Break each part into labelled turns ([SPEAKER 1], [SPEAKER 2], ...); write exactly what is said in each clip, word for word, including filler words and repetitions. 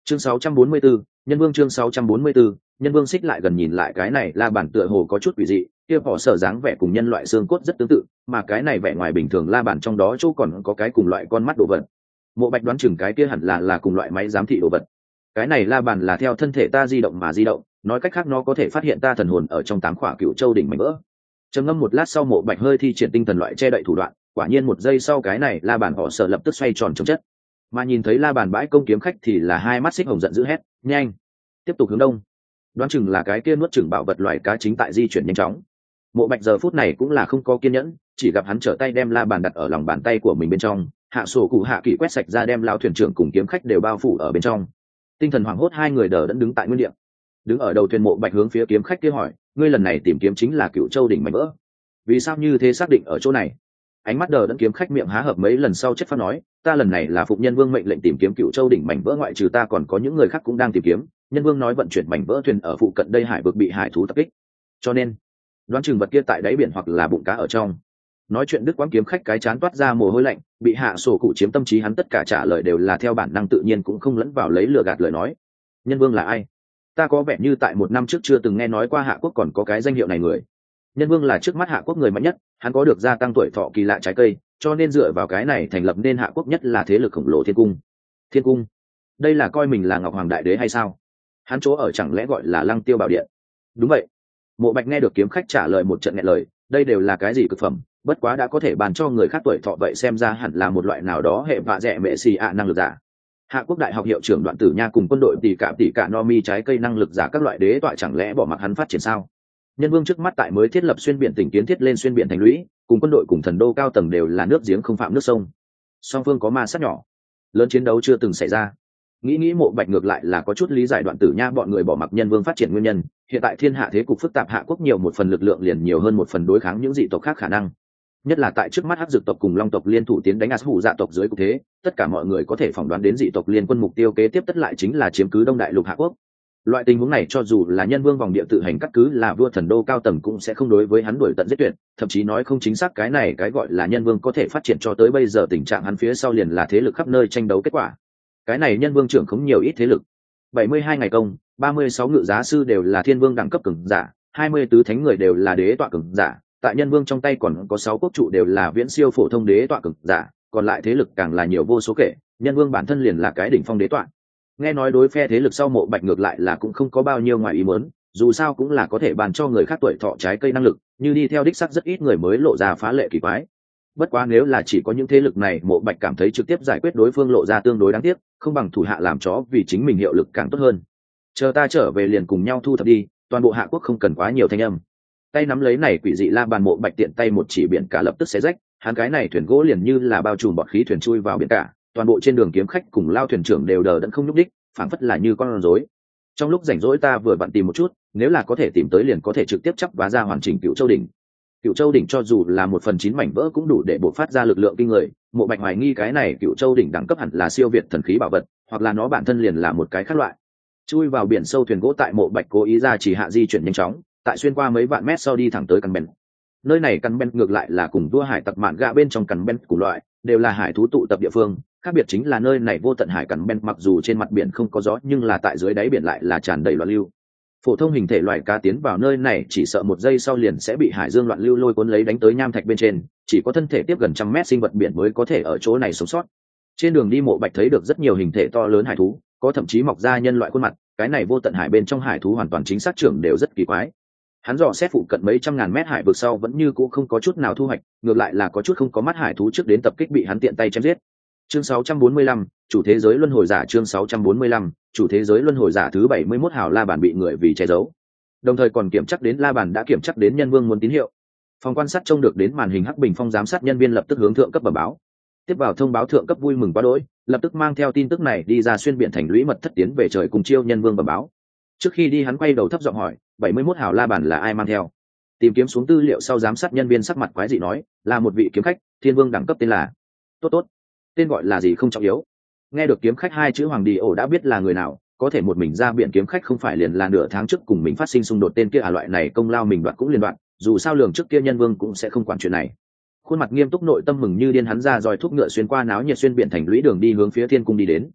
[SPEAKER 1] Chương sáu trăm bốn mươi 644, nhân vương chương sáu trăm bốn mươi 644, nhân vương xích lại gần nhìn lại cái này la bàn tựa hồ có chút quỷ dị, kia bỏ sở dáng vẻ cùng nhân loại xương cốt rất tương tự, mà cái này vẻ ngoài bình thường la bàn trong đó chỗ còn có cái cùng loại con mắt đồ vật. Mộ Bạch đoán chừng cái kia hẳn là là cùng loại máy giám thị đồ vật. Cái này la bàn là theo thân thể ta di động mà di động, nói cách khác nó có thể phát hiện ta thần hồn ở trong tám khỏa cựu châu đỉnh mảnh vỡ. Trầm ngâm một lát sau, Mộ Bạch hơi thi triển tinh thần loại che đậy thủ đoạn, quả nhiên một giây sau cái này la bàn họ sở lập tức xoay tròn chống chất. Mà nhìn thấy la bàn bãi công kiếm khách thì là hai mắt xích hồng giận dữ hét, nhanh, tiếp tục hướng đông. Đoán chừng là cái kia nuốt chửng bảo vật loại cá chính tại di chuyển nhanh chóng. Mộ Bạch giờ phút này cũng là không có kiên nhẫn, chỉ gặp hắn trở tay đem la bàn đặt ở lòng bàn tay của mình bên trong, hạ sổ cụ hạ kỳ quét sạch ra đem lao thuyền trưởng cùng kiếm khách đều bao phủ ở bên trong. Tinh thần hoảng hốt, hai người đờ đẫn đứng tại nguyên địa. Đứng ở đầu thuyền, Mộ Bạch hướng phía kiếm khách kia hỏi, ngươi lần này tìm kiếm chính là cựu châu đỉnh mảnh vỡ, vì sao như thế xác định ở chỗ này? Ánh mắt đờ đẫn kiếm khách miệng há hợp mấy lần sau chất phát nói, ta lần này là phụng nhân vương mệnh lệnh tìm kiếm cựu châu đỉnh mảnh vỡ, ngoại trừ ta còn có những người khác cũng đang tìm kiếm. Nhân vương nói vận chuyển mảnh vỡ thuyền ở phụ cận đây hải vực bị hải thú tập kích, cho nên đoán chừng vật kia tại đáy biển hoặc là bụng cá ở trong. Nói chuyện đứt quãng, kiếm khách cái chán toát ra mồ hôi lạnh, bị hạ sổ cụ chiếm tâm trí, hắn tất cả trả lời đều là theo bản năng tự nhiên, cũng không lẫn vào lấy lừa gạt lời nói. Nhân vương là ai? Ta có vẻ như tại một năm trước chưa từng nghe nói qua hạ quốc còn có cái danh hiệu này người. Nhân vương là trước mắt hạ quốc người mạnh nhất, hắn có được gia tăng tuổi thọ kỳ lạ trái cây, cho nên dựa vào cái này thành lập nên hạ quốc nhất là thế lực khổng lồ thiên cung. Thiên cung? Đây là coi mình là Ngọc Hoàng Đại Đế hay sao? Hắn chỗ ở chẳng lẽ gọi là Lăng Tiêu Bảo Điện? Đúng vậy. Mộ Bạch nghe được kiếm khách trả lời một trận nghẹn lời, đây đều là cái gì cực phẩm, bất quá đã có thể bàn cho người khác tuổi thọ, vậy xem ra hẳn là một loại nào đó hệ vạ rẻ mẹ xì ạ năng lực giả. Hạ quốc đại học hiệu trưởng Đoạn Tử Nha cùng quân đội tỷ cả tỷ cả no mi trái cây năng lực giả các loại đế tọa, chẳng lẽ bỏ mặc hắn phát triển sao? Nhân vương trước mắt tại mới thiết lập xuyên biển tỉnh kiến thiết lên xuyên biển thành lũy, cùng quân đội cùng thần đô cao tầng đều là nước giếng không phạm nước sông. Song phương có ma sát nhỏ, lớn chiến đấu chưa từng xảy ra. Nghĩ nghĩ, Mộ Bạch ngược lại là có chút lý giải Đoạn Tử Nha bọn người bỏ mặc nhân vương phát triển nguyên nhân. Hiện tại thiên hạ thế cục phức tạp, hạ quốc nhiều một phần lực lượng liền nhiều hơn một phần đối kháng những dị tộc khác khả năng, nhất là tại trước mắt hắc dược tộc cùng long tộc liên thủ tiến đánh ác hủ dạ tộc dưới cục thế, tất cả mọi người có thể phỏng đoán đến dị tộc liên quân mục tiêu kế tiếp tất lại chính là chiếm cứ đông đại lục hạ quốc. Loại tình huống này cho dù là nhân vương vòng địa tự hành cắt cứ là vua thần đô cao tầng cũng sẽ không đối với hắn đuổi tận giết tuyệt, thậm chí nói không chính xác cái này cái gọi là nhân vương có thể phát triển cho tới bây giờ tình trạng hắn phía sau liền là thế lực khắp nơi tranh đấu kết quả. Cái này nhân vương trưởng khống nhiều ít thế lực, bảy mươi hai ngày công, ba mươi sáu ngự giá sư đều là thiên vương đẳng cấp cường giả, hai mươi tứ thánh người đều là đế tọa cường giả, tại nhân vương trong tay còn có sáu quốc trụ đều là viễn siêu phổ thông đế tọa cường giả, còn lại thế lực càng là nhiều vô số kể, nhân vương bản thân liền là cái đỉnh phong đế tọa. Nghe nói đối phe thế lực sau, Mộ Bạch ngược lại là cũng không có bao nhiêu ngoài ý muốn, dù sao cũng là có thể bàn cho người khác tuổi thọ trái cây năng lực, như đi theo đích sắc rất ít người mới lộ ra phá lệ kỳ quái. Bất quá nếu là chỉ có những thế lực này, Mộ Bạch cảm thấy trực tiếp giải quyết đối phương lộ ra tương đối đáng tiếc, không bằng thủ hạ làm chó vì chính mình hiệu lực càng tốt hơn. Chờ ta trở về liền cùng nhau thu thập đi, toàn bộ hạ quốc không cần quá nhiều thanh âm. Tay nắm lấy này quỷ dị la bàn, Mộ Bạch tiện tay một chỉ biển cả lập tức xé rách, hắn cái này thuyền gỗ liền như là bao trùm bọt khí thuyền chui vào biển cả, toàn bộ trên đường kiếm khách cùng lao thuyền trưởng đều đờ đẫn không nhúc đích, phảng phất là như con rối. Trong lúc rảnh rỗi ta vừa vặn tìm một chút, nếu là có thể tìm tới liền có thể trực tiếp chắp vá ra hoàn chỉnh Cựu Châu đỉnh. Cựu Châu đỉnh cho dù là một phần chín mảnh vỡ cũng đủ để bộc phát ra lực lượng kinh người. Mộ Bạch hoài nghi cái này Cựu Châu đỉnh đẳng cấp hẳn là siêu việt thần khí bảo vật, hoặc là nó bản thân liền là một cái khác loại. Chui vào biển sâu thuyền gỗ tại Mộ Bạch cố ý ra chỉ hạ di chuyển nhanh chóng, tại xuyên qua mấy vạn mét sau đi thẳng tới Căn Ben. Nơi này Căn Ben ngược lại là cùng vua hải tặc mạn gạ bên trong Căn Ben cùng loại, đều là hải thú tụ tập địa phương. Khác biệt chính là nơi này vô tận hải Căn Ben mặc dù trên mặt biển không có gió, nhưng là tại dưới đáy biển lại là tràn đầy loạn lưu. Phổ thông hình thể loài cá tiến vào nơi này chỉ sợ một giây sau liền sẽ bị hải dương loạn lưu lôi cuốn lấy đánh tới nham thạch bên trên, chỉ có thân thể tiếp gần trăm mét sinh vật biển mới có thể ở chỗ này sống sót. Trên đường đi, Mộ Bạch thấy được rất nhiều hình thể to lớn hải thú, có thậm chí mọc ra nhân loại khuôn mặt. Cái này vô tận hải bên trong hải thú hoàn toàn chính xác trưởng đều rất kỳ quái. Hắn dò xét phụ cận mấy trăm ngàn mét hải vực sau vẫn như cũ không có chút nào thu hoạch, ngược lại là có chút không có mắt hải thú trước đến tập kích bị hắn tiện tay chém giết. Chương sáu trăm bốn mươi lăm, chủ thế giới luân hồi giả. Chương sáu trăm bốn mươi lăm, chủ thế giới luân hồi giả thứ bảy mươi mốt hào la bàn bị người vì che giấu, đồng thời còn kiểm chắc đến la bàn đã kiểm chắc đến nhân vương muốn tín hiệu. Phòng quan sát trông được đến màn hình hắc bình phong giám sát nhân viên lập tức hướng thượng cấp bẩm báo. Tiếp vào thông báo, thượng cấp vui mừng quá đỗi, lập tức mang theo tin tức này đi ra xuyên biển thành lũy mật thất tiến về trời cùng chiêu nhân vương bẩm báo. Trước khi đi hắn quay đầu thấp giọng hỏi, bảy mươi mốt hào la bàn là ai mang theo? Tìm kiếm xuống tư liệu sau, giám sát nhân viên sắc mặt quái dị nói, là một vị kiếm khách, thiên vương đẳng cấp, tên là tốt tốt tên gọi là gì không trọng yếu. Nghe được kiếm khách hai chữ, Hoàng Đi Ổ đã biết là người nào, có thể một mình ra biển kiếm khách không phải liền là nửa tháng trước cùng mình phát sinh xung đột tên kia à, loại này công lao mình đoạt cũng liên đoạn, dù sao lường trước kia nhân vương cũng sẽ không quản chuyện này. Khuôn mặt nghiêm túc, nội tâm mừng như điên, hắn ra roi thúc ngựa xuyên qua náo nhiệt xuyên biển thành lũy đường đi hướng phía thiên cung đi đến.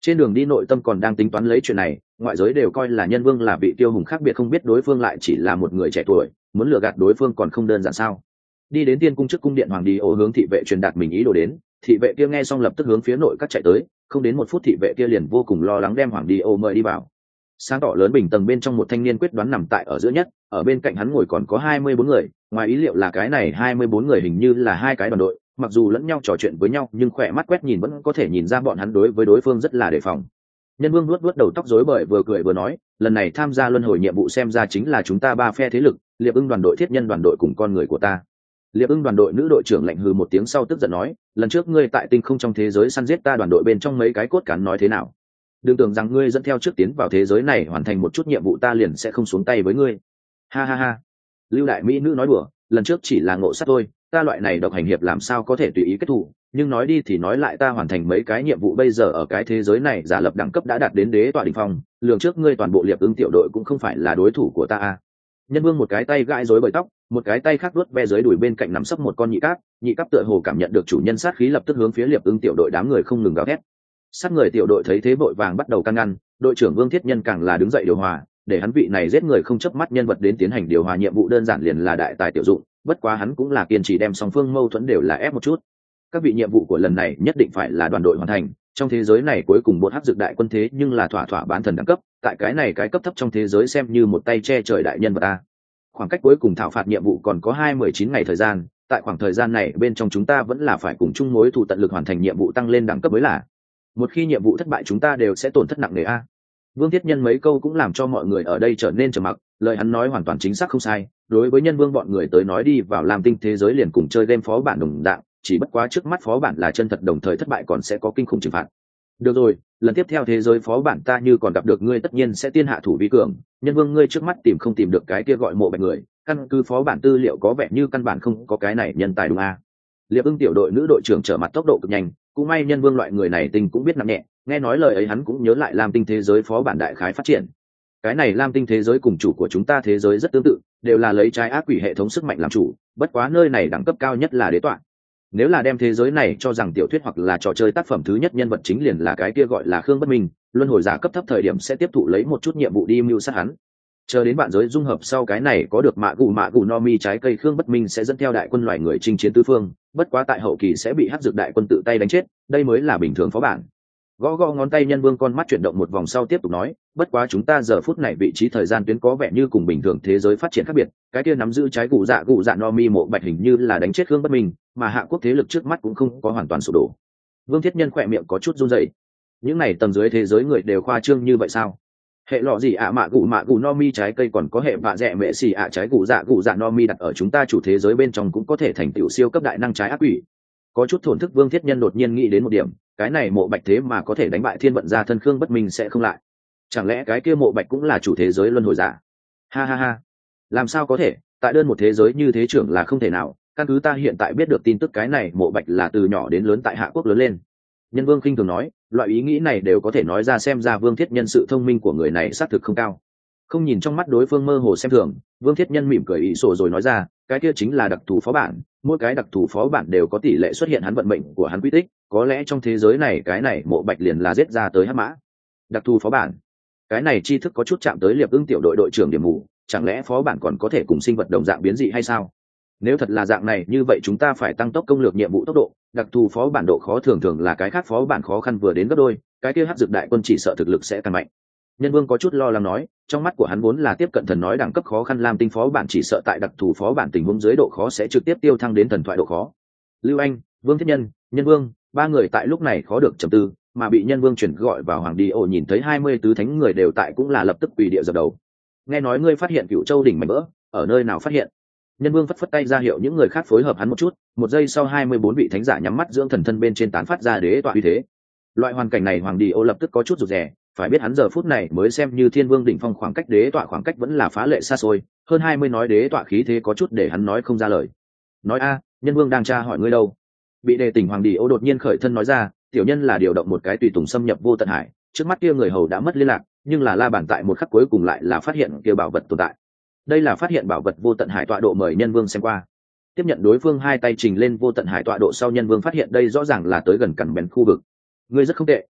[SPEAKER 1] Trên đường đi nội tâm còn đang tính toán lấy chuyện này, ngoại giới đều coi là Nhân Vương là vị tiêu hùng khác biệt, không biết đối phương lại chỉ là một người trẻ tuổi, muốn lừa gạt đối phương còn không đơn giản sao. Đi đến tiên cung trước cung điện hoàng đi ổ hướng thị vệ truyền đạt mình ý đồ đến, thị vệ kia nghe xong lập tức hướng phía nội các chạy tới, không đến một phút thị vệ kia liền vô cùng lo lắng đem hoàng đi ổ mời đi vào. Sáng tỏ lớn bình tầng bên trong một thanh niên quyết đoán nằm tại ở giữa nhất, ở bên cạnh hắn ngồi còn có hai mươi bốn người, ngoài ý liệu là cái này hai mươi bốn người hình như là hai cái đoàn đội, mặc dù lẫn nhau trò chuyện với nhau nhưng khỏe mắt quét nhìn vẫn có thể nhìn ra bọn hắn đối với đối phương rất là đề phòng. Nhân Vương nuốt nuốt đầu tóc rối bời vừa cười vừa nói, lần này tham gia luân hồi nhiệm vụ xem ra chính là chúng ta ba phe thế lực, Liệp Ưng đoàn đội, Thiết Nhân đoàn đội cùng con người của ta. Liệp Ưng đoàn đội nữ đội trưởng lạnh hừ một tiếng sau tức giận nói, lần trước ngươi tại tinh không trong thế giới săn giết ta đoàn đội bên trong mấy cái cốt cán nói thế nào? Đừng tưởng rằng ngươi dẫn theo trước tiến vào thế giới này hoàn thành một chút nhiệm vụ ta liền sẽ không xuống tay với ngươi. Ha ha ha. Lưu đại mỹ nữ nói đùa, lần trước chỉ là ngộ sát thôi, ta loại này độc hành hiệp làm sao có thể tùy ý kết thù, nhưng nói đi thì nói lại ta hoàn thành mấy cái nhiệm vụ bây giờ ở cái thế giới này giả lập đẳng cấp đã đạt đến đế tọa đỉnh phong, lường trước ngươi toàn bộ Liệp Ưng tiểu đội cũng không phải là đối thủ của ta a. Nhân Vương một cái tay gãi rối bời tóc, một cái tay khác vuốt ve dưới đùi bên cạnh nằm sấp một con nhị cáp, nhị cáp tựa hồ cảm nhận được chủ nhân sát khí lập tức hướng phía Liệp Ưng tiểu đội đám người không ngừng gào thét. Sát người tiểu đội thấy thế vội vàng bắt đầu can ngăn, đội trưởng Vương Thiết Nhân càng là đứng dậy điều hòa, để hắn vị này giết người không chớp mắt nhân vật đến tiến hành điều hòa nhiệm vụ đơn giản liền là đại tài tiểu dụng, bất quá hắn cũng là kiên trì đem song phương mâu thuẫn đều là ép một chút. Các vị nhiệm vụ của lần này nhất định phải là đoàn đội hoàn thành, trong thế giới này cuối cùng một hắc dược đại quân thế nhưng là thỏa thỏa bán thần đẳng cấp, tại cái này cái cấp thấp trong thế giới xem như một tay che trời đại nhân vật ta. Khoảng cách cuối cùng thảo phạt nhiệm vụ còn có hai mươi chín ngày thời gian, tại khoảng thời gian này bên trong chúng ta vẫn là phải cùng chung mối thù tận lực hoàn thành nhiệm vụ tăng lên đẳng cấp mới là. Một khi nhiệm vụ thất bại chúng ta đều sẽ tổn thất nặng nề a. Vương Thiết Nhân mấy câu cũng làm cho mọi người ở đây trở nên trầm mặc, lời hắn nói hoàn toàn chính xác không sai, đối với Nhân Vương bọn người tới nói đi vào làm tinh thế giới liền cùng chơi game phó bản đồng dạng, chỉ bất quá trước mắt phó bản là chân thật đồng thời thất bại còn sẽ có kinh khủng trừng phạt. Được rồi, lần tiếp theo thế giới phó bản ta như còn gặp được ngươi tất nhiên sẽ tiên hạ thủ vi cường, Nhân Vương ngươi trước mắt tìm không tìm được cái kia gọi mộ bạch người, căn cứ phó bản tư liệu có vẻ như căn bản không có cái này nhân tài đúng a. Liệp Ưng tiểu đội nữ đội trưởng trở mặt tốc độ cực nhanh, cũng may Nhân Vương loại người này tình cũng biết nặng nhẹ, nghe nói lời ấy hắn cũng nhớ lại Lam Tinh thế giới phó bản đại khái phát triển. Cái này Lam Tinh thế giới cùng chủ của chúng ta thế giới rất tương tự, đều là lấy trái ác quỷ hệ thống sức mạnh làm chủ, bất quá nơi này đẳng cấp cao nhất là đế tọa. Nếu là đem thế giới này cho rằng tiểu thuyết hoặc là trò chơi tác phẩm thứ nhất nhân vật chính liền là cái kia gọi là Khương Bất Minh, luân hồi giả cấp thấp thời điểm sẽ tiếp thụ lấy một chút nhiệm vụ đi mưu sát hắn. Chờ đến bạn giới dung hợp sau cái này có được mạ gù mạ gù no mi trái cây Khương Bất Minh sẽ dẫn theo đại quân loài người chinh chiến tứ phương, bất quá tại hậu kỳ sẽ bị hắc dược đại quân tự tay đánh chết, đây mới là bình thường phó bản. Gõ gõ ngón tay Nhân Vương con mắt chuyển động một vòng sau tiếp tục nói, bất quá chúng ta giờ phút này vị trí thời gian tuyến có vẻ như cùng bình thường thế giới phát triển khác biệt, cái kia nắm giữ trái gù dạ gù dạ no mi mộ bạch hình như là đánh chết Khương Bất Minh, mà hạ quốc thế lực trước mắt cũng không có hoàn toàn sụp đổ. Vương Thiết Nhân khỏe miệng có chút run rẩy. Những này tầm dưới thế giới người đều khoa trương như vậy sao? Hệ lọ gì ạ à mạ gù mạ gù no mi trái cây còn có hệ vạ rẻ mẹ xì ạ trái gù dạ gù dạ no mi đặt ở chúng ta chủ thế giới bên trong cũng có thể thành tiểu siêu cấp đại năng trái ác quỷ. Có chút thổn thức Vương Thiết Nhân đột nhiên nghĩ đến một điểm, cái này mộ bạch thế mà có thể đánh bại thiên vận gia thân Khương Bất Minh sẽ không lại, chẳng lẽ cái kia mộ bạch cũng là chủ thế giới luân hồi giả? Ha ha ha, làm sao có thể, tại đơn một thế giới như thế trưởng là không thể nào, căn cứ ta hiện tại biết được tin tức cái này mộ bạch là từ nhỏ đến lớn tại hạ quốc lớn lên. Nhân Vương khinh thường nói, loại ý nghĩ này đều có thể nói ra xem ra Vương Thiết Nhân sự thông minh của người này xác thực không cao. Không nhìn trong mắt đối phương mơ hồ xem thường, Vương Thiết Nhân mỉm cười ý sổ rồi nói ra, cái kia chính là đặc thù phó bản, mỗi cái đặc thù phó bản đều có tỷ lệ xuất hiện hắn vận mệnh của hắn quy tích, có lẽ trong thế giới này cái này mộ bạch liền là giết ra tới hắc mã. Đặc thù phó bản, cái này tri thức có chút chạm tới Liệp Ưng tiểu đội đội trưởng điểm mù, chẳng lẽ phó bản còn có thể cùng sinh vật đồng dạng biến dị hay sao? Nếu thật là dạng này như vậy chúng ta phải tăng tốc công lược nhiệm vụ tốc độ, đặc thù phó bản độ khó thường thường là cái khác phó bản khó khăn vừa đến gấp đôi, cái kia hắc dược đại quân chỉ sợ thực lực sẽ càng mạnh. Nhân Vương có chút lo lắng nói, trong mắt của hắn vốn là tiếp cận thần nói đẳng cấp khó khăn Lam Tinh phó bản chỉ sợ tại đặc thù phó bản tình huống dưới độ khó sẽ trực tiếp tiêu thăng đến thần thoại độ khó. Lưu Anh, Vương Thiết Nhân, Nhân Vương, ba người tại lúc này khó được trầm tư, mà bị Nhân Vương chuyển gọi vào Hoàng Đi Ổ nhìn thấy hai mươi tứ thánh người đều tại cũng là lập tức quỳ địa dập đầu. Nghe nói ngươi phát hiện Cựu Châu đỉnh mảnh vỡ, ở nơi nào phát hiện? Nhân Vương phất phất tay ra hiệu những người khác phối hợp hắn một chút, một giây sau hai mươi bốn vị thánh giả nhắm mắt dưỡng thần thân bên trên tán phát ra đế tọa uy thế. Loại hoàn cảnh này Hoàng Đi Ổ lập tức có chút rụt rè, phải biết hắn giờ phút này mới xem như Thiên Vương đỉnh phong khoảng cách đế tọa khoảng cách vẫn là phá lệ xa xôi, hơn hai mươi nói đế tọa khí thế có chút để hắn nói không ra lời. Nói a, Nhân Vương đang tra hỏi ngươi đâu? Bị đề tỉnh Hoàng Đi Ổ đột nhiên khởi thân nói ra, tiểu nhân là điều động một cái tùy tùng xâm nhập vô tận hải, trước mắt kia người hầu đã mất liên lạc, nhưng là La Bàn tại một khắc cuối cùng lại là phát hiện kia bảo vật tồn tại. Đây là phát hiện bảo vật vô tận hải tọa độ mời Nhân Vương xem qua. Tiếp nhận đối phương hai tay trình lên vô tận hải tọa độ sau Nhân Vương phát hiện đây rõ ràng là tới gần cằn bén khu vực. Ngươi rất không tệ,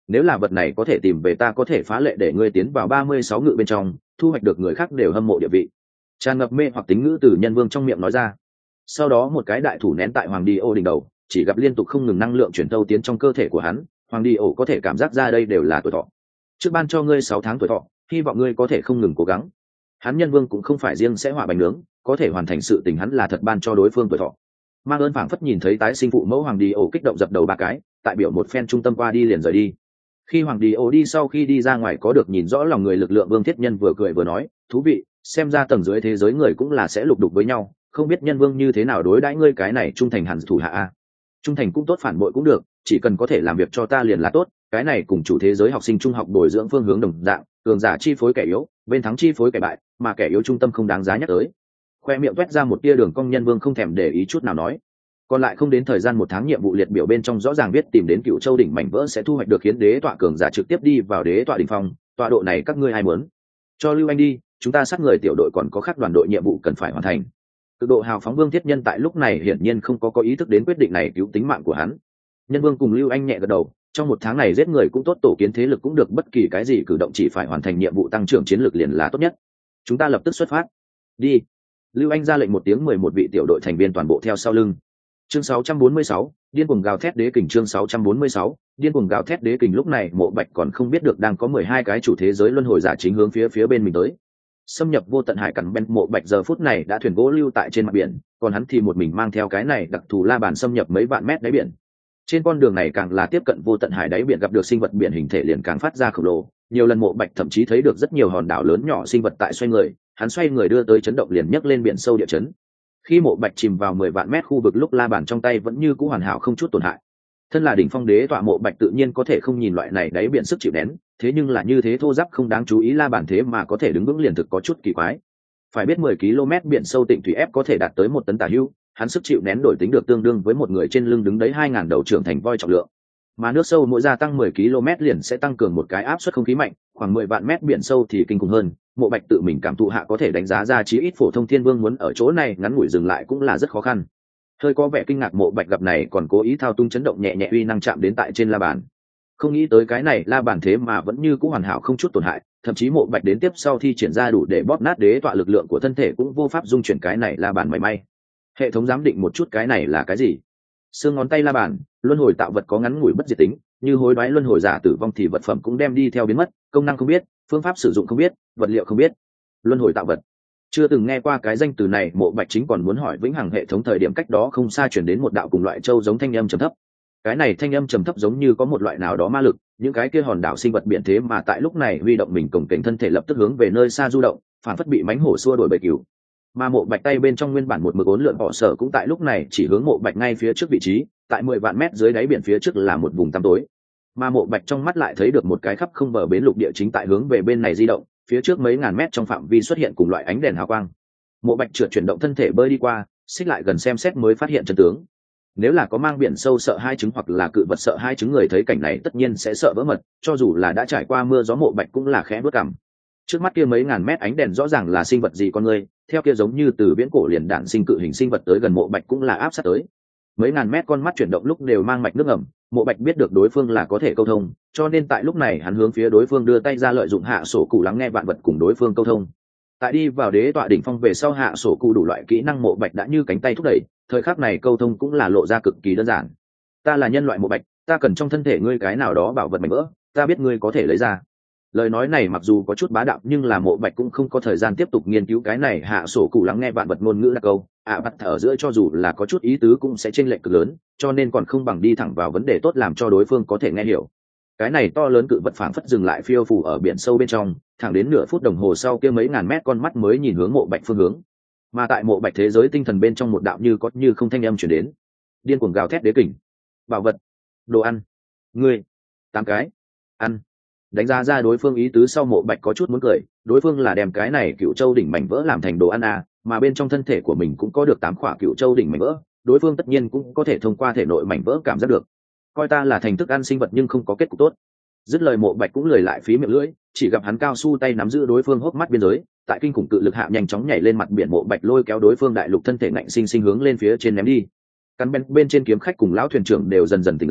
[SPEAKER 1] nếu là vật này có thể tìm về, ta có thể phá lệ để ngươi tiến vào ba mươi sáu ngự bên trong, thu hoạch được người khác đều hâm mộ địa vị. Tràn ngập mê hoặc tính ngữ từ Nhân Vương trong miệng nói ra. Sau đó một cái đại thủ nén tại Hoàng Đi Ô đỉnh đầu, chỉ gặp liên tục không ngừng năng lượng chuyển tâu tiến trong cơ thể của hắn. Hoàng Đi Ô có thể cảm giác ra đây đều là tuổi thọ. Trước ban cho ngươi sáu tháng tuổi thọ, hy vọng ngươi có thể không ngừng cố gắng. Hắn Nhân Vương cũng không phải riêng sẽ hỏa bánh nướng, có thể hoàn thành sự tình hắn là thật ban cho đối phương tuổi thọ. Mang ơn phảng phất nhìn thấy tái sinh phụ mẫu Hoàng Đi Ô kích động dập đầu ba cái, tại biểu một phen trung tâm qua đi liền rời đi. Khi Hoàng Đi Ô đi sau khi đi ra ngoài có được nhìn rõ lòng người lực lượng, Vương Thiết Nhân vừa cười vừa nói, thú vị, xem ra tầng dưới thế giới người cũng là sẽ lục đục với nhau, không biết Nhân Vương như thế nào đối đãi ngươi cái này trung thành hẳn thủ hạ a. Trung thành cũng tốt, phản bội cũng được, chỉ cần có thể làm việc cho ta liền là tốt, cái này cùng chủ thế giới học sinh trung học bồi dưỡng phương hướng đồng dạng, cường giả chi phối kẻ yếu, bên thắng chi phối kẻ bại, mà kẻ yếu trung tâm không đáng giá nhắc tới. Khoe miệng toét ra một tia đường cong, Nhân Vương không thèm để ý chút nào nói, còn lại không đến thời gian một tháng, nhiệm vụ liệt biểu bên trong rõ ràng biết tìm đến Cựu Châu đỉnh mảnh vỡ sẽ thu hoạch được khiến đế tọa cường giả trực tiếp đi vào đế tọa đỉnh phong, tọa độ này các ngươi ai muốn? Cho Lưu Anh đi, chúng ta sát người tiểu đội còn có khác đoàn đội nhiệm vụ cần phải hoàn thành. Cực độ hào phóng Vương Thiết Nhân tại lúc này hiển nhiên không có có ý thức đến quyết định này cứu tính mạng của hắn. Nhân Vương cùng Lưu Anh nhẹ gật đầu, trong một tháng này giết người cũng tốt, tổ kiến thế lực cũng được, bất kỳ cái gì cử động chỉ phải hoàn thành nhiệm vụ tăng trưởng chiến lược liền là tốt nhất. Chúng ta lập tức xuất phát. Đi. Lưu Anh ra lệnh một tiếng, mười một vị tiểu đội thành viên toàn bộ theo sau lưng. Chương sáu trăm bốn mươi sáu, điên cuồng gào thét đế kình. Chương sáu trăm bốn mươi sáu, điên cuồng gào thét đế kình. Lúc này Mộ Bạch còn không biết được đang có mười hai cái chủ thế giới luân hồi giả chính hướng phía phía bên mình tới. Xâm nhập vô tận hải cắn bên, Mộ Bạch giờ phút này đã thuyền gỗ lưu tại trên mặt biển, còn hắn thì một mình mang theo cái này đặc thù la bàn xâm nhập mấy vạn mét đáy biển. Trên con đường này càng là tiếp cận vô tận hải đáy biển, gặp được sinh vật biển hình thể liền càng phát ra khổng lồ. Nhiều lần Mộ Bạch thậm chí thấy được rất nhiều hòn đảo lớn nhỏ sinh vật tại xoay người, hắn xoay người đưa tới chấn động liền nhấc lên biển sâu địa chấn. Khi Mộ Bạch chìm vào mười vạn mét khu vực lúc la bàn trong tay vẫn như cũ hoàn hảo không chút tổn hại. Thân là đỉnh phong đế tọa, Mộ Bạch tự nhiên có thể không nhìn loại này đáy biển sức chịu nén, thế nhưng là như thế thô ráp không đáng chú ý la bàn thế mà có thể đứng vững liền thực có chút kỳ quái. Phải biết mười ki lô mét biển sâu tịnh thủy ép có thể đạt tới một tấn tả hữu, hắn sức chịu nén đổi tính được tương đương với một người trên lưng đứng đấy hai ngàn đầu trưởng thành voi trọng lượng. Mà nước sâu mỗi gia tăng mười ki lô mét liền sẽ tăng cường một cái áp suất không khí mạnh, khoảng mười vạn mét biển sâu thì kinh khủng hơn. Mộ Bạch tự mình cảm thụ hạ có thể đánh giá ra chí ít phổ thông thiên vương muốn ở chỗ này ngắn ngủi dừng lại cũng là rất khó khăn. Hơi có vẻ kinh ngạc, Mộ Bạch gặp này còn cố ý thao tung chấn động nhẹ nhẹ uy năng chạm đến tại trên la bàn. Không nghĩ tới cái này la bàn thế mà vẫn như cũ hoàn hảo không chút tổn hại, thậm chí Mộ Bạch đến tiếp sau thi triển ra đủ để bóp nát đế tọa lực lượng của thân thể cũng vô pháp dung chuyển cái này la bàn mảy may. Hệ thống giám định một chút cái này là cái gì? Xương ngón tay la bàn, luân hồi tạo vật có ngắn ngủi bất diệt tính, như hối đoái luân hồi giả tử vong thì vật phẩm cũng đem đi theo biến mất, công năng không biết, phương pháp sử dụng không biết, vật liệu không biết. Luân hồi tạo vật, chưa từng nghe qua cái danh từ này. Mộ Bạch chính còn muốn hỏi vĩnh hằng hệ thống thời điểm cách đó không xa chuyển đến một đạo cùng loại châu giống thanh âm trầm thấp. Cái này thanh âm trầm thấp giống như có một loại nào đó ma lực, những cái kia hòn đảo sinh vật biển thế mà tại lúc này huy động mình cổng kềnh thân thể lập tức hướng về nơi xa du động, phản phất bị mánh hổ xua đuổi bầy cừu. Mà Mộ Bạch tay bên trong nguyên bản một mực ốn lượn bỏ sở cũng tại lúc này chỉ hướng Mộ Bạch ngay phía trước vị trí, tại mười vạn mét dưới đáy biển phía trước là một vùng tăm tối. Mà Mộ Bạch trong mắt lại thấy được một cái khắp không bờ bến lục địa chính tại hướng về bên này di động, phía trước mấy ngàn mét trong phạm vi xuất hiện cùng loại ánh đèn hào quang. Mộ Bạch trượt chuyển động thân thể bơi đi qua, xích lại gần xem xét mới phát hiện chân tướng. Nếu là có mang biển sâu sợ hai chứng hoặc là cự vật sợ hai chứng người thấy cảnh này tất nhiên sẽ sợ vỡ mật, cho dù là đã trải qua mưa gió Mộ Bạch cũng là khẽ bước cằm. Trước mắt kia mấy ngàn mét ánh đèn rõ ràng là sinh vật gì con người, theo kia giống như từ viễn cổ liền đạn sinh cự hình sinh vật tới gần Mộ Bạch cũng là áp sát tới. Mấy ngàn mét con mắt chuyển động lúc đều mang mạch nước ẩm, Mộ Bạch biết được đối phương là có thể câu thông, cho nên tại lúc này hắn hướng phía đối phương đưa tay ra, lợi dụng hạ sổ cụ lắng nghe vạn vật cùng đối phương câu thông. Tại đi vào đế tọa đỉnh phong về sau, hạ sổ cụ đủ loại kỹ năng Mộ Bạch đã như cánh tay thúc đẩy, thời khắc này câu thông cũng là lộ ra cực kỳ đơn giản. Ta là nhân loại Mộ Bạch, ta cần trong thân thể ngươi cái nào đó bảo vật mảnh vỡ, ta biết ngươi có thể lấy ra. Lời nói này mặc dù có chút bá đạo nhưng là Mộ Bạch cũng không có thời gian tiếp tục nghiên cứu cái này hạ sổ cụ lắng nghe vạn vật ngôn ngữ là câu ạ à, bắt ở giữa cho dù là có chút ý tứ cũng sẽ chênh lệch cực lớn, cho nên còn không bằng đi thẳng vào vấn đề tốt làm cho đối phương có thể nghe hiểu. Cái này to lớn cự vật phảng phất dừng lại phiêu phù ở biển sâu bên trong, thẳng đến nửa phút đồng hồ sau kia mấy ngàn mét con mắt mới nhìn hướng Mộ Bạch phương hướng. Mà tại Mộ Bạch thế giới tinh thần bên trong một đạo như có như không thanh âm truyền đến, điên cuồng gào thét đế kình. Bảo vật, đồ ăn, ngươi, tám cái, ăn. Đánh giá ra đối phương ý tứ sau, Mộ Bạch có chút muốn cười, đối phương là đem cái này Cựu Châu đỉnh mảnh vỡ làm thành đồ ăn à, mà bên trong thân thể của mình cũng có được tám khỏa Cựu Châu đỉnh mảnh vỡ, đối phương tất nhiên cũng có thể thông qua thể nội mảnh vỡ cảm giác được. Coi ta là thành thức ăn sinh vật nhưng không có kết cục tốt. Dứt lời Mộ Bạch cũng lười lại phí miệng lưỡi, chỉ gặp hắn cao su tay nắm giữ đối phương hốc mắt biên giới, tại kinh khủng cự lực hạ nhanh chóng nhảy lên mặt biển. Mộ Bạch lôi kéo đối phương đại lục thân thể ngạnh sinh sinh hướng lên phía trên ném đi. Căn bên bên trên kiếm khách cùng lão thuyền trưởng đều dần dần tỉnh lại,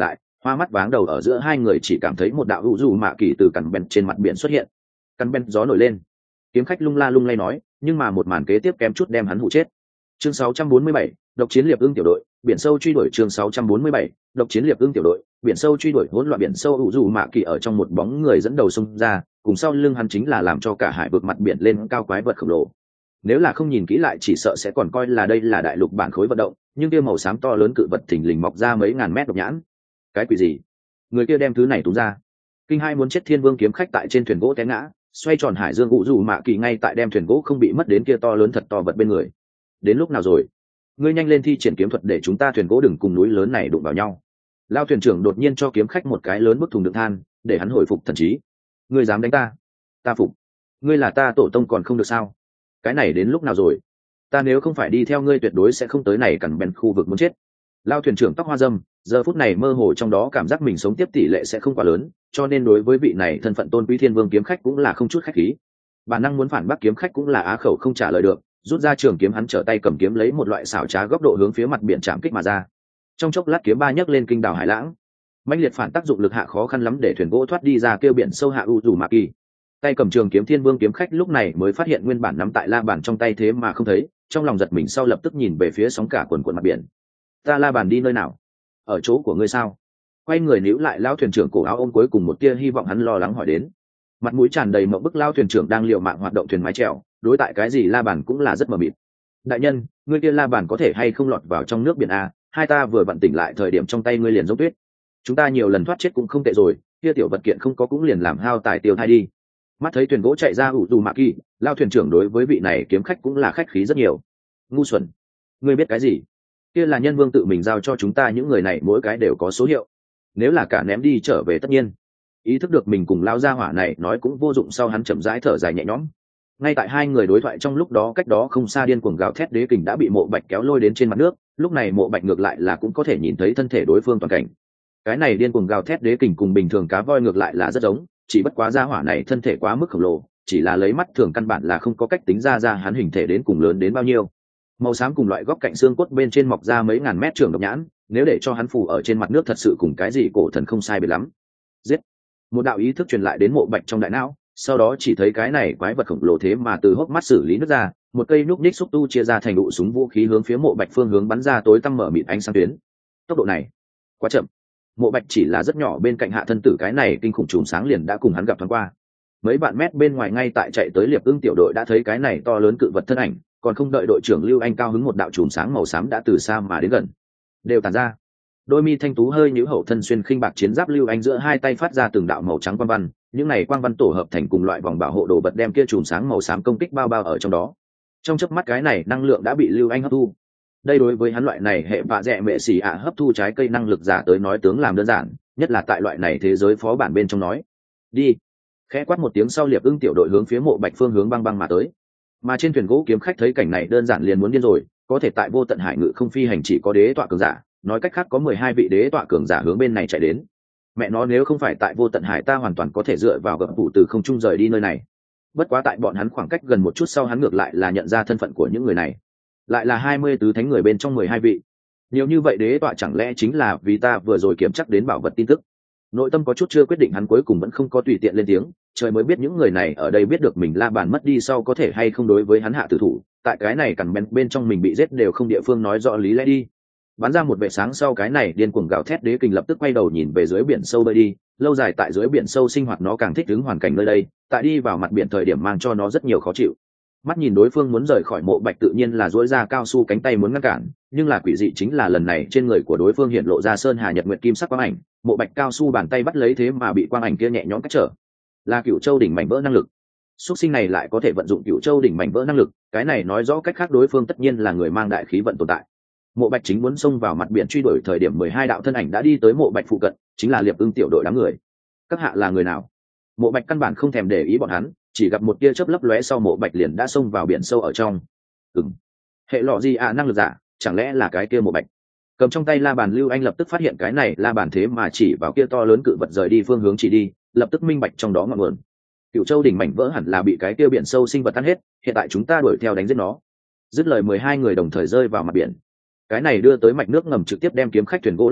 [SPEAKER 1] hoa mắt váng đầu ở giữa hai người chỉ cảm thấy một đạo hữu dù mạ kỳ từ cằn bèn trên mặt biển xuất hiện. Cằn bèn gió nổi lên, kiếm khách lung la lung lay nói, nhưng mà một màn kế tiếp kém chút đem hắn hụ chết. Chương sáu trăm bốn mươi bảy, độc chiến liệp ưng tiểu đội, biển sâu truy đuổi. Chương sáu trăm bốn mươi bảy, độc chiến liệp ưng tiểu đội, biển sâu truy đuổi. Hỗn loạn biển sâu hữu dù mạ kỳ ở trong một bóng người dẫn đầu xông ra, cùng sau lưng hắn chính là làm cho cả hải vực mặt biển lên cao quái vật khổng lồ. Nếu là không nhìn kỹ lại chỉ sợ sẽ còn coi là đây là đại lục bản khối vận động, nhưng kia màu xám to lớn cự vật thình lình mọc ra mấy ngàn mét độc nhãn. Cái quỷ gì? Người kia đem thứ này túm ra. Kinh hai muốn chết thiên vương kiếm khách tại trên thuyền gỗ té ngã, xoay tròn hải dương ụ dù mạ kỳ ngay tại đem thuyền gỗ không bị mất đến kia to lớn thật to vật bên người. Đến lúc nào rồi? Ngươi nhanh lên thi triển kiếm thuật để chúng ta thuyền gỗ đừng cùng núi lớn này đụng vào nhau. Lao thuyền trưởng đột nhiên cho kiếm khách một cái lớn bức thùng đựng than, để hắn hồi phục thần trí. Ngươi dám đánh ta? Ta phục. Ngươi là ta tổ tông còn không được sao? Cái này đến lúc nào rồi? Ta nếu không phải đi theo ngươi tuyệt đối sẽ không tới này cằn bèn khu vực muốn chết. Lao thuyền trưởng tóc hoa dâm, giờ phút này mơ hồ trong đó cảm giác mình sống tiếp tỷ lệ sẽ không quá lớn, cho nên đối với vị này thân phận tôn quý thiên vương kiếm khách cũng là không chút khách khí. Bản năng muốn phản bác kiếm khách cũng là á khẩu không trả lời được, rút ra trường kiếm hắn trở tay cầm kiếm lấy một loại xảo trá góc độ hướng phía mặt biển chạm kích mà ra. Trong chốc lát kiếm ba nhấc lên kinh đảo hải lãng, mãnh liệt phản tác dụng lực hạ khó khăn lắm để thuyền gỗ thoát đi ra kêu biển sâu hạ u dù mạ kỳ. Tay cầm trường kiếm thiên vương kiếm khách lúc này mới phát hiện nguyên bản nắm tại la bàn trong tay thế mà không thấy, trong lòng giật mình sau lập tức nhìn về phía sóng cả quần quần mặt biển. Ta la bàn đi nơi nào? Ở chỗ của ngươi sao? Quay người níu lại lao thuyền trưởng cổ áo ôm cuối cùng một tia hy vọng hắn lo lắng hỏi đến. Mặt mũi tràn đầy mộng bức lao thuyền trưởng đang liều mạng hoạt động thuyền mái chèo, đối tại cái gì la bàn cũng là rất mờ mịt. Đại nhân, ngươi kia la bàn có thể hay không lọt vào trong nước biển a? Hai ta vừa vặn tỉnh lại thời điểm trong tay ngươi liền dốc tuyết. Chúng ta nhiều lần thoát chết cũng không tệ rồi, kia tiểu vật kiện không có cũng liền làm hao tài tiêu thai đi. Mắt thấy thuyền gỗ chạy ra ủ dù mạ kỳ, lao thuyền trưởng đối với vị này kiếm khách cũng là khách khí rất nhiều. Ngu xuẩn, ngươi biết cái gì? Kia là nhân vương tự mình giao cho chúng ta những người này mỗi cái đều có số hiệu, nếu là cả ném đi trở về tất nhiên. Ý thức được mình cùng lao gia hỏa này nói cũng vô dụng sau hắn chậm rãi thở dài nhẹ nhõm. Ngay tại hai người đối thoại trong lúc đó cách đó không xa điên cuồng gào thét đế kình đã bị Mộ Bạch kéo lôi đến trên mặt nước, lúc này Mộ Bạch ngược lại là cũng có thể nhìn thấy thân thể đối phương toàn cảnh. Cái này điên cuồng gào thét đế kình cùng bình thường cá voi ngược lại là rất giống, chỉ bất quá gia hỏa này thân thể quá mức khổng lồ, chỉ là lấy mắt thường căn bản là không có cách tính ra ra hắn hình thể đến cùng lớn đến bao nhiêu. Màu xám cùng loại góc cạnh xương cốt bên trên mọc ra mấy ngàn mét trường độc nhãn, nếu để cho hắn phủ ở trên mặt nước thật sự cùng cái gì cổ thần không sai biệt lắm. Giết! Một đạo ý thức truyền lại đến Mộ Bạch trong đại não, sau đó chỉ thấy cái này quái vật khổng lồ thế mà từ hốc mắt xử lý nước ra, một cây núc ních xúc tu chia ra thành đụ súng vũ khí hướng phía Mộ Bạch phương hướng bắn ra tối tăm mở mịt ánh sáng tuyến. Tốc độ này quá chậm. Mộ Bạch chỉ là rất nhỏ bên cạnh hạ thân tử cái này kinh khủng chùm sáng liền đã cùng hắn gặp thoáng qua. Mấy bạn mét bên ngoài ngay tại chạy tới liệp ưng tiểu đội đã thấy cái này to lớn cự vật thân ảnh, còn không đợi đội trưởng Lưu Anh cao hứng một đạo chùm sáng màu xám đã từ xa mà đến gần, đều tàn ra. Đôi mi thanh tú hơi nhíu hậu thân xuyên khinh bạc chiến giáp Lưu Anh giữa hai tay phát ra từng đạo màu trắng quang văn, những này quang văn tổ hợp thành cùng loại vòng bảo hộ đồ bật đem kia chùm sáng màu xám công kích bao bao ở trong đó. Trong chớp mắt cái này năng lượng đã bị Lưu Anh hấp thu. Đây đối với hắn loại này hệ vạ dẹ mẹ xì ạ hấp thu trái cây năng lực giả tới nói tướng làm đơn giản, nhất là tại loại này thế giới phó bản bên trong nói. Đi. Khẽ quát một tiếng sau liệp ưng tiểu đội hướng phía Mộ Bạch phương hướng băng băng mà tới. Mà trên thuyền gỗ kiếm khách thấy cảnh này đơn giản liền muốn điên rồi, có thể tại vô tận hải ngự không phi hành chỉ có đế tọa cường giả, nói cách khác có mười hai vị đế tọa cường giả hướng bên này chạy đến. Mẹ nó nếu không phải tại vô tận hải ta hoàn toàn có thể dựa vào gập phủ từ không trung rời đi nơi này. Bất quá tại bọn hắn khoảng cách gần một chút sau hắn ngược lại là nhận ra thân phận của những người này, lại là hai mươi tứ thánh người bên trong mười hai vị. Nhiều như vậy đế tọa chẳng lẽ chính là vì ta vừa rồi kiểm chắc đến bảo vật tin tức? Nội tâm có chút chưa quyết định hắn cuối cùng vẫn không có tùy tiện lên tiếng, trời mới biết những người này ở đây biết được mình la bàn mất đi sau có thể hay không đối với hắn hạ tử thủ, tại cái này cằn bên bên trong mình bị giết đều không địa phương nói rõ lý lẽ đi. Bắn ra một vệ sáng sau cái này điên cuồng gào thét đế kình lập tức quay đầu nhìn về dưới biển sâu bơi đi, lâu dài tại dưới biển sâu sinh hoạt nó càng thích ứng hoàn cảnh nơi đây, tại đi vào mặt biển thời điểm mang cho nó rất nhiều khó chịu. Mắt nhìn đối phương muốn rời khỏi Mộ Bạch tự nhiên là duỗi ra cao su cánh tay muốn ngăn cản, nhưng là quỷ dị chính là lần này trên người của đối phương hiện lộ ra sơn hà nhật nguyệt kim sắc quang ảnh, Mộ Bạch cao su bàn tay bắt lấy thế mà bị quang ảnh kia nhẹ nhõm cách trở. Là Cửu Châu đỉnh mảnh vỡ năng lực. Xuất sinh này lại có thể vận dụng Cửu Châu đỉnh mảnh vỡ năng lực, cái này nói rõ cách khác đối phương tất nhiên là người mang đại khí vận tồn tại. Mộ Bạch chính muốn xông vào mặt biển truy đuổi thời điểm mười hai đạo thân ảnh đã đi tới Mộ Bạch phụ cận, chính là liệp ưng tiểu đội đám người. Các hạ là người nào? Mộ Bạch căn bản không thèm để ý bọn hắn, chỉ gặp một tia chớp lấp lóe sau Mộ Bạch liền đã xông vào biển sâu ở trong. Ừm, hệ lọ gì à, năng lực giả, chẳng lẽ là cái kia Mộ Bạch? Cầm trong tay la bàn Lưu Anh lập tức phát hiện cái này la bàn thế mà chỉ vào kia to lớn cự vật rời đi phương hướng chỉ đi, lập tức minh bạch trong đó ngọn nguồn. Cửu Châu đỉnh mảnh vỡ hẳn là bị cái kia biển sâu sinh vật tan hết, hiện tại chúng ta đuổi theo đánh giết nó. Dứt lời mười hai người đồng thời rơi vào mặt biển. Cái này đưa tới mạch nước ngầm trực tiếp đem kiếm khách thuyền gỗ lật ngược,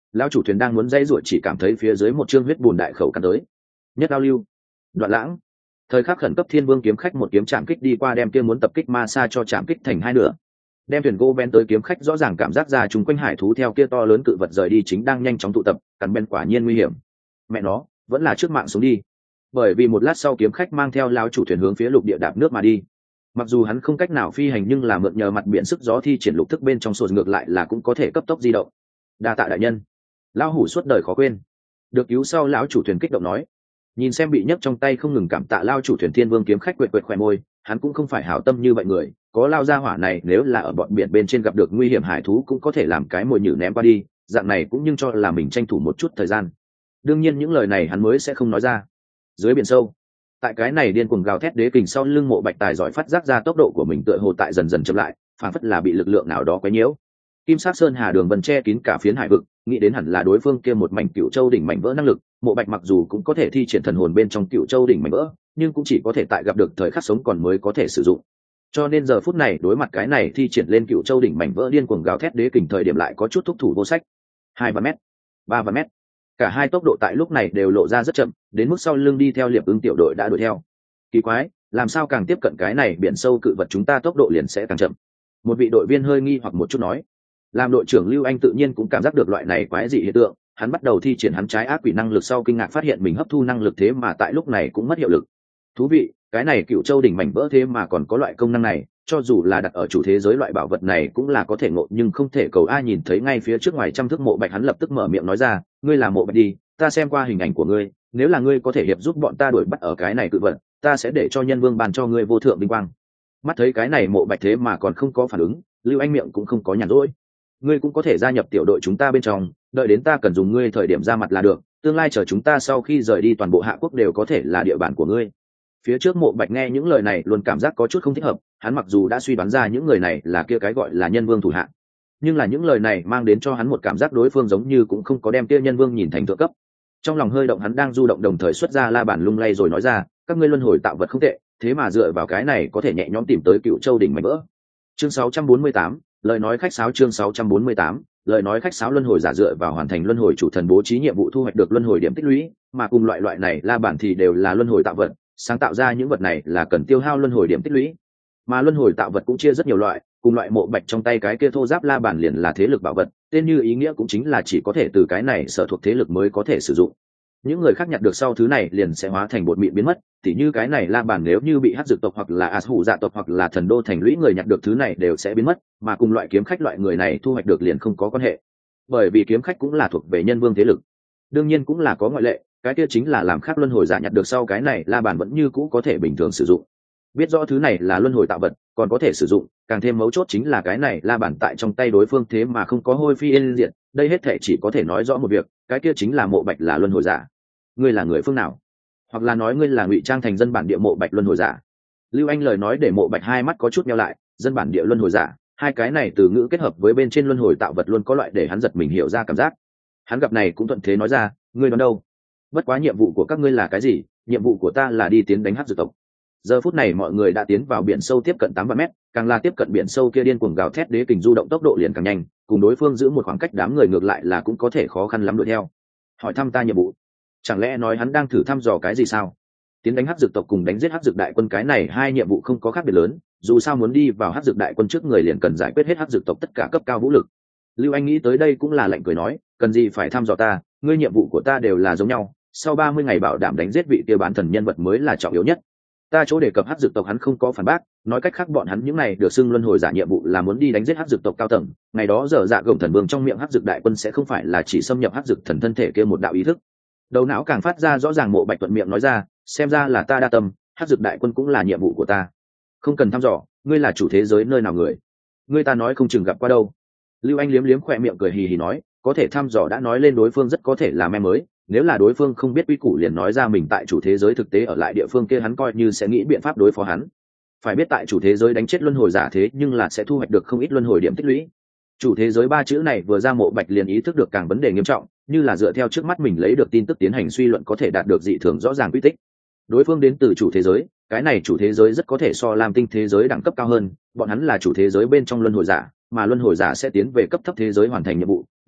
[SPEAKER 1] lão chủ thuyền đang muốn dây ruột chỉ cảm thấy phía dưới một chương huyết bùn đại khẩu cắn tới. Nhất đao lưu, đoạn lãng. Thời khắc khẩn cấp thiên vương kiếm khách một kiếm chạm kích đi qua đem kia muốn tập kích ma sa cho chạm kích thành hai nửa. Đem thuyền gỗ ben tới kiếm khách rõ ràng cảm giác ra chúng quanh hải thú theo kia to lớn cự vật rời đi chính đang nhanh chóng tụ tập, cắn ben quả nhiên nguy hiểm. Mẹ nó, vẫn là trước mạng xuống đi. Bởi vì một lát sau kiếm khách mang theo lão chủ thuyền hướng phía lục địa đạp nước mà đi. Mặc dù hắn không cách nào phi hành nhưng là mượn nhờ mặt biển sức gió thi triển lục thức bên trong sột ngược lại là cũng có thể cấp tốc di động. Đa tạ đại nhân. Lão hủ suốt đời khó quên. Được cứu sau lão chủ thuyền kích động nói. Nhìn xem bị nhấc trong tay không ngừng cảm tạ lao chủ thuyền thiên vương kiếm khách quệt quệt khỏe môi, hắn cũng không phải hảo tâm như vậy người, có lao ra hỏa này nếu là ở bọn biển bên trên gặp được nguy hiểm hải thú cũng có thể làm cái mồi nhử ném qua đi, dạng này cũng nhưng cho là mình tranh thủ một chút thời gian. Đương nhiên những lời này hắn mới sẽ không nói ra. Dưới biển sâu, tại cái này điên cuồng gào thét đế kình sau lưng Mộ Bạch Tài giỏi phát giác ra tốc độ của mình tựa hồ tại dần dần chậm lại, phản phất là bị lực lượng nào đó quấy nhiễu. Kim sắc sơn hà đường vân che kín cả phiến hải vực, nghĩ đến hẳn là đối phương kia một mảnh cựu châu đỉnh mảnh vỡ năng lực. Mộ Bạch mặc dù cũng có thể thi triển thần hồn bên trong cựu châu đỉnh mảnh vỡ, nhưng cũng chỉ có thể tại gặp được thời khắc sống còn mới có thể sử dụng. Cho nên giờ phút này đối mặt cái này thi triển lên cựu châu đỉnh mảnh vỡ điên cuồng gào thét đế kình thời điểm lại có chút thúc thủ vô sách. Hai vạn mét, ba vạn mét, cả hai tốc độ tại lúc này đều lộ ra rất chậm, đến mức sau lưng đi theo Liệp Ưng tiểu đội đã đuổi theo. Kỳ quái, làm sao càng tiếp cận cái này biển sâu cự vật chúng ta tốc độ liền sẽ càng chậm? Một vị đội viên hơi nghi hoặc một chút nói. Làm đội trưởng Lưu Anh tự nhiên cũng cảm giác được loại này quái dị hiện tượng, hắn bắt đầu thi triển hắn trái ác quỷ năng lực sau kinh ngạc phát hiện mình hấp thu năng lực thế mà tại lúc này cũng mất hiệu lực. Thú vị, cái này cựu châu đỉnh mảnh vỡ thế mà còn có loại công năng này, cho dù là đặt ở chủ thế giới loại bảo vật này cũng là có thể ngộ nhưng không thể cầu ai. Nhìn thấy ngay phía trước ngoài trăm thước Mộ Bạch hắn lập tức mở miệng nói ra, ngươi là Mộ Bạch đi, ta xem qua hình ảnh của ngươi, nếu là ngươi có thể hiệp giúp bọn ta đuổi bắt ở cái này cự vật, ta sẽ để cho nhân vương bàn cho ngươi vô thượng vinh quang. Mắt thấy cái này Mộ Bạch thế mà còn không có phản ứng, Lưu Anh miệng cũng không có nhàn rỗi. Ngươi cũng có thể gia nhập tiểu đội chúng ta bên trong, đợi đến ta cần dùng ngươi thời điểm ra mặt là được, tương lai chờ chúng ta sau khi rời đi toàn bộ hạ quốc đều có thể là địa bàn của ngươi. Phía trước Mộ Bạch nghe những lời này luôn cảm giác có chút không thích hợp, hắn mặc dù đã suy đoán ra những người này là kia cái gọi là nhân vương thủ hạ, nhưng là những lời này mang đến cho hắn một cảm giác đối phương giống như cũng không có đem kia nhân vương nhìn thành thượng cấp. Trong lòng hơi động hắn đang du động đồng thời xuất ra la bàn lung lay rồi nói ra, các ngươi luân hồi tạo vật không tệ, thế mà dựa vào cái này có thể nhẹ nhõm tìm tới cựu châu đỉnh mảnh vỡ. Chương sáu trăm bốn mươi tám, lời nói khách sáo. Chương sáu trăm bốn mươi tám, lời nói khách sáo. Luân hồi giả dựa vào hoàn thành luân hồi chủ thần bố trí nhiệm vụ thu hoạch được luân hồi điểm tích lũy, mà cùng loại loại này la bản thì đều là luân hồi tạo vật, sáng tạo ra những vật này là cần tiêu hao luân hồi điểm tích lũy. Mà luân hồi tạo vật cũng chia rất nhiều loại, cùng loại Mộ Bạch trong tay cái kia thô giáp la bản liền là thế lực bảo vật, tên như ý nghĩa cũng chính là chỉ có thể từ cái này sở thuộc thế lực mới có thể sử dụng. Những người khác nhặt được sau thứ này liền sẽ hóa thành bột mịn biến mất, tỉ như cái này la bàn nếu như bị hắc dược tộc hoặc là ạt hủ dạ tộc hoặc là thần đô thành lũy người nhặt được thứ này đều sẽ biến mất, mà cùng loại kiếm khách loại người này thu hoạch được liền không có quan hệ, bởi vì kiếm khách cũng là thuộc về nhân vương thế lực. Đương nhiên cũng là có ngoại lệ, cái kia chính là làm khác luân hồi giả nhặt được sau cái này la bàn vẫn như cũ có thể bình thường sử dụng. Biết rõ thứ này là luân hồi tạo vật còn có thể sử dụng, càng thêm mấu chốt chính là cái này la bàn tại trong tay đối phương thế mà không có hôi phi yên diệt, đây hết thể chỉ có thể nói rõ một việc, cái kia chính là Mộ Bạch là luân hồi giả. Ngươi là người phương nào? Hoặc là nói ngươi là ngụy trang thành dân bản địa Mộ Bạch luân hồi giả? Lưu Anh lời nói để Mộ Bạch hai mắt có chút nheo lại, dân bản địa luân hồi giả, hai cái này từ ngữ kết hợp với bên trên luân hồi tạo vật luôn có loại để hắn giật mình hiểu ra cảm giác. Hắn gặp này cũng thuận thế nói ra, ngươi đoán đâu? Bất quá nhiệm vụ của các ngươi là cái gì? Nhiệm vụ của ta là đi tiến đánh hắc dược tộc. Giờ phút này mọi người đã tiến vào biển sâu tiếp cận tám vạn mét, càng là tiếp cận biển sâu kia điên cuồng gào thét đế kình du động tốc độ liền càng nhanh, cùng đối phương giữ một khoảng cách đám người ngược lại là cũng có thể khó khăn lắm đuổi theo. Hỏi thăm ta nhiệm vụ, chẳng lẽ nói hắn đang thử thăm dò cái gì sao? Tiến đánh hắc dược tộc cùng đánh giết hắc dược đại quân cái này hai nhiệm vụ không có khác biệt lớn, dù sao muốn đi vào hắc dược đại quân trước người liền cần giải quyết hết hắc dược tộc tất cả cấp cao vũ lực. Lưu Anh nghĩ tới đây cũng là lạnh cười nói, cần gì phải thăm dò ta, ngươi nhiệm vụ của ta đều là giống nhau, sau ba mươi ngày bảo đảm đánh giết vị kia bán thần nhân vật mới là trọng yếu nhất. Ta chỗ đề cập hắc dược tộc hắn không có phản bác, nói cách khác bọn hắn những này được xưng luân hồi giả nhiệm vụ là muốn đi đánh giết hắc dược tộc cao tầng, ngày đó dở dạ gồng thần vương trong miệng hắc dược đại quân sẽ không phải là chỉ xâm nhập hắc dược thần thân thể kia một đạo ý thức. Đầu não càng phát ra rõ ràng, Mộ Bạch thuận miệng nói ra, xem ra là ta đa tâm, hắc dược đại quân cũng là nhiệm vụ của ta. Không cần thăm dò, ngươi là chủ thế giới nơi nào người, ngươi ta nói không chừng gặp qua đâu. Lưu Anh liếm liếm khỏe miệng cười hì hì nói, có thể thăm dò đã nói lên đối phương rất có thể là me mới, nếu là đối phương không biết quy củ liền nói ra mình tại chủ thế giới thực tế ở lại địa phương kia, hắn coi như sẽ nghĩ biện pháp đối phó hắn. Phải biết tại chủ thế giới đánh chết luân hồi giả thế nhưng là sẽ thu hoạch được không ít luân hồi điểm tích lũy. Chủ thế giới ba chữ này vừa ra, Mộ Bạch liền ý thức được càng vấn đề nghiêm trọng, như là dựa theo trước mắt mình lấy được tin tức tiến hành suy luận có thể đạt được dị thường rõ ràng quy tích. Đối phương đến từ chủ thế giới, cái này chủ thế giới rất có thể so Lam Tinh thế giới đẳng cấp cao hơn, bọn hắn là chủ thế giới bên trong luân hồi giả, mà luân hồi giả sẽ tiến về cấp thấp thế giới hoàn thành nhiệm vụ,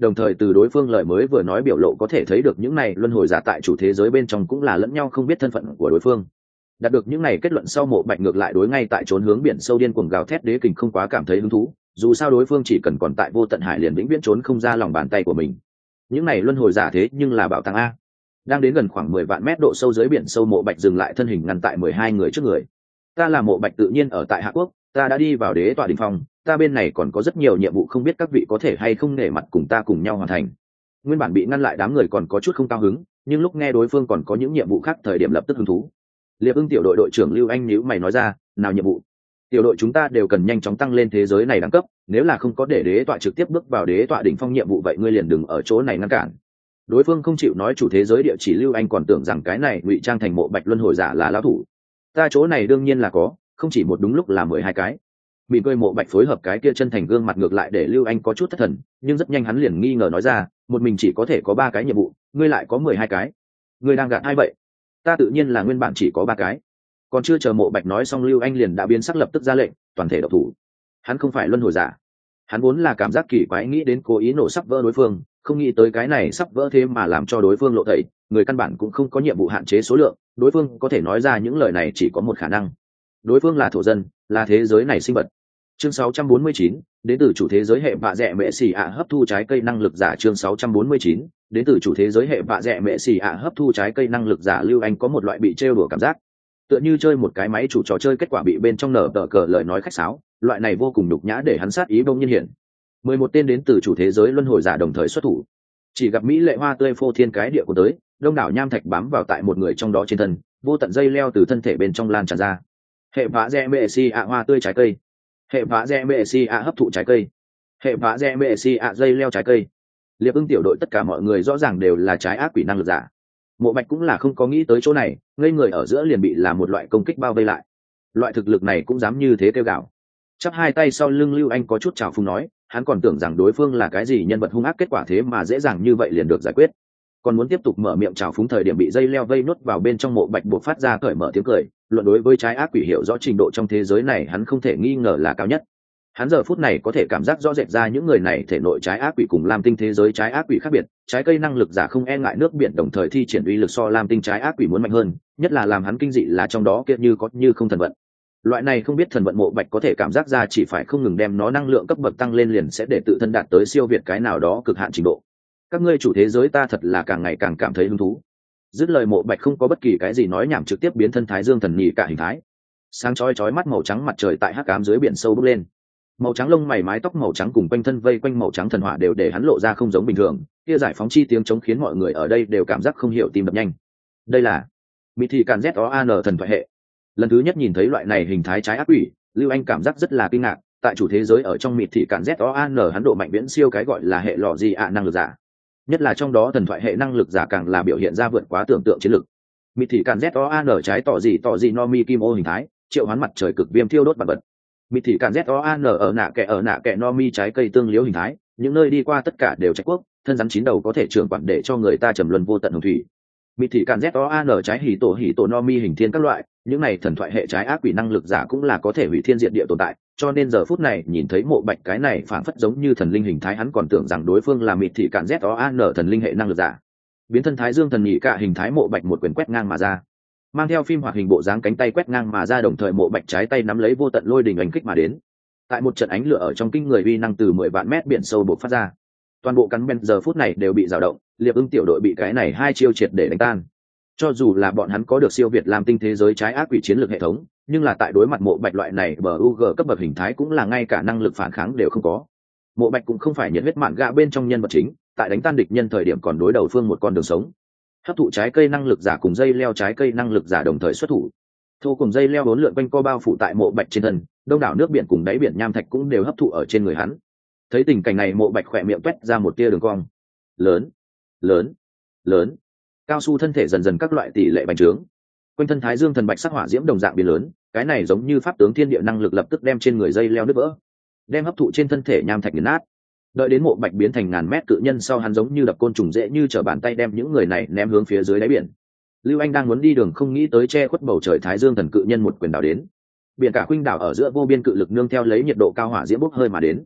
[SPEAKER 1] đồng thời từ đối phương lời mới vừa nói biểu lộ có thể thấy được những này luân hồi giả tại chủ thế giới bên trong cũng là lẫn nhau không biết thân phận của đối phương. Đạt được những này kết luận sau, Mộ Bạch ngược lại đối ngay tại trốn hướng biển sâu điên cuồng gào thét đế kình không quá cảm thấy hứng thú, dù sao đối phương chỉ cần còn tại vô tận hải liền vĩnh viễn trốn không ra lòng bàn tay của mình. Những này luân hồi giả thế nhưng là bảo tàng a. Đang đến gần khoảng mười vạn mét độ sâu dưới biển sâu, Mộ Bạch dừng lại thân hình ngăn tại mười hai người trước người. Ta là Mộ Bạch, tự nhiên ở tại Hạ Quốc, ta đã đi vào đế tọa đỉnh phong, ta bên này còn có rất nhiều nhiệm vụ, không biết các vị có thể hay không nể mặt cùng ta cùng nhau hoàn thành. Nguyên bản bị ngăn lại đám người còn có chút không cao hứng, nhưng lúc nghe đối phương còn có những nhiệm vụ khác thời điểm lập tức hứng thú. Liệp Ưng tiểu đội đội trưởng Lưu Anh nhíu mày nói ra, nào nhiệm vụ? Tiểu đội chúng ta đều cần nhanh chóng tăng lên thế giới này đẳng cấp, nếu là không có để đế tọa trực tiếp bước vào đế tọa đỉnh phong nhiệm vụ, vậy ngươi liền đừng ở chỗ này ngăn cản. Đối phương không chịu nói chủ thế giới địa chỉ, Lưu Anh còn tưởng rằng cái này ngụy trang thành Mộ Bạch luân hồi giả là lão thủ. Ta chỗ này đương nhiên là có, không chỉ một, đúng lúc là mười hai cái. Mỉm cười Mộ Bạch phối hợp cái kia chân thành gương mặt ngược lại để Lưu Anh có chút thất thần, nhưng rất nhanh hắn liền nghi ngờ nói ra, một mình chỉ có thể có ba cái nhiệm vụ, ngươi lại có mười hai cái, ngươi đang gạt ai vậy? Ta tự nhiên là nguyên bản chỉ có ba cái. Còn chưa chờ Mộ Bạch nói xong, Lưu Anh liền đã biến sắc, lập tức ra lệnh toàn thể độc thủ. Hắn không phải luân hồi giả, hắn vốn là cảm giác kỳ quái, nghĩ đến cố ý nổ sắp vỡ đối phương, không nghĩ tới cái này sắp vỡ thế mà làm cho đối phương lộ tẩy, người căn bản cũng không có nhiệm vụ hạn chế số lượng, đối phương có thể nói ra những lời này chỉ có một khả năng, đối phương là thổ dân, là thế giới này sinh vật. Chương sáu trăm bốn mươi chín, đến từ chủ thế giới hệ vạ dẹ mẹ xì ạ hấp thu trái cây năng lực giả. Chương sáu trăm bốn mươi chín, đến từ chủ thế giới hệ vạ dẹ mẹ xì ạ hấp thu trái cây năng lực giả. Lưu Anh có một loại bị trêu đùa cảm giác, tựa như chơi một cái máy chủ trò chơi, kết quả bị bên trong nở tờ cờ lời nói khách sáo, loại này vô cùng nhục nhã để hắn sát ý bỗng nhiên hiện. Mười một tên đến từ chủ thế giới luân hồi giả đồng thời xuất thủ, chỉ gặp mỹ lệ hoa tươi phô thiên cái địa của tới, đông đảo nham thạch bám vào tại một người trong đó trên thân, vô tận dây leo từ thân thể bên trong lan tràn ra. Hệ vạ dẹ mẹ xì ạ hoa tươi trái cây, hệ vạ dẹ mẹ xì ạ hấp thụ trái cây, hệ vạ dẹ mẹ xì ạ dây leo trái cây. Liệp Ưng tiểu đội tất cả mọi người rõ ràng đều là trái ác quỷ năng lực giả. Mộ Bạch cũng là không có nghĩ tới chỗ này, ngây người ở giữa liền bị là một loại công kích bao vây lại. Loại thực lực này cũng dám như thế kêu gào. Chắp hai tay sau lưng, Lưu Anh có chút trào phúng nói, hắn còn tưởng rằng đối phương là cái gì nhân vật hung ác, kết quả thế mà dễ dàng như vậy liền được giải quyết. Còn muốn tiếp tục mở miệng trào phúng thời điểm bị dây leo vây nốt vào bên trong, Mộ Bạch buộc phát ra cởi mở tiếng cười, luận đối với trái ác quỷ hiểu rõ trình độ trong thế giới này hắn không thể nghi ngờ là cao nhất. Hắn giờ phút này có thể cảm giác rõ rệt ra những người này thể nội trái ác quỷ cùng lam tinh thế giới trái ác quỷ khác biệt, trái cây năng lực giả không e ngại nước biển, đồng thời thi triển uy lực so lam tinh trái ác quỷ muốn mạnh hơn, nhất là làm hắn kinh dị là trong đó kia như có như không thần vận. Loại này không biết thần vận Mộ Bạch có thể cảm giác ra chỉ phải không ngừng đem nó năng lượng cấp bậc tăng lên liền sẽ để tự thân đạt tới siêu việt cái nào đó cực hạn trình độ. Các ngươi chủ thế giới ta thật là càng ngày càng cảm thấy hứng thú. Dứt lời, Mộ Bạch không có bất kỳ cái gì nói nhảm, trực tiếp biến thân Thái Dương thần nhị cả hình thái. Sáng chói chói mắt màu trắng mặt trời tại hắc ám dưới biển sâu bốc lên. Màu trắng lông mày, mái tóc màu trắng cùng quanh thân vây quanh màu trắng thần hỏa đều để hắn lộ ra không giống bình thường, kia giải phóng chi tiếng chống khiến mọi người ở đây đều cảm giác không hiểu tim đập nhanh. Đây là Mị Thị Càn Z O A N thần thoại hệ. Lần thứ nhất nhìn thấy loại này hình thái trái ác quỷ, Lưu Anh cảm giác rất là kinh ngạc, tại chủ thế giới ở trong Mị Thị Càn Z O A N hắn độ mạnh viễn siêu cái gọi là hệ lọ gì ạ năng lực giả. Nhất là trong đó thần thoại hệ năng lực giả càng là biểu hiện ra vượt quá tưởng tượng chiến lực. Mị Thị Càn Z O A N trái tỏ gì tỏ gì no mi kim ô hình thái, triệu hoán mặt trời cực viêm thiêu đốt vật vật. Mị Thị Càn Z O A N ở nạ kẻ ở nạ kẻ no mi trái cây tương liễu hình thái, những nơi đi qua tất cả đều trách quốc, thân rắn chín đầu có thể trưởng quản để cho người ta trầm luân vô tận hồng thủy. Mị Thị Càn Z O A N trái hỉ tổ hỉ tổ no mi hình thiên các loại, những này thần thoại hệ trái ác quỷ năng lực giả cũng là có thể hủy thiên diệt địa tồn tại, cho nên giờ phút này nhìn thấy Mộ Bạch cái này phảng phất giống như thần linh hình thái, hắn còn tưởng rằng đối phương là Mị Thị Càn Z O A N thần linh hệ năng lực giả. Biến thân Thái Dương thần nhị cả hình thái, Mộ Bạch một quyền quét ngang mà ra, mang theo phim hoạt hình bộ dáng cánh tay quét ngang mà ra, đồng thời Mộ Bạch trái tay nắm lấy vô tận lôi đình oanh kích mà đến. Tại một trận ánh lửa ở trong kinh người uy năng từ mười vạn mét biển sâu bộc phát ra, toàn bộ cắn ben giờ phút này đều bị dao động, Liệp Ưng tiểu đội bị cái này hai chiêu triệt để đánh tan. Cho dù là bọn hắn có được siêu việt làm tinh thế giới trái ác quỷ chiến lược hệ thống, nhưng là tại đối mặt Mộ Bạch loại này bờ u giê cấp bậc hình thái cũng là ngay cả năng lực phản kháng đều không có. Mộ Bạch cũng không phải nhiệt huyết mạn gạ bên trong nhân vật chính, tại đánh tan địch nhân thời điểm còn đối đầu phương một con đường sống. Hấp thụ trái cây năng lực giả cùng dây leo trái cây năng lực giả đồng thời xuất thủ, thô cùng dây leo bốn lượn quanh co bao phủ tại Mộ Bạch trên thân, đông đảo nước biển cùng đáy biển nham thạch cũng đều hấp thụ ở trên người hắn. Thấy tình cảnh này, Mộ Bạch khỏe miệng toét ra một tia đường cong. Lớn, lớn, lớn. Cao su thân thể dần dần các loại tỷ lệ bành trướng, quanh thân Thái Dương thần bạch sắc hỏa diễm đồng dạng biến lớn, cái này giống như pháp tướng thiên địa năng lực lập tức đem trên người dây leo nứt vỡ, đem hấp thụ trên thân thể nham thạch nghiền nát. Đợi đến Mộ Bạch biến thành ngàn mét cự nhân sau, hắn giống như đập côn trùng dễ như trở bàn tay đem những người này ném hướng phía dưới đáy biển. Lưu Anh đang muốn đi đường, không nghĩ tới che khuất bầu trời Thái Dương thần cự nhân một quyền đảo đến. Biển cả khuynh đảo ở giữa vô biên cự lực nương theo lấy nhiệt độ cao hỏa diễm bốc hơi mà đến.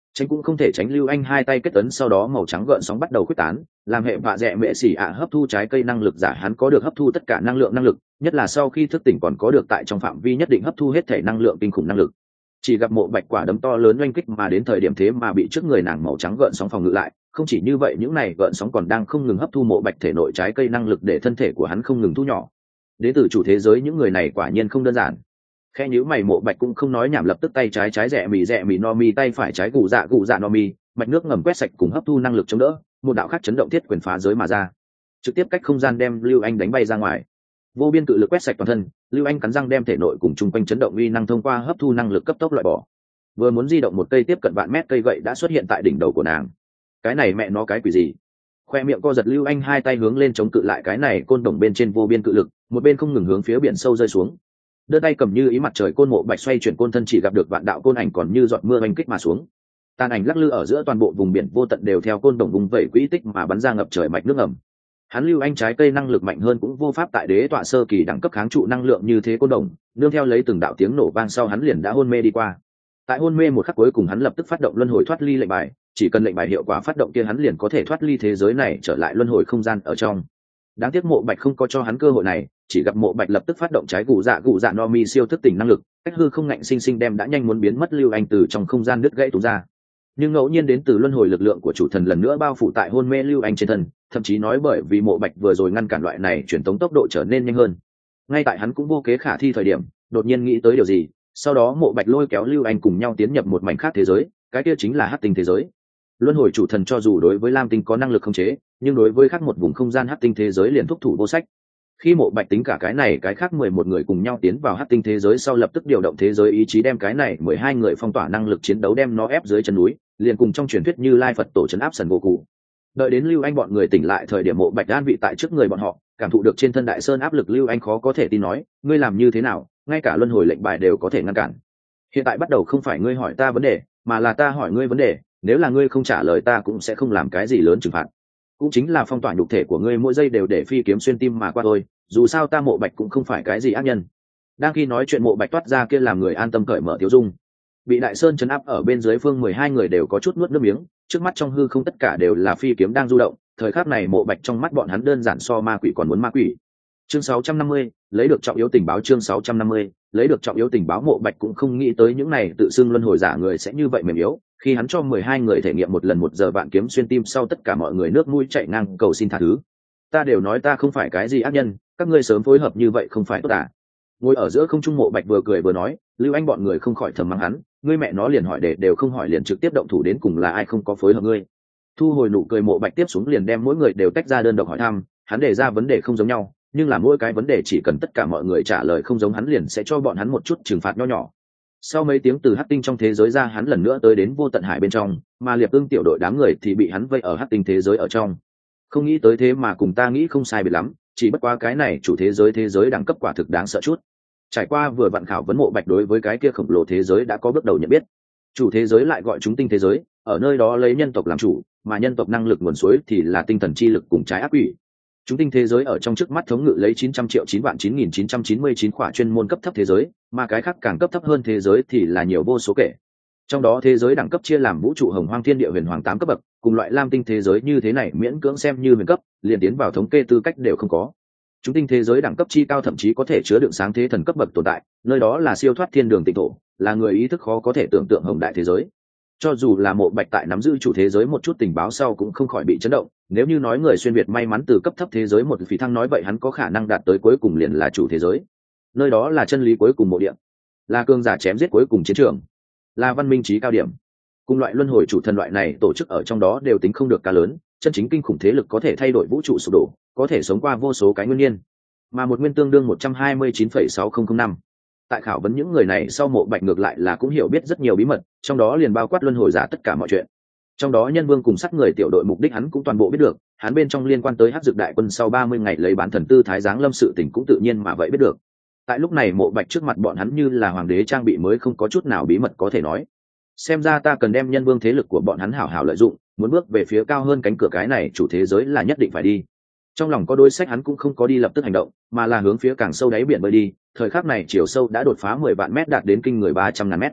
[SPEAKER 1] Tránh cũng không thể tránh, lưu anh hai tay kết ấn, sau đó màu trắng gợn sóng bắt đầu khuếch tán, làm hệ vạ dẹ mệ xỉ ạ hấp thu trái cây năng lực giả. Hắn có được hấp thu tất cả năng lượng năng lực, nhất là sau khi thức tỉnh còn có được tại trong phạm vi nhất định hấp thu hết thể năng lượng kinh khủng năng lực. Chỉ gặp Mộ Bạch quả đấm to lớn oanh kích mà đến, thời điểm thế mà bị trước người nàng màu trắng gợn sóng phòng ngự lại. Không chỉ như vậy, những này gợn sóng còn đang không ngừng hấp thu Mộ Bạch thể nội trái cây năng lực, để thân thể của hắn không ngừng thu nhỏ. Đến từ chủ thế giới những người này quả nhiên không đơn giản. Khe nhíu mày, Mộ Bạch cũng không nói nhảm, lập tức tay trái trái rẽ mì rẽ mì no mi, tay phải trái gù dạ gù dạ no mi, mạch nước ngầm quét sạch cùng hấp thu năng lực chống đỡ, một đạo khác chấn động thiết quyền phá giới mà ra, trực tiếp cách không gian đem Lưu Anh đánh bay ra ngoài. Vô biên cự lực quét sạch toàn thân, Lưu Anh cắn răng đem thể nội cùng chung quanh chấn động uy năng thông qua hấp thu năng lực cấp tốc loại bỏ. Vừa muốn di động một cây tiếp cận vạn mét cây gậy đã xuất hiện tại đỉnh đầu của nàng. Cái này mẹ nó cái quỷ gì? Khoe miệng co giật, Lưu Anh hai tay hướng lên chống cự lại cái này côn đồng bên trên vô biên cự lực, một bên không ngừng hướng phía biển sâu rơi xuống. Đưa tay cầm như ý mặt trời côn, Mộ Bạch xoay chuyển côn thân, chỉ gặp được vạn đạo côn ảnh còn như giọt mưa oanh kích mà xuống. Tàn ảnh lắc lư ở giữa toàn bộ vùng biển vô tận, đều theo côn đồng vùng vẩy quỹ tích mà bắn ra ngập trời mạch nước ngầm. Hắn Lưu Anh trái cây năng lực mạnh hơn cũng vô pháp tại đế tọa sơ kỳ đẳng cấp kháng trụ năng lượng như thế côn đồng, nương theo lấy từng đạo tiếng nổ vang sau hắn liền đã hôn mê đi qua. Tại hôn mê một khắc cuối cùng, hắn lập tức phát động luân hồi thoát ly lệnh bài, chỉ cần lệnh bài hiệu quả phát động kia, hắn liền có thể thoát ly thế giới này trở lại luân hồi không gian ở trong. Đáng tiếc Mộ Bạch không có cho hắn cơ hội này, chỉ gặp Mộ Bạch lập tức phát động trái gù dạ gù dạ no mi siêu thức tỉnh năng lực, cách hư không ngạnh sinh sinh đem đã nhanh muốn biến mất Lưu Anh từ trong không gian đứt gãy túm ra. Nhưng ngẫu nhiên đến từ luân hồi lực lượng của chủ thần lần nữa bao phủ tại hôn mê Lưu Anh trên thân, thậm chí nói bởi vì Mộ Bạch vừa rồi ngăn cản loại này truyền tống tốc độ trở nên nhanh hơn. Ngay tại hắn cũng vô kế khả thi thời điểm, đột nhiên nghĩ tới điều gì, sau đó Mộ Bạch lôi kéo Lưu Anh cùng nhau tiến nhập một mảnh khác thế giới, cái kia chính là Hắc Tinh thế giới. Luân hồi chủ thần cho dù đối với Lam Tinh có năng lực khống chế, nhưng đối với khác một vùng không gian Hắc Tinh thế giới liền thúc thủ vô sách. Khi Mộ Bạch tính cả cái này cái khác mười một người cùng nhau tiến vào Hắc Tinh thế giới sau, lập tức điều động thế giới ý chí đem cái này mười hai người phong tỏa năng lực chiến đấu đem nó ép dưới chân núi, liền cùng trong truyền thuyết Như Lai Phật tổ trấn áp Sần Gỗ Cụ. Đợi đến Lưu Anh bọn người tỉnh lại, thời điểm Mộ Bạch an vị tại trước người bọn họ, cảm thụ được trên thân đại sơn áp lực, Lưu Anh khó có thể tin nói, ngươi làm như thế nào, ngay cả luân hồi lệnh bài đều có thể ngăn cản. Hiện tại bắt đầu không phải ngươi hỏi ta vấn đề, mà là ta hỏi ngươi vấn đề, nếu là ngươi không trả lời ta cũng sẽ không làm cái gì lớn trừng phạt. Cũng chính là phong tỏa nhục thể của ngươi mỗi giây đều để phi kiếm xuyên tim mà qua thôi, dù sao ta Mộ Bạch cũng không phải cái gì ác nhân. Đang khi nói chuyện, Mộ Bạch toát ra kia làm người an tâm cởi mở tiêu dung. Bị đại sơn chấn áp ở bên dưới phương mười hai người đều có chút nuốt nước miếng, trước mắt trong hư không tất cả đều là phi kiếm đang du động, thời khắc này Mộ Bạch trong mắt bọn hắn đơn giản so ma quỷ còn muốn ma quỷ. Chương sáu trăm năm mươi, lấy được trọng yếu tình báo. Chương sáu trăm năm mươi, lấy được trọng yếu tình báo. Mộ Bạch cũng không nghĩ tới những này tự xưng luân hồi giả người sẽ như vậy mềm yếu, khi hắn cho mười hai người thể nghiệm một lần một giờ vạn kiếm xuyên tim sau, tất cả mọi người nước mũi chảy ngang cầu xin tha thứ. Ta đều nói ta không phải cái gì ác nhân, các ngươi sớm phối hợp như vậy không phải tốt à? Ngồi ở giữa không trung, Mộ Bạch vừa cười vừa nói, Lưu Anh bọn người không khỏi thầm mắng hắn, ngươi mẹ nó liền hỏi để đều không hỏi liền trực tiếp động thủ, đến cùng là ai không có phối hợp ngươi? Thu hồi nụ cười, Mộ Bạch tiếp xuống liền đem mỗi người đều tách ra đơn độc hỏi thăm, hắn đề ra vấn đề không giống nhau, nhưng là mỗi cái vấn đề chỉ cần tất cả mọi người trả lời không giống hắn liền sẽ cho bọn hắn một chút trừng phạt nho nhỏ. Sau mấy tiếng từ Hắc Tinh trong thế giới ra, hắn lần nữa tới đến Vô Tận Hải bên trong, mà Liệp Ưng tiểu đội đám người thì bị hắn vây ở Hắc Tinh thế giới ở trong. Không nghĩ tới thế mà cùng ta nghĩ không sai biệt lắm, chỉ bất quá cái này chủ thế giới thế giới đẳng cấp quả thực đáng sợ chút. Trải qua vừa vặn khảo vấn, Mộ Bạch đối với cái kia khổng lồ thế giới đã có bước đầu nhận biết. Chủ thế giới lại gọi chúng tinh thế giới, ở nơi đó lấy nhân tộc làm chủ, mà nhân tộc năng lực nguồn suối thì là tinh thần chi lực cùng trái ác quỷ. Chúng tinh thế giới ở trong trước mắt thống ngự lấy chín trăm triệu chín vạn chín nghìn chín trăm chín mươi chín khỏa chuyên môn cấp thấp thế giới, mà cái khác càng cấp thấp hơn thế giới thì là nhiều vô số kể. Trong đó thế giới đẳng cấp chia làm vũ trụ hồng hoang thiên địa huyền hoàng tám cấp bậc, cùng loại lam tinh thế giới như thế này miễn cưỡng xem như huyền cấp, liền tiến vào thống kê tư cách đều không có. Chúng tinh thế giới đẳng cấp chi cao thậm chí có thể chứa đựng sáng thế thần cấp bậc tồn tại, nơi đó là siêu thoát thiên đường tịnh thổ, là người ý thức khó có thể tưởng tượng hồng đại thế giới. Cho dù là Mộ Bạch tại nắm giữ chủ thế giới một chút tình báo sau cũng không khỏi bị chấn động, nếu như nói người xuyên việt may mắn từ cấp thấp thế giới một phí thăng, nói vậy hắn có khả năng đạt tới cuối cùng liền là chủ thế giới. Nơi đó là chân lý cuối cùng mộ địa, là cường giả chém giết cuối cùng chiến trường, là văn minh trí cao điểm. Cùng loại luân hồi chủ thần loại này tổ chức ở trong đó đều tính không được ca lớn, chân chính kinh khủng thế lực có thể thay đổi vũ trụ sụp đổ, có thể sống qua vô số cái nguyên niên, mà một nguyên tương đương một trăm hai mươi chín phẩy sáu không không năm. Tại khảo vấn những người này sau, Mộ Bạch ngược lại là cũng hiểu biết rất nhiều bí mật, trong đó liền bao quát luân hồi giả tất cả mọi chuyện. Trong đó nhân vương cùng sát người tiểu đội mục đích hắn cũng toàn bộ biết được, hắn bên trong liên quan tới Hắc Dược đại quân sau ba mươi ngày lấy bán thần tư thái giáng lâm sự tình cũng tự nhiên mà vậy biết được. Tại lúc này Mộ Bạch trước mặt bọn hắn như là hoàng đế trang bị mới, không có chút nào bí mật có thể nói. Xem ra ta cần đem nhân vương thế lực của bọn hắn hảo hảo lợi dụng, muốn bước về phía cao hơn cánh cửa cái này chủ thế giới là nhất định phải đi. Trong lòng có đối sách, hắn cũng không có đi lập tức hành động, mà là hướng phía càng sâu đáy biển bơi đi. Thời khắc này chiều sâu đã đột phá mười vạn mét, đạt đến kinh người ba trăm ngàn mét.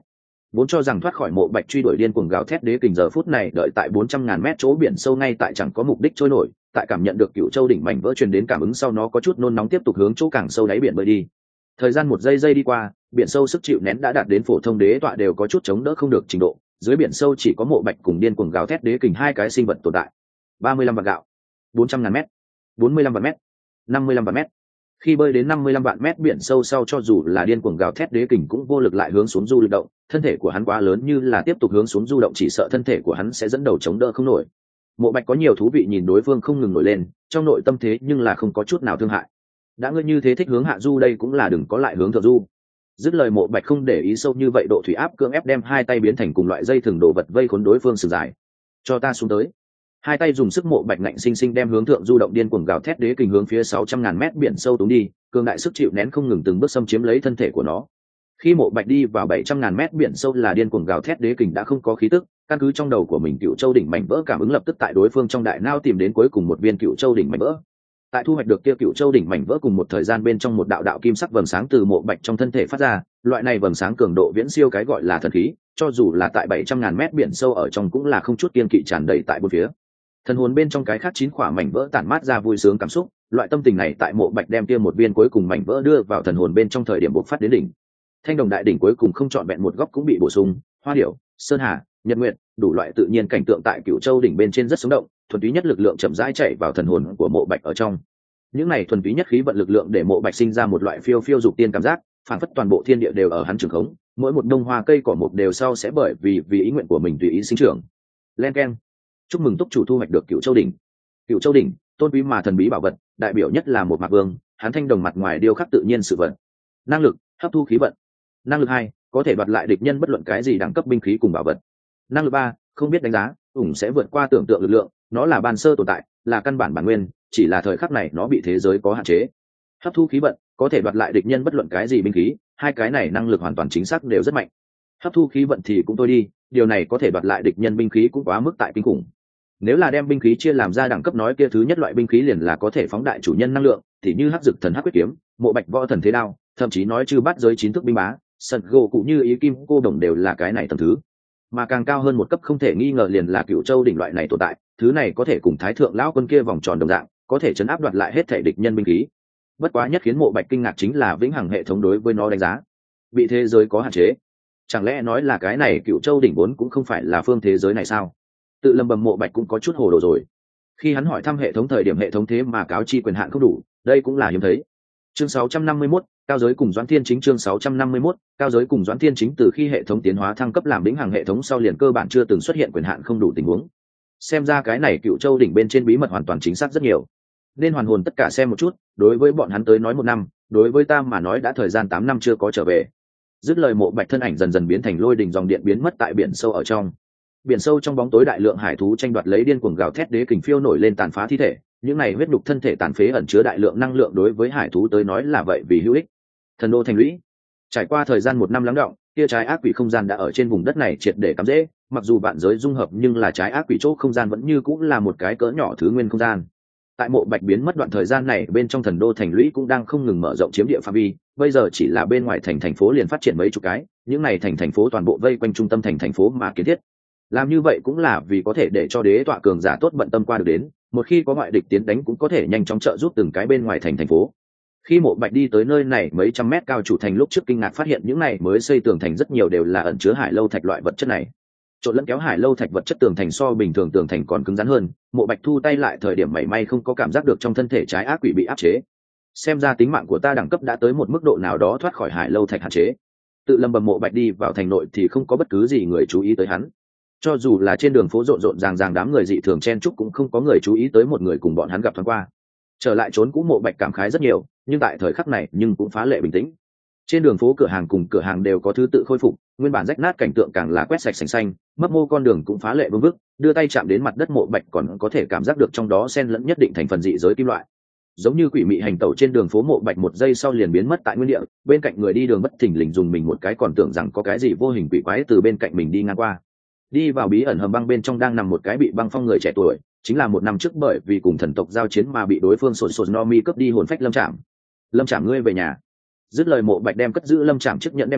[SPEAKER 1] vốn cho rằng thoát khỏi mộ bạch truy đuổi điên cuồng gào thét đế kình giờ phút này đợi tại bốn trăm ngàn mét chỗ biển sâu ngay tại chẳng có mục đích trôi nổi, tại cảm nhận được Cựu Châu đỉnh mảnh vỡ truyền đến cảm ứng sau nó có chút nôn nóng tiếp tục hướng chỗ càng sâu đáy biển bơi đi. Thời gian một giây giây đi qua, biển sâu sức chịu nén đã đạt đến phổ thông đế tọa đều có chút chống đỡ không được trình độ, dưới biển sâu chỉ có mộ bạch cùng điên cuồng gào thét đế kình hai cái sinh vật tồn tại. ba mươi lăm vạn gạo, bốn trăm ngàn mét, bốn mươi lăm vạn mét, năm mươi lăm vạn mét. Khi bơi đến năm mươi lăm vạn mét biển sâu sau cho dù là điên cuồng gào thét đế kình cũng vô lực lại hướng xuống du động, thân thể của hắn quá lớn như là tiếp tục hướng xuống du động chỉ sợ thân thể của hắn sẽ dẫn đầu chống đỡ không nổi. Mộ bạch có nhiều thú vị nhìn đối phương không ngừng nổi lên, trong nội tâm thế nhưng là không có chút nào thương hại. Đã ngươi như thế thích hướng hạ du đây cũng là đừng có lại hướng thượng du. Dứt lời mộ bạch không để ý sâu như vậy độ thủy áp cưỡng ép đem hai tay biến thành cùng loại dây thừng đồ vật vây khốn đối phương sừng dài. Cho ta xuống tới. Hai tay dùng sức mộ bạch ngạnh sinh sinh đem hướng thượng du động điên cuồng gào thét đế kình hướng phía sáu trăm ngàn mét biển sâu túng đi, cường đại sức chịu nén không ngừng từng bước xâm chiếm lấy thân thể của nó. Khi mộ bạch đi vào bảy trăm ngàn mét biển sâu là điên cuồng gào thét đế kình đã không có khí tức, căn cứ trong đầu của mình Cựu Châu đỉnh mảnh vỡ cảm ứng lập tức tại đối phương trong đại não tìm đến cuối cùng một viên Cựu Châu đỉnh mảnh vỡ. Tại thu hoạch được kia Cựu Châu đỉnh mảnh vỡ cùng một thời gian bên trong một đạo đạo kim sắc vầng sáng từ mộ bạch trong thân thể phát ra, loại này vầng sáng cường độ viễn siêu cái gọi là thần khí, cho dù là tại bảy trăm ngàn mét biển sâu ở trong cũng là không chút kiên kỵ tràn đầy tại bốn phía. Thần hồn bên trong cái khác chín khỏa mảnh vỡ tản mát ra vui sướng cảm xúc, loại tâm tình này tại mộ bạch đem kia một viên cuối cùng mảnh vỡ đưa vào thần hồn bên trong thời điểm bộc phát đến đỉnh. Thanh đồng đại đỉnh cuối cùng không chọn vẹn một góc cũng bị bổ sung, hoa điểu, sơn hà, nhật nguyệt, đủ loại tự nhiên cảnh tượng tại Cựu Châu đỉnh bên trên rất sống động, thuần túy nhất lực lượng chậm rãi chạy vào thần hồn của mộ bạch ở trong. Những này thuần túy nhất khí vận lực lượng để mộ bạch sinh ra một loại phiêu phiêu dục tiên cảm giác, phản phất toàn bộ thiên địa đều ở hắn trường khống, mỗi một đông hoa cây cỏ mục đều sau sẽ bởi vì vì ý nguyện của mình tùy ý sinh trưởng. Len keng. Chúc mừng túc chủ thu hoạch được Cựu Châu đỉnh. Cựu Châu đỉnh, tôn quý mà thần bí bảo vật, đại biểu nhất là một mạc vương, hắn thanh đồng mặt ngoài điêu khắc tự nhiên sự vật. Năng lực, hấp thu khí vận. Năng lực hai, có thể đoạt lại địch nhân bất luận cái gì đẳng cấp binh khí cùng bảo vật. Năng lực ba, không biết đánh giá, ủng sẽ vượt qua tưởng tượng lực lượng, nó là ban sơ tồn tại, là căn bản bản nguyên, chỉ là thời khắc này nó bị thế giới có hạn chế. Hấp thu khí vận, có thể đoạt lại địch nhân bất luận cái gì binh khí, hai cái này năng lực hoàn toàn chính xác đều rất mạnh. Hấp thu khí vận thì cũng thôi đi, điều này có thể đoạt lại địch nhân binh khí cũng quá mức tại kinh khủng. Nếu là đem binh khí chia làm ra đẳng cấp nói kia thứ nhất loại binh khí liền là có thể phóng đại chủ nhân năng lượng, thì như hắc dực thần hắc quyết kiếm, mộ bạch võ thần thế đao, thậm chí nói chư bắt giới chín thức binh bá, sật gỗ cũng như ý kim cô đồng đều là cái này tầm thứ. Mà càng cao hơn một cấp không thể nghi ngờ liền là Cựu Châu đỉnh loại này tồn tại, thứ này có thể cùng thái thượng lão quân kia vòng tròn đồng dạng, có thể chấn áp đoạt lại hết thể địch nhân binh khí. Bất quá nhất khiến mộ bạch kinh ngạc chính là vĩnh hằng hệ thống đối với nó đánh giá bị thế giới có hạn chế. Chẳng lẽ nói là cái này Cựu Châu đỉnh vốn cũng không phải là phương thế giới này sao? Tự lầm bầm mộ bạch cũng có chút hồ đồ rồi. Khi hắn hỏi thăm hệ thống thời điểm hệ thống thế mà cáo chi quyền hạn không đủ, đây cũng là hiếm thấy. Chương sáu trăm năm mươi mốt, cao giới cùng Doãn Thiên Chính. Chương sáu trăm năm mươi mốt, cao giới cùng Doãn Thiên Chính. Từ khi hệ thống tiến hóa thăng cấp làm vĩnh hằng hệ thống sau liền cơ bản chưa từng xuất hiện quyền hạn không đủ tình huống. Xem ra cái này Cựu Châu đỉnh bên trên bí mật hoàn toàn chính xác rất nhiều. Nên hoàn hồn tất cả xem một chút, đối với bọn hắn tới nói một năm, đối với ta mà nói đã thời gian tám năm chưa có trở về. Dứt lời mộ bạch thân ảnh dần dần biến thành lôi đỉnh dòng điện biến mất tại biển sâu ở trong. Biển sâu trong bóng tối đại lượng hải thú tranh đoạt lấy điên cuồng gào thét đế kình phiêu nổi lên tàn phá thi thể, những này huyết nhục thân thể tàn phế ẩn chứa đại lượng năng lượng đối với hải thú tới nói là vậy vì hữu ích. Thần đô thành lũy. Trải qua thời gian một năm lắng đọng, kia trái ác quỷ không gian đã ở trên vùng đất này triệt để cắm rễ, mặc dù vạn giới dung hợp nhưng là trái ác quỷ chỗ không gian vẫn như cũng là một cái cỡ nhỏ thứ nguyên không gian. Tại mộ bạch biến mất đoạn thời gian này bên trong thần đô thành lũy cũng đang không ngừng mở rộng chiếm địa phạm vi, bây giờ chỉ là bên ngoài thành thành phố liền phát triển mấy chục cái, những này thành thành phố toàn bộ vây quanh trung tâm thành thành phố mà kiến thiết. Làm như vậy cũng là vì có thể để cho đế tọa cường giả tốt bận tâm qua được đến, một khi có ngoại địch tiến đánh cũng có thể nhanh chóng trợ giúp từng cái bên ngoài thành thành phố. Khi mộ bạch đi tới nơi này mấy trăm mét cao chủ thành lúc trước kinh ngạc phát hiện những này mới xây tường thành rất nhiều đều là ẩn chứa hải lâu thạch loại vật chất này. Trộn lẫn kéo hải lâu thạch vật chất tường thành so bình thường tường thành còn cứng rắn hơn, mộ bạch thu tay lại thời điểm mảy may không có cảm giác được trong thân thể trái ác quỷ bị áp chế. Xem ra tính mạng của ta đẳng cấp đã tới một mức độ nào đó thoát khỏi hải lâu thạch hạn chế. Tự lầm bầm mộ bạch đi vào thành nội thì không có bất cứ gì người chú ý tới hắn. Cho dù là trên đường phố rộn rộn ràng ràng đám người dị thường chen chúc cũng không có người chú ý tới một người cùng bọn hắn gặp thoáng qua. Trở lại trốn cũ mộ bạch cảm khái rất nhiều, nhưng tại thời khắc này nhưng cũng phá lệ bình tĩnh. Trên đường phố cửa hàng cùng cửa hàng đều có thứ tự khôi phục, nguyên bản rách nát cảnh tượng càng là quét sạch sành xanh, mấp mô con đường cũng phá lệ vương vức, đưa tay chạm đến mặt đất mộ bạch còn có thể cảm giác được trong đó xen lẫn nhất định thành phần dị giới kim loại. Giống như quỷ mị hành tẩu trên đường phố mộ bạch một giây sau liền biến mất tại nguyên địa, bên cạnh người đi đường bất thình lình dùng mình một cái còn tưởng rằng có cái gì vô hình quỷ quái từ bên cạnh mình đi ngang qua. Đi vào bí ẩn hầm băng bên trong đang nằm một cái bị băng phong người trẻ tuổi, chính là một năm trước bởi vì cùng thần tộc giao chiến mà bị đối phương sồn sồn no mi cướp đi hồn phách Lâm Trảm. Lâm Trảm ngươi về nhà. Dứt lời mộ bạch đem cất giữ Lâm Trảm chiếc nhẫn đem ra,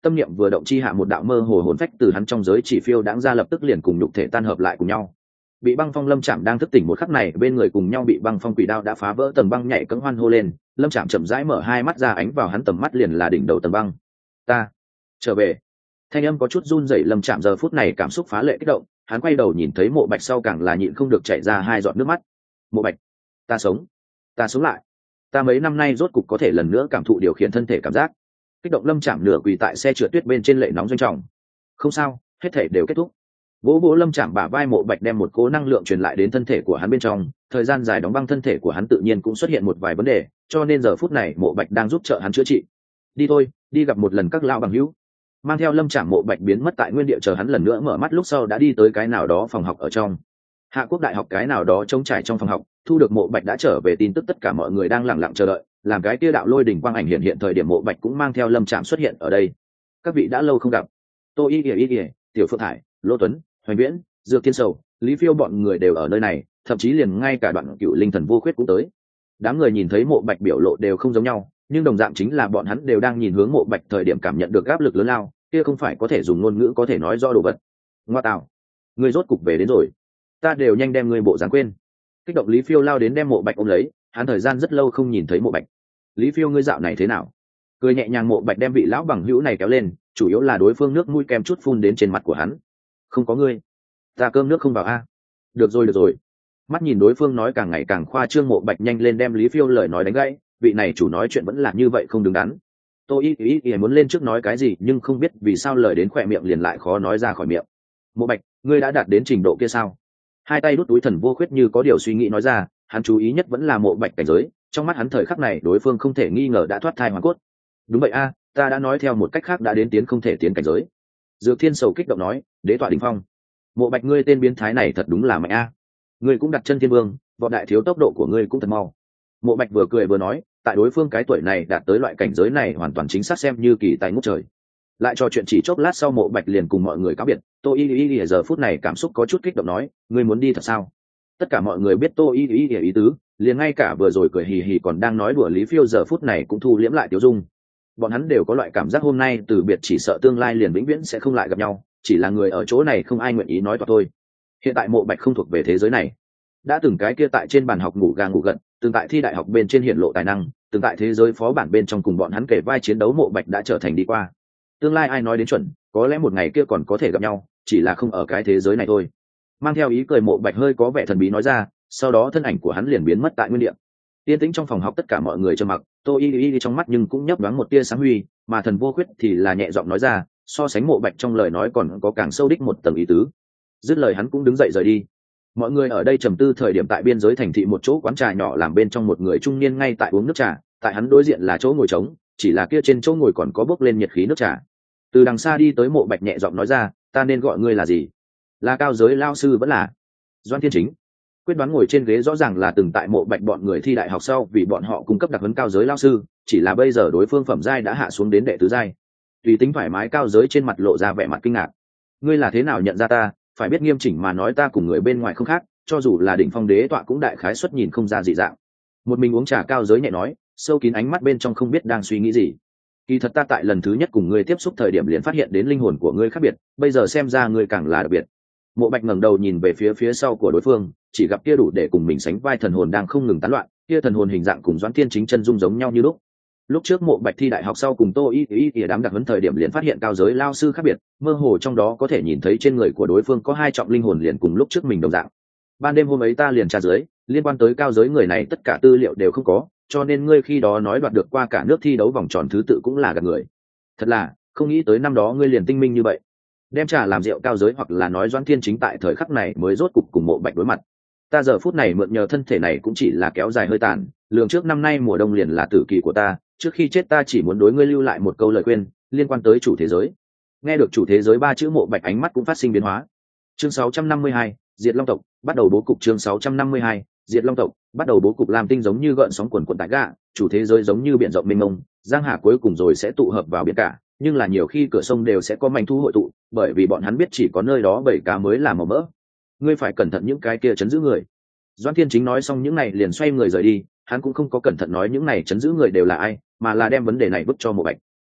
[SPEAKER 1] tâm niệm vừa động chi hạ một đạo mơ hồ hồn phách từ hắn trong giới chỉ phiêu đãng ra, lập tức liền cùng nhục thể tan hợp lại cùng nhau. Bị băng phong Lâm Trạm đang thức tỉnh một khắc này, bên người cùng nhau bị băng phong quỷ đao đã phá vỡ tầng băng, nhảy cẫng hoan hô lên. Lâm Trạm chậm rãi mở hai mắt ra, ánh vào hắn tầm mắt liền là đỉnh đầu tầng băng. Ta trở về. Thanh âm có chút run rẩy, Lâm Trạm giờ phút này cảm xúc phá lệ kích động, hắn quay đầu nhìn thấy Mộ Bạch sau càng là nhịn không được chảy ra hai giọt nước mắt. Mộ Bạch, ta sống, ta sống lại, ta mấy năm nay rốt cục có thể lần nữa cảm thụ điều khiển thân thể cảm giác. Kích động Lâm Trạm nửa quỳ tại xe trượt tuyết bên trên, lệ nóng doanh trọng. Không sao, hết thể đều kết thúc. Vỗ vỗ Lâm Trạm bả vai, Mộ Bạch đem một cỗ năng lượng truyền lại đến thân thể của hắn bên trong, thời gian dài đóng băng thân thể của hắn tự nhiên cũng xuất hiện một vài vấn đề, cho nên giờ phút này Mộ Bạch đang giúp trợ hắn chữa trị. Đi thôi, đi gặp một lần các lão bằng hữu. Mang theo Lâm Trạm, Mộ Bạch biến mất tại nguyên địa, chờ hắn lần nữa mở mắt lúc sau đã đi tới cái nào đó phòng học ở trong Hạ Quốc Đại học cái nào đó trống trải trong phòng học. Thu được Mộ Bạch đã trở về tin tức, tất cả mọi người đang lặng lặng chờ đợi, làm cái kia đạo lôi đỉnh quang ảnh hiện hiện thời điểm Mộ Bạch cũng mang theo Lâm Trạm xuất hiện ở đây. Các vị đã lâu không gặp. Tô Y Y Y, Tiểu Phượng Thải, Lô Tuấn, Hoành Viễn, Dược Thiên Sầu, Lý Phiêu bọn người đều ở nơi này, thậm chí liền ngay cả Đoạn Cựu Linh Thần Vô Khuyết cũng tới. Đám người nhìn thấy Mộ Bạch biểu lộ đều không giống nhau, nhưng đồng dạng chính là bọn hắn đều đang nhìn hướng Mộ Bạch thời điểm cảm nhận được áp lực lớn lao, kia không phải có thể dùng ngôn ngữ có thể nói rõ đồ vật. Ngoa tạo, ngươi rốt cục về đến rồi, ta đều nhanh đem ngươi bộ dáng quên. Kích động Lý Phiêu lao đến đem Mộ Bạch ôm lấy, hắn thời gian rất lâu không nhìn thấy Mộ Bạch. Lý Phiêu, ngươi dạo này thế nào? Cười nhẹ nhàng, Mộ Bạch đem vị lão bằng hữu này kéo lên, chủ yếu là đối phương nước mũi kem chút phun đến trên mặt của hắn. Không có ngươi, ta cơm nước không vào a. Được rồi được rồi. Mắt nhìn đối phương nói càng ngày càng khoa trương, Mộ Bạch nhanh lên đem Lý Phiêu lời nói đánh gãy, vị này chủ nói chuyện vẫn là như vậy không đứng đắn. Tôi ý ý ý muốn lên trước nói cái gì, nhưng không biết vì sao lời đến khỏe miệng liền lại khó nói ra khỏi miệng. Mộ Bạch, ngươi đã đạt đến trình độ kia sao? Hai tay đút túi Thần Vô Khuyết như có điều suy nghĩ nói ra, hắn chú ý nhất vẫn là Mộ Bạch cảnh giới, trong mắt hắn thời khắc này đối phương không thể nghi ngờ đã thoát thai hoàn cốt. Đúng vậy a, ta đã nói theo một cách khác đã đến tiến không thể tiến cảnh giới. Dược Thiên Sầu kích động nói, đế tọa đỉnh phong. Mộ Bạch, ngươi tên biến thái này thật đúng là mạnh a. Ngươi cũng đặt chân thiên vương, võ đại thiếu, tốc độ của ngươi cũng thật mau. Mộ Bạch vừa cười vừa nói, tại đối phương cái tuổi này đạt tới loại cảnh giới này hoàn toàn chính xác xem như kỳ tài ngút trời. Lại trò chuyện chỉ chốc lát sau, Mộ Bạch liền cùng mọi người cáo biệt. Tô Y Y Y giờ phút này cảm xúc có chút kích động nói, ngươi muốn đi thật sao? Tất cả mọi người biết Tô Y Y Y ý tứ, liền ngay cả vừa rồi cười hì hì còn đang nói đùa Lý Phiêu giờ phút này cũng thu liễm lại tiêu dung. Bọn hắn đều có loại cảm giác hôm nay từ biệt chỉ sợ tương lai liền vĩnh viễn sẽ không lại gặp nhau, chỉ là người ở chỗ này không ai nguyện ý nói toạc thôi. Hiện tại Mộ Bạch không thuộc về thế giới này, đã từng cái kia tại trên bàn học ngủ gà ngủ gật, từng tại thi đại học bên trên hiện lộ tài năng, từng tại thế giới phó bản bên trong cùng bọn hắn kể vai chiến đấu, Mộ Bạch đã trở thành đi qua. Tương lai ai nói đến chuẩn, có lẽ một ngày kia còn có thể gặp nhau, chỉ là không ở cái thế giới này thôi. Mang theo ý cười, Mộ Bạch hơi có vẻ thần bí nói ra, sau đó thân ảnh của hắn liền biến mất tại nguyên địa. Yên tĩnh trong phòng học, tất cả mọi người trầm mặc. Tô Y Y trong mắt nhưng cũng nhấp nhoáng một tia sáng huy, mà Thần Vô Khuyết thì là nhẹ giọng nói ra, so sánh Mộ Bạch trong lời nói còn có càng sâu đích một tầng ý tứ. Dứt lời hắn cũng đứng dậy rời đi. Mọi người ở đây trầm tư thời điểm, tại biên giới thành thị một chỗ quán trà nhỏ làm bên trong một người trung niên ngay tại uống nước trà, tại hắn đối diện là chỗ ngồi trống, chỉ là kia trên chỗ ngồi còn có bốc lên nhiệt khí nước trà. Từ đằng xa đi tới Mộ Bạch nhẹ giọng nói ra, ta nên gọi ngươi là gì? Là cao giới lao sư vẫn là Doan Thiên Chính? Quyết đoán ngồi trên ghế rõ ràng là từng tại Mộ Bạch bọn người thi đại học sau vì bọn họ cung cấp đặc huấn cao giới lao sư, chỉ là bây giờ đối phương phẩm giai đã hạ xuống đến đệ tứ giai. Tùy tính thoải mái cao giới trên mặt lộ ra vẻ mặt kinh ngạc. Ngươi là thế nào nhận ra ta? Phải biết nghiêm chỉnh mà nói ta cùng người bên ngoài không khác, cho dù là đỉnh phong đế tọa cũng đại khái xuất nhìn không ra dị dạng. Một mình uống trà cao giới nhẹ nói, sâu kín ánh mắt bên trong không biết đang suy nghĩ gì. Kỳ thật ta tại lần thứ nhất cùng ngươi tiếp xúc thời điểm liền phát hiện đến linh hồn của ngươi khác biệt, bây giờ xem ra ngươi càng là đặc biệt. Mộ Bạch ngẩng đầu nhìn về phía phía sau của đối phương, chỉ gặp kia đủ để cùng mình sánh vai thần hồn đang không ngừng tán loạn, kia thần hồn hình dạng cùng Doãn Thiên Chính chân dung giống nhau như lúc. Lúc trước Mộ Bạch thi đại học sau cùng Tô Y Y Y đám đặc huấn thời điểm liền phát hiện cao giới lao sư khác biệt, mơ hồ trong đó có thể nhìn thấy trên người của đối phương có hai trọng linh hồn liền cùng lúc trước mình đồng dạng. Ban đêm hôm ấy ta liền tra dưới, liên quan tới cao giới người này tất cả tư liệu đều không có, cho nên ngươi khi đó nói đoạt được qua cả nước thi đấu vòng tròn thứ tự cũng là gạt người. Thật là không nghĩ tới năm đó ngươi liền tinh minh như vậy. Đem trà làm rượu cao giới hoặc là nói Doãn Thiên Chính tại thời khắc này mới rốt cục cùng Mộ Bạch đối mặt. Ta giờ phút này mượn nhờ thân thể này cũng chỉ là kéo dài hơi tàn, lường trước năm nay mùa đông liền là tử kỳ của ta, trước khi chết ta chỉ muốn đối ngươi lưu lại một câu lời khuyên liên quan tới chủ thế giới. Nghe được chủ thế giới ba chữ, Mộ Bạch ánh mắt cũng phát sinh biến hóa. Chương sáu trăm năm mươi hai, Diệt Long tộc, bắt đầu bố cục. Chương sáu trăm năm mươi hai, Diệt Long tộc, bắt đầu bố cục. Lam tinh giống như gợn sóng cuồn cuộn tại gạ, chủ thế giới giống như biển rộng mênh mông, giang hà cuối cùng rồi sẽ tụ hợp vào biển cả, nhưng là nhiều khi cửa sông đều sẽ có manh thu hội tụ, bởi vì bọn hắn biết chỉ có nơi đó bảy cá mới là màu mỡ. Ngươi phải cẩn thận những cái kia chấn giữ người. Doãn Thiên Chính nói xong những này liền xoay người rời đi, hắn cũng không có cẩn thận nói những này chấn giữ người đều là ai, mà là đem vấn đề này vứt cho Mộ Bạch.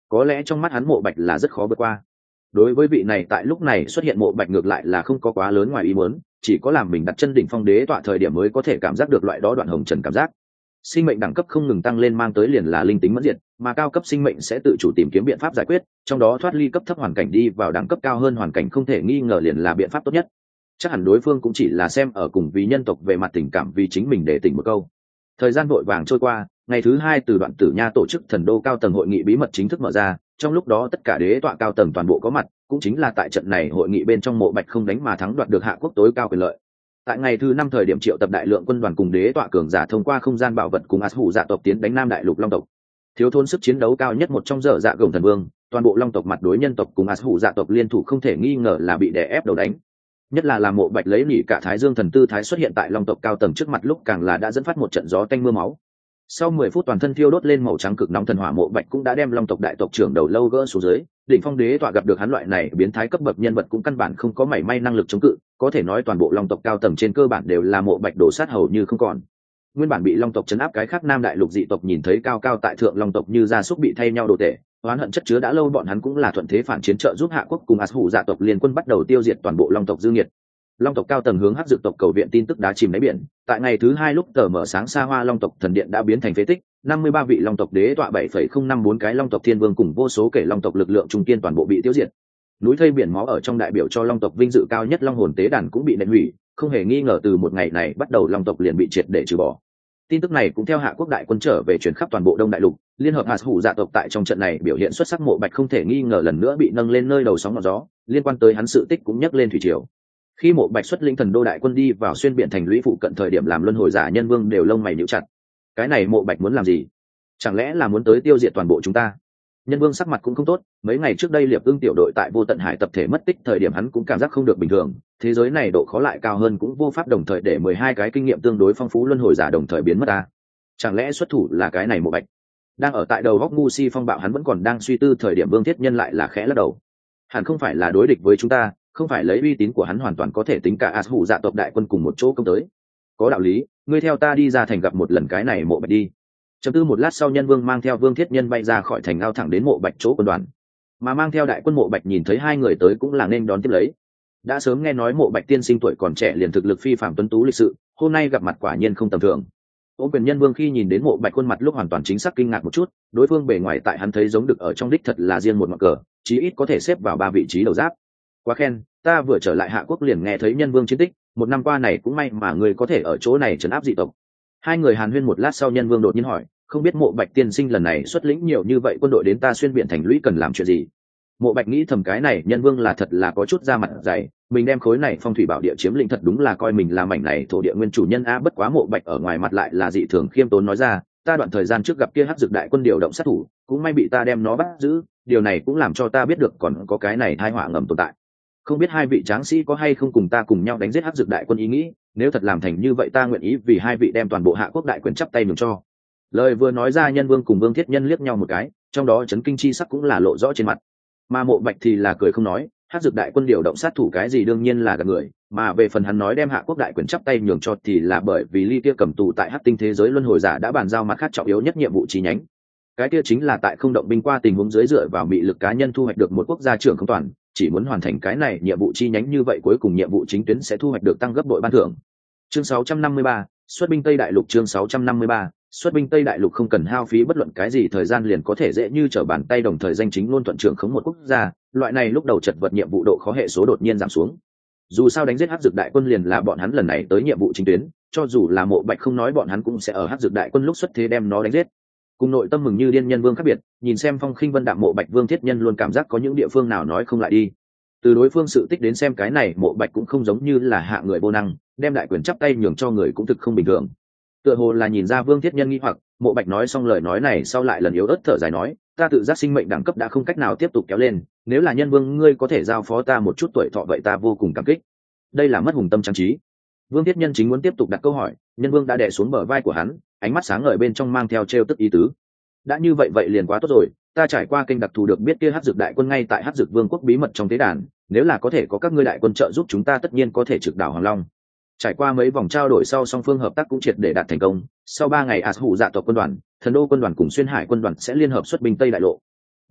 [SPEAKER 1] có lẽ trong mắt hắn Mộ Bạch là rất khó vượt qua. Đối với vị này tại lúc này xuất hiện Mộ Bạch ngược lại là không có quá lớn ngoài ý muốn, chỉ có làm mình đặt chân đỉnh phong đế tọa thời điểm mới có thể cảm giác được loại đó đoạn hồng trần cảm giác. Sinh mệnh đẳng cấp không ngừng tăng lên mang tới liền là linh tính mẫn diệt, mà cao cấp sinh mệnh sẽ tự chủ tìm kiếm biện pháp giải quyết, trong đó thoát ly cấp thấp hoàn cảnh đi vào đẳng cấp cao hơn hoàn cảnh không thể nghi ngờ liền là biện pháp tốt nhất. Chắc hẳn đối phương cũng chỉ là xem ở cùng vì nhân tộc về mặt tình cảm vì chính mình để tỉnh một câu. Thời gian vội vàng trôi qua, ngày thứ hai từ Đoạn Tử Nha tổ chức thần đô cao tầng hội nghị bí mật chính thức mở ra, trong lúc đó tất cả đế tọa cao tầng toàn bộ có mặt, cũng chính là tại trận này hội nghị bên trong Mộ Bạch không đánh mà thắng đoạt được hạ quốc tối cao quyền lợi. Tại ngày thứ năm thời điểm triệu tập đại lượng quân đoàn cùng đế tọa cường giả thông qua không gian bảo vật cùng ác hủ dạ tộc tiến đánh Nam Đại Lục Long tộc. Thiếu thốn sức chiến đấu cao nhất một trong dở dạ gồng thần vương, toàn bộ Long tộc mặt đối nhân tộc cùng ác hủ dạ tộc liên thủ không thể nghi ngờ là bị đè ép đầu đánh. Nhất là làm Mộ Bạch lấy nỉ cả Thái Dương thần tư thái xuất hiện tại Long tộc cao tầng trước mặt lúc càng là đã dẫn phát một trận gió tanh mưa máu. Sau mười phút toàn thân thiêu đốt lên màu trắng cực nóng thần hỏa, Mộ Bạch cũng đã đem Long tộc đại tộc trưởng đầu lâu gỡ xuống dưới, đỉnh phong đế tọa gặp được hắn loại này biến thái cấp bậc nhân vật cũng căn bản không có mảy may năng lực chống cự, có thể nói toàn bộ Long tộc cao tầng trên cơ bản đều là Mộ Bạch đổ sát hầu như không còn. Nguyên bản bị Long tộc trấn áp cái khác Nam Đại Lục dị tộc nhìn thấy cao cao tại thượng Long tộc như gia súc bị thay nhau đồ tể, oán hận chất chứa đã lâu, bọn hắn cũng là thuận thế phản chiến trợ giúp hạ quốc cùng ác hủ dạ tộc liên quân bắt đầu tiêu diệt toàn bộ Long tộc dư nghiệt. Long tộc cao tầng hướng hắc dược tộc cầu viện tin tức đá chìm đáy biển, tại ngày thứ hai lúc tờ mở sáng xa hoa Long tộc thần điện đã biến thành phế tích, năm mươi ba vị Long tộc đế tọa bảy phẩy không năm bốn cái Long tộc thiên vương cùng vô số kể Long tộc lực lượng trung kiên toàn bộ bị tiêu diệt. Núi thây biển máu ở trong đại biểu cho Long tộc vinh dự cao nhất Long hồn tế đàn cũng bị nện hủy, không hề nghi ngờ từ một ngày này bắt đầu Long tộc liền bị triệt để trừ bỏ. Tin tức này cũng theo hạ quốc đại quân trở về truyền khắp toàn bộ Đông Đại Lục, liên hợp ác hủ dạ tộc tại trong trận này biểu hiện xuất sắc, Mộ Bạch không thể nghi ngờ lần nữa bị nâng lên nơi đầu sóng ngọn gió, liên quan tới hắn sự tích cũng nhấc lên thủy triều. Khi Mộ Bạch xuất lĩnh thần đô đại quân đi vào xuyên biển thành lũy phụ cận thời điểm làm luân hồi giả nhân vương đều lông mày nhíu chặt. Cái này Mộ Bạch muốn làm gì? Chẳng lẽ là muốn tới tiêu diệt toàn bộ chúng ta? Nhân vương sắc mặt cũng không tốt, mấy ngày trước đây Liệp Ưng tiểu đội tại Vô Tận Hải tập thể mất tích thời điểm hắn cũng cảm giác không được bình thường, thế giới này độ khó lại cao hơn cũng vô pháp đồng thời để mười hai cái kinh nghiệm tương đối phong phú luân hồi giả đồng thời biến mất ta. Chẳng lẽ xuất thủ là cái này Mộ Bạch? Đang ở tại đầu góc ngu si phong bạo hắn vẫn còn đang suy tư thời điểm Vương Thiết Nhân lại là khẽ lắc đầu. Hẳn không phải là đối địch với chúng ta, không phải lấy uy tín của hắn hoàn toàn có thể tính cả ác hủ dạ tộc đại quân cùng một chỗ công tới. Có đạo lý, ngươi theo ta đi ra thành gặp một lần cái này Mộ Bạch đi. Chấm tư một lát sau Nhân Vương mang theo Vương Thiết Nhân bay ra khỏi thành ao thẳng đến Mộ Bạch chỗ quân đoàn, mà mang theo đại quân Mộ Bạch nhìn thấy hai người tới cũng là nên đón tiếp lấy. Đã sớm nghe nói Mộ Bạch tiên sinh tuổi còn trẻ liền thực lực phi phàm tuấn tú lịch sự, hôm nay gặp mặt quả nhiên không tầm thường. Ôn Quyền Nhân Vương khi nhìn đến Mộ Bạch khuôn mặt lúc hoàn toàn chính xác kinh ngạc một chút, đối phương bề ngoài tại hắn thấy giống được ở trong đích thật là riêng một ngọn cờ, chí ít có thể xếp vào ba vị trí đầu giáp. Quá khen, ta vừa trở lại hạ quốc liền nghe thấy Nhân Vương chiến tích, một năm qua này cũng may mà người có thể ở chỗ này trấn áp dị tộc. Hai người hàn huyên một lát sau Nhân Vương đột nhiên hỏi, không biết Mộ Bạch tiên sinh lần này xuất lĩnh nhiều như vậy quân đội đến ta xuyên biển thành lũy cần làm chuyện gì? Mộ Bạch nghĩ thầm cái này Nhân Vương là thật là có chút da mặt dày, mình đem khối này phong thủy bảo địa chiếm lĩnh thật đúng là coi mình là mảnh này thổ địa nguyên chủ nhân a. Bất quá Mộ Bạch ở ngoài mặt lại là dị thường khiêm tốn nói ra, ta đoạn thời gian trước gặp kia hắc dược đại quân điều động sát thủ, cũng may bị ta đem nó bắt giữ, điều này cũng làm cho ta biết được còn có cái này tai họa ngầm tồn tại. Không biết hai vị tráng sĩ có hay không cùng ta cùng nhau đánh giết hắc dược đại quân ý nghĩ, nếu thật làm thành như vậy ta nguyện ý vì hai vị đem toàn bộ hạ quốc đại quyền chắp tay nhường cho. Lời vừa nói ra Nhân Vương cùng Vương Thiết Nhân liếc nhau một cái, trong đó chấn kinh chi sắc cũng là lộ rõ trên mặt. Mà Mộ Bạch thì là cười không nói, hắc dược đại quân điều động sát thủ cái gì đương nhiên là gạt người, mà về phần hắn nói đem hạ quốc đại quyền chắp tay nhường cho thì là bởi vì ly kia cầm tù tại hắc tinh thế giới luân hồi giả đã bàn giao mặt khác trọng yếu nhất nhiệm vụ chi nhánh. Cái kia chính là tại không động binh qua tình huống dưới dựa vào mị lực cá nhân thu hoạch được một quốc gia trưởng không toàn, chỉ muốn hoàn thành cái này nhiệm vụ chi nhánh như vậy cuối cùng nhiệm vụ chính tuyến sẽ thu hoạch được tăng gấp bội ban thưởng. Chương sáu trăm năm mươi ba, xuất binh Tây Đại Lục. Chương sáu trăm năm mươi ba, xuất binh Tây Đại Lục không cần hao phí bất luận cái gì thời gian liền có thể dễ như trở bàn tay đồng thời danh chính luôn thuận trưởng khống một quốc gia, loại này lúc đầu chật vật nhiệm vụ độ khó hệ số đột nhiên giảm xuống. Dù sao đánh giết hắc dược đại quân liền là bọn hắn lần này tới nhiệm vụ chính tuyến, cho dù là Mộ Bạch không nói bọn hắn cũng sẽ ở hắc dược đại quân lúc xuất thế đem nó đánh giết. Cùng nội tâm mừng như điên Nhân Vương khác biệt, nhìn xem phong khinh vân đạm Mộ Bạch Vương Thiết Nhân luôn cảm giác có những địa phương nào nói không lại đi. Từ đối phương sự tích đến xem cái này Mộ Bạch cũng không giống như là hạ người vô năng, đem đại quyền chắp tay nhường cho người cũng thực không bình thường. Tựa hồ là nhìn ra Vương Thiết Nhân nghi hoặc, Mộ Bạch nói xong lời nói này sau lại lần yếu ớt thở dài nói, ta tự giác sinh mệnh đẳng cấp đã không cách nào tiếp tục kéo lên, nếu là Nhân Vương ngươi có thể giao phó ta một chút tuổi thọ vậy ta vô cùng cảm kích. Đây là mất hùng tâm trang trí. Vương Thiết Nhân chính muốn tiếp tục đặt câu hỏi, Nhân Vương đã đè xuống bờ vai của hắn, ánh mắt sáng ngời bên trong mang theo trêu tức ý tứ. Đã như vậy vậy liền quá tốt rồi, ta trải qua kênh đặc thù được biết kia hắc dược đại quân ngay tại hắc dược vương quốc bí mật trong tế đàn, nếu là có thể có các ngươi đại quân trợ giúp chúng ta tất nhiên có thể trực đảo Hoàng Long. Trải qua mấy vòng trao đổi sau song phương hợp tác cũng triệt để đạt thành công, sau ba ngày ác hủ dạ tộc quân đoàn, thần đô quân đoàn cùng xuyên hải quân đoàn sẽ liên hợp xuất binh Tây Đại Lộ.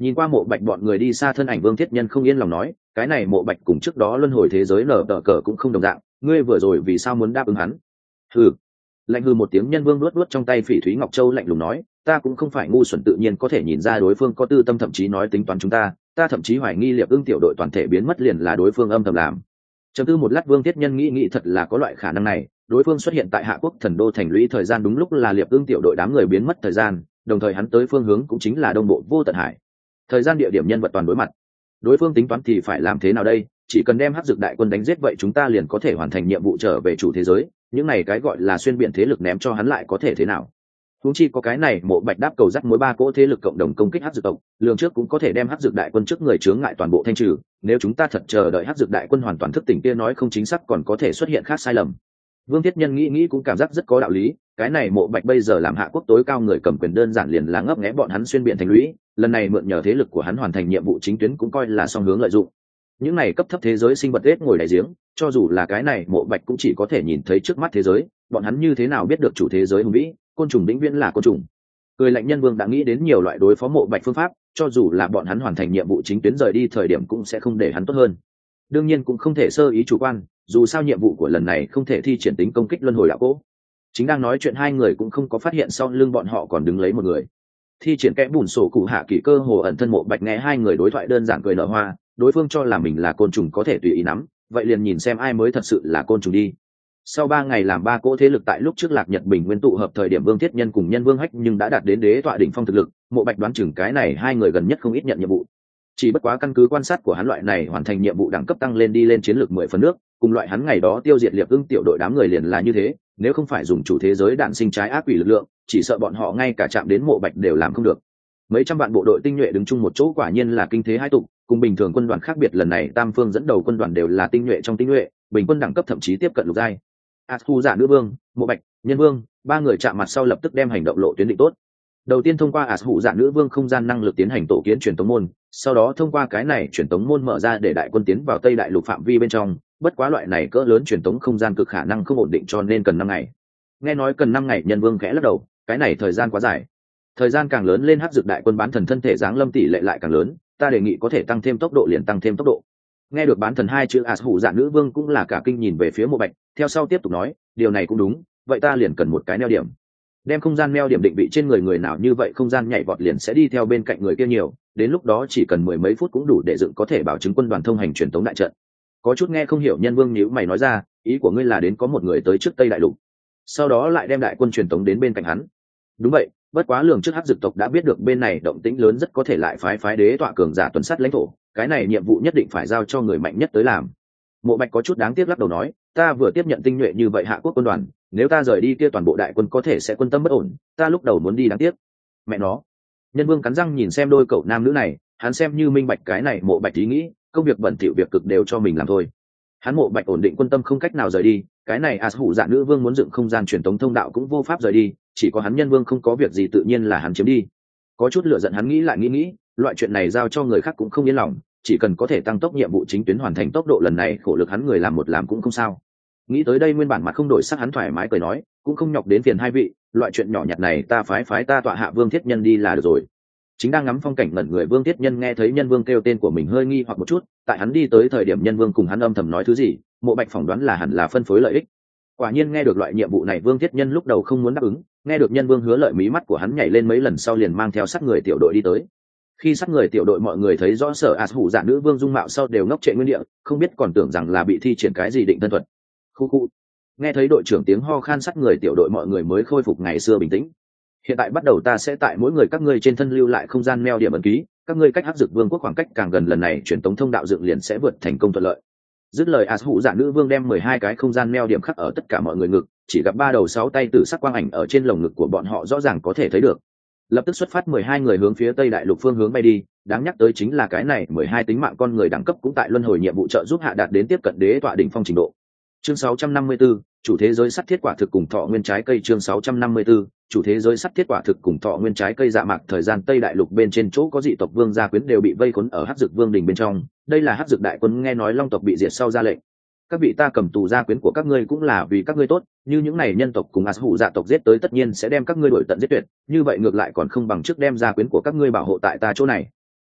[SPEAKER 1] Nhìn qua mộ bạch bọn người đi xa thân ảnh, Vương Thiết Nhân không yên lòng nói, cái này mộ bạch cùng trước đó luân hồi thế giới nở tờ cờ cũng không đồng dạng, ngươi vừa rồi vì sao muốn đáp ứng hắn? Hừ. Lạnh hừ một tiếng, Nhân Vương luốt luốt trong tay Phỉ Thúy Ngọc Châu lạnh lùng nói, ta cũng không phải ngu xuẩn, tự nhiên có thể nhìn ra đối phương có tư tâm, thậm chí nói tính toán chúng ta, ta thậm chí hoài nghi Liệp Ưng tiểu đội toàn thể biến mất liền là đối phương âm thầm làm. Chấm tư một lát, Vương Thiết Nhân nghĩ nghĩ thật là có loại khả năng này, đối phương xuất hiện tại Hạ Quốc Thần Đô thành lũy thời gian đúng lúc là Liệp Ưng tiểu đội đám người biến mất thời gian, đồng thời hắn tới phương hướng cũng chính là Đông Bộ Vô Tận Hải. Thời gian địa điểm nhân vật toàn đối mặt, đối phương tính toán thì phải làm thế nào đây? Chỉ cần đem Hắc Dực đại quân đánh giết, vậy chúng ta liền có thể hoàn thành nhiệm vụ trở về chủ thế giới, những này cái gọi là xuyên biển thế lực ném cho hắn lại có thể thế nào? Huống chi có cái này mộ bạch đáp cầu dắt mối ba cỗ thế lực cộng đồng công kích Hắc Dực tộc, lường trước cũng có thể đem Hắc Dực đại quân trước người chướng ngại toàn bộ thanh trừ, nếu chúng ta thật chờ đợi Hắc Dực đại quân hoàn toàn thức tỉnh kia nói không chính xác còn có thể xuất hiện khác sai lầm. Vương Thiết Nhân nghĩ nghĩ cũng cảm giác rất có đạo lý, cái này mộ bạch bây giờ làm Hạ Quốc tối cao người cầm quyền, đơn giản liền là ngấp nghé bọn hắn xuyên biển thành lũy, lần này mượn nhờ thế lực của hắn hoàn thành nhiệm vụ chính tuyến cũng coi là song hướng lợi dụng. Những này cấp thấp thế giới sinh vật ếch ngồi đại giếng, cho dù là cái này mộ bạch cũng chỉ có thể nhìn thấy trước mắt thế giới, bọn hắn như thế nào biết được chủ thế giới hùng vĩ, côn trùng vĩnh viễn là côn trùng. Cười lạnh, Nhân Vương đã nghĩ đến nhiều loại đối phó mộ bạch phương pháp, cho dù là bọn hắn hoàn thành nhiệm vụ chính tuyến rời đi thời điểm cũng sẽ không để hắn tốt hơn. Đương nhiên cũng không thể sơ ý chủ quan, dù sao nhiệm vụ của lần này không thể thi triển tính công kích luân hồi đạo cỗ. Chính đang nói chuyện, hai người cũng không có phát hiện sau lưng bọn họ còn đứng lấy một người. Thi triển kẽ bùn sổ cụ hạ kỳ cơ hồ ẩn thân mộ bạch nghe hai người đối thoại đơn giản cười nở hoa, đối phương cho là mình là côn trùng có thể tùy ý nắm, vậy liền nhìn xem ai mới thật sự là côn trùng đi. Sau ba ngày làm ba cỗ thế lực tại lúc trước Lạc Nhật Bình Nguyên tụ hợp thời điểm, Vương Thiết Nhân cùng Nhân Vương Hách nhưng đã đạt đến đế tọa đỉnh phong thực lực, mộ bạch đoán chừng cái này hai người gần nhất không ít nhận nhiệm vụ. Chỉ bất quá căn cứ quan sát của hắn, loại này hoàn thành nhiệm vụ đẳng cấp tăng lên đi lên chiến lược mười phần nước, cùng loại hắn ngày đó tiêu diệt Liệp Ưng tiểu đội đám người liền là như thế, nếu không phải dùng chủ thế giới đạn sinh trái ác quỷ lực lượng, chỉ sợ bọn họ ngay cả chạm đến mộ bạch đều làm không được. Mấy trăm vạn bộ đội tinh nhuệ đứng chung một chỗ quả nhiên là kinh thế hai tục, cùng bình thường quân đoàn khác biệt, lần này Tam Phương dẫn đầu quân đoàn đều là tinh nhuệ trong tinh nhuệ, bình quân đẳng cấp thậm chí tiếp cận lục giai. Athu Giả Nữ Vương, Mộ Bạch, Nhân Vương, ba người chạm mặt sau lập tức đem hành động lộ tuyến định tốt. Đầu tiên thông qua Athu Giả Nữ Vương không gian năng lực tiến hành tổ kiến truyền tống môn, sau đó thông qua cái này truyền tống môn mở ra để đại quân tiến vào Tây Đại Lục phạm vi bên trong, bất quá loại này cỡ lớn truyền tống không gian cực khả năng không ổn định cho nên cần năm ngày. Nghe nói cần năm ngày, Nhân Vương khẽ lắc đầu, cái này thời gian quá dài. Thời gian càng lớn lên, Hắc Dực đại quân bán thần thân thể giáng lâm tỷ lệ lại càng lớn, ta đề nghị có thể tăng thêm tốc độ liền tăng thêm tốc độ. Nghe được bán thần hai chữ, Athu Giả Nữ Vương cũng là cả kinh nhìn về phía Mộ Bạch, theo sau tiếp tục nói, điều này cũng đúng, vậy ta liền cần một cái neo điểm. Đem không gian neo điểm định vị trên người người nào, như vậy không gian nhảy vọt liền sẽ đi theo bên cạnh người kia nhiều, đến lúc đó chỉ cần mười mấy phút cũng đủ để dựng có thể bảo chứng quân đoàn thông hành truyền tống đại trận. Có chút nghe không hiểu, Nhân Vương nhíu mày nói ra, ý của ngươi là đến có một người tới trước Tây Đại Lục, sau đó lại đem đại quân truyền tống đến bên cạnh hắn. Đúng vậy, bất quá lường trước Hắc Dực tộc đã biết được bên này động tĩnh lớn, rất có thể lại phái phái đế tọa cường giả tuần sát lãnh thổ, cái này nhiệm vụ nhất định phải giao cho người mạnh nhất tới làm. Mộ Bạch có chút đáng tiếc lắc đầu nói, ta vừa tiếp nhận tinh nhuệ như vậy Hạ Quốc quân đoàn, nếu ta rời đi kia toàn bộ đại quân có thể sẽ quân tâm bất ổn, ta lúc đầu muốn đi đáng tiếc. Mẹ nó. Nhân Vương cắn răng nhìn xem đôi cậu nam nữ này, hắn xem như minh bạch cái này Mộ Bạch ý nghĩ, công việc bẩn thỉu việc cực đều cho mình làm thôi. Hắn Mộ Bạch ổn định quân tâm không cách nào rời đi, cái này Athu Giả Nữ Vương muốn dựng không gian truyền tống thông đạo cũng vô pháp rời đi, chỉ có hắn Nhân Vương không có việc gì tự nhiên là hắn chiếm đi. Có chút lựa giận, hắn nghĩ lại nghĩ nghĩ, loại chuyện này giao cho người khác cũng không yên lòng, chỉ cần có thể tăng tốc nhiệm vụ chính tuyến hoàn thành tốc độ lần này khổ lực hắn người làm một làm cũng không sao. Nghĩ tới đây, nguyên bản mặt không đổi sắc hắn thoải mái cười nói, cũng không nhọc đến phiền hai vị, loại chuyện nhỏ nhặt này ta phái phái ta tọa hạ Vương Thiết Nhân đi là được rồi. Chính đang ngắm phong cảnh ngẩn người Vương Thiết Nhân nghe thấy Nhân Vương kêu tên của mình hơi nghi hoặc một chút, tại hắn đi tới thời điểm Nhân Vương cùng hắn âm thầm nói thứ gì, Mộ Bạch phỏng đoán là hẳn là phân phối lợi ích. Quả nhiên nghe được loại nhiệm vụ này, Vương Thiết Nhân lúc đầu không muốn đáp ứng, nghe được Nhân Vương hứa lợi, mí mắt của hắn nhảy lên mấy lần, sau liền mang theo sát người tiểu đội đi tới. Khi sát người tiểu đội mọi người thấy rõ sở Athu Giả Nữ Vương dung mạo sau đều ngốc trệ nguyên địa, không biết còn tưởng rằng là bị thi triển cái gì định thân thuật. Khu khu. Nghe thấy đội trưởng tiếng ho khan, sát người tiểu đội mọi người mới khôi phục ngày xưa bình tĩnh. Hiện tại bắt đầu ta sẽ tại mỗi người các ngươi trên thân lưu lại không gian neo điểm ấn ký, các ngươi cách Hắc Dực Vương quốc khoảng cách càng gần, lần này truyền tống thông đạo dựng liền sẽ vượt thành công thuận lợi. Dứt lời, Athu Giả Nữ Vương đem mười hai cái không gian neo điểm khắc ở tất cả mọi người ngực, chỉ gặp ba đầu sáu tay tử sắc quang ảnh ở trên lồng ngực của bọn họ rõ ràng có thể thấy được. Lập tức xuất phát, mười hai người hướng phía Tây Đại Lục phương hướng bay đi, đáng nhắc tới chính là cái này mười hai tính mạng con người đẳng cấp cũng tại luân hồi nhiệm vụ trợ giúp hạ đạt đến tiếp cận đế tọa đỉnh phong trình độ. Chương sáu trăm năm mươi tư, chủ thế giới sắt thiết quả thực cùng thọ nguyên trái cây. Chương sáu trăm năm mươi tư, chủ thế giới sắt thiết quả thực cùng thọ nguyên trái cây. Dạ mạc thời gian Tây Đại Lục bên trên chỗ có dị tộc vương gia quyến đều bị vây khốn ở Hắc Dực Vương đình bên trong, đây là Hắc Dực đại quân nghe nói Long tộc bị diệt sau ra lệnh. Các vị, ta cầm tù gia quyến của các ngươi cũng là vì các ngươi tốt, như những này nhân tộc cùng Athu Dạ tộc giết tới tất nhiên sẽ đem các ngươi đuổi tận giết tuyệt, như vậy ngược lại còn không bằng trước đem gia quyến của các ngươi bảo hộ tại ta chỗ này.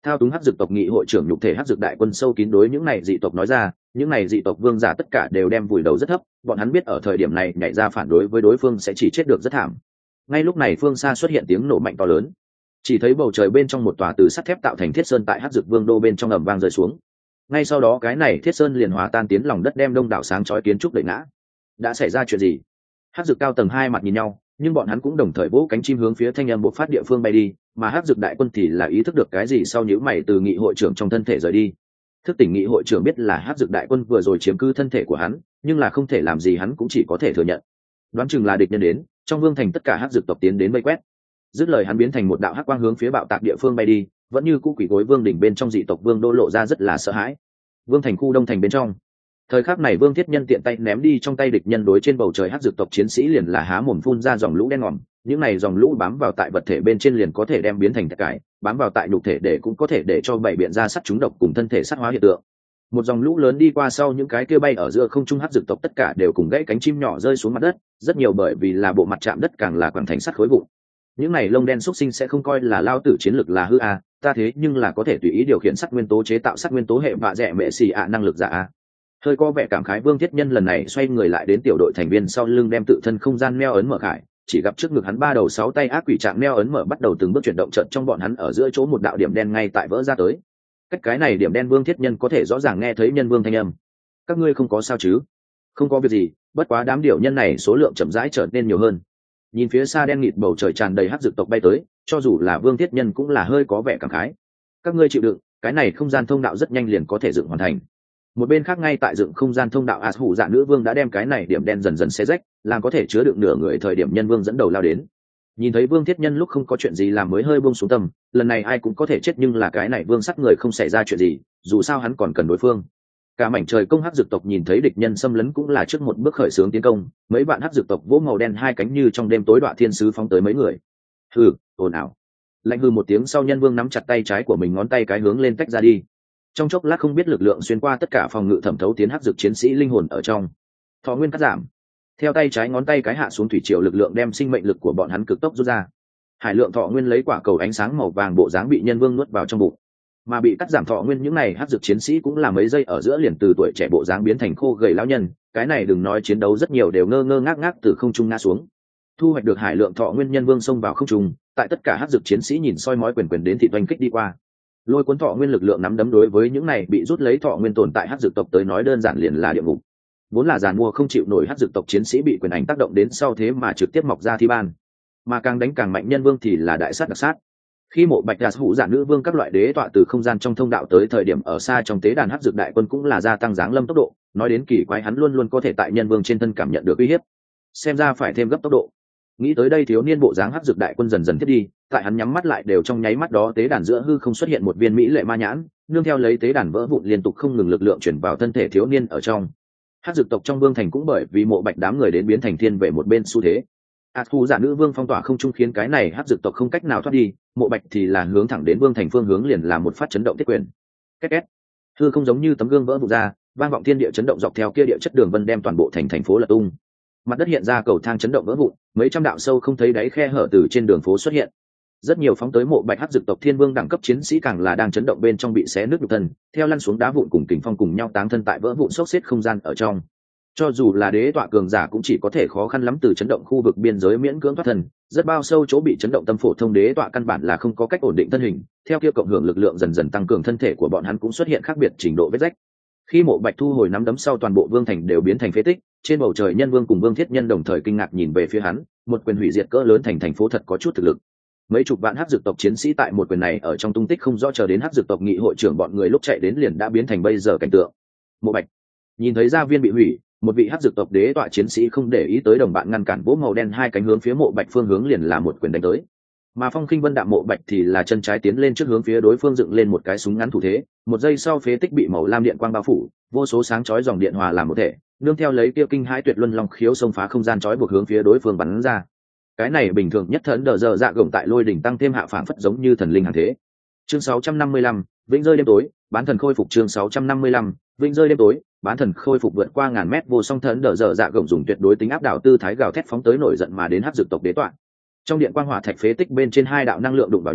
[SPEAKER 1] Thao túng hắc dực tộc nghị hội trưởng nhục thể hắc dực đại quân sâu kín đối những này dị tộc nói ra, những này dị tộc vương giả tất cả đều đem vùi đầu rất thấp, bọn hắn biết ở thời điểm này nhảy ra phản đối với đối phương sẽ chỉ chết được rất thảm. Ngay lúc này phương xa xuất hiện tiếng nổ mạnh to lớn, chỉ thấy bầu trời bên trong một tòa từ sắt thép tạo thành thiết sơn tại hắc dực vương đô bên trong ầm vang rơi xuống. Ngay sau đó cái này thiết sơn liền hòa tan tiến lòng đất, đem đông đảo sáng chói kiến trúc đẩy ngã. Đã xảy ra chuyện gì? Hắc dực cao tầng hai mặt nhìn nhau, nhưng bọn hắn cũng đồng thời vỗ cánh chim hướng phía thanh âm bộc phát địa phương bay đi, mà hắc dực đại quân thì là ý thức được cái gì sau nhíu mày từ nghị hội trưởng trong thân thể rời đi. Thức tỉnh nghị hội trưởng biết là hắc dực đại quân vừa rồi chiếm cứ thân thể của hắn, nhưng là không thể làm gì, hắn cũng chỉ có thể thừa nhận. Đoán chừng là địch nhân đến, trong vương thành tất cả hắc dực tộc tiến đến vây quét. Dứt lời hắn biến thành một đạo hắc quang hướng phía bạo tạc địa phương bay đi, vẫn như cũ quỷ gối vương đỉnh bên trong dị tộc vương đô lộ ra rất là sợ hãi. Vương thành khu đông thành bên trong, thời khắc này vương thiết nhân tiện tay ném đi trong tay địch nhân đối trên bầu trời hắc dực tộc chiến sĩ liền là há mồm phun ra dòng lũ đen ngòm, những này dòng lũ bám vào tại vật thể bên trên liền có thể đem biến thành thạch cải, bám vào tại nhục thể để cũng có thể để cho bảy biện ra sắt trúng độc cùng thân thể sắt hóa hiện tượng. Một dòng lũ lớn đi qua sau, những cái kia bay ở giữa không trung hắc dực tộc tất cả đều cùng gãy cánh chim nhỏ rơi xuống mặt đất, rất nhiều bởi vì là bộ mặt chạm đất càng là quảng thành sắt khối vụn. Những này lông đen xuất sinh sẽ không coi là lao tử chiến lực là hư a, ta thế nhưng là có thể tùy ý điều khiển sắt nguyên tố chế tạo sắt nguyên tố hệ vạ rẻ mẹ xì ạ năng lực giả a. Hơi có vẻ cảm khái vương thiết nhân lần này xoay người lại đến tiểu đội thành viên sau lưng, đem tự thân không gian neo ấn mở khải, chỉ gặp trước ngực hắn ba đầu sáu tay ác quỷ trạng neo ấn mở bắt đầu từng bước chuyển động, trận trong bọn hắn ở giữa chỗ một đạo điểm đen ngay tại vỡ ra tới. Cách cái này điểm đen vương thiết nhân có thể rõ ràng nghe thấy nhân vương thanh âm. Các ngươi không có sao chứ? Không có việc gì, bất quá đám điểu nhân này số lượng chậm rãi trở nên nhiều hơn. Nhìn phía xa đen nghịt bầu trời tràn đầy hắc dực tộc bay tới, cho dù là vương thiết nhân cũng là hơi có vẻ cảm khái. Các ngươi chịu đựng, cái này không gian thông đạo rất nhanh liền có thể dựng hoàn thành. Một bên khác ngay tại dựng không gian thông đạo ạt hủ dạ nữ vương đã đem cái này điểm đen dần dần xé rách, làm có thể chứa đựng nửa người thời điểm nhân vương dẫn đầu lao đến. Nhìn thấy vương thiết nhân lúc không có chuyện gì làm mới hơi buông xuống tâm, lần này ai cũng có thể chết nhưng là cái này vương sắt người không xảy ra chuyện gì, dù sao hắn còn cần đối phương. Cả mảnh trời công hắc dực tộc nhìn thấy địch nhân xâm lấn cũng là trước một bước khởi xướng tiến công, mấy bạn hắc dực tộc vỗ màu đen hai cánh như trong đêm tối đọa thiên sứ phóng tới mấy người. Hừ, ồn ào. Lạnh hừ một tiếng sau, nhân vương nắm chặt tay trái của mình, ngón tay cái hướng lên tách ra đi. Trong chốc lát không biết lực lượng xuyên qua tất cả phòng ngự, thẩm thấu tiến hắc dực chiến sĩ linh hồn ở trong. Thọ nguyên cắt giảm. Theo tay trái ngón tay cái hạ xuống, thủy triều lực lượng đem sinh mệnh lực của bọn hắn cực tốc rút ra. Hải lượng thọ nguyên lấy quả cầu ánh sáng màu vàng bộ dáng bị nhân vương nuốt vào trong bụng. Mà bị cắt giảm thọ nguyên những này hắc dực chiến sĩ cũng là mấy giây ở giữa liền từ tuổi trẻ bộ dáng biến thành khô gầy lão nhân, cái này đừng nói chiến đấu rất nhiều đều ngơ ngơ ngác ngác từ không trung ngã xuống. Thu hoạch được hải lượng thọ nguyên, nhân vương xông vào không trung, tại tất cả hắc dực chiến sĩ nhìn soi mói quyền quyền đến thị toanh kích đi qua. Lôi cuốn thọ nguyên lực lượng nắm đấm đối với những này bị rút lấy thọ nguyên tồn tại hắc dực tộc tới nói đơn giản liền là địa ngục. Vốn là giàn mua không chịu nổi hắc dực tộc chiến sĩ bị quyền ảnh tác động đến sau thế mà trực tiếp mọc ra thi ban, mà càng đánh càng mạnh nhân vương thì là đại sát đặc sát. Khi mộ bạch đạt hủ giả nữ vương các loại đế tọa từ không gian trong thông đạo tới thời điểm ở xa trong tế đàn hắc dực đại quân cũng là gia tăng dáng lâm tốc độ, nói đến kỳ quái hắn luôn luôn có thể tại nhân vương trên thân cảm nhận được uy hiếp, xem ra phải thêm gấp tốc độ. Nghĩ tới đây thiếu niên bộ dáng hắc dực đại quân dần dần thiết đi, tại hắn nhắm mắt lại đều trong nháy mắt đó tế đàn giữa hư không xuất hiện một viên mỹ lệ ma nhãn, nương theo lấy tế đàn vỡ vụn liên tục không ngừng lực lượng chuyển vào thân thể thiếu niên ở trong. Hắc dực tộc trong vương thành cũng bởi vì mộ bạch đám người đến biến thành thiên về một bên xu thế. ạt hủ giả nữ vương phong tỏa không trung khiến cái này hắc dực tộc không cách nào thoát đi, mộ bạch thì là hướng thẳng đến vương thành phương hướng liền là một phát chấn động tiết quyền. Két két, hư không giống như tấm gương vỡ vụn ra, vang vọng thiên địa chấn động, dọc theo kia địa chất đường vân đem toàn bộ thành thành phố lật tung. Mặt đất hiện ra cầu thang chấn động vỡ vụn, mấy trăm đạo sâu không thấy đáy khe hở từ trên đường phố xuất hiện. Rất nhiều phóng tới mộ bạch hắc dực tộc thiên vương đẳng cấp chiến sĩ càng là đang chấn động bên trong bị xé nứt nhục thân, theo lăn xuống đá vụn cùng kình phong cùng nhau táng thân tại vỡ vụn xốc xếp không gian ở trong. Cho dù là đế tọa cường giả cũng chỉ có thể khó khăn lắm từ chấn động khu vực biên giới miễn cưỡng thoát thân, rất bao sâu chỗ bị chấn động tâm phổ thông đế tọa căn bản là không có cách ổn định thân hình, theo kia cộng hưởng lực lượng dần dần tăng cường, thân thể của bọn hắn cũng xuất hiện khác biệt trình độ vết rách. Khi mộ bạch thu hồi nắm đấm sau, toàn bộ vương thành đều biến thành phế tích, trên bầu trời nhân vương cùng vương thiết nhân đồng thời kinh ngạc nhìn về phía hắn, một quyền hủy diệt cỡ lớn thành thành phố thật có chút thực lực. Mấy chục vạn hắc dực tộc chiến sĩ tại một quyền này ở trong tung tích không rõ, chờ đến hắc dực tộc nghị hội trưởng bọn người lúc chạy đến liền đã biến thành bây giờ cảnh tượng. Mộ bạch nhìn thấy gia viên bị hủy, một vị hắc dực tộc đế tọa chiến sĩ không để ý tới đồng bạn, ngăn cản vỗ màu đen hai cánh hướng phía mộ bạch phương hướng liền là một quyền đánh tới. Mà phong khinh vân đạm mộ bạch thì là chân trái tiến lên trước hướng phía đối phương dựng lên một cái súng ngắn thủ thế, một giây sau phế tích bị màu lam điện quang bao phủ, vô số sáng chói dòng điện hòa làm một thể, nương theo lấy kia kinh hãi tuyệt luân long khiếu xông phá không gian chói buộc hướng phía đối phương bắn ra. Cái này bình thường nhất thẫn đờ giờ dạ gồng tại lôi đỉnh tăng thêm hạ phảng phất giống như thần linh hàng thế. Chương sáu trăm năm mươi lăm, vĩnh rơi đêm tối, bán thần khôi phục. Chương sáu trăm năm mươi lăm, vĩnh rơi đêm tối, bán thần khôi phục. Vượt qua ngàn mét vô song thẫn đờ giờ dạ gồng dùng tuyệt đối tính áp đảo tư thái gào thét phóng tới nổi giận mà đến hắc dực tộc đế tọa. Trong điện quang hỏa thạch phế tích bên trên hai đạo năng lượng đụng vào nhau,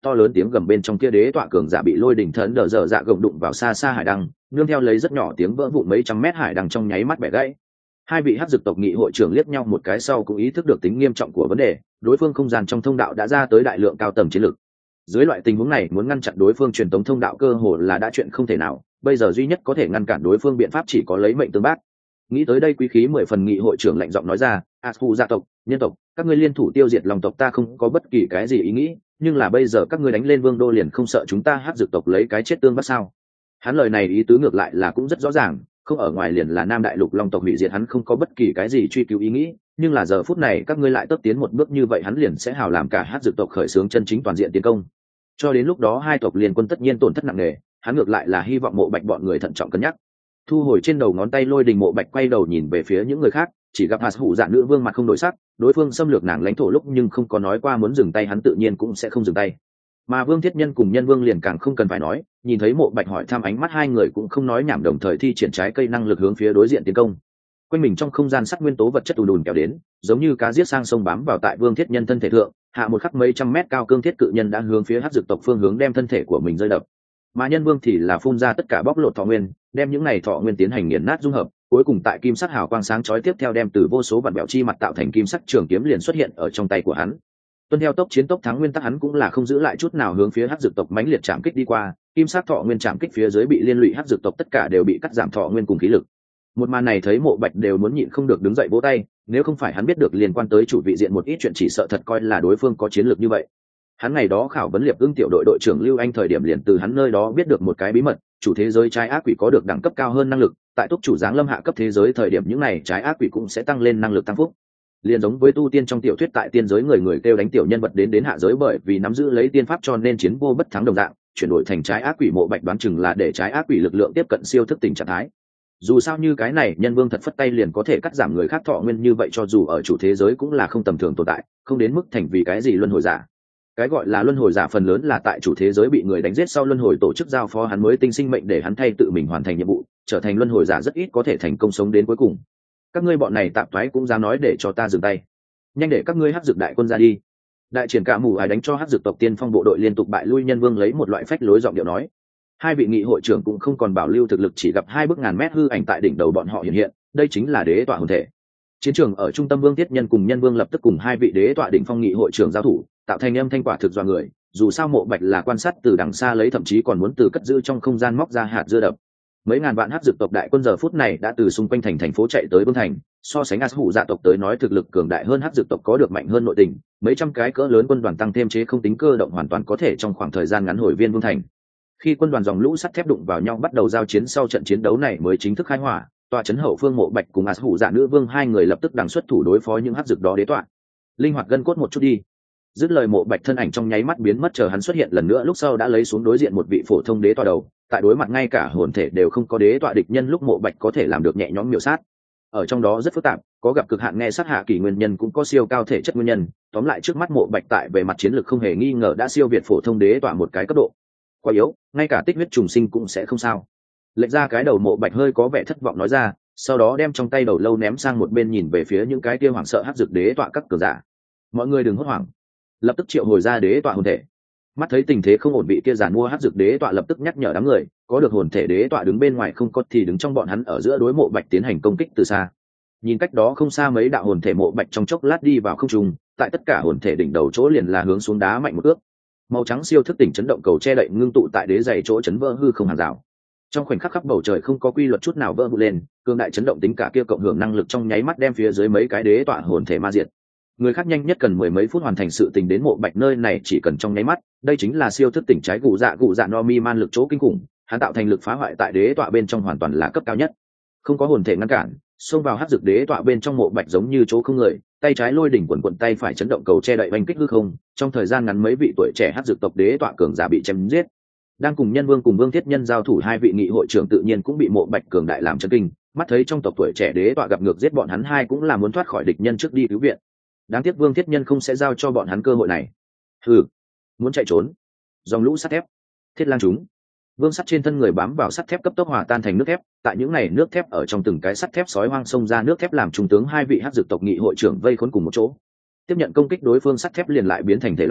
[SPEAKER 1] to lớn tiếng gầm bên trong kia đế tọa cường giả bị lôi đỉnh thần đờ dở dạ gồng đụng vào xa xa hải đăng, nương theo lấy rất nhỏ tiếng vỡ vụn mấy trăm mét hải đăng trong nháy mắt bẻ gãy. Hai vị hắc dực tộc nghị hội trưởng liếc nhau một cái sau cũng ý thức được tính nghiêm trọng của vấn đề, đối phương không gian trong thông đạo đã ra tới đại lượng cao tầng chiến lực. Dưới loại tình huống này muốn ngăn chặn đối phương truyền tống thông đạo cơ hồ là đã chuyện không thể nào, bây giờ duy nhất có thể ngăn cản đối phương biện pháp chỉ có lấy mệnh tương bác. Nghĩ tới đây quý khí mười phần nghị hội trưởng lạnh giọng nói ra, Asfu gia tộc, nhân tộc, các ngươi liên thủ tiêu diệt lòng tộc ta không có bất kỳ cái gì ý nghĩ, nhưng là bây giờ các ngươi đánh lên vương đô liền không sợ chúng ta hắc dực tộc lấy cái chết tương bắt sao? Hắn lời này ý tứ ngược lại là cũng rất rõ ràng, không ở ngoài liền là nam đại lục long tộc hủy diệt hắn không có bất kỳ cái gì truy cứu ý nghĩ, nhưng là giờ phút này các ngươi lại tấp tiến một bước như vậy hắn liền sẽ hào làm cả hắc dực tộc khởi xướng chân chính toàn diện tiến công. Cho đến lúc đó hai tộc liên quân tất nhiên tổn thất nặng nề, hắn ngược lại là hy vọng Mộ Bạch bọn người thận trọng cân nhắc. Thu hồi trên đầu ngón tay lôi đình, Mộ Bạch quay đầu nhìn về phía những người khác, chỉ gặp hạt hủ dạ nữ vương mặt không đổi sắc, đối phương xâm lược nàng lãnh thổ lúc nhưng không có nói qua muốn dừng tay, hắn tự nhiên cũng sẽ không dừng tay. Mà Vương Thiết Nhân cùng Nhân Vương liền càng không cần phải nói, nhìn thấy Mộ Bạch hỏi thăm ánh mắt hai người cũng không nói nhảm, đồng thời thi triển trái cây năng lực hướng phía đối diện tiến công. Quanh mình trong không gian sắt nguyên tố vật chất ùn ùn kéo đến, giống như cá giết sang sông bám vào tại Vương Thiết Nhân thân thể thượng, hạ một khắc mấy trăm mét cao cương thiết cự nhân đã hướng phía hắc dực tộc phương hướng đem thân thể của mình rơi đập. Mà Nhân Vương thì là phun ra tất cả bóc lột thọ nguyên, đem những này thọ nguyên tiến hành nghiền nát dung hợp, cuối cùng tại kim sắc hào quang sáng chói tiếp theo đem từ vô số vạn bẹo chi mặt tạo thành kim sắc trường kiếm liền xuất hiện ở trong tay của hắn. Tuân theo tốc chiến tốc thắng nguyên tắc, hắn cũng là không giữ lại chút nào hướng phía hắc dực tộc mãnh liệt chạm kích đi qua, kim sắc thọ nguyên chạm kích phía dưới bị liên lụy hắc dực tộc tất cả đều bị cắt giảm thọ nguyên cùng khí lực. Một màn này thấy Mộ Bạch đều muốn nhịn không được đứng dậy vỗ tay, nếu không phải hắn biết được liên quan tới chủ vị diện một ít chuyện chỉ sợ thật coi là đối phương có chiến lược như vậy. Hắn ngày đó khảo vấn Liệp Ưng tiểu đội đội trưởng Lưu Anh thời điểm liền từ hắn nơi đó biết được một cái bí mật, chủ thế giới trái ác quỷ có được đẳng cấp cao hơn năng lực, tại túc chủ giáng lâm hạ cấp thế giới thời điểm những này trái ác quỷ cũng sẽ tăng lên năng lực tăng phúc. Liền giống với tu tiên trong tiểu thuyết tại tiên giới người người kêu đánh tiểu nhân vật đến đến hạ giới bởi vì nắm giữ lấy tiên pháp cho nên chiến vô bất thắng đồng dạng, chuyển đổi thành trái ác quỷ Mộ Bạch đoán chừng là để trái ác quỷ lực lượng tiếp cận siêu thức tỉnh trạng thái. Dù sao như cái này Nhân Vương thật phất tay liền có thể cắt giảm người khác thọ nguyên như vậy, cho dù ở chủ thế giới cũng là không tầm thường tồn tại, không đến mức thành vì cái gì luân hồi giả. Cái gọi là luân hồi giả phần lớn là tại chủ thế giới bị người đánh giết sau luân hồi tổ chức giao phó hắn mới tinh sinh mệnh để hắn thay tự mình hoàn thành nhiệm vụ, trở thành luân hồi giả rất ít có thể thành công sống đến cuối cùng. Các ngươi bọn này tạp thoái cũng dám nói để cho ta dừng tay, nhanh để các ngươi hắc dực đại quân ra đi. Đại triển cả mù ai đánh cho hắc dực tộc tiên phong bộ đội liên tục bại lui. Nhân Vương lấy một loại phách lối giọng điệu nói. Hai vị nghị hội trưởng cũng không còn bảo lưu thực lực, chỉ gặp hai bức ngàn mét hư ảnh tại đỉnh đầu bọn họ hiện hiện, đây chính là đế tọa hồn thể. Chiến trường ở trung tâm, Vương Thiết Nhân cùng Nhân Vương lập tức cùng hai vị đế tọa đỉnh phong nghị hội trưởng giao thủ, tạo thành âm thanh quả thực dọa người. Dù sao Mộ Bạch là quan sát từ đằng xa lấy, thậm chí còn muốn từ cất giữ trong không gian móc ra hạt dưa đập. Mấy ngàn vạn hắc dực tộc đại quân giờ phút này đã từ xung quanh thành thành phố chạy tới Vương thành, so sánh As Hủ dạ tộc tới nói thực lực cường đại hơn hắc dực tộc có được mạnh hơn nội tình, mấy trăm cái cỡ lớn quân đoàn tăng thêm chế không tính cơ động hoàn toàn có thể trong khoảng thời gian ngắn hồi viên Vương thành. Khi quân đoàn dòng lũ sắt thép đụng vào nhau bắt đầu giao chiến, sau trận chiến đấu này mới chính thức khai hỏa, tọa trấn hậu phương Mộ Bạch cùng As Hủ dạ nữ vương hai người lập tức đằng xuất thủ đối phó những hắc dực đó đế tọa. Linh hoạt gân cốt một chút đi. Dứt lời, Mộ Bạch thân ảnh trong nháy mắt biến mất, chờ hắn xuất hiện lần nữa lúc sau đã lấy xuống đối diện một vị phổ thông đế tọa đầu, tại đối mặt ngay cả hồn thể đều không có đế tọa địch nhân lúc Mộ Bạch có thể làm được nhẹ nhõm miểu sát. Ở trong đó rất phức tạp, có gặp cực hạn nghe sát hạ kỳ nguyên nhân, cũng có siêu cao thể chất nguyên nhân, tóm lại trước mắt Mộ Bạch tại về mặt chiến lược không hề nghi ngờ đã siêu việt phổ thông đế tọa một cái cấp độ. Quá yếu, ngay cả tích huyết trùng sinh cũng sẽ không sao. Lệch ra cái đầu, Mộ Bạch hơi có vẻ thất vọng nói ra, sau đó đem trong tay đầu lâu ném sang một bên, nhìn về phía những cái kia hoảng sợ hắc dực đế tọa các cường giả. Mọi người đừng hốt hoảng, lập tức triệu hồi ra đế tọa hồn thể. Mắt thấy tình thế không ổn, vị kia giản mua hắc dực đế tọa lập tức nhắc nhở đám người, có được hồn thể đế tọa đứng bên ngoài, không có thì đứng trong bọn hắn ở giữa đối Mộ Bạch tiến hành công kích từ xa. Nhìn cách đó không xa mấy đạo hồn thể, Mộ Bạch trong chốc lát đi vào không trung, tại tất cả hồn thể đỉnh đầu chỗ liền là hướng xuống đá mạnh một ước. Màu trắng siêu thức tỉnh chấn động cầu che đậy ngưng tụ tại đế dày chỗ chấn vỡ hư không hàng rào. Trong khoảnh khắc khắp bầu trời không có quy luật chút nào vỡ vụn lên, cương đại chấn động tính cả kia cộng hưởng năng lực trong nháy mắt đem phía dưới mấy cái đế tọa hồn thể ma diệt. Người khác nhanh nhất cần mười mấy phút hoàn thành sự tình, đến Mộ Bạch nơi này chỉ cần trong nháy mắt, đây chính là siêu thức tỉnh trái gù dạ gù dạ no mi man lực chỗ kinh khủng, hắn tạo thành lực phá hoại tại đế tọa bên trong hoàn toàn là cấp cao nhất. Không có hồn thể ngăn cản, xông vào hắc dực đế tọa bên trong, Mộ Bạch giống như chỗ không người, tay trái lôi đỉnh quần quần, tay phải chấn động cầu che đậy oanh kích hư không, trong thời gian ngắn mấy vị tuổi trẻ hắc dực tộc đế tọa cường giả bị chém giết. Đang cùng Nhân Vương cùng Vương Thiết Nhân giao thủ, hai vị nghị hội trưởng tự nhiên cũng bị Mộ Bạch cường đại làm chấn kinh, mắt thấy trong tộc tuổi trẻ đế tọa gặp ngược giết bọn hắn hai cũng là muốn thoát khỏi địch nhân trước đi cứu viện. Đáng tiếc Vương Thiết Nhân không sẽ giao cho bọn hắn cơ hội này. Hừ, muốn chạy trốn? Dòng lũ sắt thép, thiết lang chúng. Vương sắt trên thân người bám vào sắt thép cấp tốc hòa tan thành nước thép, tại những này nước thép ở trong từng cái sắt thép sói hoang xông ra nước thép, làm trung tướng hai vị hắc dực tộc nghị hội trưởng vây khốn cùng một chỗ. Tiếp nhận công kích đối phương, sắt thép liền lại biến thành thể lỏng,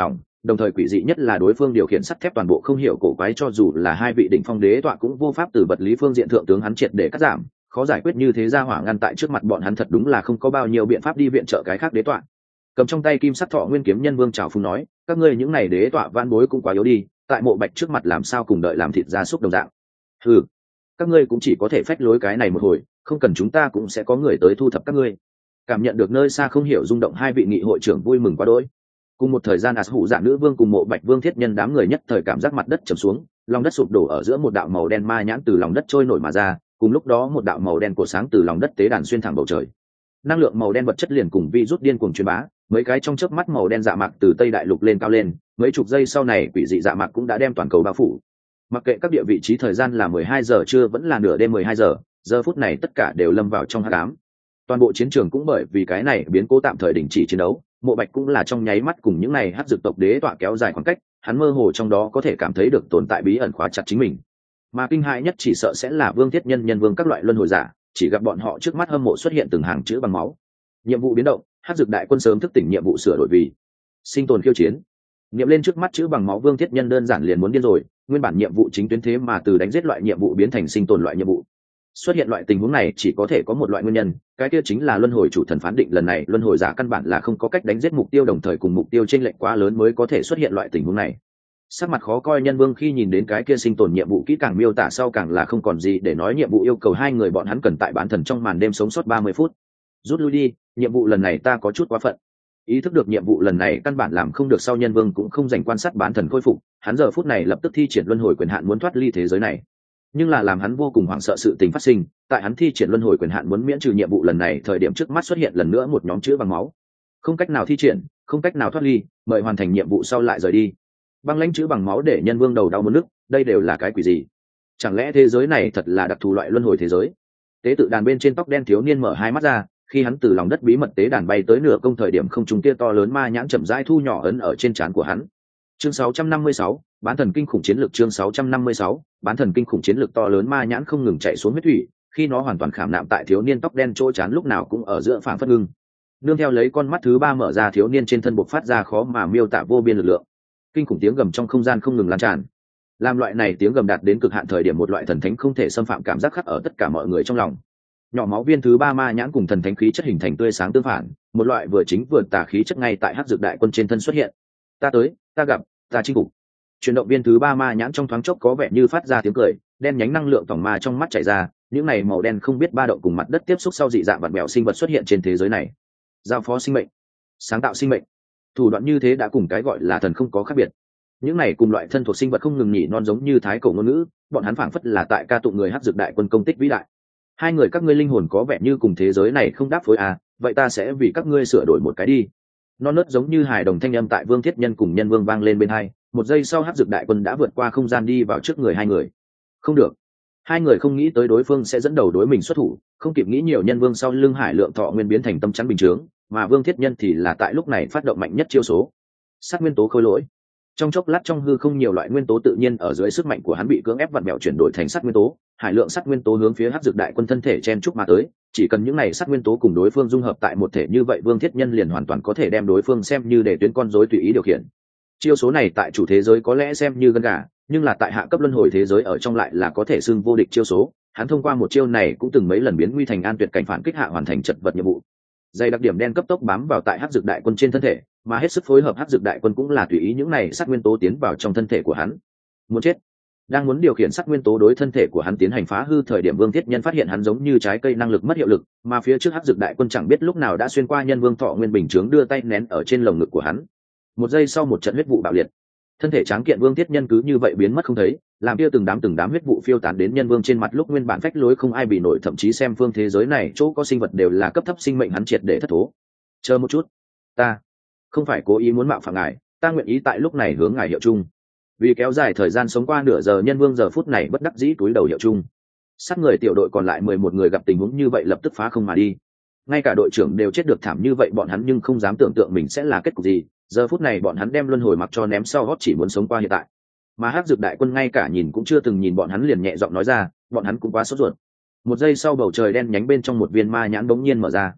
[SPEAKER 1] đồng thời quỷ dị nhất là đối phương điều khiển sắt thép toàn bộ không hiểu cổ quái, cho dù là hai vị đỉnh phong đế tọa cũng vô pháp từ vật lý phương diện thượng tướng hắn triệt để cắt giảm, khó giải quyết như thế ra hỏa ngăn tại trước mặt bọn hắn thật đúng là không có bao nhiêu biện pháp đi viện trợ cái khác đế tọa. Cầm trong tay kim sắc thọ nguyên kiếm, nhân vương trào phúng nói, các ngươi những này đế tọa van bối cũng quá yếu đi, tại mộ bạch trước mặt làm sao cùng đợi làm thịt gia súc đồng dạng. Ừ, các ngươi cũng chỉ có thể phách lối cái này một hồi, không cần chúng ta cũng sẽ có người tới thu thập các ngươi. Cảm nhận được nơi xa không hiểu rung động, hai vị nghị hội trưởng vui mừng quá đỗi. Cùng một thời gian, Ás Hủ Dạ nữ vương cùng mộ bạch vương thiết nhân đám người nhất thời cảm giác mặt đất trầm xuống, lòng đất sụp đổ, ở giữa một đạo màu đen ma nhãn từ lòng đất trôi nổi mà ra, cùng lúc đó một đạo màu đen cổ sáng từ lòng đất tế đàn xuyên thẳng bầu trời. Năng lượng màu đen vật chất liền cùng vi rút điên cuồng truyền bá, mấy cái trong chớp mắt màu đen dạ mạc từ tây đại lục lên cao lên, mấy chục giây sau này quỷ dị dạ mạc cũng đã đem toàn cầu bao phủ. Mặc kệ các địa vị trí thời gian là mười hai giờ trưa vẫn là nửa đêm mười hai giờ, giờ phút này tất cả đều lâm vào trong hắc ám. Toàn bộ chiến trường cũng bởi vì cái này biến cố tạm thời đình chỉ chiến đấu, mộ bạch cũng là trong nháy mắt cùng những này hắc dược tộc đế tọa kéo dài khoảng cách, hắn mơ hồ trong đó có thể cảm thấy được tồn tại bí ẩn khóa chặt chính mình. Mà kinh hãi nhất chỉ sợ sẽ là vương thiết nhân, nhân vương các loại luân hồi giả, chỉ gặp bọn họ trước mắt hâm mộ xuất hiện từng hàng chữ bằng máu. Nhiệm vụ biến động, hắc dược đại quân sớm thức tỉnh nhiệm vụ sửa đổi vì sinh tồn khiêu chiến. Niệm lên trước mắt chữ bằng máu, vương thiết nhân đơn giản liền muốn điên rồi, nguyên bản nhiệm vụ chính tuyến thế mà từ đánh giết loại nhiệm vụ biến thành sinh tồn loại nhiệm vụ. Xuất hiện loại tình huống này chỉ có thể có một loại nguyên nhân, cái kia chính là luân hồi chủ thần phán định lần này luân hồi giả căn bản là không có cách đánh giết mục tiêu, đồng thời cùng mục tiêu chênh lệch quá lớn mới có thể xuất hiện loại tình huống này. Sắc mặt khó coi nhân vương khi nhìn đến cái kia sinh tồn nhiệm vụ kỹ càng miêu tả sau càng là không còn gì để nói. Nhiệm vụ yêu cầu hai người bọn hắn cần tại bán thần trong màn đêm sống sót ba mươi phút. Rút lui đi, nhiệm vụ lần này ta có chút quá phận. Ý thức được nhiệm vụ lần này căn bản làm không được sau, nhân vương cũng không dành quan sát bán thần khôi phục, hắn giờ phút này lập tức thi triển luân hồi quyền hạn muốn thoát ly thế giới này. Nhưng là làm hắn vô cùng hoảng sợ sự tình phát sinh, tại hắn thi triển luân hồi quyền hạn muốn miễn trừ nhiệm vụ lần này thời điểm, trước mắt xuất hiện lần nữa một nhóm chữ bằng máu. Không cách nào thi triển, không cách nào thoát ly, mời hoàn thành nhiệm vụ sau lại rời đi. Băng lãnh chữ bằng máu để nhân vương đầu đau muốn nức, đây đều là cái quỷ gì? Chẳng lẽ thế giới này thật là đặc thù loại luân hồi thế giới? Tế tự đàn bên trên tóc đen thiếu niên mở hai mắt ra, khi hắn từ lòng đất bí mật tế đàn bay tới nửa công thời điểm, không trung kia to lớn ma nhãn chậm rãi thu nhỏ ấn ở trên trán của hắn. Chương sáu trăm năm mươi sáu, bán thần kinh khủng chiến lược. Chương sáu trăm năm mươi sáu, bán thần kinh khủng chiến lược. To lớn ma nhãn không ngừng chạy xuống huyết thủy, khi nó hoàn toàn khảm nạm tại thiếu niên tóc đen chỗ trán, lúc nào cũng ở giữa phảng phất ngưng. Nương theo lấy con mắt thứ ba mở ra, thiếu niên trên thân bộc phát ra khó mà miêu tả vô biên lực lượng. Kinh khủng tiếng gầm trong không gian không ngừng lan tràn. Làm loại này tiếng gầm đạt đến cực hạn thời điểm, một loại thần thánh không thể xâm phạm cảm giác khắc ở tất cả mọi người trong lòng. Nhỏ máu viên thứ ba ma nhãn cùng thần thánh khí chất hình thành tươi sáng tương phản, một loại vừa chính vừa tà khí chất ngay tại hắc dược đại quân trên thân xuất hiện. Ta tới, ta gặp, ta chinh phục. Chuyển động viên thứ ba ma nhãn trong thoáng chốc có vẻ như phát ra tiếng cười, đen nhánh năng lượng tổng ma trong mắt chảy ra, những này màu đen không biết ba động cùng mặt đất tiếp xúc sau dị dạng vặn vẹo sinh vật xuất hiện trên thế giới này. Giao phó sinh mệnh, sáng tạo sinh mệnh, thủ đoạn như thế đã cùng cái gọi là thần không có khác biệt. Những này cùng loại thân thuộc sinh vật không ngừng nhỉ non giống như thái cổ ngôn ngữ, bọn hắn phảng phất là tại ca tụng người hắc dược đại quân công tích vĩ đại. Hai người các ngươi linh hồn có vẻ như cùng thế giới này không đáp phối à, vậy ta sẽ vì các ngươi sửa đổi một cái đi. Non nớt giống như hài đồng thanh âm tại vương thiết nhân cùng nhân vương vang lên bên hai, một giây sau hắc dược đại quân đã vượt qua không gian đi vào trước người hai người. Không được, hai người không nghĩ tới đối phương sẽ dẫn đầu đối mình xuất thủ, không kịp nghĩ nhiều, nhân vương sau lưng hải lượng thọ nguyên biến thành tâm chắn bình chướng, mà vương thiết nhân thì là tại lúc này phát động mạnh nhất chiêu số sát nguyên tố khôi lỗi. Trong chốc lát trong hư không nhiều loại nguyên tố tự nhiên ở dưới sức mạnh của hắn bị cưỡng ép vặn mẹo chuyển đổi thành sắt nguyên tố, hải lượng sắt nguyên tố hướng phía hắc dược đại quân thân thể chen chúc mà tới. Chỉ cần những này sắt nguyên tố cùng đối phương dung hợp tại một thể, như vậy vương thiết nhân liền hoàn toàn có thể đem đối phương xem như để tuyến con rối tùy ý điều khiển. Chiêu số này tại chủ thế giới có lẽ xem như gân gà, nhưng là tại hạ cấp luân hồi thế giới ở trong lại là có thể xưng vô địch chiêu số. Hắn thông qua một chiêu này cũng từng mấy lần biến nguy thành an, tuyệt cảnh phản kích hạ hoàn thành chật vật nhiệm vụ. Dây đặc điểm đen cấp tốc bám vào tại hắc dược đại quân trên thân thể, mà hết sức phối hợp hắc dược đại quân cũng là tùy ý những này sát nguyên tố tiến vào trong thân thể của hắn. Muốn chết. Đang muốn điều khiển sát nguyên tố đối thân thể của hắn tiến hành phá hư thời điểm, vương thiết nhân phát hiện hắn giống như trái cây năng lực mất hiệu lực, mà phía trước hắc dược đại quân chẳng biết lúc nào đã xuyên qua nhân vương thọ nguyên bình chướng, đưa tay nén ở trên lồng ngực của hắn. Một giây sau một trận huyết vụ bạo liệt, thân thể tráng kiện vương thiết nhân cứ như vậy biến mất không thấy, làm kia từng đám từng đám huyết vụ phiêu tán đến nhân vương trên mặt, lúc nguyên bản phách lối không ai bị nổi, thậm chí xem phương thế giới này chỗ có sinh vật đều là cấp thấp sinh mệnh, hắn triệt để thất thố. Chờ một chút, ta không phải cố ý muốn mạo phạm ngài, ta nguyện ý tại lúc này hướng ngài hiệu chung. Vì kéo dài thời gian sống qua nửa giờ, nhân vương giờ phút này bất đắc dĩ túi đầu hiệu chung. Sát người tiểu đội còn lại mười một người gặp tình huống như vậy lập tức phá không mà đi. Ngay cả đội trưởng đều chết được thảm như vậy, bọn hắn nhưng không dám tưởng tượng mình sẽ là kết cục gì. Giờ phút này bọn hắn đem luân hồi mặc cho ném sau gót, chỉ muốn sống qua hiện tại. Mà hắc dược đại quân ngay cả nhìn cũng chưa từng nhìn bọn hắn liền nhẹ giọng nói ra, bọn hắn cũng quá sốt ruột. Một giây sau bầu trời đen nhánh bên trong một viên ma nhãn bỗng nhiên mở ra.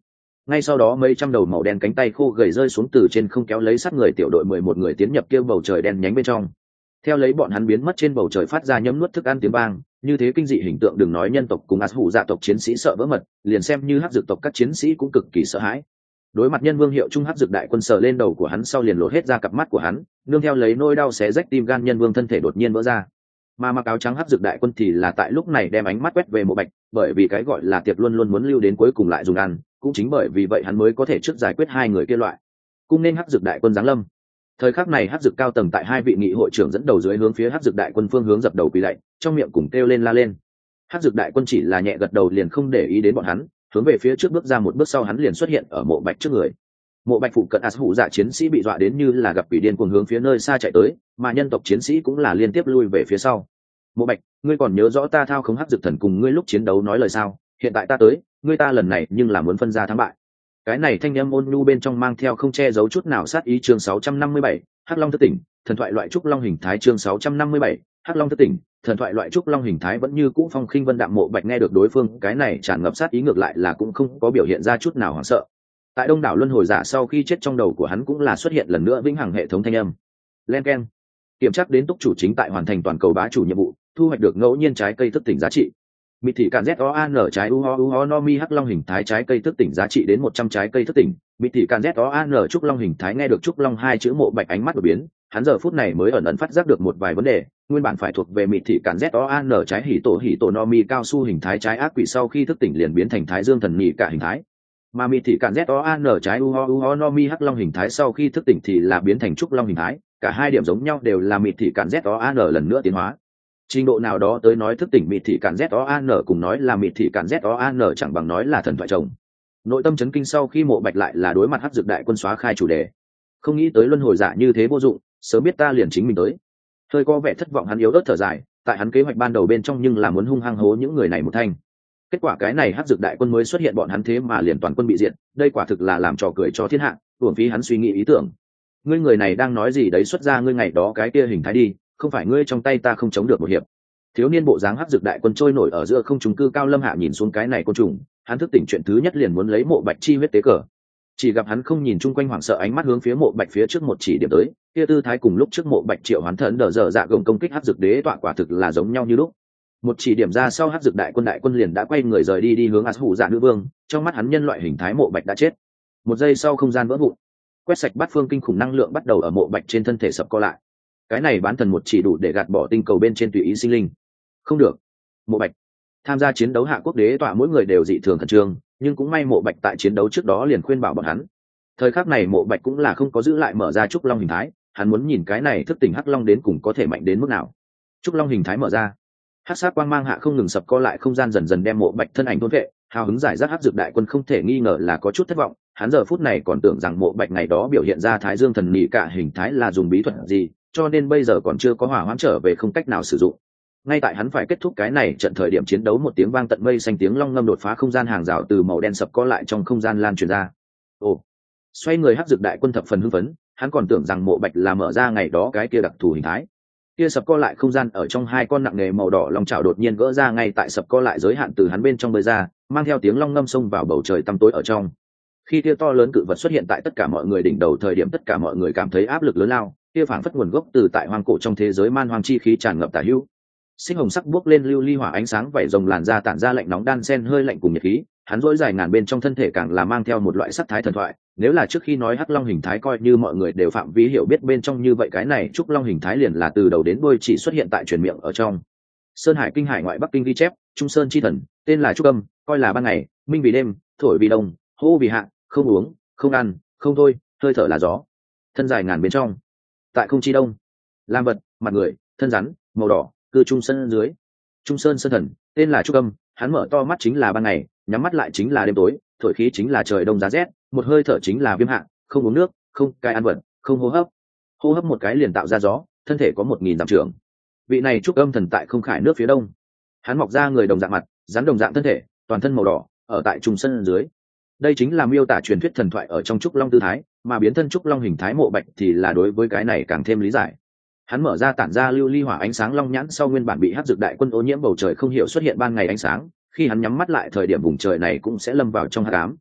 [SPEAKER 1] Ngay sau đó mấy trăm đầu màu đen cánh tay khô gầy rơi xuống từ trên không kéo lấy sát người tiểu đội mười một người tiến nhập kia bầu trời đen nhánh bên trong. Theo lấy bọn hắn biến mất trên bầu trời phát ra nhấm nuốt thức ăn tiếng vang, như thế kinh dị hình tượng đừng nói nhân tộc cùng ác hủ dạ tộc chiến sĩ sợ vỡ mật, liền xem như hắc dược tộc các chiến sĩ cũng cực kỳ sợ hãi. Đối mặt nhân vương hiệu trung hắc dược đại quân sờ lên đầu của hắn sau liền lột hết ra cặp mắt của hắn, nương theo lấy nỗi đau xé rách tim gan nhân vương thân thể đột nhiên vỡ ra. Mà mặc áo trắng hắc dược đại quân thì là tại lúc này đem ánh mắt quét về Mộ Bạch, bởi vì cái gọi là tiệc luôn luôn muốn lưu đến cuối cùng lại dùng ăn, cũng chính bởi vì vậy hắn mới có thể trước giải quyết hai người kia loại. Cung nên hắc dược đại quân giáng lâm. Thời khắc này hắc dược cao tầng tại hai vị nghị hội trưởng dẫn đầu dưới hướng phía hắc dược đại quân phương hướng dập đầu quỳ lạy, trong miệng cùng kêu lên la lên. Hắc dược đại quân chỉ là nhẹ gật đầu liền không để ý đến bọn hắn, hướng về phía trước bước ra một bước sau hắn liền xuất hiện ở Mộ Bạch trước người. Mộ Bạch phụ cận ác hủ dạ chiến sĩ bị dọa đến như là gặp quỷ điên cuồng hướng phía nơi xa chạy tới, mà nhân tộc chiến sĩ cũng là liên tiếp lui về phía sau. Mộ Bạch, ngươi còn nhớ rõ ta thao khống hắc dược thần cùng ngươi lúc chiến đấu nói lời sao? Hiện tại ta tới, ngươi ta lần này nhưng là muốn phân ra thắng bại. Cái này thanh âm ôn nhu bên trong mang theo không che giấu chút nào sát ý. Chương sáu trăm năm mươi bảy, Hắc Long thức tỉnh, thần thoại loại trúc long hình thái. Chương sáu trăm năm mươi bảy, Hắc Long thức tỉnh, thần thoại loại trúc long hình thái vẫn như cũ phong khinh vân đạm. Mộ Bạch nghe được đối phương cái này tràn ngập sát ý ngược lại là cũng không có biểu hiện ra chút nào hoảng sợ. Tại đông đảo luân hồi giả sau khi chết trong đầu của hắn cũng là xuất hiện lần nữa vĩnh hằng hệ thống thanh âm. Len keng. Kiểm tra đến túc chủ chính tại hoàn thành toàn cầu bá chủ nhiệm vụ, thu hoạch được ngẫu nhiên trái cây thức tỉnh giá trị. Mịt thị cản z o an trái u ho u ho no mi hắc long hình thái trái cây thức tỉnh giá trị đến một trăm trái cây thức tỉnh. Mịt thị cản z o an trúc long hình thái. Nghe được trúc long hai chữ Mộ Bạch ánh mắt đổi biến, hắn giờ phút này mới ẩn ẩn phát giác được một vài vấn đề. Nguyên bản phải thuộc về mịt thị cản z o an trái hỉ tổ hỉ tổ no mi cao su hình thái trái ác quỷ sau khi thức tỉnh liền biến thành thái dương thần nhị cả hình thái, mà mịt thị cản z o an trái u ho u ho no mi hắc long hình thái sau khi thức tỉnh thì là biến thành trúc long hình thái. Cả hai điểm giống nhau đều là mịt thị cản z o an lần nữa tiến hóa. Trình độ nào đó tới nói thức tỉnh mịt thị cản z o an cùng nói là mịt thị cản z o an chẳng bằng nói là thần thoại chồng. Nội tâm chấn kinh sau khi Mộ Bạch lại là đối mặt hắc dược đại quân xóa khai chủ đề. Không nghĩ tới luân hồi giả như thế vô dụng, sớm biết ta liền chính mình tới. Hơi có vẻ thất vọng hắn yếu ớt thở dài, tại hắn kế hoạch ban đầu bên trong nhưng là muốn hung hăng hố những người này một thanh. Kết quả cái này hắc dược đại quân mới xuất hiện bọn hắn thế mà liền toàn quân bị diệt, đây quả thực là làm trò cười cho thiên hạ, uổng phí hắn suy nghĩ ý tưởng. Ngươi người này đang nói gì đấy, xuất ra ngươi ngày đó cái kia hình thái đi, không phải ngươi trong tay ta không chống được một hiệp. Thiếu niên bộ dáng hắc dược đại quân trôi nổi ở giữa không trung cư cao lâm hạ nhìn xuống cái này côn trùng, hắn thức tỉnh chuyện thứ nhất liền muốn lấy Mộ Bạch chi huyết tế cờ. Chỉ gặp hắn không nhìn chung quanh hoảng sợ ánh mắt hướng phía Mộ Bạch phía trước một chỉ điểm tới, kia tư thái cùng lúc trước Mộ Bạch triệu hoán thần đờ dở dạ gồng công kích hắc dược đế tọa quả thực là giống nhau như lúc. Một chỉ điểm ra sau hắc dược đại quân đại quân liền đã quay người rời đi đi hướng ác hủ dạ nữ vương, trong mắt hắn nhân loại hình thái Mộ Bạch đã chết. Một giây sau không gian vỡ vụn, quét sạch bát phương kinh khủng năng lượng bắt đầu ở Mộ Bạch trên thân thể sập co lại. Cái này bán thần một chỉ đủ để gạt bỏ tinh cầu bên trên tùy ý sinh linh. Không được. Mộ Bạch tham gia chiến đấu hạ quốc đế tọa mỗi người đều dị thường khẩn trương, nhưng cũng may Mộ Bạch tại chiến đấu trước đó liền khuyên bảo bọn hắn. Thời khắc này Mộ Bạch cũng là không có giữ lại mở ra trúc long hình thái, hắn muốn nhìn cái này thức tỉnh hắc long đến cùng có thể mạnh đến mức nào. Trúc long hình thái mở ra, hắc sát quang mang hạ không ngừng sập co lại không gian dần dần đem Mộ Bạch thân ảnh thôn vệ. Hào hứng giải rác hắc dược đại quân không thể nghi ngờ là có chút thất vọng, hắn giờ phút này còn tưởng rằng Mộ Bạch ngày đó biểu hiện ra thái dương thần nhị cả hình thái là dùng bí thuật gì, cho nên bây giờ còn chưa có hỏa hoãn trở về không cách nào sử dụng. Ngay tại hắn phải kết thúc cái này trận thời điểm chiến đấu, một tiếng vang tận mây xanh tiếng long ngâm đột phá không gian hàng rào từ màu đen sập co lại trong không gian lan truyền ra. Ồ, xoay người hắc dược đại quân thập phần hưng phấn, hắn còn tưởng rằng Mộ Bạch là mở ra ngày đó cái kia đặc thù hình thái. Kia sập co lại không gian ở trong hai con nặng nề màu đỏ long chảo đột nhiên gỡ ra ngay tại sập co lại giới hạn từ hắn bên trong bơi ra, mang theo tiếng long ngâm xông vào bầu trời tăm tối ở trong. Khi kia to lớn cự vật xuất hiện tại tất cả mọi người đỉnh đầu thời điểm tất cả mọi người cảm thấy áp lực lớn lao, kia phảng phất nguồn gốc từ tại hoang cổ trong thế giới man hoang chi khí tràn ngập tả hữu. Sinh hồng sắc buốc lên lưu ly hỏa ánh sáng vảy rồng làn da tản ra lạnh nóng đan sen hơi lạnh cùng nhiệt khí, hắn rỗi dài ngàn bên trong thân thể càng là mang theo một loại sắc thái thần thoại. Nếu là trước khi nói hắc long hình thái coi như mọi người đều phạm vi hiểu biết bên trong như vậy cái này trúc long hình thái liền là từ đầu đến đuôi chỉ xuất hiện tại truyền miệng ở trong. Sơn Hải kinh hải ngoại Bắc Kinh ghi chép, Trung Sơn chi thần, tên là Trúc Âm, coi là ban ngày, minh vì đêm, thổi vì đông, hô vì hạ, không uống, không ăn, không thôi, hơi thở là gió. Thân dài ngàn bên trong, tại không chi đông, lam vật, mặt người, thân rắn, màu đỏ, cư Trung Sơn dưới. Trung Sơn sơn thần, tên là Trúc Âm, hắn mở to mắt chính là ban ngày, nhắm mắt lại chính là đêm tối, thổi khí chính là trời đông giá rét, một hơi thở chính là viêm hạ, không uống nước, không cai ăn vật, không hô hấp. Hô hấp một cái liền tạo ra gió, thân thể có một nghìn dặm trưởng. Vị này Trúc Âm thần tại không khải nước phía đông, hắn mọc ra người đồng dạng mặt, rắn đồng dạng thân thể, toàn thân màu đỏ, ở tại Trung Sơn dưới. Đây chính là miêu tả truyền thuyết thần thoại ở trong Trúc Long tư thái, mà biến thân Trúc Long hình thái Mộ Bạch thì là đối với cái này càng thêm lý giải. Hắn mở ra tản ra lưu ly hỏa ánh sáng long nhãn sau nguyên bản bị hắc dược đại quân ô nhiễm bầu trời không hiểu xuất hiện ban ngày ánh sáng, khi hắn nhắm mắt lại thời điểm vùng trời này cũng sẽ lâm vào trong hắc ám.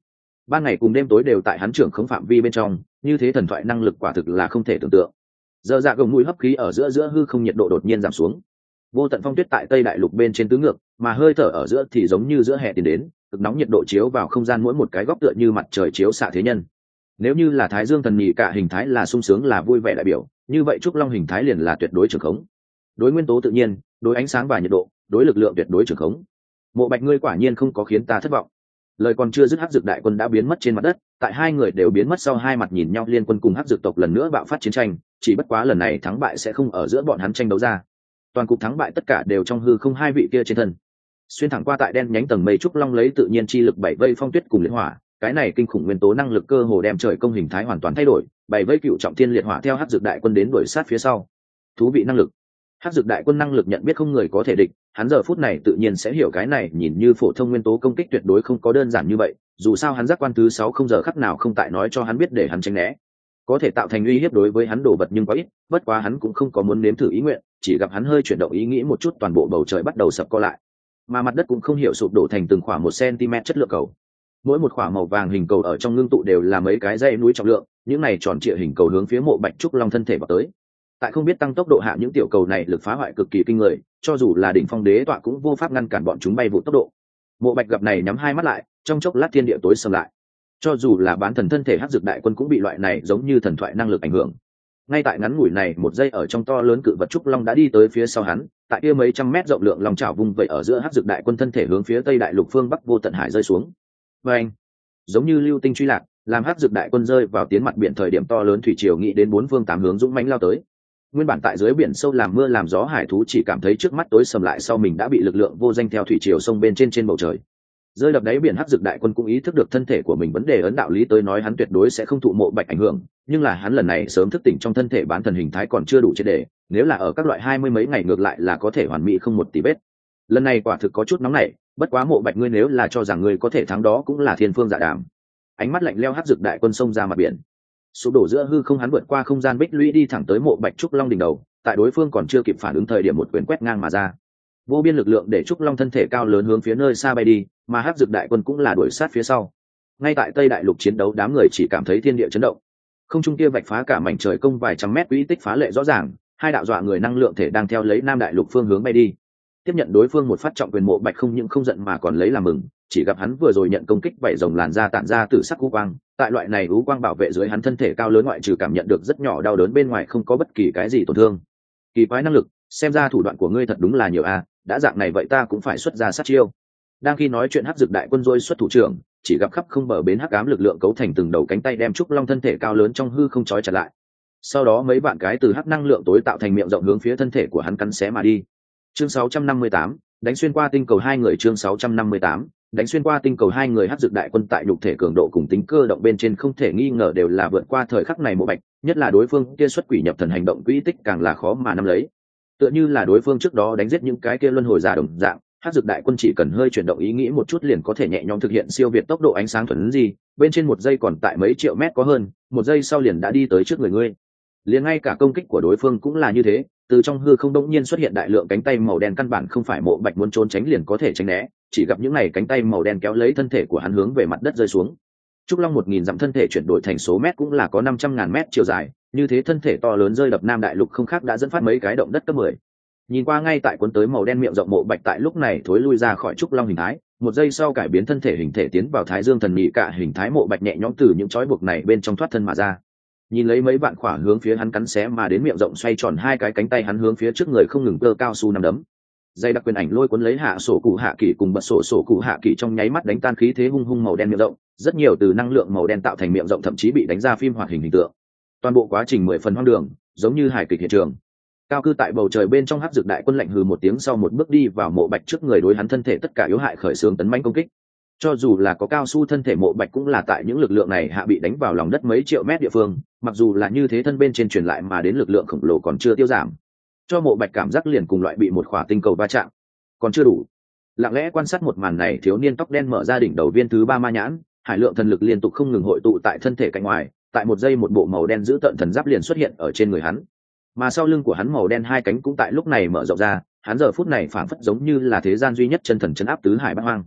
[SPEAKER 1] ban ngày cùng đêm tối đều tại hắn trưởng không phạm vi bên trong, như thế thần thoại năng lực quả thực là không thể tưởng tượng. Giờ dạ gồng mũi hấp khí ở giữa giữa hư không nhiệt độ đột nhiên giảm xuống. Vô tận phong tuyết tại Tây Đại Lục bên trên tứ ngược, mà hơi thở ở giữa thì giống như giữa hè tiến đến, cực nóng nhiệt độ chiếu vào không gian mỗi một cái góc tựa như mặt trời chiếu xạ thế nhân. Nếu như là Thái Dương thần nhị cả hình thái là sung sướng là vui vẻ đại biểu, như vậy trúc long hình thái liền là tuyệt đối trường khống. Đối nguyên tố tự nhiên, đối ánh sáng và nhiệt độ, đối lực lượng tuyệt đối trường khống. Mộ Bạch ngươi quả nhiên không có khiến ta thất vọng. Lời còn chưa dứt, hắc dược đại quân đã biến mất trên mặt đất, tại hai người đều biến mất sau hai mặt nhìn nhau, liên quân cùng hắc dược tộc lần nữa bạo phát chiến tranh, chỉ bất quá lần này thắng bại sẽ không ở giữa bọn hắn tranh đấu ra. Toàn cục thắng bại tất cả đều trong hư không hai vị kia trên thân. Xuyên thẳng qua tại đen nhánh tầng mây trúc long lấy tự nhiên chi lực bảy vây phong tuyết cùng liệt hỏa, cái này kinh khủng nguyên tố năng lực cơ hồ đem trời công hình thái hoàn toàn thay đổi, bảy vây cựu trọng thiên liệt hỏa theo hắc dược đại quân đến đuổi sát phía sau. Thú vị năng lực. Hắc dược đại quân năng lực nhận biết không người có thể địch, hắn giờ phút này tự nhiên sẽ hiểu cái này nhìn như phổ thông nguyên tố công kích tuyệt đối không có đơn giản như vậy, dù sao hắn giác quan thứ sáu không giờ khắc nào không tại nói cho hắn biết để hắn tránh né. Có thể tạo thành uy hiếp đối với hắn đồ vật nhưng quá ít, bất quá hắn cũng không có muốn nếm thử ý nguyện, chỉ gặp hắn hơi chuyển động ý nghĩ một chút, toàn bộ bầu trời bắt đầu sập co lại, mà mặt đất cũng không hiểu sụp đổ thành từng khoảng một cm chất lượng cầu. Mỗi một khoảng màu vàng hình cầu ở trong ngưng tụ đều là mấy cái dây núi trọng lượng, những này tròn trịa hình cầu hướng phía Mộ Bạch trúc long thân thể vào tới. Tại không biết tăng tốc độ hạ những tiểu cầu này lực phá hoại cực kỳ kinh người, cho dù là đỉnh phong đế tọa cũng vô pháp ngăn cản bọn chúng bay vụ tốc độ. Mộ Bạch gặp này nhắm hai mắt lại, trong chốc lát thiên địa tối sầm lại. Cho dù là bán thần thân thể hắc dược đại quân cũng bị loại này giống như thần thoại năng lực ảnh hưởng. Ngay tại ngắn ngủi này một giây, ở trong to lớn cự vật trúc long đã đi tới phía sau hắn, tại kia mấy trăm mét rộng lượng lòng chảo vung vậy ở giữa hắc dược đại quân thân thể hướng phía Tây Đại Lục phương Bắc vô tận hải rơi xuống. Và anh, giống như lưu tinh truy lạc, làm hắc dược đại quân rơi vào tiến mặt biển thời điểm, to lớn thủy triều nghĩ đến bốn phương tám hướng dũng mãnh lao tới. Nguyên bản tại dưới biển sâu làm mưa làm gió hải thú chỉ cảm thấy trước mắt tối sầm lại, sau mình đã bị lực lượng vô danh theo thủy triều sông bên trên trên bầu trời rơi đập đáy biển. Hắc dược đại quân cũng ý thức được thân thể của mình vấn đề, ấn đạo lý tới nói hắn tuyệt đối sẽ không thụ Mộ Bạch ảnh hưởng, nhưng là hắn lần này sớm thức tỉnh trong thân thể bán thần hình thái còn chưa đủ triệt để, nếu là ở các loại hai mươi mấy ngày ngược lại là có thể hoàn mỹ không một tí vết. Lần này quả thực có chút nóng nảy, bất quá Mộ Bạch ngươi nếu là cho rằng ngươi có thể thắng đó cũng là thiên phương dạ đàm. Ánh mắt lạnh lẽo hắc dược đại quân xông ra mặt biển, sụp đổ giữa hư không, hắn vượt qua không gian bích lũy đi thẳng tới Mộ Bạch trúc long đỉnh đầu, tại đối phương còn chưa kịp phản ứng thời điểm một quyền quét ngang mà ra. Vô biên lực lượng để trúc long thân thể cao lớn hướng phía nơi xa bay đi, mà hắc dược đại quân cũng là đuổi sát phía sau. Ngay tại Tây Đại Lục chiến đấu, đám người chỉ cảm thấy thiên địa chấn động, không trung kia vạch phá cả mảnh trời công vài trăm mét, quỹ tích phá lệ rõ ràng, hai đạo dọa người năng lượng thể đang theo lấy Nam Đại Lục phương hướng bay đi. Tiếp nhận đối phương một phát trọng quyền, Mộ Bạch không những không giận mà còn lấy làm mừng, chỉ gặp hắn vừa rồi nhận công kích vảy rồng làn da tản ra tử sắc u quang, tại loại này u quang bảo vệ dưới hắn thân thể cao lớn ngoại trừ cảm nhận được rất nhỏ đau đớn bên ngoài không có bất kỳ cái gì tổn thương. Kỳ quái năng lực, xem ra thủ đoạn của ngươi thật đúng là nhiều a, đã dạng này vậy ta cũng phải xuất ra sát chiêu. Đang khi nói chuyện, hắc dược đại quân rôi xuất thủ trưởng, chỉ gặp khắp không bờ bến hắc ám lực lượng cấu thành từng đầu cánh tay đem trúc long thân thể cao lớn trong hư không trói chặt lại. Sau đó mấy bạn cái từ hắc năng lượng tối tạo thành miệng rộng hướng phía thân thể của hắn cắn xé mà đi. Chương sáu trăm năm mươi tám, đánh xuyên qua tinh cầu hai người. Chương sáu trăm năm mươi tám, đánh xuyên qua tinh cầu hai người. Hắc dược đại quân tại nhục thể cường độ cùng tính cơ động bên trên không thể nghi ngờ đều là vượt qua thời khắc này Mộ Bạch, nhất là đối phương kia xuất quỷ nhập thần hành động quỹ tích càng là khó mà nắm lấy. Tựa như là đối phương trước đó đánh giết những cái kia luân hồi giả đồng dạng, hắc dược đại quân chỉ cần hơi chuyển động ý nghĩ một chút liền có thể nhẹ nhõm thực hiện siêu việt tốc độ ánh sáng thuần gì, bên trên một giây còn tại mấy triệu mét có hơn, một giây sau liền đã đi tới trước người ngươi. Liền ngay cả công kích của đối phương cũng là như thế, từ trong hư không đột nhiên xuất hiện đại lượng cánh tay màu đen, căn bản không phải Mộ Bạch muốn trốn tránh liền có thể tránh né, chỉ gặp những này cánh tay màu đen kéo lấy thân thể của hắn hướng về mặt đất rơi xuống. Trúc long một nghìn dặm thân thể chuyển đổi thành số mét cũng là có năm trăm ngàn mét chiều dài, như thế thân thể to lớn rơi đập Nam Đại Lục không khác đã dẫn phát mấy cái động đất cấp mười. Nhìn qua ngay tại cuốn tới màu đen miệng rộng, Mộ Bạch tại lúc này thối lui ra khỏi trúc long hình thái, một giây sau cải biến thân thể hình thể tiến vào Thái Dương thần nhị cả hình thái. Mộ Bạch nhẹ nhõm từ những trói buộc này bên trong thoát thân mà ra, nhìn lấy mấy bạn khỏa hướng phía hắn cắn xé mà đến miệng rộng xoay tròn hai cái cánh tay, hắn hướng phía trước người không ngừng cơ cao su nằm đấm. Dây đặc quyền ảnh lôi cuốn lấy hạ sổ cụ hạ kỳ cùng bật sổ sổ cụ hạ kỳ trong nháy mắt đánh tan khí thế hung hung màu đen miệng rộng, rất nhiều từ năng lượng màu đen tạo thành miệng rộng thậm chí bị đánh ra phim hoạt hình hình tượng. Toàn bộ quá trình mười phần hoang đường, giống như hài kịch hiện trường. Cao cư tại bầu trời bên trong hắc dược đại quân lạnh hừ một tiếng, sau một bước đi vào Mộ Bạch trước người, đối hắn thân thể tất cả yếu hại khởi xướng tấn mãnh công kích. Cho dù là có cao su thân thể, Mộ Bạch cũng là tại những lực lượng này hạ bị đánh vào lòng đất mấy triệu mét địa phương, mặc dù là như thế thân bên trên truyền lại mà đến lực lượng khổng lồ còn chưa tiêu giảm, cho Mộ Bạch cảm giác liền cùng loại bị một khỏa tinh cầu va chạm còn chưa đủ. Lặng lẽ quan sát một màn này, thiếu niên tóc đen mở ra đỉnh đầu viên thứ ba ma nhãn, hải lượng thần lực liên tục không ngừng hội tụ tại thân thể cạnh ngoài, tại một giây một bộ màu đen giữ tợn thần giáp liền xuất hiện ở trên người hắn, mà sau lưng của hắn màu đen hai cánh cũng tại lúc này mở rộng ra, hắn giờ phút này phảng phất giống như là thế gian duy nhất chân thần chấn áp tứ hải bát hoang.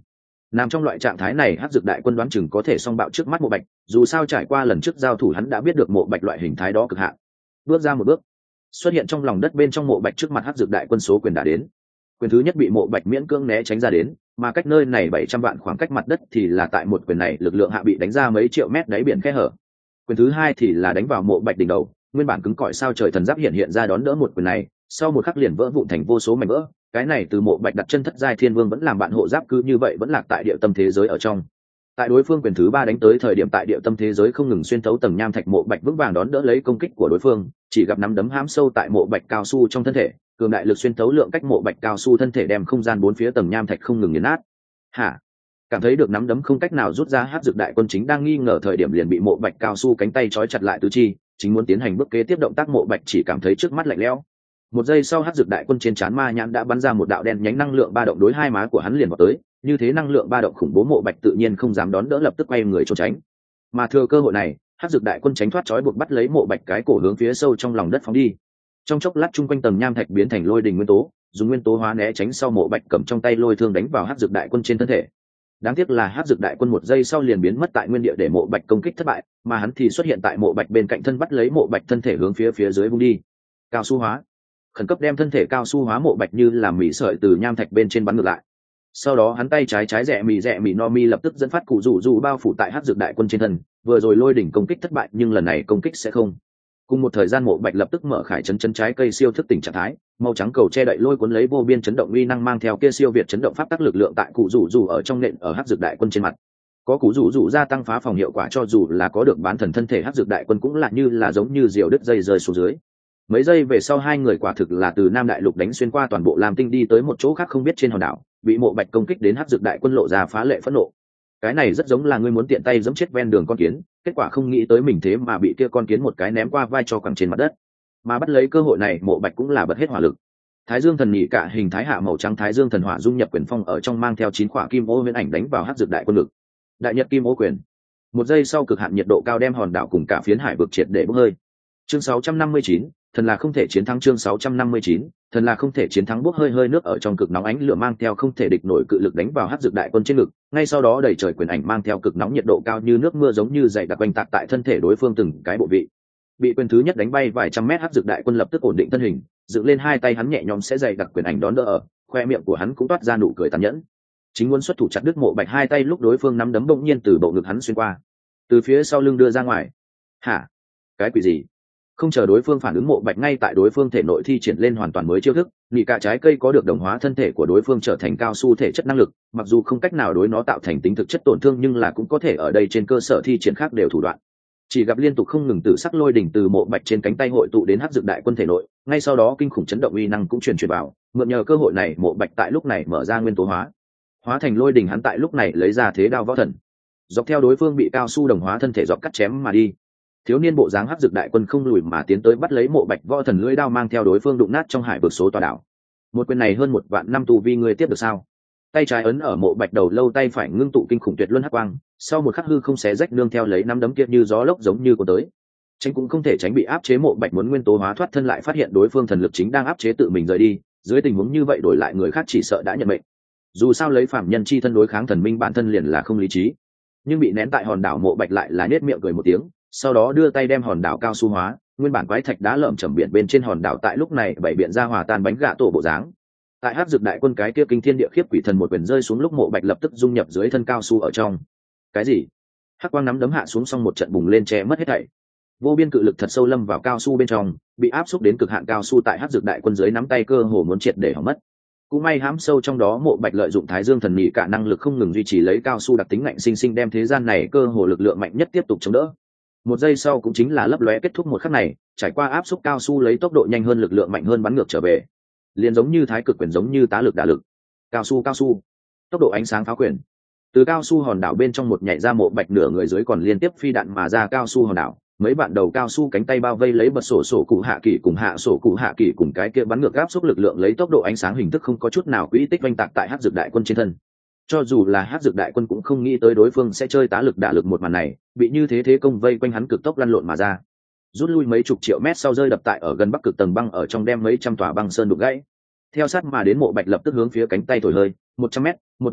[SPEAKER 1] nằm trong loại trạng thái này hắc dược đại quân đoán chừng có thể song bạo trước mắt mộ bạch, dù sao trải qua lần trước giao thủ hắn đã biết được mộ bạch loại hình thái đó cực hạn. Bước ra một bước, xuất hiện trong lòng đất bên trong mộ bạch trước mặt hắc dược đại quân số quyền đã đến. Quyền thứ nhất bị mộ bạch miễn cưỡng né tránh ra đến, mà cách nơi này bảy trăm vạn khoảng cách mặt đất thì là tại một quyền này lực lượng hạ bị đánh ra mấy triệu mét đáy biển khe hở. Quyền thứ hai thì là đánh vào mộ bạch đỉnh đầu, nguyên bản cứng cỏi sao trời thần giáp hiện hiện ra đón đỡ một quyền này, sau một khắc liền vỡ vụn thành vô số mảnh vỡ. Cái này từ mộ bạch đặt chân thất giai thiên vương vẫn làm bạn hộ giáp cứ như vậy vẫn lạc tại địa tâm thế giới ở trong. Tại đối phương quyền thứ ba đánh tới thời điểm tại địa tâm thế giới không ngừng xuyên thấu tầng nham thạch, mộ bạch vững vàng đón đỡ lấy công kích của đối phương, chỉ gặp nắm đấm hãm sâu tại mộ bạch cao su trong thân thể, cường đại lực xuyên thấu lượng cách mộ bạch cao su thân thể đem không gian bốn phía tầng nham thạch không ngừng nghiền nát. Hả? Cảm thấy được nắm đấm không cách nào rút ra, hắc dược đại quân chính đang nghi ngờ thời điểm liền bị mộ bạch cao su cánh tay trói chặt lại tứ chi, chính muốn tiến hành bước kế tiếp động tác, mộ bạch chỉ cảm thấy trước mắt lạnh lẽo. Một giây sau hắc dược đại quân trên trán ma nhãn đã bắn ra một đạo đen nhánh năng lượng ba động đối hai má của hắn liền vào tới, như thế năng lượng ba động khủng bố mộ bạch tự nhiên không dám đón đỡ, lập tức quay người trốn tránh. Mà thừa cơ hội này hắc dược đại quân tránh thoát trói buộc bắt lấy mộ bạch cái cổ hướng phía sâu trong lòng đất phóng đi. Trong chốc lát chung quanh tầng nham thạch biến thành lôi đình nguyên tố, dùng nguyên tố hóa né tránh sau mộ bạch cầm trong tay lôi thương đánh vào hắc dược đại quân trên thân thể. Đáng tiếc là hắc dược đại quân một giây sau liền biến mất tại nguyên địa để mộ bạch công kích thất bại, mà hắn thì xuất hiện tại mộ bạch bên cạnh thân bắt lấy mộ bạch thân thể hướng phía phía dưới vung đi. Cao su hóa, khẩn cấp đem thân thể cao su hóa mộ bạch như làm mì sợi từ nham thạch bên trên bắn ngược lại. Sau đó hắn tay trái trái rẽ mì rẽ mì no mi lập tức dẫn phát cụ rủ rủ bao phủ tại hắc dược đại quân trên thân. Vừa rồi lôi đỉnh công kích thất bại nhưng lần này công kích sẽ không. Cùng một thời gian mộ bạch lập tức mở khải chấn chấn trái cây siêu thức tỉnh trạng thái, màu trắng cầu che đậy lôi cuốn lấy vô biên chấn động uy năng mang theo kia siêu việt chấn động pháp tắc lực lượng tại cụ rủ rủ ở trong nện ở hắc dược đại quân trên mặt. Có cụ rủ rủ gia tăng phá phòng hiệu quả, cho dù là có được bán thần thân thể hắc dược đại quân cũng là như là giống như diều đứt dây rơi xuống dưới. Mấy giây về sau hai người quả thực là từ Nam Đại Lục đánh xuyên qua toàn bộ Lam Tinh đi tới một chỗ khác không biết trên hòn đảo, bị mộ bạch công kích đến hắc dược đại quân lộ ra phá lệ phẫn nộ. Cái này rất giống là ngươi muốn tiện tay giẫm chết ven đường con kiến, kết quả không nghĩ tới mình thế mà bị kia con kiến một cái ném qua vai cho quẳng trên mặt đất. Mà bắt lấy cơ hội này mộ bạch cũng là bật hết hỏa lực. Thái Dương thần nhị cả hình thái hạ màu trắng Thái Dương thần hỏa dung nhập quyền phong ở trong mang theo chín quả kim ô huyễn ảnh đánh vào hắc dược đại quân lực. Đại nhật kim ô quyền. Một giây sau cực hạn nhiệt độ cao đem hòn đảo cùng cả phiến hải vực triệt để bốc hơi. Chương sáu trăm năm mươi chín, thần là không thể chiến thắng. Chương sáu trăm năm mươi chín, thần là không thể chiến thắng. Bốc hơi hơi nước ở trong cực nóng ánh lửa mang theo không thể địch nổi cự lực đánh vào hắc dược đại quân trên ngực, ngay sau đó đầy trời quyền ảnh mang theo cực nóng nhiệt độ cao như nước mưa giống như dày đặc quanh tạc tại thân thể đối phương từng cái bộ vị. Bị quyền thứ nhất đánh bay vài trăm mét hắc dược đại quân lập tức ổn định thân hình, dựng lên hai tay hắn nhẹ nhõm sẽ dày đặc quyền ảnh đón đỡ ở, khoe miệng của hắn cũng toát ra nụ cười tàn nhẫn. Chính muốn xuất thủ chặt đứt mộ bạch hai tay lúc đối phương nắm đấm bỗng nhiên từ bộ ngực hắn xuyên qua, từ phía sau lưng đưa ra ngoài. Hả? Cái quỷ gì? Không chờ đối phương phản ứng mộ bạch ngay tại đối phương thể nội thi triển lên hoàn toàn mới chiêu thức, nhị cả trái cây có được đồng hóa thân thể của đối phương trở thành cao su thể chất năng lực, mặc dù không cách nào đối nó tạo thành tính thực chất tổn thương nhưng là cũng có thể ở đây trên cơ sở thi triển khác đều thủ đoạn. Chỉ gặp liên tục không ngừng tử sắc lôi đỉnh từ mộ bạch trên cánh tay hội tụ đến hắc dược đại quân thể nội, ngay sau đó kinh khủng chấn động uy năng cũng truyền truyền vào, mượn nhờ cơ hội này mộ bạch tại lúc này mở ra nguyên tố hóa, hóa thành lôi đỉnh. Hắn tại lúc này lấy ra thế đao võ thần, dọc theo đối phương bị cao su đồng hóa thân thể dọc cắt chém mà đi. Thiếu niên bộ dáng hắc dược đại quân không lùi mà tiến tới bắt lấy mộ bạch võ thần lưỡi đao mang theo đối phương đụng nát trong hải vực số tòa đảo. Một quyền này hơn một vạn năm tu vi ngươi tiếp được sao? Tay trái ấn ở mộ bạch đầu lâu, tay phải ngưng tụ kinh khủng tuyệt luân hắc quang, sau một khắc hư không xé rách nương theo lấy năm đấm kia như gió lốc giống như của tới. Tránh cũng không thể tránh bị áp chế, mộ bạch muốn nguyên tố hóa thoát thân lại phát hiện đối phương thần lực chính đang áp chế tự mình rời đi, dưới tình huống như vậy đổi lại người khác chỉ sợ đã nhận mệnh. Dù sao lấy phạm nhân chi thân đối kháng thần minh bản thân liền là không lý trí, nhưng bị nén tại hòn đảo mộ bạch lại là nhếch miệng cười một tiếng, sau đó đưa tay đem hòn đảo cao su hóa, nguyên bản quái thạch đá lởm chởm biển bên trên hòn đảo tại lúc này bảy biện ra hòa tan bánh gạ tổ bộ dáng. Tại hắc dược đại quân cái kia kinh thiên địa khiếp quỷ thần một quyền rơi xuống lúc mộ bạch lập tức dung nhập dưới thân cao su ở trong. Cái gì? Hắc quang nắm đấm hạ xuống xong một trận bùng lên che mất hết thảy. Vô biên cự lực thật sâu lâm vào cao su bên trong, bị áp xúc đến cực hạn, cao su tại hắc dược đại quân dưới nắm tay cơ hồ muốn triệt để hỏng mất. Cũng may hãm sâu trong đó mộ bạch lợi dụng Thái Dương thần nhị cả năng lực không ngừng duy trì lấy cao su đặc tính ngạnh sinh sinh đem thế gian này cơ hồ lực lượng mạnh nhất tiếp tục chống đỡ. Một giây sau cũng chính là lấp lóe kết thúc một khắc này, trải qua áp xúc cao su lấy tốc độ nhanh hơn lực lượng mạnh hơn bắn ngược trở về, liền giống như thái cực quyền giống như tá lực đả lực. Cao su cao su, tốc độ ánh sáng pháo quyền. Từ cao su hòn đảo bên trong một nhảy ra mộ bạch, nửa người dưới còn liên tiếp phi đạn mà ra cao su hòn đảo, mấy bạn đầu cao su cánh tay bao vây lấy bật sổ sổ cụ hạ kỳ cùng hạ sổ cụ hạ kỳ cùng cái kia bắn ngược áp xúc lực lượng lấy tốc độ ánh sáng hình thức không có chút nào quỹ tích oanh tạc tại hắc dược đại quân trên thân. Cho dù là hắc dược đại quân cũng không nghĩ tới đối phương sẽ chơi tá lực đả lực một màn này, bị như thế thế công vây quanh hắn cực tốc lăn lộn mà ra, rút lui mấy chục triệu mét sau rơi đập tại ở gần bắc cực tầng băng ở trong, đem mấy trăm tòa băng sơn đục gãy. Theo sát mà đến mộ bạch lập tức hướng phía cánh tay thổi hơi, một trăm mét, một ngàn mét,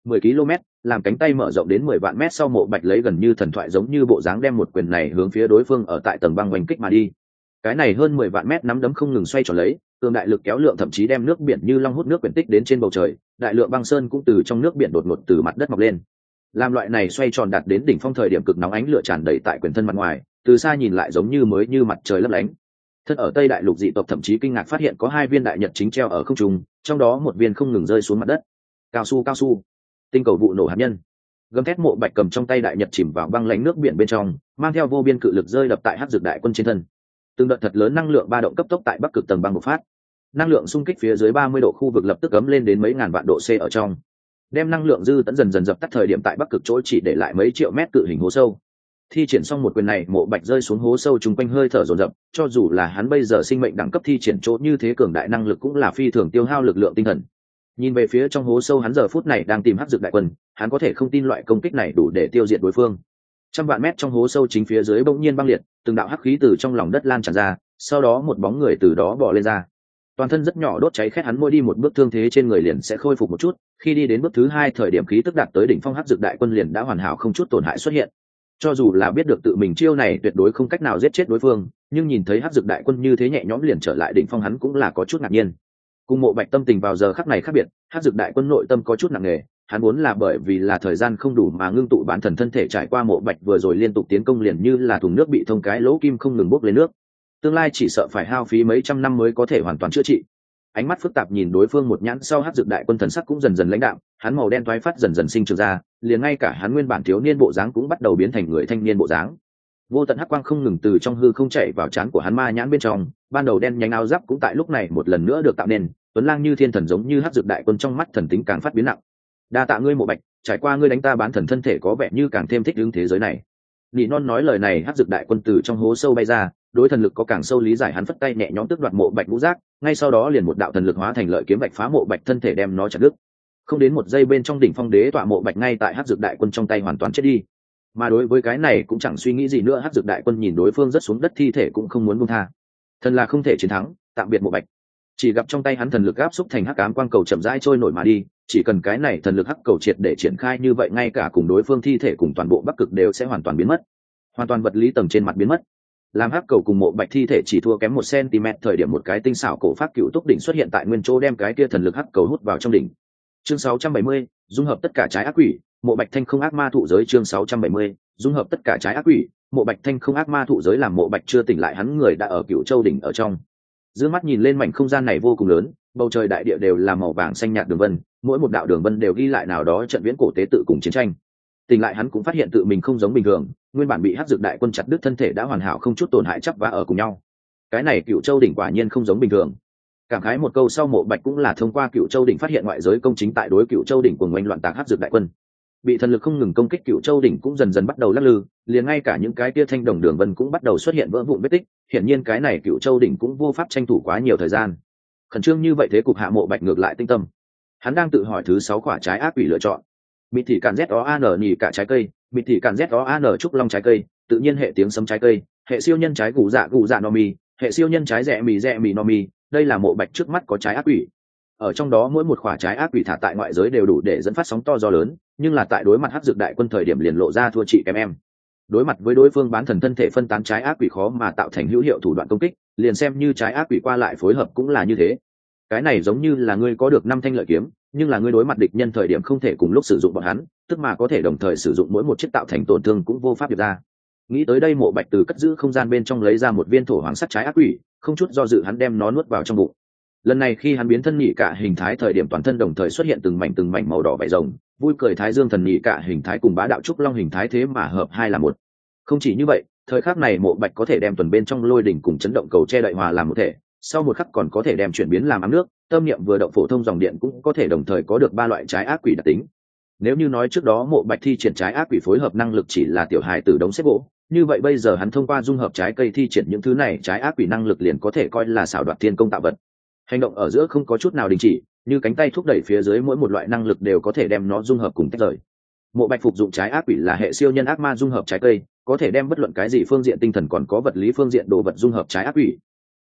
[SPEAKER 1] mười ki lô mét, làm cánh tay mở rộng đến mười vạn mét sau Mộ Bạch lấy gần như thần thoại giống như bộ dáng đem một quyền này hướng phía đối phương ở tại tầng băng oanh kích mà đi. Cái này hơn mười vạn mét nắm đấm không ngừng xoay tròn lấy, cường đại lực kéo lượng thậm chí đem nước biển như long hút nước quyển tích đến trên bầu trời, đại lượng băng sơn cũng từ trong nước biển đột ngột từ mặt đất mọc lên. Làm loại này xoay tròn đạt đến đỉnh phong thời điểm cực nóng ánh lửa tràn đầy tại quyền thân mặt ngoài, từ xa nhìn lại giống như mới như mặt trời lấp lánh. Thân ở Tây Đại Lục dị tộc thậm chí kinh ngạc phát hiện có hai viên đại nhật chính treo ở không trung, trong đó một viên không ngừng rơi xuống mặt đất. Cao su cao su, tinh cầu vụ nổ hạt nhân. Gầm thét Mộ Bạch cầm trong tay đại nhật chìm vào băng lãnh nước biển bên trong, mang theo vô biên cự lực rơi đập tại Hắc Dược Đại Quân trên thân. Từng đợt thật lớn năng lượng ba động cấp tốc tại Bắc Cực tầng băng bộc phát. Năng lượng xung kích phía dưới ba mươi độ khu vực lập tức ấm lên đến mấy ngàn vạn độ C ở trong. Đem năng lượng dư tận dần dần dập tắt thời điểm tại Bắc Cực chỗ chỉ để lại mấy triệu mét cự hình hố sâu. Thi triển xong một quyền này, Mộ Bạch rơi xuống hố sâu chung quanh hơi thở dồn dập, cho dù là hắn bây giờ sinh mệnh đẳng cấp thi triển chỗ như thế cường đại năng lực cũng là phi thường tiêu hao lực lượng tinh thần. Nhìn về phía trong hố sâu, hắn giờ phút này đang tìm Hắc Dược Đại Quân, hắn có thể không tin loại công kích này đủ để tiêu diệt đối phương. Trăm vạn mét trong hố sâu chính phía dưới bỗng nhiên băng liệt, từng đạo hắc khí từ trong lòng đất lan tràn ra, sau đó một bóng người từ đó bò lên ra. Toàn thân rất nhỏ đốt cháy khét, hắn mỗi đi một bước thương thế trên người liền sẽ khôi phục một chút, khi đi đến bước thứ hai thời điểm khí tức đạt tới đỉnh phong, Hắc Dược Đại Quân liền đã hoàn hảo không chút tổn hại xuất hiện. Cho dù là biết được tự mình chiêu này tuyệt đối không cách nào giết chết đối phương, nhưng nhìn thấy Hắc Dược Đại Quân như thế nhẹ nhõm liền trở lại đỉnh phong, hắn cũng là có chút ngạc nhiên. Cùng Mộ Bạch tâm tình vào giờ khắc này khác biệt, Hắc Dược Đại Quân nội tâm có chút nặng nề, hắn muốn là bởi vì là thời gian không đủ mà ngưng tụ bản thần thân thể trải qua Mộ Bạch vừa rồi liên tục tiến công liền như là thùng nước bị thông cái lỗ kim không ngừng bốc lên nước, tương lai chỉ sợ phải hao phí mấy trăm năm mới có thể hoàn toàn chữa trị. Ánh mắt phức tạp nhìn đối phương một nhãn sau, Hắc Dược Đại Quân thần sắc cũng dần dần lãnh đạm, hắn màu đen toái phát dần dần sinh trưởng ra, liền ngay cả hắn nguyên bản thiếu niên bộ dáng cũng bắt đầu biến thành người thanh niên bộ dáng. Vô tận hắc quang không ngừng từ trong hư không chạy vào trán của hắn ma nhãn bên trong, ban đầu đen nhánh áo giáp cũng tại lúc này một lần nữa được tạo nên, tuấn lang như thiên thần giống như Hắc Dược Đại Quân trong mắt thần tính càng phát biến nặng. Đa tạ ngươi Mộ Bạch, trải qua ngươi đánh ta bán thần thân thể có vẻ như càng thêm thích ứng thế giới này. Nị non nói lời này, Hắc Dược Đại Quân từ trong hố sâu bay ra, đối thần lực có càng sâu lý giải, hắn phất tay nhẹ nhõm tước đoạt Mộ Bạch ngũ giác, ngay sau đó liền một đạo thần lực hóa thành lợi kiếm vạch phá Mộ Bạch thân thể đem nó chặt đứt. Không đến một giây bên trong đỉnh phong đế tọa Mộ Bạch ngay tại Hắc Dược Đại Quân trong tay hoàn toàn chết đi. Mà đối với cái này cũng chẳng suy nghĩ gì nữa, Hắc Dược Đại Quân nhìn đối phương rất xuống đất thi thể cũng không muốn buông tha. Thần là không thể chiến thắng, tạm biệt Mộ Bạch. Chỉ gặp trong tay hắn thần lực áp xúc thành hắc ám quang cầu chậm rãi trôi nổi mà đi, chỉ cần cái này thần lực hắc cầu triệt để triển khai như vậy, ngay cả cùng đối phương thi thể cùng toàn bộ Bắc Cực đều sẽ hoàn toàn biến mất, hoàn toàn vật lý tầng trên mặt biến mất. Làm hắc cầu cùng Mộ Bạch thi thể chỉ thua kém một cm thời điểm, một cái tinh xảo cổ pháp cựu túc đỉnh xuất hiện tại nguyên chỗ, đem cái kia thần lực hắc cầu hút vào trong đỉnh. Chương sáu trăm bảy mươi, dung hợp tất cả trái ác quỷ, Mộ Bạch thanh không ác ma thụ giới. Chương sáu trăm bảy mươi, dung hợp tất cả trái ác quỷ, Mộ Bạch thanh không ác ma thụ giới. Làm Mộ Bạch chưa tỉnh lại, hắn người đã ở Cựu Châu đỉnh ở trong. Dương mắt nhìn lên mảnh không gian này vô cùng lớn, bầu trời đại địa đều là màu vàng xanh nhạt đường vân, mỗi một đạo đường vân đều ghi lại nào đó trận viễn cổ tế tự cùng chiến tranh. Tỉnh lại hắn cũng phát hiện tự mình không giống bình thường, nguyên bản bị Hắc Dược Đại Quân chặt đứt thân thể đã hoàn hảo không chút tổn hại chắp vá ở cùng nhau. Cái này Cựu Châu đỉnh quả nhiên không giống bình thường. Cảm khái một câu sau, Mộ Bạch cũng là thông qua Cựu Châu đỉnh phát hiện ngoại giới công chính tại đối Cựu Châu đỉnh cùng oanh loạn tạc Hắc Dược Đại Quân. Bị thần lực không ngừng công kích, Cựu Châu đỉnh cũng dần dần bắt đầu lắc lư, liền ngay cả những cái tia thanh đồng đường vân cũng bắt đầu xuất hiện vỡ vụn vết tích, hiển nhiên cái này Cựu Châu đỉnh cũng vô pháp tranh thủ quá nhiều thời gian. Khẩn trương như vậy thế cục hạ, Mộ Bạch ngược lại tinh tâm. Hắn đang tự hỏi thứ sáu quả trái ác quỷ lựa chọn. Mịt thị càn z o an nhì cả trái cây, mịt thị càn z o an trúc long trái cây, tự nhiên hệ tiếng sấm trái cây, hệ siêu nhân trái gù dạ gù dạ no mi, hệ siêu nhân trái rẻ mì rẻ mì no mi. Đây là Mộ Bạch trước mắt có trái ác quỷ. Ở trong đó mỗi một quả trái ác quỷ thả tại ngoại giới đều đủ để dẫn phát sóng to gió lớn, nhưng là tại đối mặt Hắc Dược Đại Quân thời điểm liền lộ ra thua chị em em. Đối mặt với đối phương bán thần thân thể phân tán trái ác quỷ khó mà tạo thành hữu hiệu thủ đoạn công kích, liền xem như trái ác quỷ qua lại phối hợp cũng là như thế. Cái này giống như là ngươi có được năm thanh lợi kiếm, nhưng là ngươi đối mặt địch nhân thời điểm không thể cùng lúc sử dụng bọn hắn, tức mà có thể đồng thời sử dụng mỗi một chiếc tạo thành tổn thương cũng vô pháp được ra. Nghĩ tới đây, Mộ Bạch từ cất giữ không gian bên trong lấy ra một viên thổ hoàng sắt trái ác quỷ, không chút do dự hắn đem nó nuốt vào trong bụng. Lần này khi hắn biến thân nhị cả hình thái thời điểm, toàn thân đồng thời xuất hiện từng mảnh từng mảnh màu đỏ vảy rồng, vui cười thái dương thần nhị cả hình thái cùng bá đạo trúc long hình thái thế mà hợp hai là một. Không chỉ như vậy, thời khắc này Mộ Bạch có thể đem tuần bên trong lôi đỉnh cùng chấn động cầu che đậy hòa làm một thể, sau một khắc còn có thể đem chuyển biến làm ám nước, tâm niệm vừa động phổ thông dòng điện cũng có thể đồng thời có được ba loại trái ác quỷ đặc tính. Nếu như nói trước đó Mộ Bạch thi triển trái ác quỷ phối hợp năng lực chỉ là tiểu hài tử đống xếp gỗ, như vậy bây giờ hắn thông qua dung hợp trái cây thi triển những thứ này trái ác quỷ năng lực liền có thể coi là xảo đoạt thiên công tạo vật. Hành động ở giữa không có chút nào đình chỉ, như cánh tay thúc đẩy phía dưới mỗi một loại năng lực đều có thể đem nó dung hợp cùng tách rời. Mộ Bạch phục dụng trái ác quỷ là hệ siêu nhân ác ma dung hợp trái cây, có thể đem bất luận cái gì phương diện tinh thần còn có vật lý phương diện đồ vật dung hợp trái ác quỷ.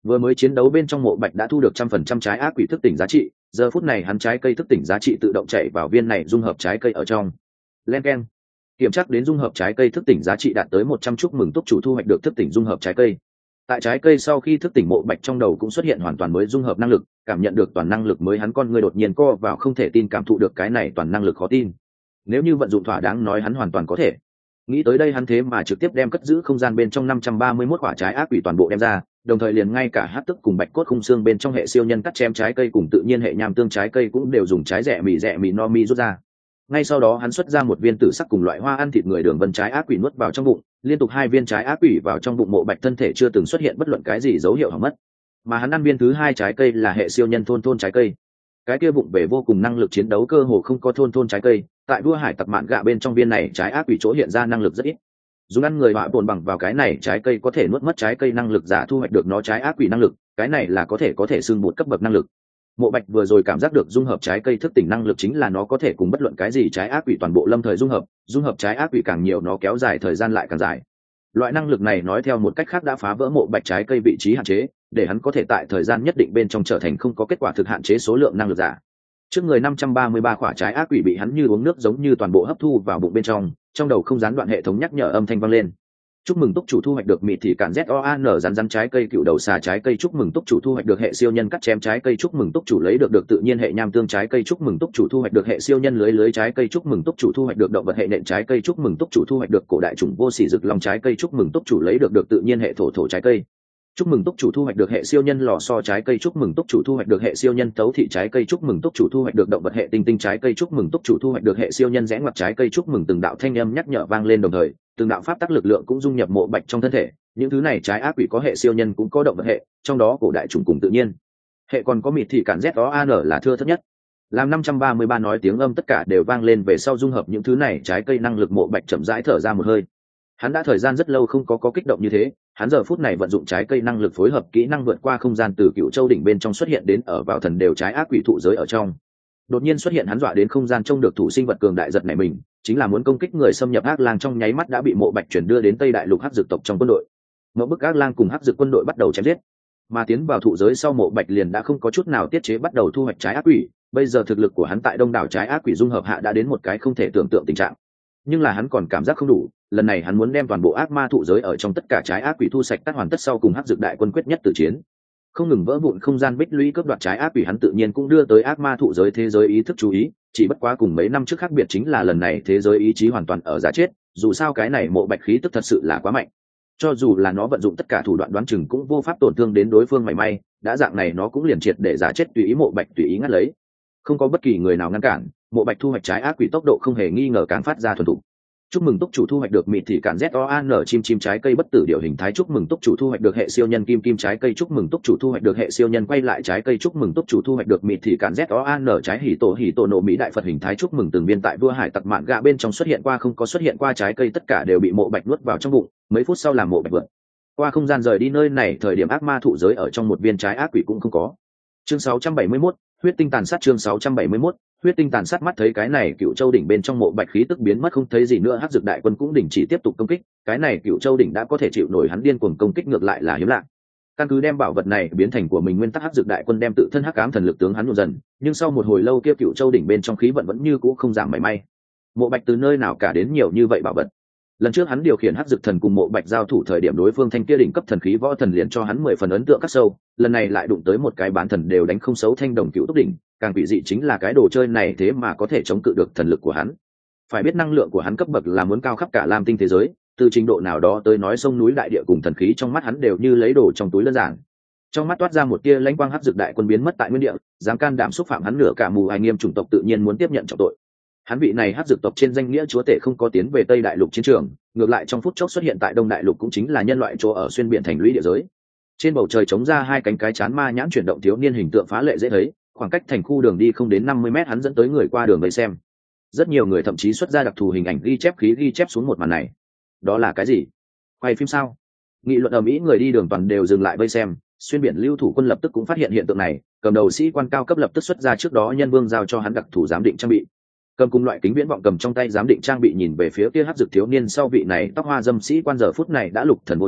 [SPEAKER 1] Vừa mới chiến đấu bên trong mộ bạch đã thu được trăm phần trăm trái ác quỷ thức tỉnh giá trị, giờ phút này hắn trái cây thức tỉnh giá trị tự động chạy vào viên này dung hợp trái cây ở trong. Len keng. Kiểm tra đến dung hợp trái cây thức tỉnh giá trị đạt tới một trăm, chúc mừng túc chủ thu hoạch được thức tỉnh dung hợp trái cây. Tại trái cây sau khi thức tỉnh, mộ bạch trong đầu cũng xuất hiện hoàn toàn mới dung hợp năng lực, cảm nhận được toàn năng lực mới, hắn con người đột nhiên co vào, không thể tin cảm thụ được cái này toàn năng lực khó tin. Nếu như vận dụng thỏa đáng nói hắn hoàn toàn có thể. Nghĩ tới đây hắn thế mà trực tiếp đem cất giữ không gian bên trong năm trăm ba mươi mốt quả trái ác quỷ toàn bộ đem ra, đồng thời liền ngay cả hắc tức cùng bạch cốt khung xương bên trong hệ siêu nhân cắt chém trái cây cùng tự nhiên hệ nham tương trái cây cũng đều dùng trái rẻ mì rẻ mì no mi rút ra. Ngay sau đó hắn xuất ra một viên tử sắc cùng loại hoa ăn thịt người đường vân trái ác quỷ nuốt vào trong bụng, liên tục hai viên trái ác quỷ vào trong bụng mộ bạch, thân thể chưa từng xuất hiện bất luận cái gì dấu hiệu hỏng mất. Mà hắn ăn viên thứ hai trái cây là hệ siêu nhân thôn thôn trái cây. Cái kia bụng về vô cùng năng lực chiến đấu cơ hồ không có thôn thôn trái cây, tại vua hải tặc mạn gạ bên trong viên này trái ác quỷ chỗ hiện ra năng lực rất ít. Dùng ăn người họa bồn bằng vào cái này trái cây có thể nuốt mất trái cây năng lực giả thu hoạch được nó trái ác quỷ năng lực, cái này là có thể có thể xưng một cấp bậc năng lực. Mộ bạch vừa rồi cảm giác được dung hợp trái cây thức tỉnh năng lực chính là nó có thể cùng bất luận cái gì trái ác quỷ toàn bộ lâm thời dung hợp, dung hợp trái ác quỷ càng nhiều nó kéo dài thời gian lại càng dài. Loại năng lực này nói theo một cách khác đã phá vỡ mộ bạch trái cây vị trí hạn chế, để hắn có thể tại thời gian nhất định bên trong trở thành không có kết quả thực hạn chế số lượng năng lực giả. Trước người năm trăm ba mươi ba quả trái ác quỷ bị hắn như uống nước giống như toàn bộ hấp thu vào bụng bên trong, trong đầu không gián đoạn hệ thống nhắc nhở âm thanh vang lên. Chúc mừng túc chủ thu hoạch được mịt thì cản z o a n rắn rắn trái cây cựu đầu xà trái cây. Chúc mừng túc chủ thu hoạch được hệ siêu nhân cắt chém trái cây. Chúc mừng túc chủ lấy được được tự nhiên hệ nham tương trái cây. Chúc mừng túc chủ thu hoạch được hệ siêu nhân lưới lưới trái cây. Chúc mừng túc chủ thu hoạch được động vật hệ nện trái cây. Chúc mừng túc chủ thu hoạch được cổ đại chủng vô sỉ rực long trái cây. Chúc mừng túc chủ lấy được được tự nhiên hệ thổ thổ trái cây. Chúc mừng túc chủ thu hoạch được hệ siêu nhân lò xo trái cây. Chúc mừng túc chủ thu hoạch được hệ siêu nhân tấu thị trái cây. Chúc mừng túc chủ thu hoạch được động vật hệ tinh tinh trái cây. Chúc mừng túc chủ thu hoạch được hệ siêu nhân rẽ ngoặt trái cây. Chúc mừng từng đạo thanh âm nhắc nhở vang lên, đồng thời từng đạo pháp tắc lực lượng cũng dung nhập mộ bạch trong thân thể. Những thứ này trái ác quỷ có hệ siêu nhân cũng có động vật hệ, trong đó cổ đại chủng cùng tự nhiên hệ còn có mịt thì cản z o an là thưa thất nhất. Làm năm trăm ba mươi ba nói tiếng âm tất cả đều vang lên về sau dung hợp những thứ này trái cây năng lực, mộ bạch chậm rãi thở ra một hơi. Hắn đã thời gian rất lâu không có có kích động như thế, hắn giờ phút này vận dụng trái cây năng lực phối hợp kỹ năng vượt qua không gian từ Cựu Châu đỉnh bên trong xuất hiện đến ở vào thần đều trái ác quỷ thụ giới ở trong. Đột nhiên xuất hiện hắn dọa đến không gian trông được thủ sinh vật cường đại giật nảy mình, chính là muốn công kích người xâm nhập ác lang, trong nháy mắt đã bị mộ bạch chuyển đưa đến Tây Đại Lục hắc dược tộc trong quân đội. Mẫu bức ác lang cùng hắc dược quân đội bắt đầu chém giết, mà tiến vào thụ giới sau mộ bạch liền đã không có chút nào tiết chế bắt đầu thu hoạch trái ác quỷ. Bây giờ thực lực của hắn tại đông đảo trái ác quỷ dung hợp hạ đã đến một cái không thể tưởng tượng tình trạng, nhưng là hắn còn cảm giác không đủ. Lần này hắn muốn đem toàn bộ ác ma thụ giới ở trong tất cả trái ác quỷ thu sạch tắt hoàn tất sau cùng hắc dược đại quân quyết nhất tử chiến. Không ngừng vỡ vụn không gian bích lũy cướp đoạt trái ác quỷ, hắn tự nhiên cũng đưa tới ác ma thụ giới thế giới ý thức chú ý, chỉ bất quá cùng mấy năm trước khác biệt chính là lần này thế giới ý chí hoàn toàn ở giá chết, dù sao cái này mộ bạch khí tức thật sự là quá mạnh, cho dù là nó vận dụng tất cả thủ đoạn đoán chừng cũng vô pháp tổn thương đến đối phương mảy may, đã dạng này nó cũng liền triệt để giá chết tùy ý mộ bạch tùy ý ngắt lấy, không có bất kỳ người nào ngăn cản. Mộ bạch thu hoạch trái ác quỷ tốc độ không hề nghi ngờ càng phát ra thuần thục. Chúc mừng túc chủ thu hoạch được mịt thì cản z o an chim chim trái cây bất tử điều hình thái. Chúc mừng túc chủ thu hoạch được hệ siêu nhân kim kim trái cây. Chúc mừng túc chủ thu hoạch được hệ siêu nhân quay lại trái cây. Chúc mừng túc chủ thu hoạch được mịt thì cản z o an trái hỉ tổ hỉ tổ nổ mỹ đại phật hình thái. Chúc mừng từng viên tại vua hải tặc mạn gạ bên trong xuất hiện qua không có xuất hiện qua trái cây tất cả đều bị mộ bạch nuốt vào trong bụng. Mấy phút sau làm mộ bạch vượt qua không gian rời đi nơi này thời điểm ác ma thụ giới ở trong một viên trái ác quỷ cũng không có. Chương sáu trăm bảy mươi mốt huyết tinh tàn sát. Chương sáu trăm bảy mươi mốt huyết tinh tàn sát. Mắt thấy cái này Cựu Châu đỉnh bên trong mộ bạch khí tức biến mất không thấy gì nữa, hắc dược đại quân cũng đình chỉ tiếp tục công kích. Cái này Cựu Châu đỉnh đã có thể chịu nổi hắn điên cuồng công kích ngược lại là hiếm lạ. Căn cứ đem bảo vật này biến thành của mình nguyên tắc, hắc dược đại quân đem tự thân hắc ám thần lực tướng hắn nhuộm dần, nhưng sau một hồi lâu kia Cựu Châu đỉnh bên trong khí vận vẫn như cũ không giảm mảy may. Mộ bạch từ nơi nào cả đến nhiều như vậy bảo vật? Lần trước hắn điều khiển hắc dược thần cùng mộ bạch giao thủ thời điểm đối phương thanh kia đỉnh cấp thần khí võ thần liền cho hắn mười phần ấn tượng khắc sâu, lần này lại đụng tới một cái bán thần đều đánh không xấu thanh đồng cựu túc đỉnh, càng quỷ dị chính là cái đồ chơi này thế mà có thể chống cự được thần lực của hắn. Phải biết năng lượng của hắn cấp bậc là muốn cao khắp cả lam tinh thế giới, từ trình độ nào đó tới nói sông núi đại địa cùng thần khí trong mắt hắn đều như lấy đồ trong túi đơn giản. Trong mắt toát ra một tia lãnh quang, hắc dược đại quân biến mất tại nguyên địa, dám can đảm xúc phạm hắn nửa cả mù ai nghiêm chủng tộc tự nhiên muốn tiếp nhận trọng tội. Hắn vị này hắc dược tộc trên danh nghĩa chúa tể không có tiến về Tây Đại Lục chiến trường, ngược lại trong phút chốc xuất hiện tại Đông Đại Lục, cũng chính là nhân loại chỗ ở xuyên biển thành lũy địa giới. Trên bầu trời chống ra hai cánh cái chán ma nhãn chuyển động, thiếu niên hình tượng phá lệ dễ thấy, khoảng cách thành khu đường đi không đến năm mươi mét, hắn dẫn tới người qua đường vây xem. Rất nhiều người thậm chí xuất ra đặc thù hình ảnh ghi chép khí ghi chép xuống một màn này. Đó là cái gì? Quay phim sao? Nghị luận ầm ĩ, người đi đường toàn đều dừng lại vây xem. Xuyên biển lưu thủ quân lập tức cũng phát hiện hiện tượng này, cầm đầu sĩ quan cao cấp lập tức xuất ra trước đó nhân vương giao cho hắn đặc thù giám định trang bị, cầm cùng loại kính viễn vọng cầm trong tay giám định trang bị nhìn về phía kia hắc dược thiếu niên sau, vị này tóc hoa dâm sĩ quan giờ phút này đã lục thần vô chủ,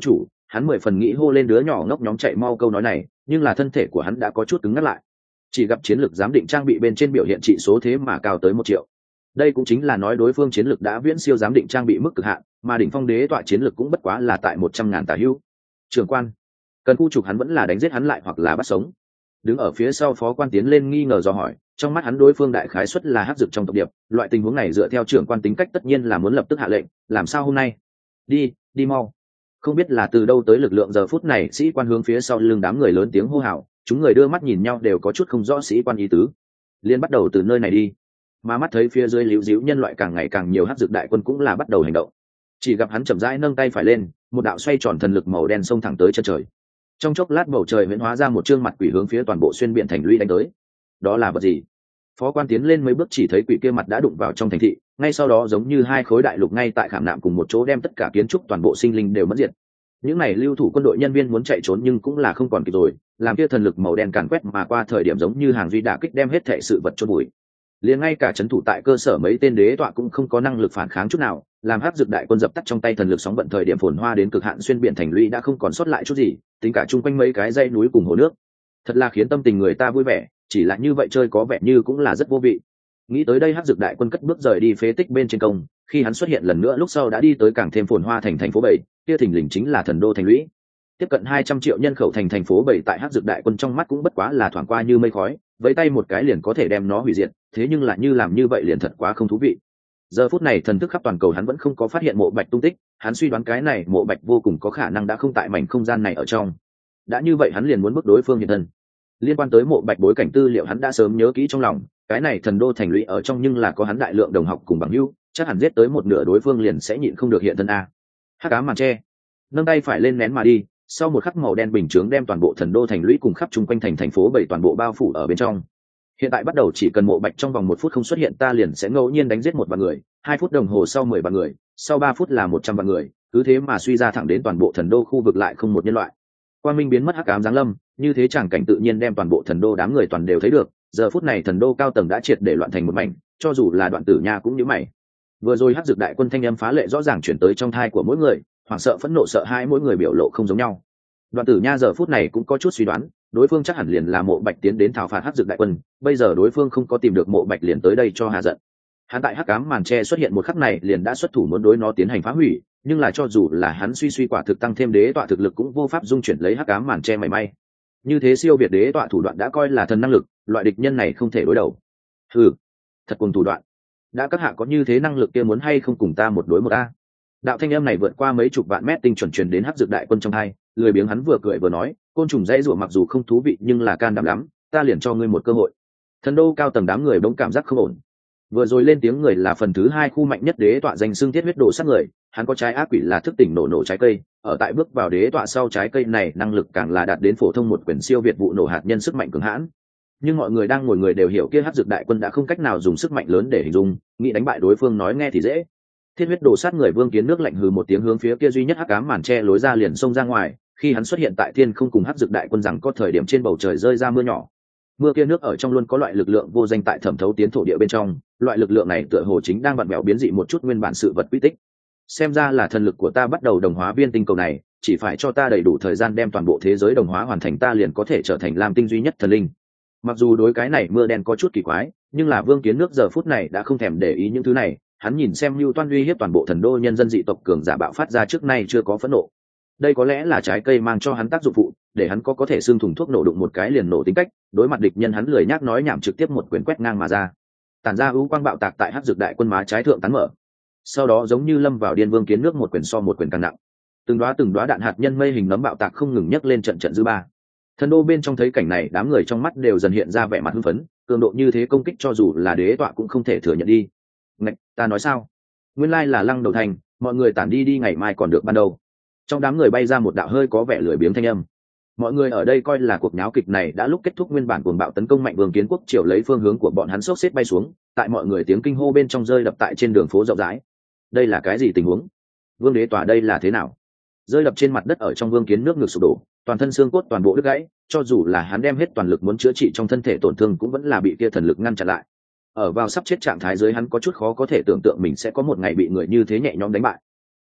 [SPEAKER 1] hắn mười phần nghĩ hô lên đứa nhỏ ngốc nhóm chạy mau câu nói này, nhưng là thân thể của hắn đã có chút cứng ngắt lại. Chỉ gặp chiến lược giám định trang bị bên trên biểu hiện trị số thế mà cao tới một triệu. Đây cũng chính là nói đối phương chiến lược đã viễn siêu giám định trang bị mức cực hạn, mà đỉnh phong đế tọa chiến lược cũng bất quá là tại một trăm ngàn tà hữu. Trưởng quan, cần khu trục hắn vẫn là đánh giết hắn lại hoặc là bắt sống? Đứng ở phía sau phó quan tiến lên nghi ngờ dò hỏi, trong mắt hắn đối phương đại khái suất là hắc dược trong tộc điệp, loại tình huống này dựa theo trưởng quan tính cách tất nhiên là muốn lập tức hạ lệnh, làm sao hôm nay? Đi, đi mau. Không biết là từ đâu tới lực lượng giờ phút này, sĩ quan hướng phía sau lưng đám người lớn tiếng hô hào, chúng người đưa mắt nhìn nhau đều có chút không rõ sĩ quan ý tứ. Liên bắt đầu từ nơi này đi. Mà mắt thấy phía dưới líu díu nhân loại càng ngày càng nhiều, hắc dược đại quân cũng là bắt đầu hành động. Chỉ gặp hắn chậm rãi nâng tay phải lên, một đạo xoay tròn thần lực màu đen xông thẳng tới chân trời. Trong chốc lát bầu trời huyễn hóa ra một trương mặt quỷ hướng phía toàn bộ xuyên biển thành lũy đánh tới. Đó là vật gì? Phó quan tiến lên mấy bước chỉ thấy quỷ kia mặt đã đụng vào trong thành thị, ngay sau đó giống như hai khối đại lục ngay tại khảm nạm cùng một chỗ đem tất cả kiến trúc toàn bộ sinh linh đều mất diệt. Những này lưu thủ quân đội nhân viên muốn chạy trốn nhưng cũng là không còn kịp rồi, làm kia thần lực màu đen càn quét mà qua thời điểm giống như hàng duy đả kích đem hết thảy sự vật chôn bụi. Liền ngay cả trấn thủ tại cơ sở mấy tên đế tọa cũng không có năng lực phản kháng chút nào, làm hắc dược đại quân dập tắt trong tay thần lực sóng vận thời điểm phồn hoa đến cực hạn xuyên biển thành lũy đã không còn sót lại chút gì, tính cả chung quanh mấy cái dãy núi cùng hồ nước. Thật là khiến tâm tình người ta vui vẻ, chỉ là như vậy chơi có vẻ như cũng là rất vô vị. Nghĩ tới đây, hắc dược đại quân cất bước rời đi phế tích bên trên công, khi hắn xuất hiện lần nữa lúc sau đã đi tới càng thêm phồn hoa thành thành phố bảy, kia thình lình chính là thần đô thành lũy. Tiếp cận hai trăm triệu nhân khẩu thành thành phố bảy tại hắc dược đại quân trong mắt cũng bất quá là thoáng qua như mây khói, vẫy tay một cái liền có thể đem nó hủy diệt, thế nhưng lại như làm như vậy liền thật quá không thú vị. Giờ phút này thần thức khắp toàn cầu hắn vẫn không có phát hiện mộ bạch tung tích, hắn suy đoán cái này mộ bạch vô cùng có khả năng đã không tại mảnh không gian này ở trong. Đã như vậy hắn liền muốn bước đối phương hiện thân. Liên quan tới mộ bạch bối cảnh tư liệu hắn đã sớm nhớ kỹ trong lòng, cái này thần đô thành lũy ở trong nhưng là có hắn đại lượng đồng học cùng bằng hữu, chắc hẳn giết tới một nửa đối phương liền sẽ nhịn không được hiện thân a. Hắc ám màn che, nâng tay phải lên nén mà đi, sau một khắc màu đen bình chướng đem toàn bộ thần đô thành lũy cùng khắp chung quanh thành thành phố bảy toàn bộ bao phủ ở bên trong. Hiện tại bắt đầu chỉ cần mộ bạch trong vòng một phút không xuất hiện, ta liền sẽ ngẫu nhiên đánh giết một vạn người, hai phút đồng hồ sau mười vạn người, sau ba phút là một trăm vạn người, cứ thế mà suy ra thẳng đến toàn bộ thần đô khu vực lại không một nhân loại. Quang minh biến mất, hắc ám giáng lâm, như thế chẳng cảnh tự nhiên đem toàn bộ thần đô đám người toàn đều thấy được. Giờ phút này thần đô cao tầng đã triệt để loạn thành một mảnh, cho dù là Đoạn Tử Nha cũng nhíu mày. Vừa rồi hắc dược đại quân thanh âm phá lệ rõ ràng chuyển tới trong thai của mỗi người, hoảng sợ phẫn nộ sợ hãi mỗi người biểu lộ không giống nhau. Đoạn Tử Nha giờ phút này cũng có chút suy đoán, đối phương chắc hẳn liền là mộ bạch tiến đến thảo phạt hắc dược đại quân, bây giờ đối phương không có tìm được mộ bạch liền tới đây cho hạ giận. Hắn tại hắc ám màn tre xuất hiện một khắc này liền đã xuất thủ muốn đối nó tiến hành phá hủy, nhưng là cho dù là hắn suy suy quả thực tăng thêm đế tọa thực lực cũng vô pháp dung chuyển lấy hắc ám màn tre mảy may. Như thế siêu việt đế tọa thủ đoạn đã coi là thần năng lực, loại địch nhân này không thể đối đầu. Hừ, thật cùng thủ đoạn. Đã các hạ có như thế năng lực kia muốn hay không cùng ta một đối một a? Đạo thanh âm này vượt qua mấy chục vạn mét tinh chuẩn truyền đến hắc dược đại quân trong hai, lười biếng hắn vừa cười vừa nói, côn trùng dãy rủa mặc dù không thú vị nhưng là can đảm lắm, ta liền cho ngươi một cơ hội. Thần đô cao tầng đám người bỗng cảm giác không ổn. Vừa rồi lên tiếng người là phần thứ hai khu mạnh nhất đế tọa danh xưng thiết huyết đồ sát người, hắn có trái ác quỷ là thức tỉnh nổ nổ trái cây, ở tại bước vào đế tọa sau trái cây này năng lực càng là đạt đến phổ thông một quyển siêu việt vụ nổ hạt nhân sức mạnh cường hãn. Nhưng mọi người đang ngồi người đều hiểu kia hắc dược đại quân đã không cách nào dùng sức mạnh lớn để hình dung, nghĩ đánh bại đối phương nói nghe thì dễ. Thiết huyết đồ sát người Vương Kiến Nước lạnh hừ một tiếng hướng phía kia duy nhất hắc ám màn che lối ra liền xông ra ngoài, khi hắn xuất hiện tại thiên không cùng hắc dược đại quân rằng có thời điểm trên bầu trời rơi ra mưa nhỏ. Mưa kia nước ở trong luôn có loại lực lượng vô danh tại thẩm thấu tiến thổ địa bên trong, loại lực lượng này tựa hồ chính đang vặn vẹo biến dị một chút nguyên bản sự vật quy tích. Xem ra là thần lực của ta bắt đầu đồng hóa viên tinh cầu này, chỉ phải cho ta đầy đủ thời gian đem toàn bộ thế giới đồng hóa hoàn thành ta liền có thể trở thành lam tinh duy nhất thần linh. Mặc dù đối cái này mưa đen có chút kỳ quái, nhưng là Vương Kiến Nước giờ phút này đã không thèm để ý những thứ này, hắn nhìn xem Lưu Toan uy hiếp toàn bộ thần đô nhân dân dị tộc cường giả bạo phát ra trước nay chưa có phẫn nộ. Đây có lẽ là trái cây mang cho hắn tác dụng phụ, để hắn có có thể xương thùng thuốc nổ đụng một cái liền nổ tính cách, đối mặt địch nhân hắn lười nhác nói nhảm trực tiếp một quyền quét ngang mà ra. Tản ra ưu quang bạo tạc tại hắc dược đại quân má trái thượng tán mở. Sau đó giống như lâm vào điên Vương Kiến Nước một quyền so một quyền càng nặng. Từng đóa từng đóa đạn hạt nhân mây hình nấm bạo tạc không ngừng nhấc lên trận trận dư ba. Thần đô bên trong thấy cảnh này, đám người trong mắt đều dần hiện ra vẻ mặt hưng phấn, cường độ như thế công kích cho dù là đế tọa cũng không thể thừa nhận đi. Ngạch, ta nói sao? Nguyên lai là Lăng Đầu Thành, mọi người tản đi đi ngày mai còn được ban đầu. Trong đám người bay ra một đạo hơi có vẻ lười biếng thanh âm. Mọi người ở đây coi là cuộc náo kịch này đã lúc kết thúc, nguyên bản cuồng bạo tấn công mạnh Vương Kiến Quốc chiều lấy phương hướng của bọn hắn sốc xếp bay xuống, tại mọi người tiếng kinh hô bên trong rơi đập tại trên đường phố rộng rãi. Đây là cái gì tình huống? Vương đế tòa đây là thế nào? Rơi đập trên mặt đất ở trong Vương Kiến Nước ngực sụp đổ, toàn thân xương cốt toàn bộ đứt gãy, cho dù là hắn đem hết toàn lực muốn chữa trị trong thân thể tổn thương cũng vẫn là bị kia thần lực ngăn chặn lại. Ở vào sắp chết trạng thái dưới hắn có chút khó có thể tưởng tượng mình sẽ có một ngày bị người như thế nhẹ nhõm đánh bại.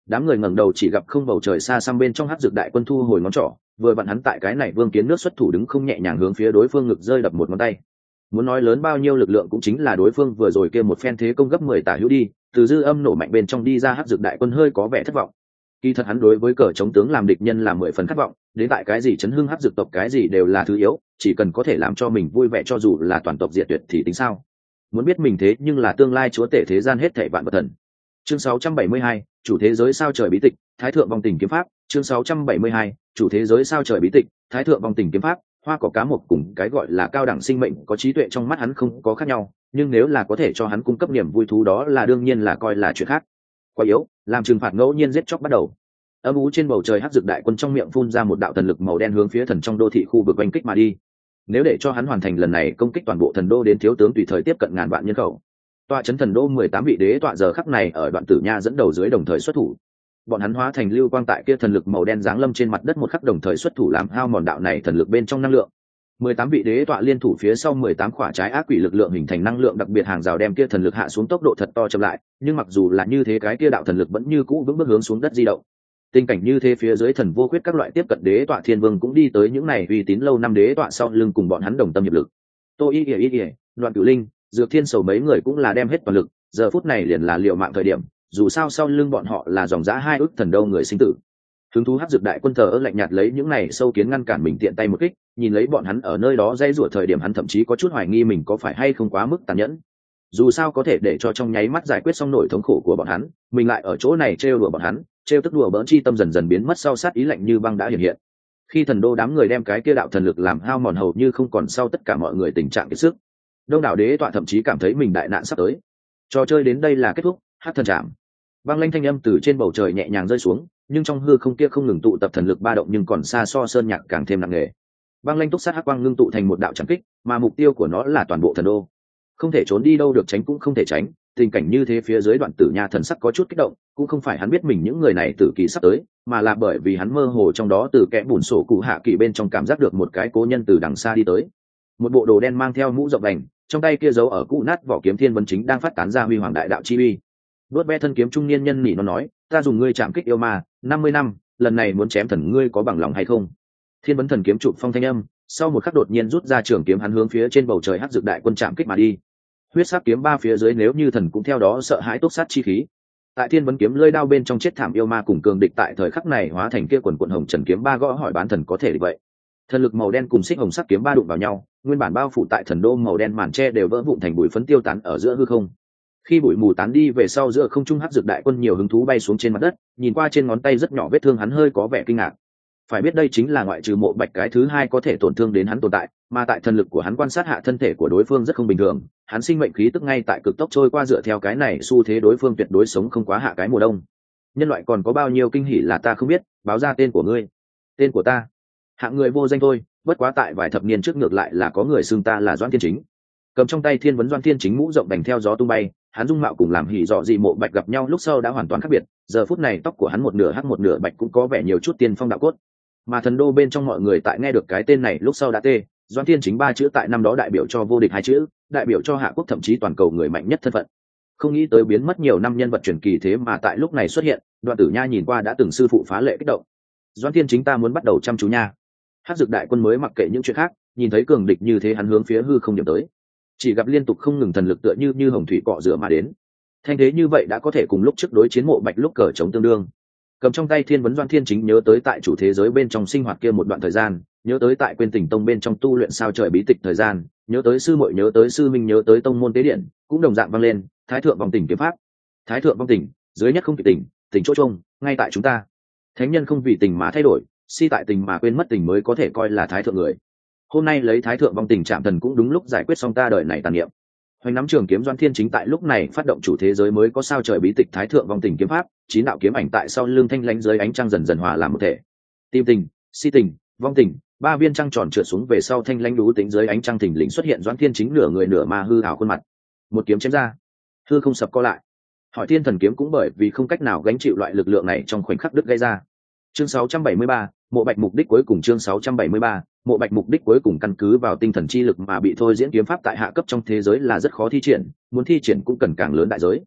[SPEAKER 1] Đám người ngẩng đầu chỉ gặp không bầu trời xa xăm bên trong hắc dược đại quân thu hồi ngón trỏ, vừa vặn hắn tại cái này Vương Kiến Nước xuất thủ đứng không nhẹ nhàng hướng phía đối phương ngực rơi đập một ngón tay. Muốn nói lớn bao nhiêu lực lượng cũng chính là đối phương vừa rồi kia một phen thế công gấp mười tả hữu đi, từ dư âm nổ mạnh bên trong đi ra hắc dược đại quân hơi có vẻ thất vọng. Kỳ thật hắn đối với cờ chống tướng làm địch nhân là mười phần khát vọng, đến tại cái gì chấn hưng hắc dược tộc cái gì đều là thứ yếu, chỉ cần có thể làm cho mình vui vẻ cho dù là toàn tộc diệt tuyệt thì tính sao. Muốn biết mình thế nhưng là tương lai chúa tể thế gian hết thảy vạn vật thần. Chương sáu trăm bảy mươi hai, chủ thế giới sao trời bí tịch, Thái thượng vong tình kiếm pháp. Chương sáu trăm bảy mươi hai, chủ thế giới sao trời bí tịch, Thái thượng vong tình kiếm pháp. Hoa cỏ cá một cùng cái gọi là cao đẳng sinh mệnh có trí tuệ trong mắt hắn không có khác nhau, nhưng nếu là có thể cho hắn cung cấp niềm vui thú đó là đương nhiên là coi là chuyện khác. Quá yếu, làm trừng phạt ngẫu nhiên giết chóc bắt đầu. Âm u trên bầu trời hắc dược đại quân trong miệng phun ra một đạo thần lực màu đen hướng phía thần trong đô thị khu vực oanh kích mà đi. Nếu để cho hắn hoàn thành lần này công kích toàn bộ thần đô đến thiếu tướng tùy thời tiếp cận ngàn vạn nhân khẩu. Tọa chấn thần đô mười tám vị đế tọa giờ khắc này ở đoạn tử nha dẫn đầu dưới đồng thời xuất thủ. Bọn hắn hóa thành lưu quang tại kia thần lực màu đen giáng lâm trên mặt đất một khắc đồng thời xuất thủ làm hao mòn đạo này thần lực bên trong năng lượng. mười tám vị đế tọa liên thủ phía sau mười tám quả trái ác quỷ lực lượng hình thành năng lượng đặc biệt hàng rào đem kia thần lực hạ xuống tốc độ thật to chậm lại, nhưng mặc dù là như thế cái kia đạo thần lực vẫn như cũ vững bước hướng xuống đất di động. Tình cảnh như thế phía dưới thần vô quyết các loại tiếp cận đế tọa thiên vương cũng đi tới những này uy tín lâu năm đế tọa sau lưng cùng bọn hắn đồng tâm hiệp lực. Tô Y Y Y, Đoạn Cửu Linh, Dược Thiên Sầu mấy người cũng là đem hết toàn lực, giờ phút này liền là liều mạng thời điểm, dù sao sau lưng bọn họ là dòng dã hai ức thần đâu người sinh tử. Hứng thú hắc dược đại quân thờ ơ lạnh nhạt lấy những này sâu kiến ngăn cản mình tiện tay một kích, nhìn lấy bọn hắn ở nơi đó dây rủa thời điểm hắn thậm chí có chút hoài nghi mình có phải hay không quá mức tàn nhẫn. Dù sao có thể để cho trong nháy mắt giải quyết xong nỗi thống khổ của bọn hắn, mình lại ở chỗ này trêu đùa bọn hắn, trêu tức đùa bỡn chi tâm dần dần biến mất sau sát ý lạnh như băng đã hiện hiện. Khi thần đô đám người đem cái kia đạo thần lực làm hao mòn hầu như không còn sau tất cả mọi người tình trạng kiệt sức. Đông đảo đế tọa thậm chí cảm thấy mình đại nạn sắp tới. Trò chơi đến đây là kết thúc, hát thần trảm. Băng lanh thanh âm từ trên bầu trời nhẹ nhàng rơi xuống, nhưng trong hư không kia không ngừng tụ tập thần lực ba động nhưng còn xa so sơn nhạc càng thêm nặng nề. Băng lanh túc sát hắc quang ngưng tụ thành một đạo trảm kích, mà mục tiêu của nó là toàn bộ thần đô. Không thể trốn đi đâu được, tránh cũng không thể tránh. Tình cảnh như thế phía dưới Đoạn Tử Nha thần sắc có chút kích động, cũng không phải hắn biết mình những người này tử kỳ sắp tới, mà là bởi vì hắn mơ hồ trong đó từ kẽ bùn sổ cụ hạ kỳ bên trong cảm giác được một cái cố nhân từ đằng xa đi tới. Một bộ đồ đen mang theo mũ rộng vành, trong tay kia giấu ở cũ nát vỏ kiếm thiên vân chính đang phát tán ra huy hoàng đại đạo chi uy. Đốt ve thân kiếm trung niên nhân nỉ nó nói, ta dùng ngươi chạm kích yêu ma năm mươi năm, lần này muốn chém thần ngươi có bằng lòng hay không? Thiên vấn thần kiếm chụp phong thanh âm, sau một khắc đột nhiên rút ra trường kiếm hắn hướng phía trên bầu trời hắc dược đại quân chạm kích mà đi. Huyết sắc kiếm ba phía dưới nếu như thần cũng theo đó sợ hãi túc sát chi khí. Tại thiên vấn kiếm lưỡi đao bên trong chết thảm yêu ma cùng cường địch tại thời khắc này hóa thành kia quần quần hồng trần kiếm ba gõ hỏi bán thần có thể địch vậy. Thần lực màu đen cùng xích hồng sắc kiếm ba đụng vào nhau, nguyên bản bao phủ tại thần đô màu đen màn tre đều vỡ vụn thành bụi phấn tiêu tán ở giữa hư không. Khi bụi mù tán đi về sau giữa không trung hắc dược đại quân nhiều hứng thú bay xuống trên mặt đất, nhìn qua trên ngón tay rất nhỏ vết thương hắn hơi có vẻ kinh ngạc. Phải biết đây chính là ngoại trừ mộ bạch cái thứ hai có thể tổn thương đến hắn tồn tại, mà tại thần lực của hắn quan sát hạ thân thể của đối phương rất không bình thường, hắn sinh mệnh khí tức ngay tại cực tốc trôi qua dựa theo cái này xu thế đối phương tuyệt đối sống không quá hạ cái mùa đông. Nhân loại còn có bao nhiêu kinh hỉ là ta không biết, báo ra tên của ngươi. Tên của ta, hạng người vô danh thôi, bất quá tại vài thập niên trước ngược lại là có người xưng ta là Doãn Thiên Chính. Cầm trong tay thiên vấn Doãn Thiên Chính mũ rộng đành theo gió tung bay, hắn dung mạo cùng làm hỉ dọ dị mộ bạch gặp nhau lúc sau đã hoàn toàn khác biệt, giờ phút này tóc của hắn một nửa hắc một nửa bạch cũng có vẻ nhiều chút tiên phong đạo cốt. Mà thần đô bên trong mọi người tại nghe được cái tên này lúc sau đã tê, Doãn Thiên Chính ba chữ tại năm đó đại biểu cho vô địch hai chữ, đại biểu cho hạ quốc thậm chí toàn cầu người mạnh nhất thân phận. Không nghĩ tới biến mất nhiều năm nhân vật truyền kỳ thế mà tại lúc này xuất hiện, Đoạn Tử Nha nhìn qua đã từng sư phụ phá lệ kích động. Doãn Thiên Chính ta muốn bắt đầu chăm chú nha. Hắc dược đại quân mới mặc kệ những chuyện khác, nhìn thấy cường địch như thế hắn hướng phía hư không điểm tới. Chỉ gặp liên tục không ngừng thần lực tựa như như hồng thủy cọ rửa mà đến. Thanh thế như vậy đã có thể cùng lúc trước đối chiến mộ bạch lúc cờ chống tương đương. Cầm trong tay thiên vấn Doãn Thiên Chính nhớ tới tại chủ thế giới bên trong sinh hoạt kia một đoạn thời gian, nhớ tới tại Quên Tình Tông bên trong tu luyện sao trời bí tịch thời gian, nhớ tới sư muội, nhớ tới sư minh, nhớ tới tông môn tế điện, cũng đồng dạng vang lên, Thái thượng vong tình kiếm pháp. Thái thượng vong tình, dưới nhất không kịp tình, tình chỗ trông, ngay tại chúng ta. Thánh nhân không vì tình mà thay đổi, si tại tình mà quên mất tình mới có thể coi là thái thượng người. Hôm nay lấy thái thượng vong tình chạm thần cũng đúng lúc giải quyết xong ta đời này tàn niệm. Hoành nắm trường kiếm Doãn Thiên Chính tại lúc này phát động chủ thế giới mới có sao trời bí tịch Thái thượng vong tình kiếm pháp, chín đạo kiếm ảnh tại sau lưng thanh lãnh dưới ánh trăng dần dần hòa làm một thể. Tim tình, si tình, vong tình, ba viên trăng tròn trượt xuống về sau thanh lãnh đú tính dưới ánh trăng thình lình xuất hiện Doãn Thiên Chính nửa người nửa ma hư ảo khuôn mặt. Một kiếm chém ra, hư không sập co lại. Hỏi Thiên Thần kiếm cũng bởi vì không cách nào gánh chịu loại lực lượng này trong khoảnh khắc đứt gây ra. Chương sáu trăm bảy mươi ba, Mộ Bạch mục đích cuối cùng. Chương sáu trăm bảy mươi ba, Mộ Bạch mục đích cuối cùng căn cứ vào tinh thần chi lực mà bị thôi diễn kiếm pháp tại hạ cấp trong thế giới là rất khó thi triển, muốn thi triển cũng cần càng lớn đại giới.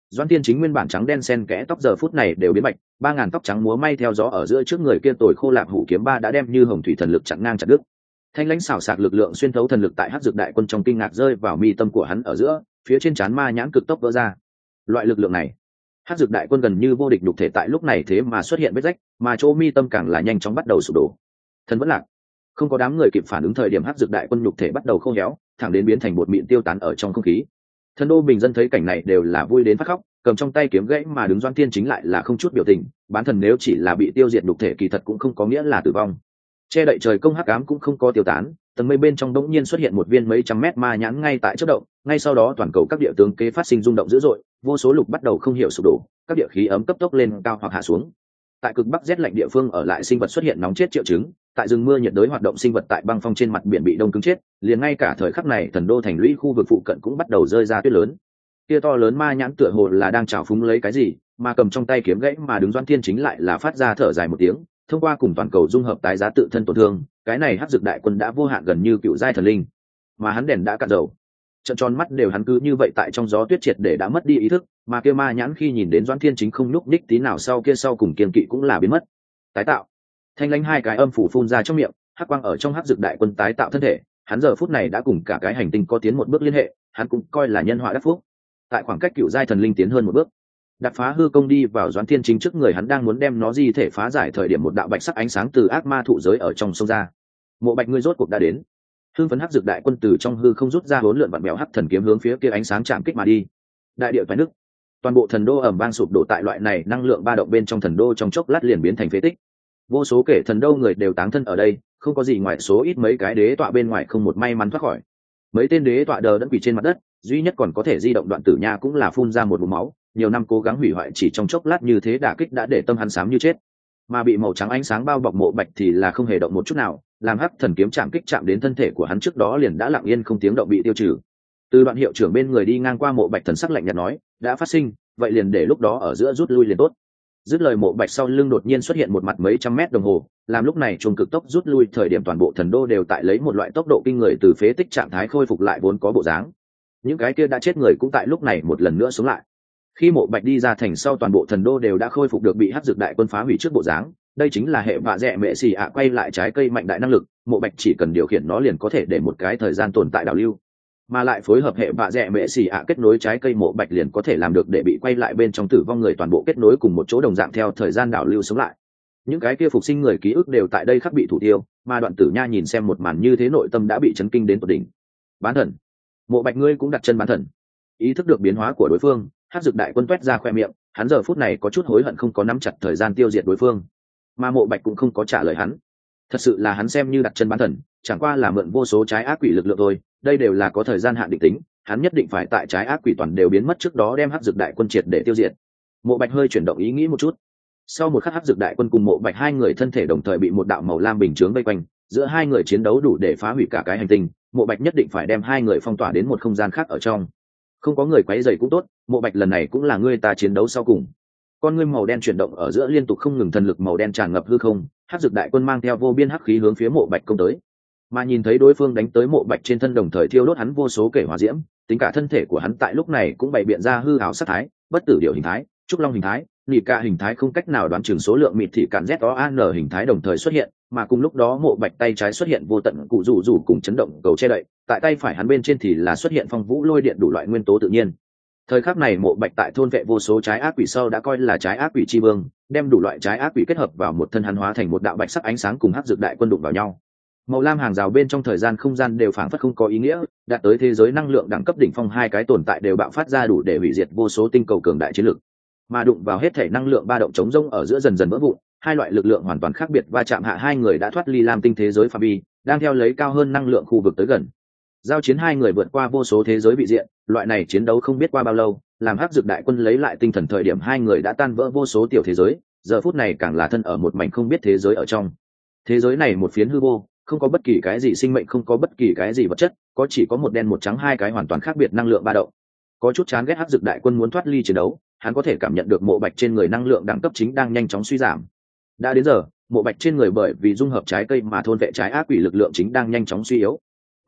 [SPEAKER 1] Doãn Thiên Chính nguyên bản trắng đen xen kẽ tóc giờ phút này đều biến bạch, ba ngàn tóc trắng múa may theo gió ở giữa trước người kia tồi khô lạc hủ kiếm ba đã đem như hồng thủy thần lực chặn ngang chặt đứt. Thanh lãnh xảo sạc lực lượng xuyên thấu thần lực tại hắc dược đại quân trong kinh ngạc rơi vào mi tâm của hắn ở giữa, phía trên trán ma nhãn cực tốc vỡ ra. Loại lực lượng này, hắc dược đại quân gần như vô địch nhục thể tại lúc này thế mà xuất hiện vết rách, mà chỗ mi tâm càng là nhanh chóng bắt đầu sụp đổ. Thần vẫn lạc. Không có đám người kịp phản ứng thời điểm hắc dược đại quân nhục thể bắt đầu khô héo, thẳng đến biến thành bột mịn tiêu tán ở trong không khí. Thần đô bình dân thấy cảnh này đều là vui đến phát khóc, cầm trong tay kiếm gãy mà đứng Doãn Thiên Chính lại là không chút biểu tình, bán thần nếu chỉ là bị tiêu diệt nhục thể kỳ thật cũng không có nghĩa là tử vong. Che đậy trời công hắc ám cũng không có tiêu tán, tầng mây bên trong đống nhiên xuất hiện một viên mấy trăm mét ma nhãn ngay tại chớp động, ngay sau đó toàn cầu các địa tướng kế phát sinh rung động dữ dội, vô số lục bắt đầu không hiểu sụp đổ, các địa khí ấm cấp tốc lên cao hoặc hạ xuống. Tại cực bắc rét lạnh địa phương ở lại sinh vật xuất hiện nóng chết triệu chứng, tại rừng mưa nhiệt đới hoạt động sinh vật tại băng phong trên mặt biển bị đông cứng chết, liền ngay cả thời khắc này thần đô thành lũy khu vực phụ cận cũng bắt đầu rơi ra tuyết lớn. Kia to lớn ma nhãn tựa hồ là đang trào phúng lấy cái gì, mà cầm trong tay kiếm gãy mà đứng Doãn Thiên Chính lại là phát ra thở dài một tiếng, thông qua cùng toàn cầu dung hợp tái giá tự thân tổn thương, cái này hắc dược đại quân đã vô hạn gần như cựu giai thần linh, mà hắn đèn đã cạn dầu. Trận tròn mắt đều hắn cứ như vậy tại trong gió tuyết triệt để đã mất đi ý thức, mà kia ma nhãn khi nhìn đến Doãn Thiên Chính không nhúc nhích tí nào sau kia sau cùng kiên kỵ cũng là biến mất. Tái tạo. Thanh lãnh hai cái âm phủ phun ra trong miệng, hắc quang ở trong hắc dược đại quân tái tạo thân thể, hắn giờ phút này đã cùng cả cái hành tinh có tiến một bước liên hệ, hắn cũng coi là nhân họa đắc phúc. Tại khoảng cách cựu giai thần linh tiến hơn một bước, đạp phá hư công đi vào Doãn Thiên Chính trước người hắn đang muốn đem nó di thể phá giải thời điểm một đạo bạch sắc ánh sáng từ ác ma thụ giới ở trong sông ra. Mộ Bạch ngươi rốt cuộc đã đến. Hưng phấn hắc dược đại quân từ trong hư không rút ra hỗn lượn vặn bèo hắc thần kiếm hướng phía kia ánh sáng chạm kích mà đi. Đại địa toái nước, toàn bộ thần đô ầm vang sụp đổ tại loại này năng lượng ba động bên trong thần đô trong chốc lát liền biến thành phế tích. Vô số kẻ thần đô người đều táng thân ở đây, không có gì ngoài số ít mấy cái đế tọa bên ngoài không một may mắn thoát khỏi. Mấy tên đế tọa đờ đẫn quỳ trên mặt đất, duy nhất còn có thể di động Đoạn Tử Nha cũng là phun ra một ngụm máu, nhiều năm cố gắng hủy hoại chỉ trong chốc lát như thế đả kích đã để tâm hắn xám như chết. Mà bị màu trắng ánh sáng bao bọc Mộ Bạch thì là không hề động một chút nào, làm hắc thần kiếm chạm kích chạm đến thân thể của hắn trước đó liền đã lặng yên không tiếng động bị tiêu trừ. Từ Đoạn hiệu trưởng bên người đi ngang qua Mộ Bạch thần sắc lạnh nhạt nói, đã phát sinh, vậy liền để lúc đó ở giữa rút lui liền tốt. Dứt lời Mộ Bạch sau lưng đột nhiên xuất hiện một mặt mấy trăm mét đồng hồ, làm lúc này chuông cực tốc rút lui thời điểm toàn bộ thần đô đều tại lấy một loại tốc độ kinh người từ phế tích trạng thái khôi phục lại vốn có bộ dáng. Những cái kia đã chết người cũng tại lúc này một lần nữa sống lại. Khi Mộ Bạch đi ra thành sau toàn bộ thần đô đều đã khôi phục được bị hắc dược đại quân phá hủy trước bộ dáng, đây chính là hệ vạ dẹ mẹ xì ạ quay lại trái cây mạnh đại năng lực, Mộ Bạch chỉ cần điều khiển nó liền có thể để một cái thời gian tồn tại đảo lưu, mà lại phối hợp hệ vạ dẹ mẹ xì ạ kết nối trái cây Mộ Bạch liền có thể làm được để bị quay lại bên trong tử vong người toàn bộ kết nối cùng một chỗ đồng dạng theo thời gian đảo lưu sống lại. Những cái kia phục sinh người ký ức đều tại đây khắc bị thủ tiêu, mà Đoạn Tử Nha nhìn xem một màn như thế nội tâm đã bị chấn kinh đến tột đỉnh. Bán thần, Mộ Bạch ngươi cũng đặt chân bán thần. Ý thức được biến hóa của đối phương, hắc dược đại quân toét ra khoe miệng, hắn giờ phút này có chút hối hận không có nắm chặt thời gian tiêu diệt đối phương, mà Mộ Bạch cũng không có trả lời hắn. Thật sự là hắn xem như đặt chân bán thần, chẳng qua là mượn vô số trái ác quỷ lực lượng thôi, đây đều là có thời gian hạn định tính, hắn nhất định phải tại trái ác quỷ toàn đều biến mất trước đó đem hắc dược đại quân triệt để tiêu diệt. Mộ Bạch hơi chuyển động ý nghĩ một chút. Sau một khắc hắc dược đại quân cùng Mộ Bạch hai người thân thể đồng thời bị một đạo màu lam bình chướng vây quanh, giữa hai người chiến đấu đủ để phá hủy cả cái hành tinh, Mộ Bạch nhất định phải đem hai người phong tỏa đến một không gian khác ở trong. Không có người quấy rầy cũng tốt, Mộ Bạch lần này cũng là ngươi ta chiến đấu sau cùng. Con ngươi màu đen chuyển động ở giữa liên tục không ngừng, thần lực màu đen tràn ngập hư không, hắc dược đại quân mang theo vô biên hắc khí hướng phía Mộ Bạch công tới. Mà nhìn thấy đối phương đánh tới Mộ Bạch trên thân đồng thời thiêu đốt hắn vô số kể hỏa diễm, tính cả thân thể của hắn tại lúc này cũng bày biện ra hư ảo sát thái, bất tử điểu hình thái, trúc long hình thái, nị ca hình thái không cách nào đoán chừng số lượng mịt thị cản z o an hình thái đồng thời xuất hiện, mà cùng lúc đó Mộ Bạch tay trái xuất hiện vô tận cụ rủ rủ cùng chấn động cầu che đậy, tại tay phải hắn bên trên thì là xuất hiện phong vũ lôi điện đủ loại nguyên tố tự nhiên. Thời khắc này Mộ Bạch tại thôn vệ vô số trái ác quỷ sau đã coi là trái ác quỷ chi vương, đem đủ loại trái ác quỷ kết hợp vào một thân hắn hóa thành một đạo bạch sắc ánh sáng cùng hắc dược đại quân đụng vào nhau. Màu lam hàng rào bên trong thời gian không gian đều phảng phất không có ý nghĩa, đạt tới thế giới năng lượng đẳng cấp đỉnh phong hai cái tồn tại đều bạo phát ra đủ để hủy diệt vô số tinh cầu cường đại chiến lực. Mà đụng vào hết thể năng lượng ba động chống rông ở giữa dần dần vỡ vụn, hai loại lực lượng hoàn toàn khác biệt va chạm hạ hai người đã thoát ly lam tinh thế giới phạm vi, đang theo lấy cao hơn năng lượng khu vực tới gần. Giao chiến hai người vượt qua vô số thế giới bị diện, loại này chiến đấu không biết qua bao lâu, làm hắc dược đại quân lấy lại tinh thần thời điểm hai người đã tan vỡ vô số tiểu thế giới, giờ phút này càng là thân ở một mảnh không biết thế giới ở trong. Thế giới này một phiến hư vô, không có bất kỳ cái gì sinh mệnh, không có bất kỳ cái gì vật chất, có chỉ có một đen một trắng hai cái hoàn toàn khác biệt năng lượng ba động. Có chút chán ghét hắc dược đại quân muốn thoát ly chiến đấu, hắn có thể cảm nhận được Mộ Bạch trên người năng lượng đẳng cấp chính đang nhanh chóng suy giảm. Đã đến giờ, Mộ Bạch trên người bởi vì dung hợp trái cây mà thôn vệ trái ác quỷ lực lượng chính đang nhanh chóng suy yếu.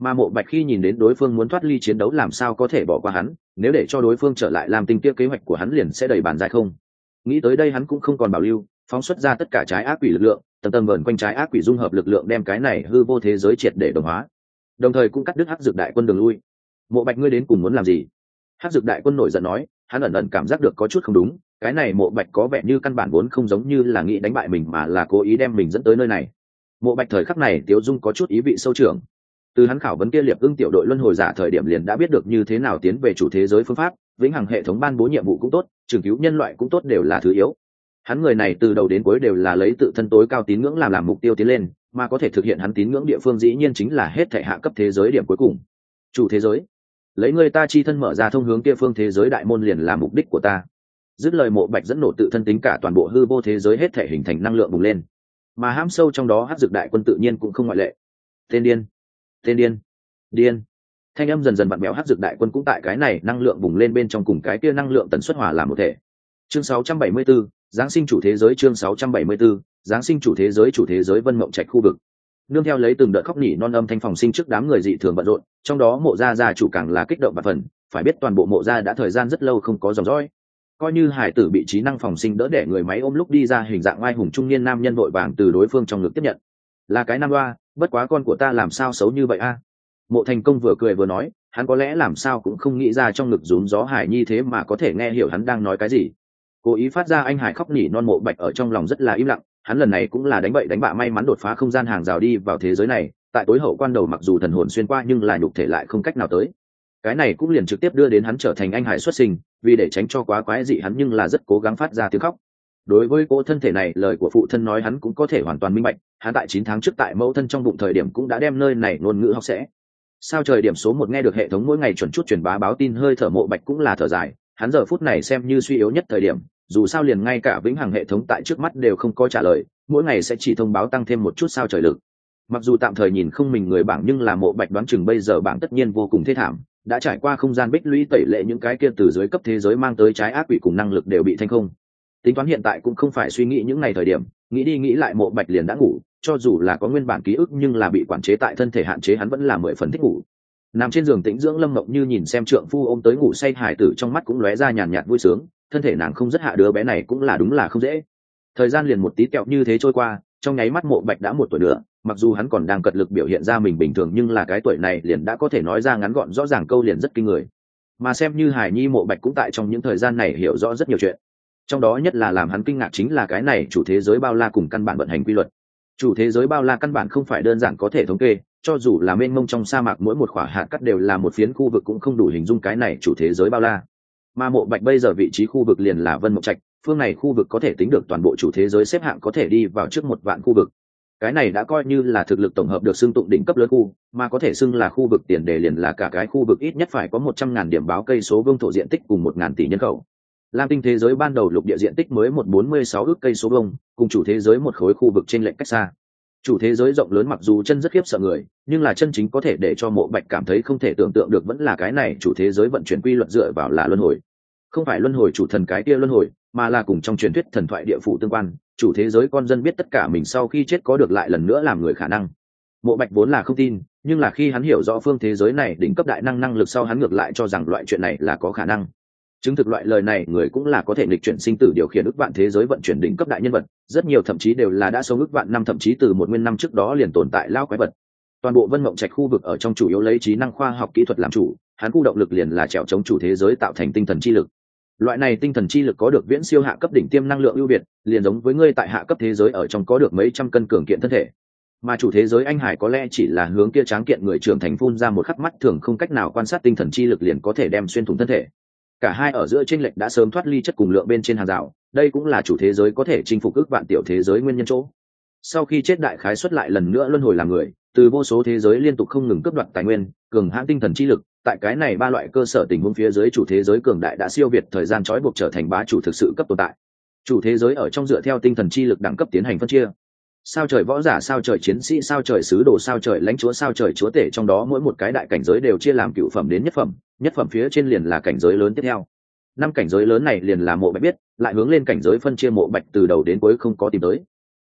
[SPEAKER 1] mà Mộ Bạch khi nhìn đến đối phương muốn thoát ly chiến đấu làm sao có thể bỏ qua hắn, nếu để cho đối phương trở lại làm tinh kia kế hoạch của hắn liền sẽ đầy bàn dài không. Nghĩ tới đây hắn cũng không còn bảo lưu, phóng xuất ra tất cả trái ác quỷ lực lượng, tầng tầng vờn quanh trái ác quỷ dung hợp lực lượng đem cái này hư vô thế giới triệt để đồng hóa, đồng thời cũng cắt đứt Hắc Dược đại quân đường lui. Mộ Bạch ngươi đến cùng muốn làm gì? Hắc Dược đại quân nổi giận nói, hắn ẩn ẩn cảm giác được có chút không đúng, cái này Mộ Bạch có vẻ như căn bản vốn không giống như là nghĩ đánh bại mình mà là cố ý đem mình dẫn tới nơi này. Mộ Bạch thời khắc này Tiếu Dung có chút ý vị sâu trưởng. Từ hắn khảo vấn kia Liệp Ưng tiểu đội luân hồi giả thời điểm liền đã biết được như thế nào tiến về chủ thế giới phương pháp, vĩnh hằng hệ thống ban bố nhiệm vụ cũng tốt, trường cứu nhân loại cũng tốt đều là thứ yếu. Hắn người này từ đầu đến cuối đều là lấy tự thân tối cao tín ngưỡng làm làm mục tiêu tiến lên, mà có thể thực hiện hắn tín ngưỡng địa phương dĩ nhiên chính là hết thảy hạ cấp thế giới điểm cuối cùng. Chủ thế giới, lấy người ta chi thân mở ra thông hướng kia phương thế giới đại môn liền là mục đích của ta. Dứt lời Mộ Bạch dẫn nổ tự thân tính cả toàn bộ hư vô thế giới hết thảy hình thành năng lượng bùng lên, mà hãm sâu trong đó Hắc Dược đại quân tự nhiên cũng không ngoại lệ. Tên điên, tên điên, điên. Thanh âm dần dần vặn béo Hắc Dược đại quân cũng tại cái này năng lượng bùng lên bên trong cùng cái kia năng lượng tần suất hòa làm một thể. Chương sáu trăm bảy mươi bốn, Giáng sinh chủ thế giới. Chương sáu trăm bảy mươi bốn, Giáng sinh chủ thế giới. Chủ thế giới Vân Mộng Trạch khu vực. Nương theo lấy từng đợt khóc nỉ non âm thanh phòng sinh trước đám người dị thường bận rộn, trong đó Mộ gia gia chủ càng là kích động và phần, phải biết toàn bộ Mộ gia đã thời gian rất lâu không có dòng dõi. Coi như hải tử bị trí năng phòng sinh đỡ để người máy ôm lúc đi ra hình dạng oai hùng trung niên nam nhân vội vàng từ đối phương trong ngực tiếp nhận. Là cái nam loa, bất quá con của ta làm sao xấu như vậy a? Mộ Thành Công vừa cười vừa nói, hắn có lẽ làm sao cũng không nghĩ ra trong ngực rúm gió hải nhi thế mà có thể nghe hiểu hắn đang nói cái gì. Cố ý phát ra anh hải khóc nỉ non. Mộ Bạch ở trong lòng rất là im lặng, hắn lần này cũng là đánh bậy đánh bạ may mắn đột phá không gian hàng rào đi vào thế giới này, tại tối hậu quan đầu mặc dù thần hồn xuyên qua nhưng là nhục thể lại không cách nào tới. Cái này cũng liền trực tiếp đưa đến hắn trở thành anh hải xuất sinh, vì để tránh cho quá quái dị hắn nhưng là rất cố gắng phát ra tiếng khóc. Đối với cô thân thể này lời của phụ thân nói hắn cũng có thể hoàn toàn minh bạch, hắn tại chín tháng trước tại mẫu thân trong bụng thời điểm cũng đã đem nơi này ngôn ngữ học sẽ. Sao trời điểm số một nghe được hệ thống mỗi ngày chuẩn chút truyền bá báo tin hơi thở Mộ Bạch cũng là thở dài, hắn giờ phút này xem như suy yếu nhất thời điểm, dù sao liền ngay cả vĩnh hằng hệ thống tại trước mắt đều không có trả lời, mỗi ngày sẽ chỉ thông báo tăng thêm một chút sao trời lực. Mặc dù tạm thời nhìn không mình người bảng nhưng là Mộ Bạch đoán chừng bây giờ bảng tất nhiên vô cùng thê thảm, đã trải qua không gian bích lũy tẩy lệ những cái kia từ dưới cấp thế giới mang tới trái ác quỷ cùng năng lực đều bị thanh không. Tính toán hiện tại cũng không phải suy nghĩ những ngày thời điểm, nghĩ đi nghĩ lại Mộ Bạch liền đã ngủ, cho dù là có nguyên bản ký ức nhưng là bị quản chế tại thân thể hạn chế hắn vẫn là mười phần thích ngủ. Nằm trên giường tĩnh dưỡng Lâm Mộng Như nhìn xem trượng phu ôm tới ngủ say hải tử trong mắt cũng lóe ra nhàn nhạt vui sướng, thân thể nàng không rất hạ đứa bé này cũng là đúng là không dễ. Thời gian liền một tí kẹo như thế trôi qua, trong nháy mắt Mộ Bạch đã một tuổi nữa, mặc dù hắn còn đang cật lực biểu hiện ra mình bình thường nhưng là cái tuổi này liền đã có thể nói ra ngắn gọn rõ ràng câu liền rất kinh người. Mà xem như Hải Nhi Mộ Bạch cũng tại trong những thời gian này hiểu rõ rất nhiều chuyện. Trong đó nhất là làm hắn kinh ngạc chính là cái này chủ thế giới bao la cùng căn bản vận hành quy luật. Chủ thế giới bao la căn bản không phải đơn giản có thể thống kê, cho dù là mênh mông trong sa mạc mỗi một khỏa hạt cát đều là một phiến khu vực cũng không đủ hình dung cái này chủ thế giới bao la. Mà Mộ Bạch bây giờ vị trí khu vực liền là Vân Mộng Trạch, phương này khu vực có thể tính được toàn bộ chủ thế giới xếp hạng có thể đi vào trước một vạn khu vực. Cái này đã coi như là thực lực tổng hợp được xưng tụng đỉnh cấp lớn khu, mà có thể xưng là khu vực tiền đề liền là cả cái khu vực ít nhất phải có một trăm ngàn điểm báo cây số vuông thổ diện tích cùng một ngàn tỷ nhân khẩu. Lam tinh thế giới ban đầu lục địa diện tích mới một bốn mươi sáu ước cây số vuông, cùng chủ thế giới một khối khu vực trên lệch cách xa. Chủ thế giới rộng lớn mặc dù chân rất khiếp sợ người, nhưng là chân chính có thể để cho Mộ Bạch cảm thấy không thể tưởng tượng được vẫn là cái này chủ thế giới vận chuyển quy luật dựa vào là luân hồi. Không phải luân hồi chủ thần cái kia luân hồi, mà là cùng trong truyền thuyết thần thoại địa phủ tương quan, chủ thế giới con dân biết tất cả mình sau khi chết có được lại lần nữa làm người khả năng. Mộ Bạch vốn là không tin, nhưng là khi hắn hiểu rõ phương thế giới này đỉnh cấp đại năng năng lực sau hắn ngược lại cho rằng loại chuyện này là có khả năng. Chứng thực loại lời này người cũng là có thể nghịch chuyển sinh tử điều khiển ức vạn thế giới vận chuyển đỉnh cấp đại nhân vật, rất nhiều thậm chí đều là đã sống ức vạn năm thậm chí từ một nguyên năm trước đó liền tồn tại lao quái vật. Toàn bộ Vân Mộng Trạch khu vực ở trong chủ yếu lấy trí năng khoa học kỹ thuật làm chủ, hắn khu động lực liền là trèo chống chủ thế giới tạo thành tinh thần chi lực. Loại này tinh thần chi lực có được viễn siêu hạ cấp đỉnh tiêm năng lượng ưu việt, liền giống với ngươi tại hạ cấp thế giới ở trong có được mấy trăm cân cường kiện thân thể. Mà chủ thế giới anh hải có lẽ chỉ là hướng kia tráng kiện người trưởng thành phun ra một khắc mắt thường không cách nào quan sát tinh thần chi lực liền có thể đem xuyên thủng thân thể. Cả hai ở giữa chênh lệch đã sớm thoát ly chất cùng lượng bên trên hàng rào, đây cũng là chủ thế giới có thể chinh phục ước vạn tiểu thế giới nguyên nhân chỗ. Sau khi chết đại khái xuất lại lần nữa luân hồi làm người, từ vô số thế giới liên tục không ngừng cướp đoạt tài nguyên, cường hãn tinh thần chi lực, tại cái này ba loại cơ sở tình huống phía dưới chủ thế giới cường đại đã siêu việt thời gian trói buộc trở thành bá chủ thực sự cấp tồn tại. Chủ thế giới ở trong dựa theo tinh thần chi lực đẳng cấp tiến hành phân chia. Sao trời võ giả, sao trời chiến sĩ, sao trời sứ đồ, sao trời lãnh chúa, sao trời chúa tể, trong đó mỗi một cái đại cảnh giới đều chia làm cửu phẩm đến nhất phẩm, nhất phẩm phía trên liền là cảnh giới lớn tiếp theo. Năm cảnh giới lớn này liền là Mộ Bạch biết, lại hướng lên cảnh giới phân chia Mộ Bạch từ đầu đến cuối không có tìm tới.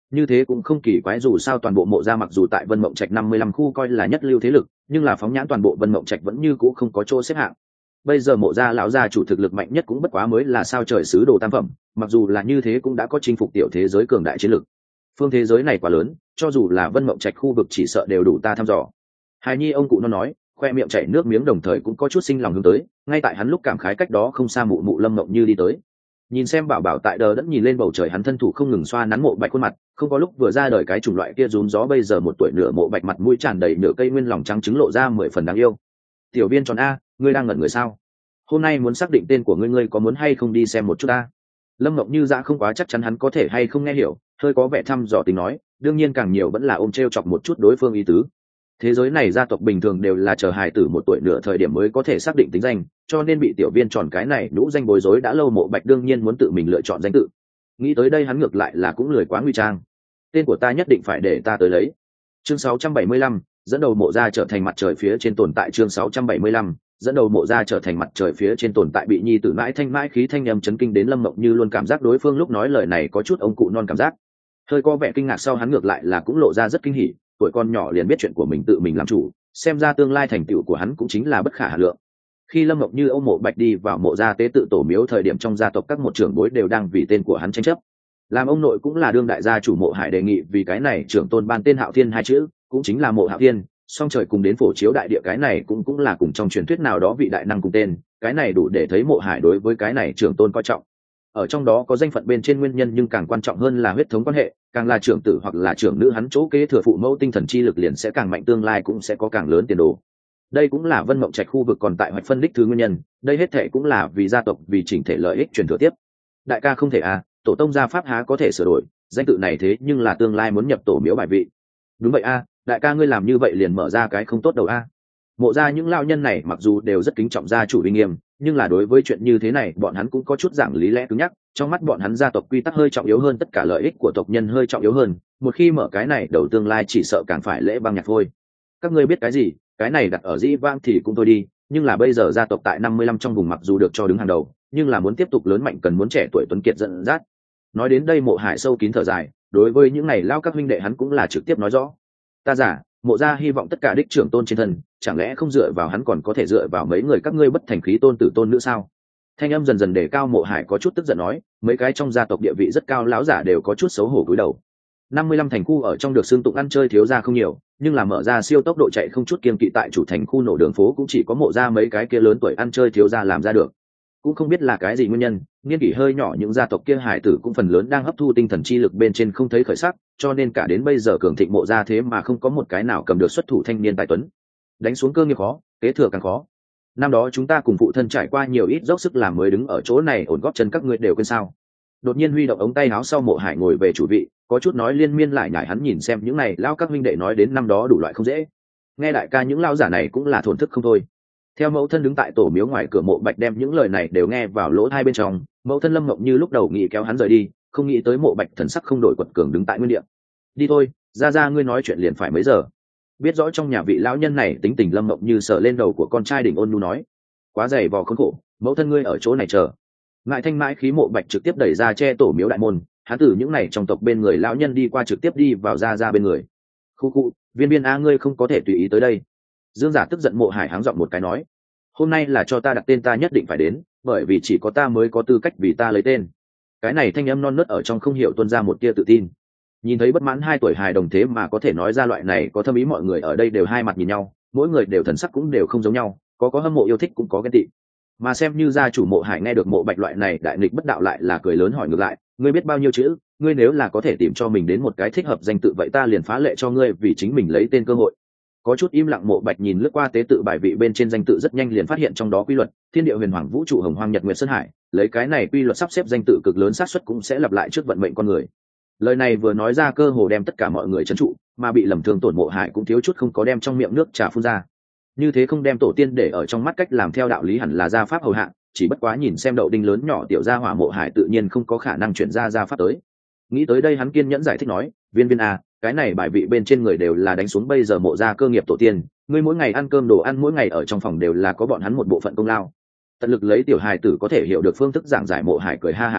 [SPEAKER 1] Như thế cũng không kỳ quái, dù sao toàn bộ mộ gia mặc dù tại Vân Mộng Trạch năm mươi lăm khu coi là nhất lưu thế lực, nhưng là phóng nhãn toàn bộ Vân Mộng Trạch vẫn như cũ không có chỗ xếp hạng. Bây giờ mộ gia lão gia chủ thực lực mạnh nhất cũng bất quá mới là sao trời sứ đồ tam phẩm, mặc dù là như thế cũng đã có chinh phục tiểu thế giới cường đại chiến lực. Phương thế giới này quá lớn, cho dù là Vân Mộng Trạch khu vực chỉ sợ đều đủ ta thăm dò. Hài Nhi ông cụ nó nói, khoe miệng chảy nước miếng, đồng thời cũng có chút sinh lòng hướng tới. Ngay tại hắn lúc cảm khái cách đó không xa mụ mụ Lâm Mộng Như đi tới, nhìn xem bảo bảo tại đờ đẫn nhìn lên bầu trời, hắn thân thủ không ngừng xoa nắn Mộ Bạch khuôn mặt, không có lúc vừa ra đời cái chủng loại kia rún gió, bây giờ một tuổi nửa Mộ Bạch mặt mũi tràn đầy nửa cây nguyên lòng trắng trứng lộ ra mười phần đáng yêu. Tiểu viên tròn a, ngươi đang ngẩn người sao? Hôm nay muốn xác định tên của ngươi, ngươi có muốn hay không đi xem một chút a? Lâm Mộng Như dạ không quá chắc chắn hắn có thể hay không nghe hiểu, hơi có vẻ thăm dò tính nói, đương nhiên càng nhiều vẫn là ôm treo chọc một chút đối phương ý tứ. Thế giới này gia tộc bình thường đều là chờ hài tử một tuổi nửa thời điểm mới có thể xác định tính danh, cho nên bị tiểu viên tròn cái này nhũ danh bối rối đã lâu. Mộ Bạch đương nhiên muốn tự mình lựa chọn danh tự. Nghĩ tới đây hắn ngược lại là cũng lười quá nguy trang. Tên của ta nhất định phải để ta tới lấy. Chương sáu trăm bảy mươi lăm, dẫn đầu mộ gia trở thành mặt trời phía trên tồn tại. Chương sáu trăm bảy mươi lăm, dẫn đầu mộ gia trở thành mặt trời phía trên tồn tại. Bị nhi tử mãi thanh mãi khí thanh âm chấn kinh đến Lâm Mộng Như luôn cảm giác đối phương lúc nói lời này có chút ông cụ non cảm giác. Hơi có vẻ kinh ngạc sau hắn ngược lại là cũng lộ ra rất kinh hỉ, tuổi con nhỏ liền biết chuyện của mình tự mình làm chủ, xem ra tương lai thành tựu của hắn cũng chính là bất khả hà lượng. Khi Lâm Mộng Như ôm Mộ Bạch đi vào mộ gia tế tự tổ miếu thời điểm, trong gia tộc các một trưởng bối đều đang vì tên của hắn tranh chấp. Làm ông nội cũng là đương đại gia chủ Mộ Hải đề nghị vì cái này trưởng tôn ban tên Hạo Thiên hai chữ, cũng chính là Mộ Hạo Thiên, song trời cùng đến phổ chiếu đại địa, cái này cũng cũng là cùng trong truyền thuyết nào đó vị đại năng cùng tên, cái này đủ để thấy Mộ Hải đối với cái này trưởng tôn coi trọng. Ở trong đó có danh phận bên trên nguyên nhân, nhưng càng quan trọng hơn là huyết thống quan hệ, càng là trưởng tử hoặc là trưởng nữ hắn chỗ kế thừa phụ mẫu tinh thần chi lực liền sẽ càng mạnh, tương lai cũng sẽ có càng lớn tiền đồ. Đây cũng là Vân Mộng Trạch khu vực còn tại hoạch phân đích thứ nguyên nhân, đây hết thệ cũng là vì gia tộc, vì chỉnh thể lợi ích truyền thừa tiếp. Đại ca không thể à, tổ tông gia pháp há có thể sửa đổi, danh tự này thế nhưng là tương lai muốn nhập tổ miếu bài vị. Đúng vậy a, đại ca ngươi làm như vậy liền mở ra cái không tốt đầu a. Mộ gia những lão nhân này mặc dù đều rất kính trọng gia chủ uy nghiêm, nhưng là đối với chuyện như thế này bọn hắn cũng có chút giảng lý lẽ cứng nhắc, trong mắt bọn hắn gia tộc quy tắc hơi trọng yếu hơn, tất cả lợi ích của tộc nhân hơi trọng yếu hơn, một khi mở cái này đầu tương lai chỉ sợ càng phải lễ băng nhạc thôi. Các ngươi biết cái gì, cái này đặt ở dĩ vãng thì cũng thôi đi, nhưng là bây giờ gia tộc tại năm mươi lăm trong vùng mặc dù được cho đứng hàng đầu, nhưng là muốn tiếp tục lớn mạnh cần muốn trẻ tuổi tuấn kiệt dẫn dắt. Nói đến đây Mộ Hải sâu kín thở dài, đối với những này lao các huynh đệ hắn cũng là trực tiếp nói rõ. Ta giả, Mộ gia hy vọng tất cả đích trưởng tôn trên thân, chẳng lẽ không dựa vào hắn còn có thể dựa vào mấy người các ngươi bất thành khí tôn tử tôn nữ sao? Thanh âm dần dần đề cao, Mộ Hải có chút tức giận nói, mấy cái trong gia tộc địa vị rất cao lão giả đều có chút xấu hổ cúi đầu. năm mươi lăm thành khu ở trong được xương tụng ăn chơi thiếu gia không nhiều, nhưng là mở ra siêu tốc độ chạy không chút kiêng kỵ tại chủ thành khu nổ đường phố cũng chỉ có Mộ gia mấy cái kia lớn tuổi ăn chơi thiếu gia làm ra được. Cũng không biết là cái gì nguyên nhân, niên kỷ hơi nhỏ những gia tộc kia hải tử cũng phần lớn đang hấp thu tinh thần chi lực bên trên không thấy khởi sắc, cho nên cả đến bây giờ cường thịnh Mộ gia thế mà không có một cái nào cầm được xuất thủ thanh niên tài tuấn. Đánh xuống cơ nghiệp khó, kế thừa càng khó. Năm đó chúng ta cùng phụ thân trải qua nhiều ít dốc sức làm mới đứng ở chỗ này ổn góp chân, các ngươi đều quên sao? Đột nhiên huy động ống tay áo sau, Mộ Hải ngồi về chủ vị, có chút nói liên miên lại nhải, hắn nhìn xem những này lao các huynh đệ nói đến năm đó đủ loại không dễ. Nghe đại ca những lao giả này cũng là thổn thức không thôi. Theo mẫu thân đứng tại tổ miếu ngoài cửa, Mộ Bạch đem những lời này đều nghe vào lỗ hai bên trong, mẫu thân Lâm Mộng Như lúc đầu nghĩ kéo hắn rời đi, không nghĩ tới Mộ Bạch thần sắc không đổi, quật cường đứng tại nguyên địa. Đi thôi, ra ra ngươi nói chuyện liền phải mấy giờ. Biết rõ trong nhà vị lão nhân này tính tình, Lâm Mộng Như sờ lên đầu của con trai đỉnh ôn nhu nói, quá dày vò khốn khổ, mẫu thân ngươi ở chỗ này chờ. Ngại thanh mãi khí, Mộ Bạch trực tiếp đẩy ra che tổ miếu đại môn, hắn từ những này trong tộc bên người lão nhân đi qua trực tiếp đi vào ra ra bên người. Khu khu, Viên Viên a, ngươi không có thể tùy ý tới đây. Dương Giả tức giận. Mộ Hải háng giọng một cái nói, hôm nay là cho ta đặt tên, ta nhất định phải đến, bởi vì chỉ có ta mới có tư cách vì ta lấy tên. Cái này thanh âm non nớt ở trong không hiểu tuôn ra một tia tự tin. Nhìn thấy bất mãn hai tuổi hài đồng thế mà có thể nói ra loại này có thâm ý, mọi người ở đây đều hai mặt nhìn nhau, mỗi người đều thần sắc cũng đều không giống nhau, có có hâm mộ yêu thích cũng có ghen tị. Mà xem như gia chủ Mộ Hải nghe được Mộ Bạch loại này đại nghịch bất đạo lại là cười lớn hỏi ngược lại, ngươi biết bao nhiêu chữ, ngươi nếu là có thể tìm cho mình đến một cái thích hợp danh tự vậy ta liền phá lệ cho ngươi vì chính mình lấy tên cơ hội. Có chút im lặng Mộ Bạch nhìn lướt qua tế tự bài vị bên trên danh tự, rất nhanh liền phát hiện trong đó quy luật, thiên địa huyền hoàng vũ trụ hồng hoang nhật nguyệt sơn hải, lấy cái này quy luật sắp xếp danh tự cực lớn xác suất cũng sẽ lặp lại trước vận mệnh con người. Lời này vừa nói ra cơ hồ đem tất cả mọi người trấn trụ, mà bị lầm thương tổn Mộ Hải cũng thiếu chút không có đem trong miệng nước trà phun ra. Như thế không đem tổ tiên để ở trong mắt, cách làm theo đạo lý hẳn là gia pháp hầu hạ, chỉ bất quá nhìn xem đậu đinh lớn nhỏ tiểu gia hỏa, Mộ Hải tự nhiên không có khả năng chuyển ra gia pháp tới. Nghĩ tới đây hắn kiên nhẫn giải thích nói, Viên Viên à, cái này bài vị bên trên người đều là đánh xuống bây giờ Mộ gia cơ nghiệp tổ tiên, ngươi mỗi ngày ăn cơm đồ ăn mỗi ngày ở trong phòng đều là có bọn hắn một bộ phận công lao. Tận lực lấy tiểu hài tử có thể hiểu được phương thức giảng giải. Mộ Hải cười ha hả nói,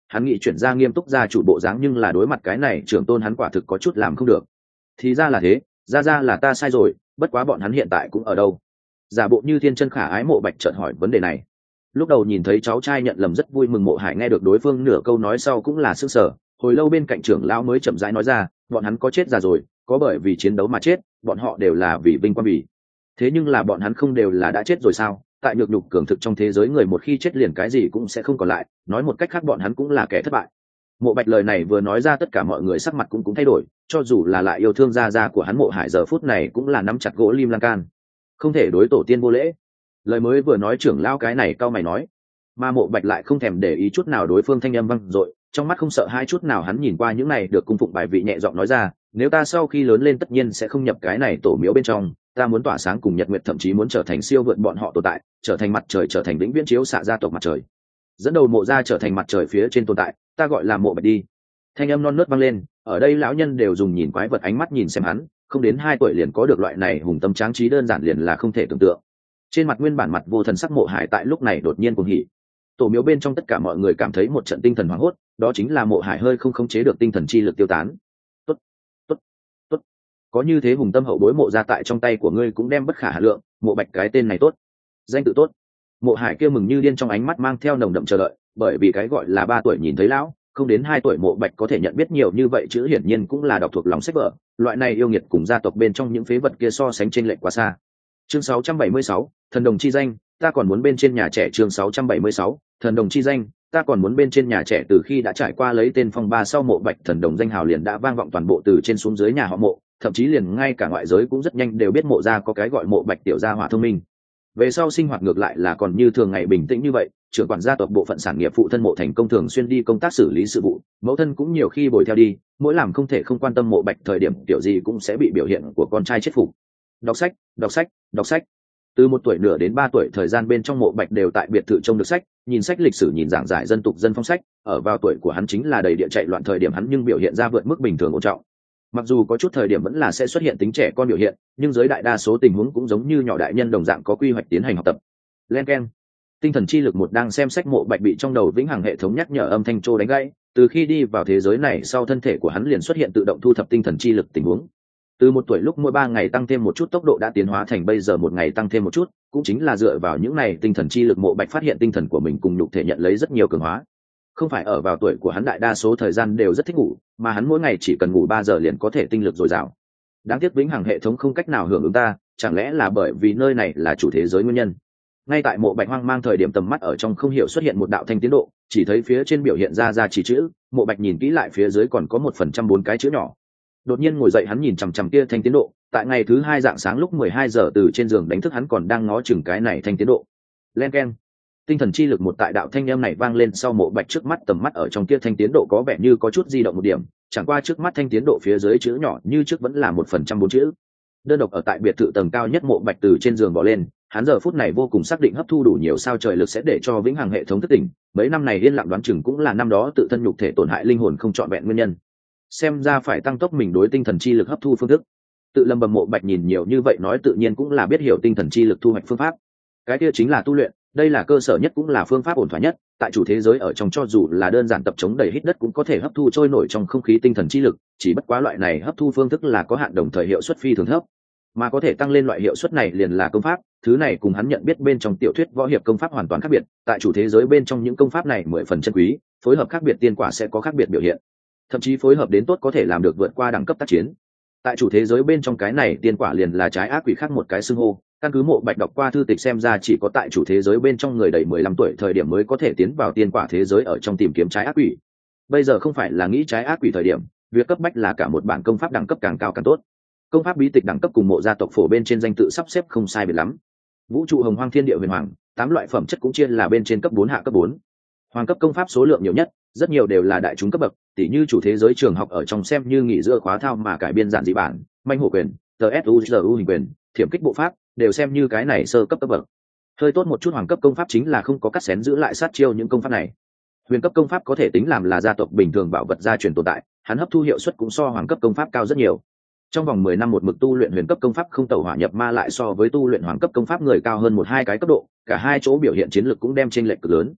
[SPEAKER 1] hắn nghĩ chuyển ra nghiêm túc ra chủ bộ dáng, nhưng là đối mặt cái này trưởng tôn hắn quả thực có chút làm không được. Thì ra là thế, ra ra là ta sai rồi, bất quá bọn hắn hiện tại cũng ở đâu? Giả bộ như thiên chân khả ái Mộ Bạch chợt hỏi vấn đề này. Lúc đầu nhìn thấy cháu trai nhận lầm rất vui mừng, Mộ Hải nghe được đối phương nửa câu nói sau cũng là sững sờ, hồi lâu bên cạnh trưởng lão mới chậm rãi nói ra, bọn hắn có chết già rồi, có bởi vì chiến đấu mà chết, bọn họ đều là vì vinh quang bỉ. Thế nhưng là bọn hắn không đều là đã chết rồi sao? Tại nhược nhục cường thực trong thế giới, người một khi chết liền cái gì cũng sẽ không còn lại, nói một cách khác bọn hắn cũng là kẻ thất bại. Mộ Bạch lời này vừa nói ra, tất cả mọi người sắc mặt cũng cũng thay đổi, cho dù là lại yêu thương gia gia của hắn Mộ Hải giờ phút này cũng là nắm chặt gỗ lim lan can, không thể đối tổ tiên vô lễ. Lời mới vừa nói trưởng lão cái này cao mày nói, mà Mộ Bạch lại không thèm để ý chút nào đối phương thanh âm vang dội, trong mắt không sợ hai chút nào. Hắn nhìn qua những này được cung phụng bài vị, nhẹ giọng nói ra, nếu ta sau khi lớn lên tất nhiên sẽ không nhập cái này tổ miếu bên trong, ta muốn tỏa sáng cùng nhật nguyệt, thậm chí muốn trở thành siêu vượt bọn họ tồn tại, trở thành mặt trời, trở thành vĩnh viễn chiếu xạ gia tộc mặt trời, dẫn đầu Mộ gia trở thành mặt trời phía trên tồn tại, ta gọi là Mộ Bạch đi. Thanh âm non nớt vang lên, ở đây lão nhân đều dùng nhìn quái vật ánh mắt nhìn xem hắn, không đến hai tuổi liền có được loại này hùng tâm tráng trí, đơn giản liền là không thể tưởng tượng. Trên mặt nguyên bản mặt vô thần sắc Mộ Hải tại lúc này đột nhiên cuồng hỉ. Tổ miếu bên trong tất cả mọi người cảm thấy một trận tinh thần hoảng hốt, đó chính là Mộ Hải hơi không khống chế được tinh thần chi lực tiêu tán. Tốt, tốt, tốt, có như thế hùng tâm hậu bối Mộ gia tại trong tay của ngươi cũng đem bất khả hà lượng, Mộ Bạch cái tên này tốt, danh tự tốt. Mộ Hải kia mừng như điên, trong ánh mắt mang theo nồng đậm chờ đợi, bởi vì cái gọi là ba tuổi nhìn thấy lão, không đến hai tuổi Mộ Bạch có thể nhận biết nhiều như vậy chữ, hiển nhiên cũng là đọc thuộc lòng sách vở, loại này yêu nghiệt cùng gia tộc bên trong những phế vật kia so sánh chênh lệch quá xa. Chương sáu trăm bảy mươi sáu, thần đồng chi danh, ta còn muốn bên trên nhà trẻ. Chương sáu trăm bảy mươi sáu, thần đồng chi danh, ta còn muốn bên trên nhà trẻ. Từ khi đã trải qua lấy tên phong ba sau, Mộ Bạch thần đồng danh hào liền đã vang vọng toàn bộ từ trên xuống dưới nhà họ Mộ, thậm chí liền ngay cả ngoại giới cũng rất nhanh đều biết Mộ gia có cái gọi Mộ Bạch tiểu gia hỏa thông minh. Về sau sinh hoạt ngược lại là còn như thường ngày bình tĩnh như vậy, trưởng quản gia tộc bộ phận sản nghiệp phụ thân Mộ Thành Công thường xuyên đi công tác xử lý sự vụ, mẫu thân cũng nhiều khi bồi theo đi, mỗi làm không thể không quan tâm Mộ Bạch thời điểm kiểu gì cũng sẽ bị biểu hiện của con trai chết phục. Đọc sách, đọc sách, đọc sách. Từ một tuổi nửa đến ba tuổi thời gian bên trong, Mộ Bạch đều tại biệt thự trông được sách, nhìn sách lịch sử, nhìn giảng giải dân tục dân phong sách. Ở vào tuổi của hắn chính là đầy địa chạy loạn thời điểm, hắn nhưng biểu hiện ra vượt mức bình thường ổn trọng. Mặc dù có chút thời điểm vẫn là sẽ xuất hiện tính trẻ con biểu hiện, nhưng dưới đại đa số tình huống cũng giống như nhỏ đại nhân đồng dạng có quy hoạch tiến hành học tập. Len keng. Tinh thần chi lực một đang xem sách, Mộ Bạch bị trong đầu vĩnh hằng hệ thống nhắc nhở âm thanh trô đánh gãy. Từ khi đi vào thế giới này sau, thân thể của hắn liền xuất hiện tự động thu thập tinh thần chi lực tình huống. Từ một tuổi lúc mỗi ba ngày tăng thêm một chút tốc độ đã tiến hóa thành bây giờ một ngày tăng thêm một chút, cũng chính là dựa vào những này tinh thần chi lực, Mộ Bạch phát hiện tinh thần của mình cùng nhục thể nhận lấy rất nhiều cường hóa. Không phải ở vào tuổi của hắn đại đa số thời gian đều rất thích ngủ, mà hắn mỗi ngày chỉ cần ngủ ba giờ liền có thể tinh lực dồi dào. Đáng tiếc vĩnh hằng hệ thống không cách nào hưởng ứng ta, chẳng lẽ là bởi vì nơi này là chủ thế giới nguyên nhân? Ngay tại Mộ Bạch hoang mang thời điểm, tầm mắt ở trong không hiểu xuất hiện một đạo thanh tiến độ, chỉ thấy phía trên biểu hiện ra ra chỉ chữ, Mộ Bạch nhìn kỹ lại phía dưới còn có một phần trăm bốn cái chữ nhỏ. Đột nhiên ngồi dậy, hắn nhìn chằm chằm kia thanh tiến độ, tại ngày thứ hai dạng sáng lúc mười hai giờ từ trên giường đánh thức hắn, còn đang ngó chừng cái này thanh tiến độ. Len keng. Tinh thần chi lực một tại đạo thanh âm này vang lên sau, Mộ Bạch trước mắt tầm mắt ở trong kia thanh tiến độ có vẻ như có chút di động một điểm, chẳng qua trước mắt thanh tiến độ phía dưới chữ nhỏ như trước vẫn là một phần trăm bốn chữ. Đơn độc ở tại biệt thự tầng cao nhất, Mộ Bạch từ trên giường bỏ lên, hắn giờ phút này vô cùng xác định hấp thu đủ nhiều sao trời lực sẽ để cho vĩnh hằng hệ thống thức tỉnh. Mấy năm này yên lặng đoán chừng cũng là năm đó tự thân nhục thể tổn hại linh hồn không trọn vẹn nguyên nhân. Xem ra phải tăng tốc mình đối tinh thần chi lực hấp thu phương thức. Tự lầm bầm Mộ Bạch nhìn nhiều như vậy nói tự nhiên cũng là biết hiểu tinh thần chi lực thu hoạch phương pháp. Cái kia chính là tu luyện, đây là cơ sở nhất cũng là phương pháp ổn thỏa nhất. Tại chủ thế giới ở trong, cho dù là đơn giản tập chống đẩy hít đất cũng có thể hấp thu trôi nổi trong không khí tinh thần chi lực, chỉ bất quá loại này hấp thu phương thức là có hạn, đồng thời hiệu suất phi thường thấp. Mà có thể tăng lên loại hiệu suất này liền là công pháp, thứ này cùng hắn nhận biết bên trong tiểu thuyết võ hiệp công pháp hoàn toàn khác biệt. Tại chủ thế giới bên trong những công pháp này mười phần chân quý, phối hợp khác biệt tiên quả sẽ có khác biệt biểu hiện, thậm chí phối hợp đến tốt có thể làm được vượt qua đẳng cấp tác chiến. Tại chủ thế giới bên trong cái này tiên quả liền là trái ác quỷ khác một cái xưng hô. Căn cứ Mộ Bạch đọc qua thư tịch xem ra chỉ có tại chủ thế giới bên trong người đầy mười lăm tuổi thời điểm mới có thể tiến vào tiên quả thế giới ở trong tìm kiếm trái ác quỷ. Bây giờ không phải là nghĩ trái ác quỷ thời điểm, việc cấp bách là cả một bản công pháp đẳng cấp càng cao càng tốt. Công pháp bí tịch đẳng cấp cùng Mộ gia tộc phổ bên trên danh tự sắp xếp không sai biệt lắm. Vũ trụ hồng hoang thiên địa huyền hoàng, tám loại phẩm chất cũng chia là bên trên cấp bốn hạ cấp bốn. Hoàng cấp công pháp số lượng nhiều nhất, rất nhiều đều là đại chúng cấp bậc, tỉ như chủ thế giới trường học ở trong xem như nghỉ giữa khóa thao mà cải biên giản dị bản, manh hổ quyền, tsuzu hình quyền, thiểm kích bộ pháp, đều xem như cái này sơ cấp cấp bậc. Hơi tốt một chút hoàng cấp công pháp chính là không có cắt xén giữ lại sát chiêu những công pháp này. Huyền cấp công pháp có thể tính làm là gia tộc bình thường bảo vật gia truyền tồn tại, hắn hấp thu hiệu suất cũng so hoàng cấp công pháp cao rất nhiều. Trong vòng mười năm một mực tu luyện huyền cấp công pháp không tẩu hỏa nhập ma lại so với tu luyện hoàng cấp công pháp người cao hơn một hai cái cấp độ, cả hai chỗ biểu hiện chiến lược cũng đem chênh lệch cực lớn.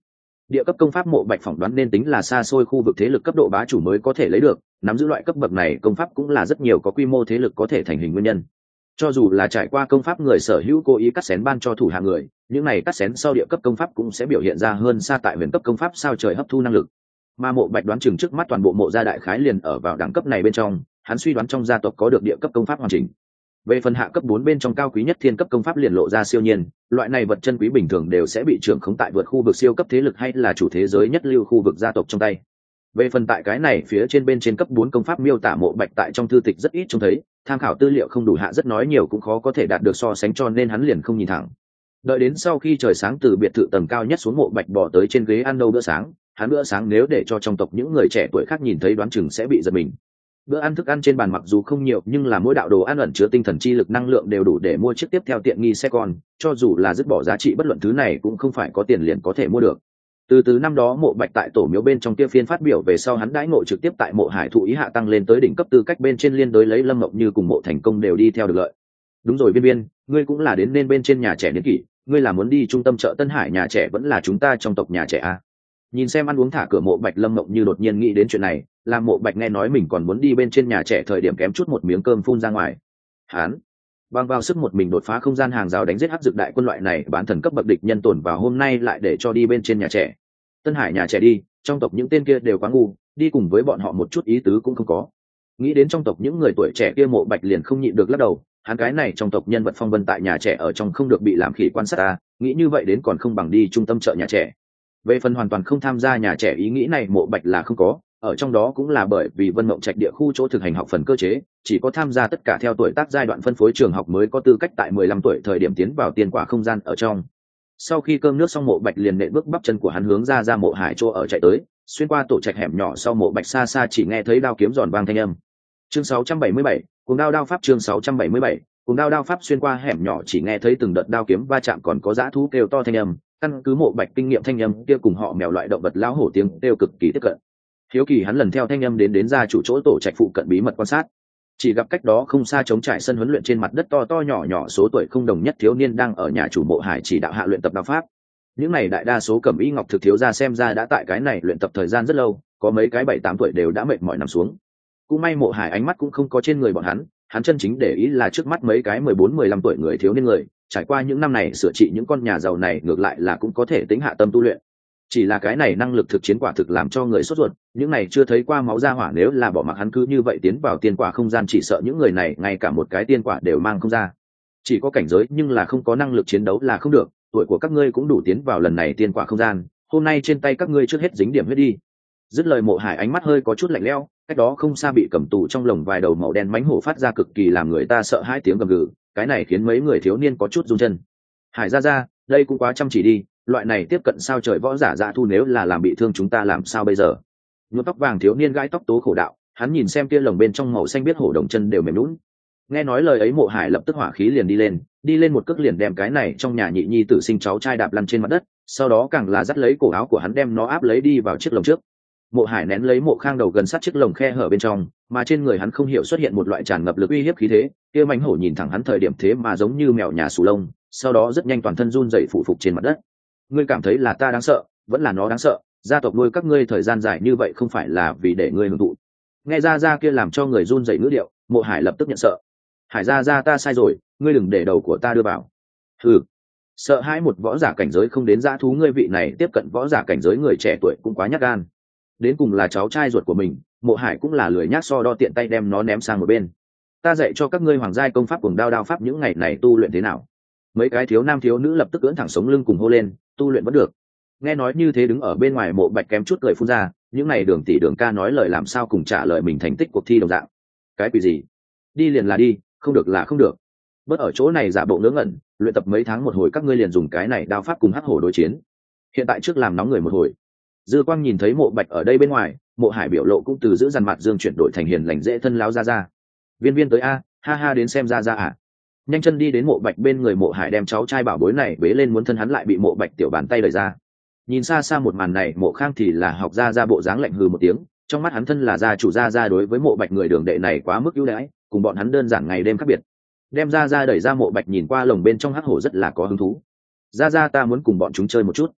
[SPEAKER 1] Địa cấp công pháp mộ bạch phỏng đoán nên tính là xa xôi khu vực thế lực cấp độ bá chủ mới có thể lấy được, nắm giữ loại cấp bậc này công pháp cũng là rất nhiều có quy mô thế lực có thể thành hình nguyên nhân. Cho dù là trải qua công pháp người sở hữu cố ý cắt xén ban cho thủ hạ người, những này cắt xén sau địa cấp công pháp cũng sẽ biểu hiện ra hơn xa tại huyền cấp công pháp sao trời hấp thu năng lực. Mà mộ bạch đoán chừng trước mắt toàn bộ mộ gia đại khái liền ở vào đẳng cấp này bên trong, hắn suy đoán trong gia tộc có được địa cấp công pháp hoàn chỉnh. Về phần hạ cấp bốn bên trong cao quý nhất thiên cấp công pháp liền lộ ra siêu nhiên, loại này vật chân quý bình thường đều sẽ bị trưởng khống tại vượt khu vực siêu cấp thế lực hay là chủ thế giới nhất lưu khu vực gia tộc trong tay. Về phần tại cái này phía trên bên trên cấp bốn công pháp miêu tả mộ bạch tại trong thư tịch rất ít trông thấy, tham khảo tư liệu không đủ hạ rất nói nhiều cũng khó có thể đạt được so sánh cho nên hắn liền không nhìn thẳng. Đợi đến sau khi trời sáng từ biệt thự tầng cao nhất xuống mộ bạch bỏ tới trên ghế ăn đâu bữa sáng, hắn bữa sáng nếu để cho trong tộc những người trẻ tuổi khác nhìn thấy đoán chừng sẽ bị giật mình. Bữa ăn thức ăn trên bàn mặc dù không nhiều nhưng là mỗi đạo đồ ăn ẩn chứa tinh thần chi lực năng lượng đều đủ để mua chiếc tiếp theo tiện nghi xe con, cho dù là dứt bỏ giá trị bất luận thứ này cũng không phải có tiền liền có thể mua được. Từ từ năm đó mộ bạch tại tổ miếu bên trong kia phiên phát biểu về sau hắn đãi ngộ trực tiếp tại mộ hải thụ ý hạ tăng lên tới đỉnh cấp tư cách bên trên liên đối lấy Lâm Mộng Như cùng mộ thành công đều đi theo được lợi. Đúng rồi Viên Viên, ngươi cũng là đến nên bên trên nhà trẻ niên kỷ, ngươi là muốn đi trung tâm chợ Tân Hải nhà trẻ vẫn là chúng ta trong tộc nhà trẻ a? Nhìn xem ăn uống thả cửa mộ bạch Lâm Mộng Như đột nhiên nghĩ đến chuyện này, làm mộ bạch nghe nói mình còn muốn đi bên trên nhà trẻ thời điểm kém chút một miếng cơm phun ra ngoài. Hán bằng vào sức một mình đột phá không gian hàng rào đánh giết hắc dược đại quân loại này bán thần cấp bậc địch nhân tồn vào hôm nay lại để cho đi bên trên nhà trẻ. Tân Hải nhà trẻ đi, trong tộc những tên kia đều quá ngu, đi cùng với bọn họ một chút ý tứ cũng không có. Nghĩ đến trong tộc những người tuổi trẻ kia mộ bạch liền không nhịn được lắc đầu, hắn cái này trong tộc nhân vật phong vân tại nhà trẻ ở trong không được bị làm khỉ quan sát ta, nghĩ như vậy đến còn không bằng đi trung tâm chợ nhà trẻ. Về phần hoàn toàn không tham gia nhà trẻ ý nghĩ này mộ bạch là không có, ở trong đó cũng là bởi vì Vân Mộng Trạch địa khu chỗ thực hành học phần cơ chế, chỉ có tham gia tất cả theo tuổi tác giai đoạn phân phối trường học mới có tư cách tại mười lăm tuổi thời điểm tiến vào tiên quả không gian ở trong. Sau khi cơm nước xong mộ bạch liền nện bước bắp chân của hắn hướng ra ra mộ hải chỗ ở chạy tới, xuyên qua tổ trạch hẻm nhỏ sau mộ bạch xa xa chỉ nghe thấy đao kiếm giòn vang thanh âm. Chương sáu trăm bảy mươi bảy, cùng đao đao pháp chương sáu trăm bảy mươi bảy, cùng đao đao pháp xuyên qua hẻm nhỏ chỉ nghe thấy từng đợt đao kiếm va chạm còn có dã thú kêu to thanh âm, căn cứ mộ bạch kinh nghiệm thanh âm kia cùng họ mèo loại động vật lão hổ tiếng kêu cực kỳ tiếp cận. Hiếu kỳ hắn lần theo thanh âm đến đến ra chủ chỗ tổ trạch phụ cận bí mật quan sát, chỉ gặp cách đó không xa trống trải sân huấn luyện trên mặt đất to to nhỏ nhỏ số tuổi không đồng nhất thiếu niên đang ở nhà chủ mộ hải chỉ đạo hạ luyện tập đao pháp. Những này đại đa số cẩm y ngọc thực thiếu gia xem ra đã tại cái này luyện tập thời gian rất lâu, có mấy cái bảy tám tuổi đều đã mệt mỏi nằm xuống. Cũng may mộ hải ánh mắt cũng không có trên người bọn hắn, hắn chân chính để ý là trước mắt mấy cái mười bốn mười lăm tuổi người thiếu niên người, trải qua những năm này sửa trị những con nhà giàu này ngược lại là cũng có thể tính hạ tâm tu luyện. Chỉ là cái này năng lực thực chiến quả thực làm cho người sốt ruột, những này chưa thấy qua máu ra hỏa nếu là bỏ mặc hắn cứ như vậy tiến vào tiên quả không gian chỉ sợ những người này ngay cả một cái tiên quả đều mang không ra. Chỉ có cảnh giới nhưng là không có năng lực chiến đấu là không được, tuổi của các ngươi cũng đủ tiến vào lần này tiên quả không gian, hôm nay trên tay các ngươi trước hết dính điểm huyết đi. Dứt lời mộ hải ánh mắt hơi có chút lạnh lẽo, cách đó không xa bị cầm tù trong lồng vài đầu màu đen mãnh hổ phát ra cực kỳ làm người ta sợ hãi tiếng gầm gừ, cái này khiến mấy người thiếu niên có chút run chân. Hải ra ra, đây cũng quá chăm chỉ đi, loại này tiếp cận sao trời võ giả dạ thu nếu là làm bị thương chúng ta làm sao bây giờ? Nhuộm tóc vàng thiếu niên gãi tóc tố khổ đạo, hắn nhìn xem kia lồng bên trong màu xanh biết hổ đồng chân đều mềm lún. Nghe nói lời ấy mộ hải lập tức hỏa khí liền đi lên, đi lên một cước liền đem cái này trong nhà nhị nhi tử sinh cháu trai đạp lăn trên mặt đất, sau đó càng là dắt lấy cổ áo của hắn đem nó áp lấy đi vào chiếc lồng trước. Mộ hải nén lấy mộ khang đầu gần sát chiếc lồng khe hở bên trong, mà trên người hắn không hiểu xuất hiện một loại tràn ngập lực uy hiếp khí thế, kia mãnh hổ nhìn thẳng hắn thời điểm thế mà giống như mèo nhà sù lông, sau đó rất nhanh toàn thân run rẩy phụ phục trên mặt đất. Ngươi cảm thấy là ta đáng sợ, vẫn là nó đáng sợ, gia tộc nuôi các ngươi thời gian dài như vậy không phải là vì để ngươi hưởng thụ. Nghe ra ra kia làm cho người run rẩy ngữ điệu, mộ hải lập tức nhận sợ. Hải ra ra ta sai rồi, ngươi đừng để đầu của ta đưa vào. Ừ, sợ hãi một võ giả cảnh giới không đến dã thú ngươi vị này tiếp cận võ giả cảnh giới người trẻ tuổi cũng quá nhát gan. Đến cùng là cháu trai ruột của mình, mộ hải cũng là lười nhác so đo tiện tay đem nó ném sang một bên. Ta dạy cho các ngươi hoàng giai công pháp cùng đao đao pháp những ngày này tu luyện thế nào? Mấy cái thiếu nam thiếu nữ lập tức ưỡn thẳng sống lưng cùng hô lên, tu luyện vẫn được. Nghe nói như thế đứng ở bên ngoài mộ bạch kém chút cười phun ra, những này đường tỷ đường ca nói lời làm sao cùng trả lời mình thành tích cuộc thi đồng dạng. Cái quỷ gì? Đi liền là đi, không được là không được. Bớt ở chỗ này giả bộ ngớ ngẩn, luyện tập mấy tháng một hồi các ngươi liền dùng cái này đao pháp cùng hắc hổ đối chiến. Hiện tại trước làm nóng người một hồi. Dư Quang nhìn thấy mộ bạch ở đây bên ngoài, mộ hải biểu lộ cũng từ giữ dằn mặt dương chuyển đổi thành hiền lành dễ thân láo ra ra. Viên viên tới a, ha ha đến xem ra ra à. Nhanh chân đi đến mộ bạch bên người mộ hải đem cháu trai bảo bối này bế lên muốn thân hắn lại bị mộ bạch tiểu bàn tay đẩy ra. Nhìn xa xa một màn này mộ khang thì là học ra ra bộ dáng lạnh hừ một tiếng, trong mắt hắn thân là gia chủ gia ra đối với mộ bạch người đường đệ này quá mức ưu đãi, cùng bọn hắn đơn giản ngày đêm khác biệt. Đem ra ra đẩy ra mộ bạch nhìn qua lồng bên trong hắc hổ rất là có hứng thú. Ra ra ta muốn cùng bọn chúng chơi một chút.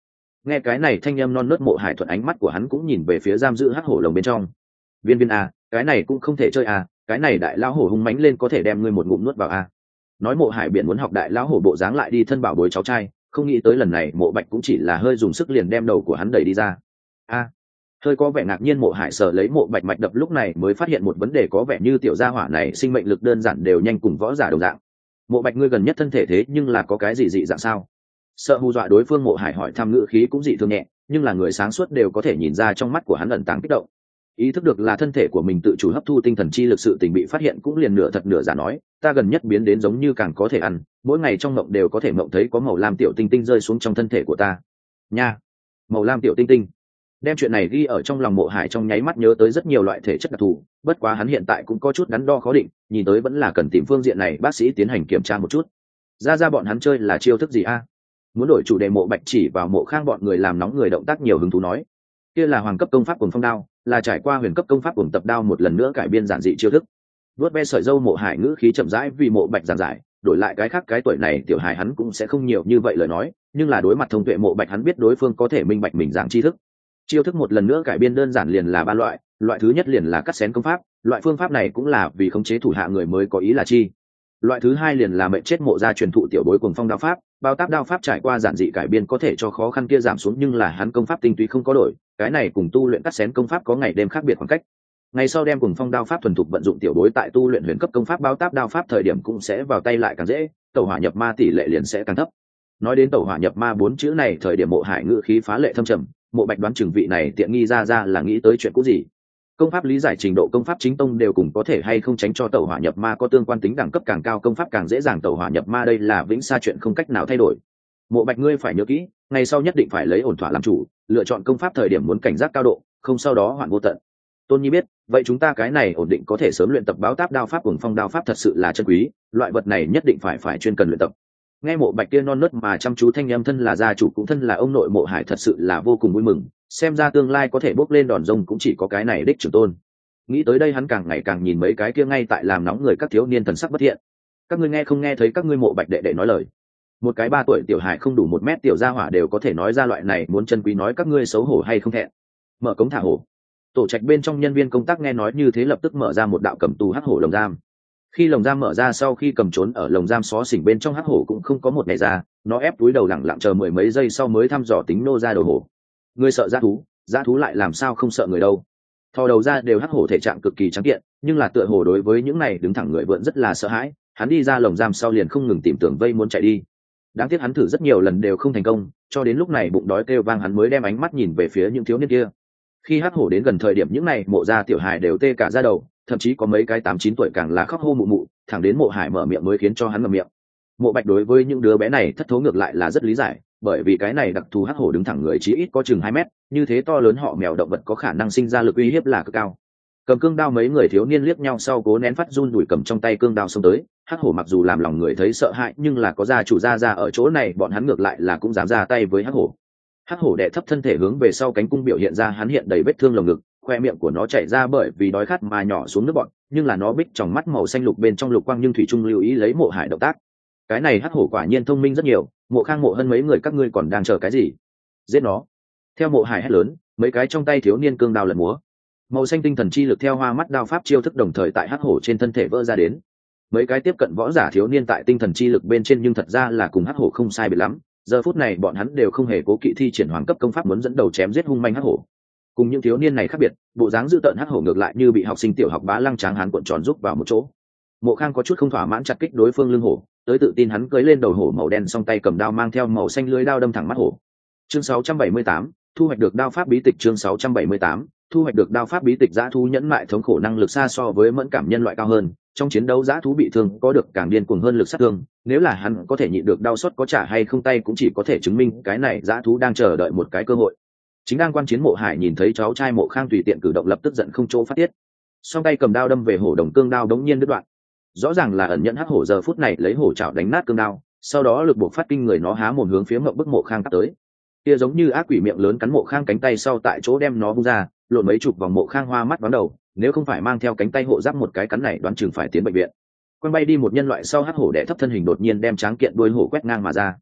[SPEAKER 1] Nghe cái này thanh âm non nớt, Mộ Hải Thuận ánh mắt của hắn cũng nhìn về phía giam giữ hắc hổ lồng bên trong. Viên viên a, cái này cũng không thể chơi a, cái này đại lão hổ hung mãnh lên có thể đem ngươi một ngụm nuốt vào a. Nói Mộ Hải Biển muốn học đại lão hổ bộ dáng lại đi thân bảo bối cháu trai, không nghĩ tới lần này Mộ Bạch cũng chỉ là hơi dùng sức liền đem đầu của hắn đẩy đi ra. A, hơi có vẻ ngạc nhiên, Mộ Hải sờ lấy Mộ Bạch mạch đập, lúc này mới phát hiện một vấn đề, có vẻ như tiểu gia hỏa này sinh mệnh lực đơn giản đều nhanh cùng võ giả đồng dạng. Mộ Bạch, ngươi gần nhất thân thể thế nhưng là có cái gì dị dạng sao? Sợ hù dọa đối phương, Mộ Hải hỏi thăm, ngữ khí cũng dị thường nhẹ, nhưng là người sáng suốt đều có thể nhìn ra trong mắt của hắn ẩn tàng kích động. Ý thức được là thân thể của mình tự chủ hấp thu tinh thần chi lực, sự tình bị phát hiện cũng liền nửa thật nửa giả nói, ta gần nhất biến đến giống như càng có thể ăn, mỗi ngày trong mộng đều có thể mộng thấy có màu lam tiểu tinh tinh rơi xuống trong thân thể của ta. Nha, màu lam tiểu tinh tinh. Đem chuyện này ghi ở trong lòng, Mộ Hải trong nháy mắt nhớ tới rất nhiều loại thể chất đặc thù, bất quá hắn hiện tại cũng có chút đắn đo khó định, nhìn tới vẫn là cần tìm phương diện này bác sĩ tiến hành kiểm tra một chút. Ra ra bọn hắn chơi là chiêu thức gì a? Muốn đổi chủ đề, Mộ Bạch chỉ vào Mộ Khang bọn người làm nóng người động tác nhiều hứng thú nói, kia là hoàng cấp công pháp Cuồng Phong đao, là trải qua huyền cấp công pháp Cuồng Tập đao một lần nữa cải biên giản dị chiêu thức. Vuốt ve sợi râu, Mộ Hải ngữ khí chậm rãi vì Mộ Bạch giảng giải, đổi lại cái khác cái tuổi này tiểu hài hắn cũng sẽ không nhiều như vậy lời nói, nhưng là đối mặt thông tuệ Mộ Bạch hắn biết đối phương có thể minh bạch mình giảng tri thức. Chiêu thức một lần nữa cải biên đơn giản liền là ba loại, loại thứ nhất liền là cắt xén công pháp, loại phương pháp này cũng là vì khống chế thủ hạ người mới có ý là chi. Loại thứ hai liền là mệnh chết Mộ gia truyền thụ tiểu bối Cuồng Phong đao pháp, bao táp đao pháp trải qua giản dị cải biên có thể cho khó khăn kia giảm xuống, nhưng là hắn công pháp tinh túy không có đổi, cái này cùng tu luyện cắt xén công pháp có ngày đêm khác biệt khoảng cách. Ngày sau đem Cuồng Phong đao pháp thuần thục vận dụng tiểu bối tại tu luyện huyền cấp công pháp bao táp đao pháp thời điểm cũng sẽ vào tay lại càng dễ, tẩu hỏa nhập ma tỷ lệ liền sẽ càng thấp. Nói đến tẩu hỏa nhập ma bốn chữ này, thời điểm Mộ Hải ngữ khí phá lệ thâm trầm, Mộ Bạch đoán chừng vị này tiện nghi ra ra là nghĩ tới chuyện cũ gì. Công pháp lý giải trình độ công pháp chính tông đều cùng có thể hay không tránh cho tẩu hỏa nhập ma có tương quan tính, đẳng cấp càng cao công pháp càng dễ dàng tẩu hỏa nhập ma, đây là vĩnh xa chuyện không cách nào thay đổi. Mộ Bạch, ngươi phải nhớ kỹ, ngày sau nhất định phải lấy ổn thỏa làm chủ, lựa chọn công pháp thời điểm muốn cảnh giác cao độ, không sau đó hoạn vô tận. Tôn Nhi biết, vậy chúng ta cái này ổn định có thể sớm luyện tập báo táp đao pháp Cuồng Phong đao pháp thật sự là chân quý, loại vật này nhất định phải phải chuyên cần luyện tập. Nghe Mộ Bạch kia non nớt mà chăm chú thanh âm, thân là gia chủ cũng thân là ông nội Mộ Hải thật sự là vô cùng vui mừng, xem ra tương lai có thể bốc lên đòn rông cũng chỉ có cái này đích trưởng tôn. Nghĩ tới đây hắn càng ngày càng nhìn mấy cái kia ngay tại làm nóng người các thiếu niên thần sắc bất thiện. Các ngươi nghe không nghe thấy các ngươi Mộ Bạch đệ đệ nói lời? Một cái ba tuổi tiểu hải không đủ một mét tiểu gia hỏa đều có thể nói ra loại này muốn chân quý nói, các ngươi xấu hổ hay không thẹn? Mở cống thả hổ. Tổ trạch bên trong nhân viên công tác nghe nói như thế lập tức mở ra một đạo cầm tù hắc hổ lồng giam. Khi lồng giam mở ra, sau khi cầm trốn ở lồng giam xó xỉnh bên trong hắc hổ cũng không có một ngày ra, nó ép túi đầu lẳng lặng chờ mười mấy giây sau mới thăm dò tính nô ra đầu hổ. Ngươi sợ dã thú, dã thú lại làm sao không sợ người đâu? Thò đầu ra đều hắc hổ thể trạng cực kỳ trắng kiện, nhưng là tựa hồ đối với những này đứng thẳng người vượn rất là sợ hãi, hắn đi ra lồng giam sau liền không ngừng tìm tưởng vây muốn chạy đi. Đáng tiếc hắn thử rất nhiều lần đều không thành công, cho đến lúc này bụng đói kêu vang hắn mới đem ánh mắt nhìn về phía những thiếu niên kia. Khi hắc hổ đến gần thời điểm, những này Mộ gia tiểu hài đều tê cả da đầu, thậm chí có mấy cái tám chín tuổi càng là khóc hô mụ mụ, thẳng đến Mộ Hải mở miệng mới khiến cho hắn ngậm miệng. Mộ Bạch đối với những đứa bé này thất thố ngược lại là rất lý giải, bởi vì cái này đặc thù hắc hổ đứng thẳng người chí ít có chừng hai mét, như thế to lớn họ mèo động vật có khả năng sinh ra lực uy hiếp là cực cao. Cầm cương đao, mấy người thiếu niên liếc nhau sau cố nén phát run đùi cầm trong tay cương đao xông tới. Hắc hổ mặc dù làm lòng người thấy sợ hãi, nhưng là có gia chủ gia ra ở chỗ này, bọn hắn ngược lại là cũng dám ra tay với hắc hổ. Hắc hổ đè thấp thân thể hướng về sau, cánh cung biểu hiện ra hắn hiện đầy vết thương lồng ngực, khoe miệng của nó chảy ra bởi vì đói khát mà nhỏ xuống nước bọt, nhưng là nó bích trong mắt màu xanh lục bên trong lục quang, nhưng thủy trung lưu ý lấy Mộ Hải động tác. Cái này hắc hổ quả nhiên thông minh rất nhiều. Mộ Khang, Mộ Hân mấy người các ngươi còn đang chờ cái gì? Giết nó! Theo Mộ Hải hét lớn, mấy cái trong tay thiếu niên cương đao lật múa, màu xanh tinh thần chi lực theo hoa mắt đao pháp chiêu thức đồng thời tại hắc hổ trên thân thể vỡ ra đến. Mấy cái tiếp cận võ giả thiếu niên tại tinh thần chi lực bên trên nhưng thật ra là cùng hắc hổ không sai biệt lắm, giờ phút này bọn hắn đều không hề cố kỵ thi triển hoàng cấp công pháp muốn dẫn đầu chém giết hung manh hắc hổ. Cùng những thiếu niên này khác biệt, bộ dáng dữ tợn hắc hổ ngược lại như bị học sinh tiểu học bá lăng tráng hán cuộn tròn giúp vào một chỗ. Mộ Khang có chút không thỏa mãn chặt kích đối phương lưng hổ, tới tự tin hắn cưỡi lên đầu hổ màu đen, song tay cầm đao mang theo màu xanh lưới đao đâm thẳng mắt hổ. Chương sáu trăm bảy mươi tám, thu hoạch được đao pháp bí tịch. Chương sáu trăm bảy mươi tám, thu hoạch được đao pháp bí tịch. Dã thú nhẫn mại thống khổ năng lực xa so với mẫn cảm nhân loại cao hơn, trong chiến đấu dã thú bị thương có được càng điên cuồng hơn lực sát thương, nếu là hắn có thể nhịn được đau xót có trả hay không tay cũng chỉ có thể chứng minh cái này dã thú đang chờ đợi một cái cơ hội. Chính đang quan chiến Mộ Hải nhìn thấy cháu trai Mộ Khang tùy tiện cử động lập tức giận không chỗ phát tiết, song tay cầm đao đâm về hổ đồng, cương đao đống nhiên đứt đoạn. Rõ ràng là ẩn nhẫn hắc hổ giờ phút này lấy hổ chảo đánh nát cương đao, sau đó lực buộc phát kinh người, nó há mồm hướng phía Mộng Bức Mộ Khang tắt tới. Kia giống như ác quỷ miệng lớn cắn Mộ Khang cánh tay sau tại chỗ đem nó vung ra, lộn mấy chục vòng. Mộ Khang hoa mắt vắng đầu, nếu không phải mang theo cánh tay hộ giáp, một cái cắn này đoán chừng phải tiến bệnh viện. Quăng bay đi một nhân loại sau, hắc hổ đè thấp thân hình đột nhiên đem tráng kiện đuôi hổ quét ngang mà ra.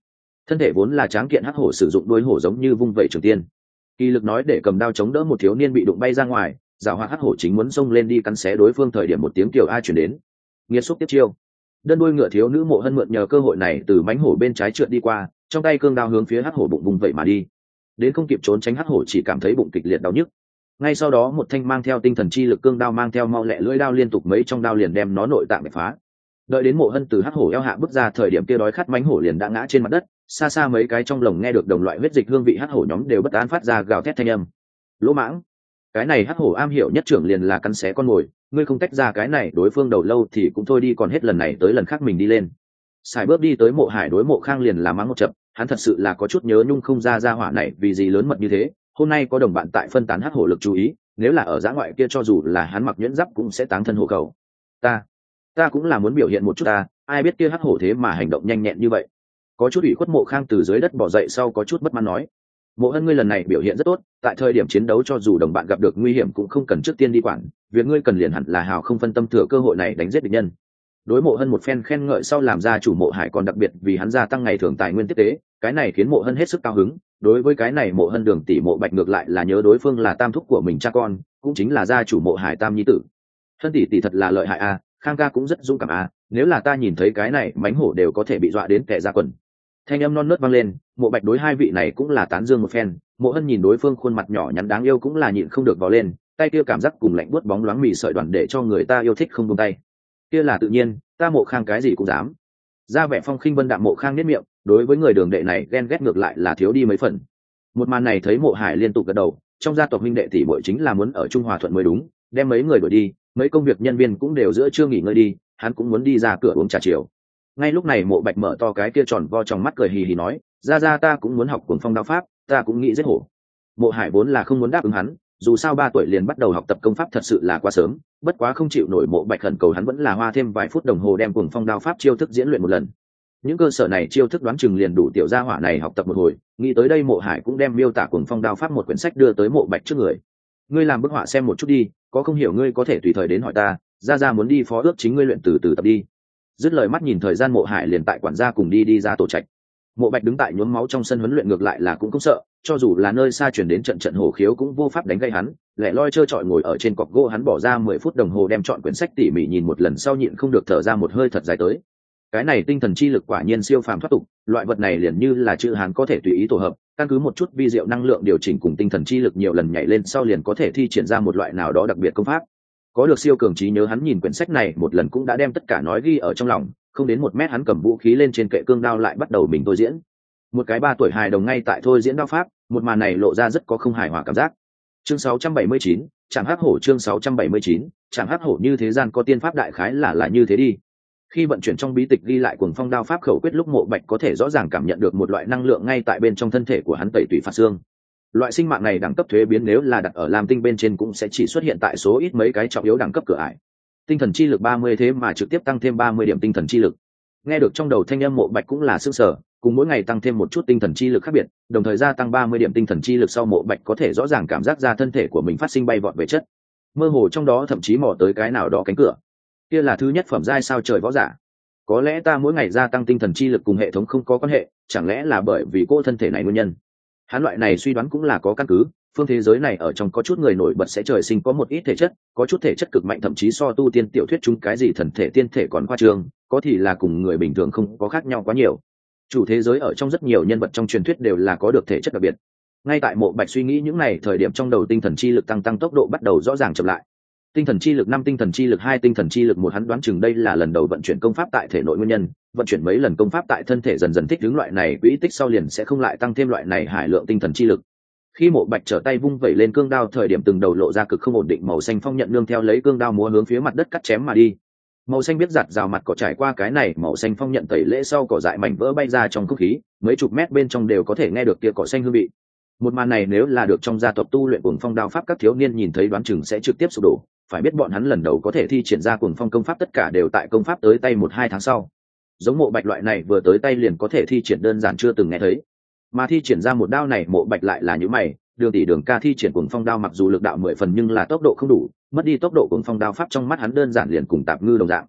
[SPEAKER 1] thân thể vốn là tráng kiện hắc hổ sử dụng đuôi hổ giống như vung vẩy trường tiên, kỳ lực nói để cầm đao chống đỡ một thiếu niên bị đụng bay ra ngoài. Giảo hoạt hắc hổ chính muốn xông lên đi cắn xé đối phương thời điểm một tiếng kiều a chuyển đến, nghiệt xúc tiếp chiêu. Đơn đuôi ngựa thiếu nữ Mộ Hân mượn nhờ cơ hội này từ mánh hổ bên trái trượt đi qua, trong tay cương đao hướng phía hắc hổ bụng vùng vậy mà đi. Đến không kịp trốn tránh, hắc hổ chỉ cảm thấy bụng kịch liệt đau nhức. Ngay sau đó một thanh mang theo tinh thần chi lực cương đao mang theo mau lẹ lưỡi đao liên tục mấy trong đao liền đem nó nội tạng bẻ phá. Đợi đến Mộ Hân từ hắc hổ eo hạ bước ra thời điểm kia đói khát mánh hổ liền đã ngã trên mặt đất, xa xa mấy cái trong lồng nghe được đồng loại huyết dịch hương vị hắc hổ nhóm đều bất an phát ra gào thét thanh âm. Lỗ mãng, cái này hắc hổ am hiểu nhất trưởng liền là cắn xé con mồi, ngươi không tách ra cái này đối phương đầu lâu thì cũng thôi đi, còn hết lần này tới lần khác mình đi lên. Xài bước đi tới Mộ Hải đối Mộ Khang liền là mắng một chập, hắn thật sự là có chút nhớ nhung không ra ra hỏa này vì gì lớn mật như thế. Hôm nay có đồng bạn tại phân tán hắc hổ lực chú ý, nếu là ở giã ngoại kia cho dù là hắn mặc nhuyễn giáp cũng sẽ táng thân hộ khẩu. Ta, ta cũng là muốn biểu hiện một chút ta, ai biết kia hắc hổ thế mà hành động nhanh nhẹn như vậy. Có chút ủy khuất Mộ Khang từ dưới đất bỏ dậy sau có chút bất mãn nói, Mộ Hân ngươi lần này biểu hiện rất tốt, tại thời điểm chiến đấu cho dù đồng bạn gặp được nguy hiểm cũng không cần trước tiên đi quản, việc ngươi cần liền hẳn là hào không phân tâm thừa cơ hội này đánh giết địch nhân. Đối Mộ Hân một phen khen ngợi sau, làm ra chủ Mộ Hải còn đặc biệt vì hắn gia tăng ngày thưởng tài nguyên tiếp tế, cái này khiến Mộ Hân hết sức cao hứng. Đối với cái này Mộ Hân Đường tỷ Mộ Bạch ngược lại là nhớ đối phương là tam thúc của mình cha con, cũng chính là gia chủ Mộ Hải tam nhi tử. Hân tỷ tỷ thật là lợi hại a, Khang ca cũng rất dũng cảm a, nếu là ta nhìn thấy cái này mánh hổ đều có thể bị dọa đến kẻ ra quần. Thanh âm non nớt vang lên, Mộ Bạch đối hai vị này cũng là tán dương một phen. Mộ Hân nhìn đối phương khuôn mặt nhỏ nhắn đáng yêu cũng là nhịn không được vào lên, tay kia cảm giác cùng lạnh buốt bóng loáng mì sợi đoàn để cho người ta yêu thích không buông tay. Kia là tự nhiên, ta Mộ Khang cái gì cũng dám. Ra vẻ phong khinh vân đạm Mộ Khang nhếch miệng, đối với người đường đệ này ghen ghét ngược lại là thiếu đi mấy phần. Một màn này thấy Mộ Hải liên tục gật đầu, trong gia tộc huynh đệ tỷ muội chính là muốn ở Trung Hòa Thuận mới đúng, đem mấy người đuổi đi, mấy công việc nhân viên cũng đều giữa trưa nghỉ ngơi đi, hắn cũng muốn đi ra cửa uống trà chiều. Ngay lúc này Mộ Bạch mở to cái kia tròn vo trong mắt cười hì hì nói, ra ra ta cũng muốn học Cuồng Phong đao pháp, ta cũng nghĩ giết hổ. Mộ Hải vốn là không muốn đáp ứng hắn, dù sao ba tuổi liền bắt đầu học tập công pháp thật sự là quá sớm, bất quá không chịu nổi Mộ Bạch khẩn cầu, hắn vẫn là hoa thêm vài phút đồng hồ đem Cuồng Phong đao pháp chiêu thức diễn luyện một lần. Những cơ sở này chiêu thức đoán chừng liền đủ tiểu gia hỏa này học tập một hồi, nghĩ tới đây Mộ Hải cũng đem miêu tả Cuồng Phong đao pháp một quyển sách đưa tới Mộ Bạch trước người. Ngươi làm bức họa xem một chút đi, có không hiểu ngươi có thể tùy thời đến hỏi ta, ra ra muốn đi phó ước chính ngươi luyện từ từ tập đi. Dứt lời mắt nhìn thời gian, Mộ Hải liền tại quản gia cùng đi đi ra tổ trạch. Mộ Bạch đứng tại nhuốm máu trong sân huấn luyện ngược lại là cũng không sợ, cho dù là nơi xa chuyển đến trận trận hổ khiếu cũng vô pháp đánh gây hắn, lẻ loi trơ trọi ngồi ở trên cọc gỗ, hắn bỏ ra mười phút đồng hồ đem chọn quyển sách tỉ mỉ nhìn một lần sau nhịn không được thở ra một hơi thật dài tới. Cái này tinh thần chi lực quả nhiên siêu phàm thoát tục, loại vật này liền như là chữ Hán có thể tùy ý tổ hợp, căn cứ một chút vi diệu năng lượng điều chỉnh cùng tinh thần chi lực nhiều lần nhảy lên sau liền có thể thi triển ra một loại nào đó đặc biệt công pháp. Có được siêu cường trí nhớ, hắn nhìn quyển sách này một lần cũng đã đem tất cả nói ghi ở trong lòng, không đến một mét hắn cầm vũ khí lên trên kệ cương đao lại bắt đầu mình thôi diễn. Một cái ba tuổi hài đồng ngay tại thôi diễn đao pháp, một màn này lộ ra rất có không hài hòa cảm giác. Chương sáu trăm bảy mươi chín, Trảm Hắc Hổ. Chương sáu trăm bảy mươi chín, Trảm Hắc Hổ. Như thế gian có tiên pháp đại khái là là như thế đi. Khi vận chuyển trong bí tịch ghi lại Cuồng Phong đao pháp khẩu quyết lúc, Mộ Bạch có thể rõ ràng cảm nhận được một loại năng lượng ngay tại bên trong thân thể của hắn tẩy tủy phạt xương. Loại sinh mạng này đẳng cấp thuế biến nếu là đặt ở Lam Tinh bên trên cũng sẽ chỉ xuất hiện tại số ít mấy cái trọng yếu đẳng cấp cửa ải. Tinh thần chi lực ba mươi thế mà trực tiếp tăng thêm ba mươi điểm tinh thần chi lực. Nghe được trong đầu thanh âm, Mộ Bạch cũng là sửng sở, cùng mỗi ngày tăng thêm một chút tinh thần chi lực khác biệt, đồng thời gia tăng ba mươi điểm tinh thần chi lực sau, Mộ Bạch có thể rõ ràng cảm giác ra thân thể của mình phát sinh bay vọt về chất. Mơ hồ trong đó thậm chí mò tới cái nào đó cánh cửa. Kia là thứ nhất phẩm giai sao trời võ giả. Có lẽ ta mỗi ngày gia tăng tinh thần chi lực cùng hệ thống không có quan hệ, chẳng lẽ là bởi vì cô thân thể này nguyên nhân? Hắn loại này suy đoán cũng là có căn cứ, phương thế giới này ở trong có chút người nổi bật sẽ trời sinh có một ít thể chất, có chút thể chất cực mạnh thậm chí so tu tiên tiểu thuyết chúng cái gì thần thể tiên thể còn khoa trương, có thì là cùng người bình thường không có khác nhau quá nhiều. Chủ thế giới ở trong rất nhiều nhân vật trong truyền thuyết đều là có được thể chất đặc biệt. Ngay tại Mộ Bạch suy nghĩ những này thời điểm, trong đầu tinh thần chi lực tăng tăng tốc độ bắt đầu rõ ràng chậm lại. Tinh thần chi lực năm, tinh thần chi lực hai, tinh thần chi lực một, hắn đoán chừng đây là lần đầu vận chuyển công pháp tại thể nội nguyên nhân, vận chuyển mấy lần công pháp tại thân thể dần dần thích ứng loại này quỹ tích sau liền sẽ không lại tăng thêm loại này hải lượng tinh thần chi lực. Khi Mộ Bạch trở tay vung vẩy lên cương đao thời điểm, từng đầu lộ ra cực không ổn định màu xanh phong nhận nương theo lấy cương đao múa hướng phía mặt đất cắt chém mà đi. Màu xanh biết giặt rào mặt cỏ trải qua cái này màu xanh phong nhận tẩy lễ sau, cỏ dại mảnh vỡ bay ra trong không khí, mấy chục mét bên trong đều có thể nghe được tia cỏ xanh hương vị. Một màn này nếu là được trong gia tộc tu luyện Cuồng Phong đao pháp các thiếu niên nhìn thấy đoán chừng sẽ trực tiếp sụp đổ, phải biết bọn hắn lần đầu có thể thi triển ra Cuồng Phong công pháp tất cả đều tại công pháp tới tay một hai tháng sau. Giống Mộ Bạch loại này vừa tới tay liền có thể thi triển đơn giản chưa từng nghe thấy, mà thi triển ra một đao này Mộ Bạch lại là như mày. Đường tỷ Đường ca thi triển Cuồng Phong đao mặc dù lực đạo mười phần nhưng là tốc độ không đủ, mất đi tốc độ Cuồng Phong đao pháp trong mắt hắn đơn giản liền cùng tạp ngư đồng dạng.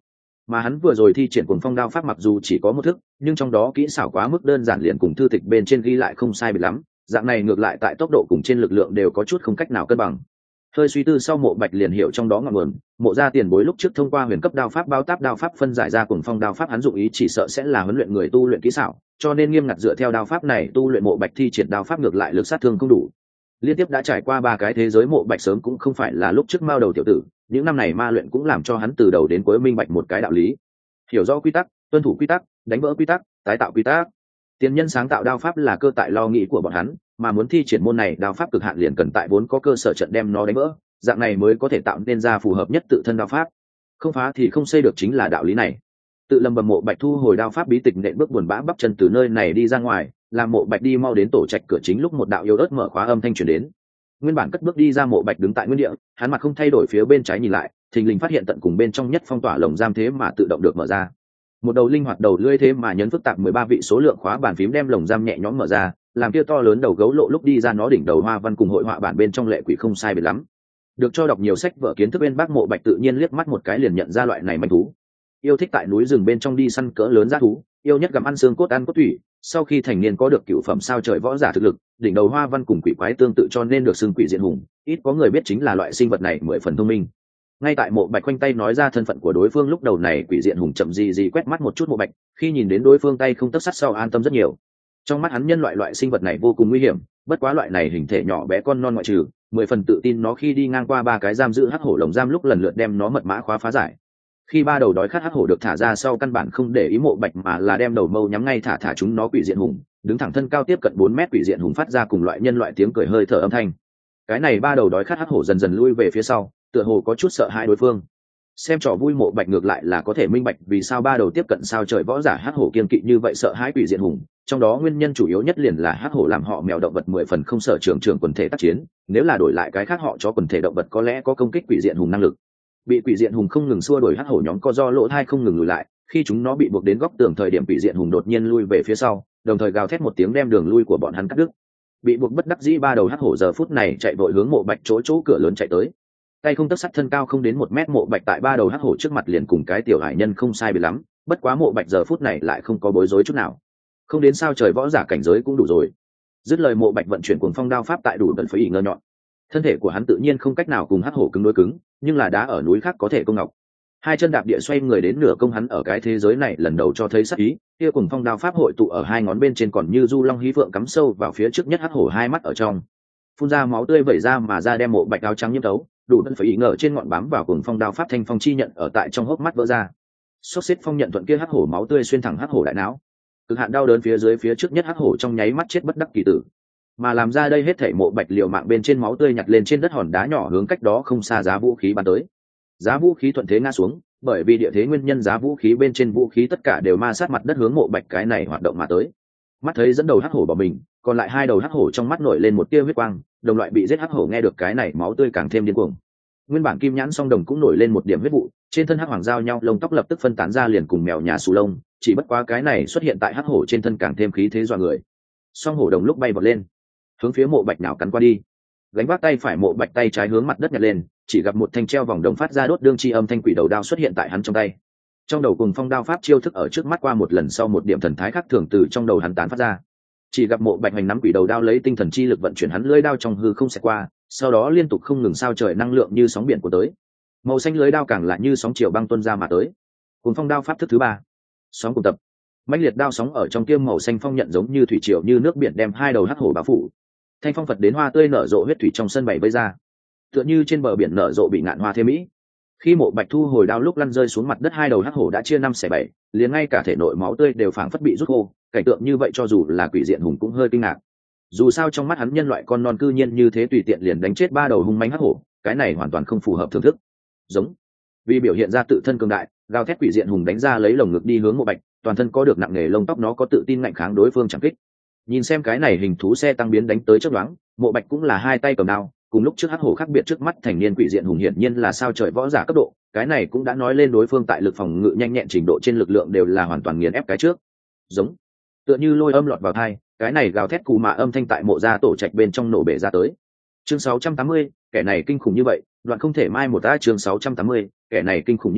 [SPEAKER 1] mà hắn vừa rồi thi triển cuồng phong đao pháp mặc dù chỉ có một thức, nhưng trong đó kỹ xảo quá mức đơn giản, liền cùng thư tịch bên trên ghi lại không sai biệt lắm, dạng này ngược lại tại tốc độ cùng trên lực lượng đều có chút không cách nào cân bằng. Hơi suy tư sau, Mộ Bạch liền hiểu trong đó ngọn nguồn. Mộ gia tiền bối lúc trước thông qua huyền cấp đao pháp bao táp đao pháp phân giải ra cuồng phong đao pháp, hắn dụng ý chỉ sợ sẽ là huấn luyện người tu luyện kỹ xảo, cho nên nghiêm ngặt dựa theo đao pháp này tu luyện Mộ Bạch thi triển đao pháp ngược lại lực sát thương không đủ. Liên tiếp đã trải qua ba cái thế giới, Mộ Bạch sớm cũng không phải là lúc trước mao đầu tiểu tử, những năm này ma luyện cũng làm cho hắn từ đầu đến cuối minh bạch một cái đạo lý: hiểu rõ quy tắc, tuân thủ quy tắc, đánh vỡ quy tắc, tái tạo quy tắc. Tiền nhân sáng tạo đao pháp là cơ tại lo nghĩ của bọn hắn, mà muốn thi triển môn này đao pháp cực hạn liền cần tại vốn có cơ sở trận đem nó đánh vỡ, dạng này mới có thể tạo nên ra phù hợp nhất tự thân đao pháp. Không phá thì không xây được, chính là đạo lý này. Tự lầm bầm, Mộ Bạch thu hồi đao pháp bí tịch, nện bước buồn bã bắp chân từ nơi này đi ra ngoài, làm Mộ Bạch đi mau đến tổ trạch cửa chính lúc một đạo yếu ớt mở khóa âm thanh truyền đến. Nguyên bản cất bước đi ra Mộ Bạch đứng tại nguyên địa, hắn mặt không thay đổi phía bên trái nhìn lại, thình lình phát hiện tận cùng bên trong nhất phong tỏa lồng giam thế mà tự động được mở ra. Một đầu linh hoạt đầu lưỡi thế mà nhấn phức tạp mười ba vị số lượng khóa bàn phím đem lồng giam nhẹ nhõm mở ra, làm kia to lớn đầu gấu lộ lúc đi ra, nó đỉnh đầu hoa văn cùng hội họa bản bên trong lệ quỷ không sai biệt lắm. Được cho đọc nhiều sách vở kiến thức bên bác, Mộ Bạch tự nhiên liếc mắt một cái liền nhận ra loại này manh thú. Yêu thích tại núi rừng bên trong đi săn cỡ lớn dã thú, yêu nhất gặm ăn xương cốt, ăn cốt thủy, sau khi thành niên có được cựu phẩm sao trời võ giả thực lực, đỉnh đầu hoa văn cùng quỷ quái tương tự cho nên được xưng quỷ diện hùng, ít có người biết chính là loại sinh vật này mười phần thông minh. Ngay tại Mộ Bạch khoanh tay nói ra thân phận của đối phương lúc, đầu này quỷ diện hùng chậm gì gì quét mắt một chút Mộ Bạch, khi nhìn đến đối phương tay không tấc sắt sau an tâm rất nhiều. Trong mắt hắn, nhân loại loại sinh vật này vô cùng nguy hiểm, bất quá loại này hình thể nhỏ bé con non ngoại trừ, mười phần tự tin nó khi đi ngang qua ba cái giam giữ hắc hổ lồng giam lúc lần lượt đem nó mật mã khóa phá giải. Khi ba đầu đói khát hắc hổ được thả ra sau, căn bản không để ý Mộ Bạch mà là đem đầu mâu nhắm ngay thả thả chúng nó. Quỷ diện hùng đứng thẳng thân cao tiếp cận bốn mét, quỷ diện hùng phát ra cùng loại nhân loại tiếng cười hơi thở âm thanh. Cái này ba đầu đói khát hắc hổ dần dần lui về phía sau, tựa hồ có chút sợ hãi đối phương. Xem trò vui Mộ Bạch ngược lại là có thể minh bạch vì sao ba đầu tiếp cận sao trời võ giả hắc hổ kiên kỵ như vậy sợ hãi quỷ diện hùng, trong đó nguyên nhân chủ yếu nhất liền là hắc hổ làm họ mèo động vật mười phần không sở trường trường quần thể tác chiến, nếu là đổi lại cái khác họ chó quần thể động vật có lẽ có công kích quỷ diện hùng năng lực. Bị quỷ diện hùng không ngừng xua đuổi hắc hổ nhóm co do lỗ thai không ngừng lùi lại, khi chúng nó bị buộc đến góc tường thời điểm, quỷ diện hùng đột nhiên lui về phía sau, đồng thời gào thét một tiếng đem đường lui của bọn hắn cắt đứt. Bị buộc bất đắc dĩ, ba đầu hắc hổ giờ phút này chạy vội hướng Mộ Bạch chỗ chỗ cửa lớn chạy tới. Tay không tấc sắt, thân cao không đến một mét, Mộ Bạch tại ba đầu hắc hổ trước mặt liền cùng cái tiểu hải nhân không sai biệt lắm, bất quá Mộ Bạch giờ phút này lại không có bối rối chút nào. Không đến sao trời võ giả cảnh giới cũng đủ rồi. Dứt lời, Mộ Bạch vận chuyển cuồng phong đao pháp tại đủ gần phải ỉ ngơ nhọn. Thân thể của hắn tự nhiên không cách nào cùng hắc hổ cứng đối cứng, nhưng là đá ở núi khác có thể công ngọc. Hai chân đạp địa xoay người đến nửa công, hắn ở cái thế giới này lần đầu cho thấy sắc ý, kia cuồng phong đao pháp hội tụ ở hai ngón bên trên, còn như du long hí phượng cắm sâu vào phía trước nhất hắc hổ hai mắt ở trong, phun ra máu tươi vẩy ra mà ra, đem Mộ Bạch áo trắng nhiễm tấu, đủ vẫn phải ý ngờ trên ngọn bám vào cuồng phong đao pháp, thanh phong chi nhận ở tại trong hốc mắt vỡ ra. Xốc xếp phong nhận thuận kia hắc hổ máu tươi xuyên thẳng hắc hổ đại não, cực hạn đau đớn phía dưới phía trước nhất hắc hổ trong nháy mắt chết bất đắc kỳ tử. Mà làm ra đây hết thảy, Mộ Bạch liều mạng bên trên máu tươi nhặt lên trên đất hòn đá nhỏ hướng cách đó không xa giá vũ khí bắn tới. Giá vũ khí thuận thế ngã xuống, bởi vì địa thế nguyên nhân, giá vũ khí bên trên vũ khí tất cả đều ma sát mặt đất hướng Mộ Bạch cái này hoạt động mà tới. Mắt thấy dẫn đầu hắc hổ bỏ mình, còn lại hai đầu hắc hổ trong mắt nổi lên một tia huyết quang, đồng loại bị giết hắc hổ nghe được cái này máu tươi càng thêm điên cuồng. Nguyên bản kim nhãn song đồng cũng nổi lên một điểm huyết vụ, trên thân hắc hoàng giao nhau, lông tóc lập tức phân tán ra liền cùng mèo nhà xù lông, chỉ bất quá cái này xuất hiện tại hắc hổ trên thân càng thêm khí thế dọa người. Song hổ đồng lúc bay vọt lên, hướng phía Mộ Bạch nào cắn qua đi. Gánh vác tay phải Mộ Bạch tay trái hướng mặt đất nhặt lên, chỉ gặp một thanh treo vòng đồng phát ra đốt đương chi âm thanh quỷ đầu đao xuất hiện tại hắn trong tay. Trong đầu cùng phong đao pháp chiêu thức ở trước mắt qua một lần sau, một điểm thần thái khác thường từ trong đầu hắn tán phát ra. Chỉ gặp Mộ Bạch hành nắm quỷ đầu đao, lấy tinh thần chi lực vận chuyển hắn lưỡi đao trong hư không xẹt qua, sau đó liên tục không ngừng sao trời năng lượng như sóng biển của tới. Màu xanh lưới đao càng lại như sóng chiều băng tuôn ra mà tới. Cùng phong đao pháp thức thứ ba, sóng cùng tập. Mãnh liệt đao sóng ở trong kiêm màu xanh phong nhận giống như thủy triều như nước biển đem hai đầu hắc hổ bao phủ. Thanh phong Phật đến hoa tươi nở rộ, huyết thủy trong sân bảy vây ra, tựa như trên bờ biển nở rộ bị ngạn hoa thêm mỹ. Khi Mộ Bạch thu hồi đao lúc lăn rơi xuống mặt đất, hai đầu hắc hổ đã chia năm xẻ bảy, liền ngay cả thể nội máu tươi đều phảng phất bị rút khô. Cảnh tượng như vậy cho dù là quỷ diện hùng cũng hơi kinh ngạc. Dù sao trong mắt hắn, nhân loại con non cư nhiên như thế tùy tiện liền đánh chết ba đầu hung mãnh hắc hổ, cái này hoàn toàn không phù hợp thưởng thức. Giống. Vì biểu hiện ra tự thân cường đại, gào thét quỷ diện hùng đánh ra lấy lồng ngực đi hướng Mộ Bạch, toàn thân có được nặng nghề lông tóc, nó có tự tin ngạnh kháng đối phương chẳng kích. Nhìn xem cái này hình thú xe tăng biến đánh tới chớp nhoáng, Mộ Bạch cũng là hai tay cầm đao, cùng lúc trước hắc hổ khác biệt, trước mắt thành niên quỷ diện hùng hiển nhiên là sao trời võ giả cấp độ, cái này cũng đã nói lên đối phương tại lực phòng ngự nhanh nhẹn trình độ trên lực lượng đều là hoàn toàn nghiền ép cái trước. Giống. Tựa như lôi âm lọt vào tai, cái này gào thét cù mạ âm thanh tại Mộ gia tổ trạch bên trong nổ bể ra tới. Chương sáu trăm tám mươi, kẻ này kinh khủng như vậy, đoạn không thể mai một ta. Chương sáu trăm tám mươi, kẻ này kinh khủng như vậy,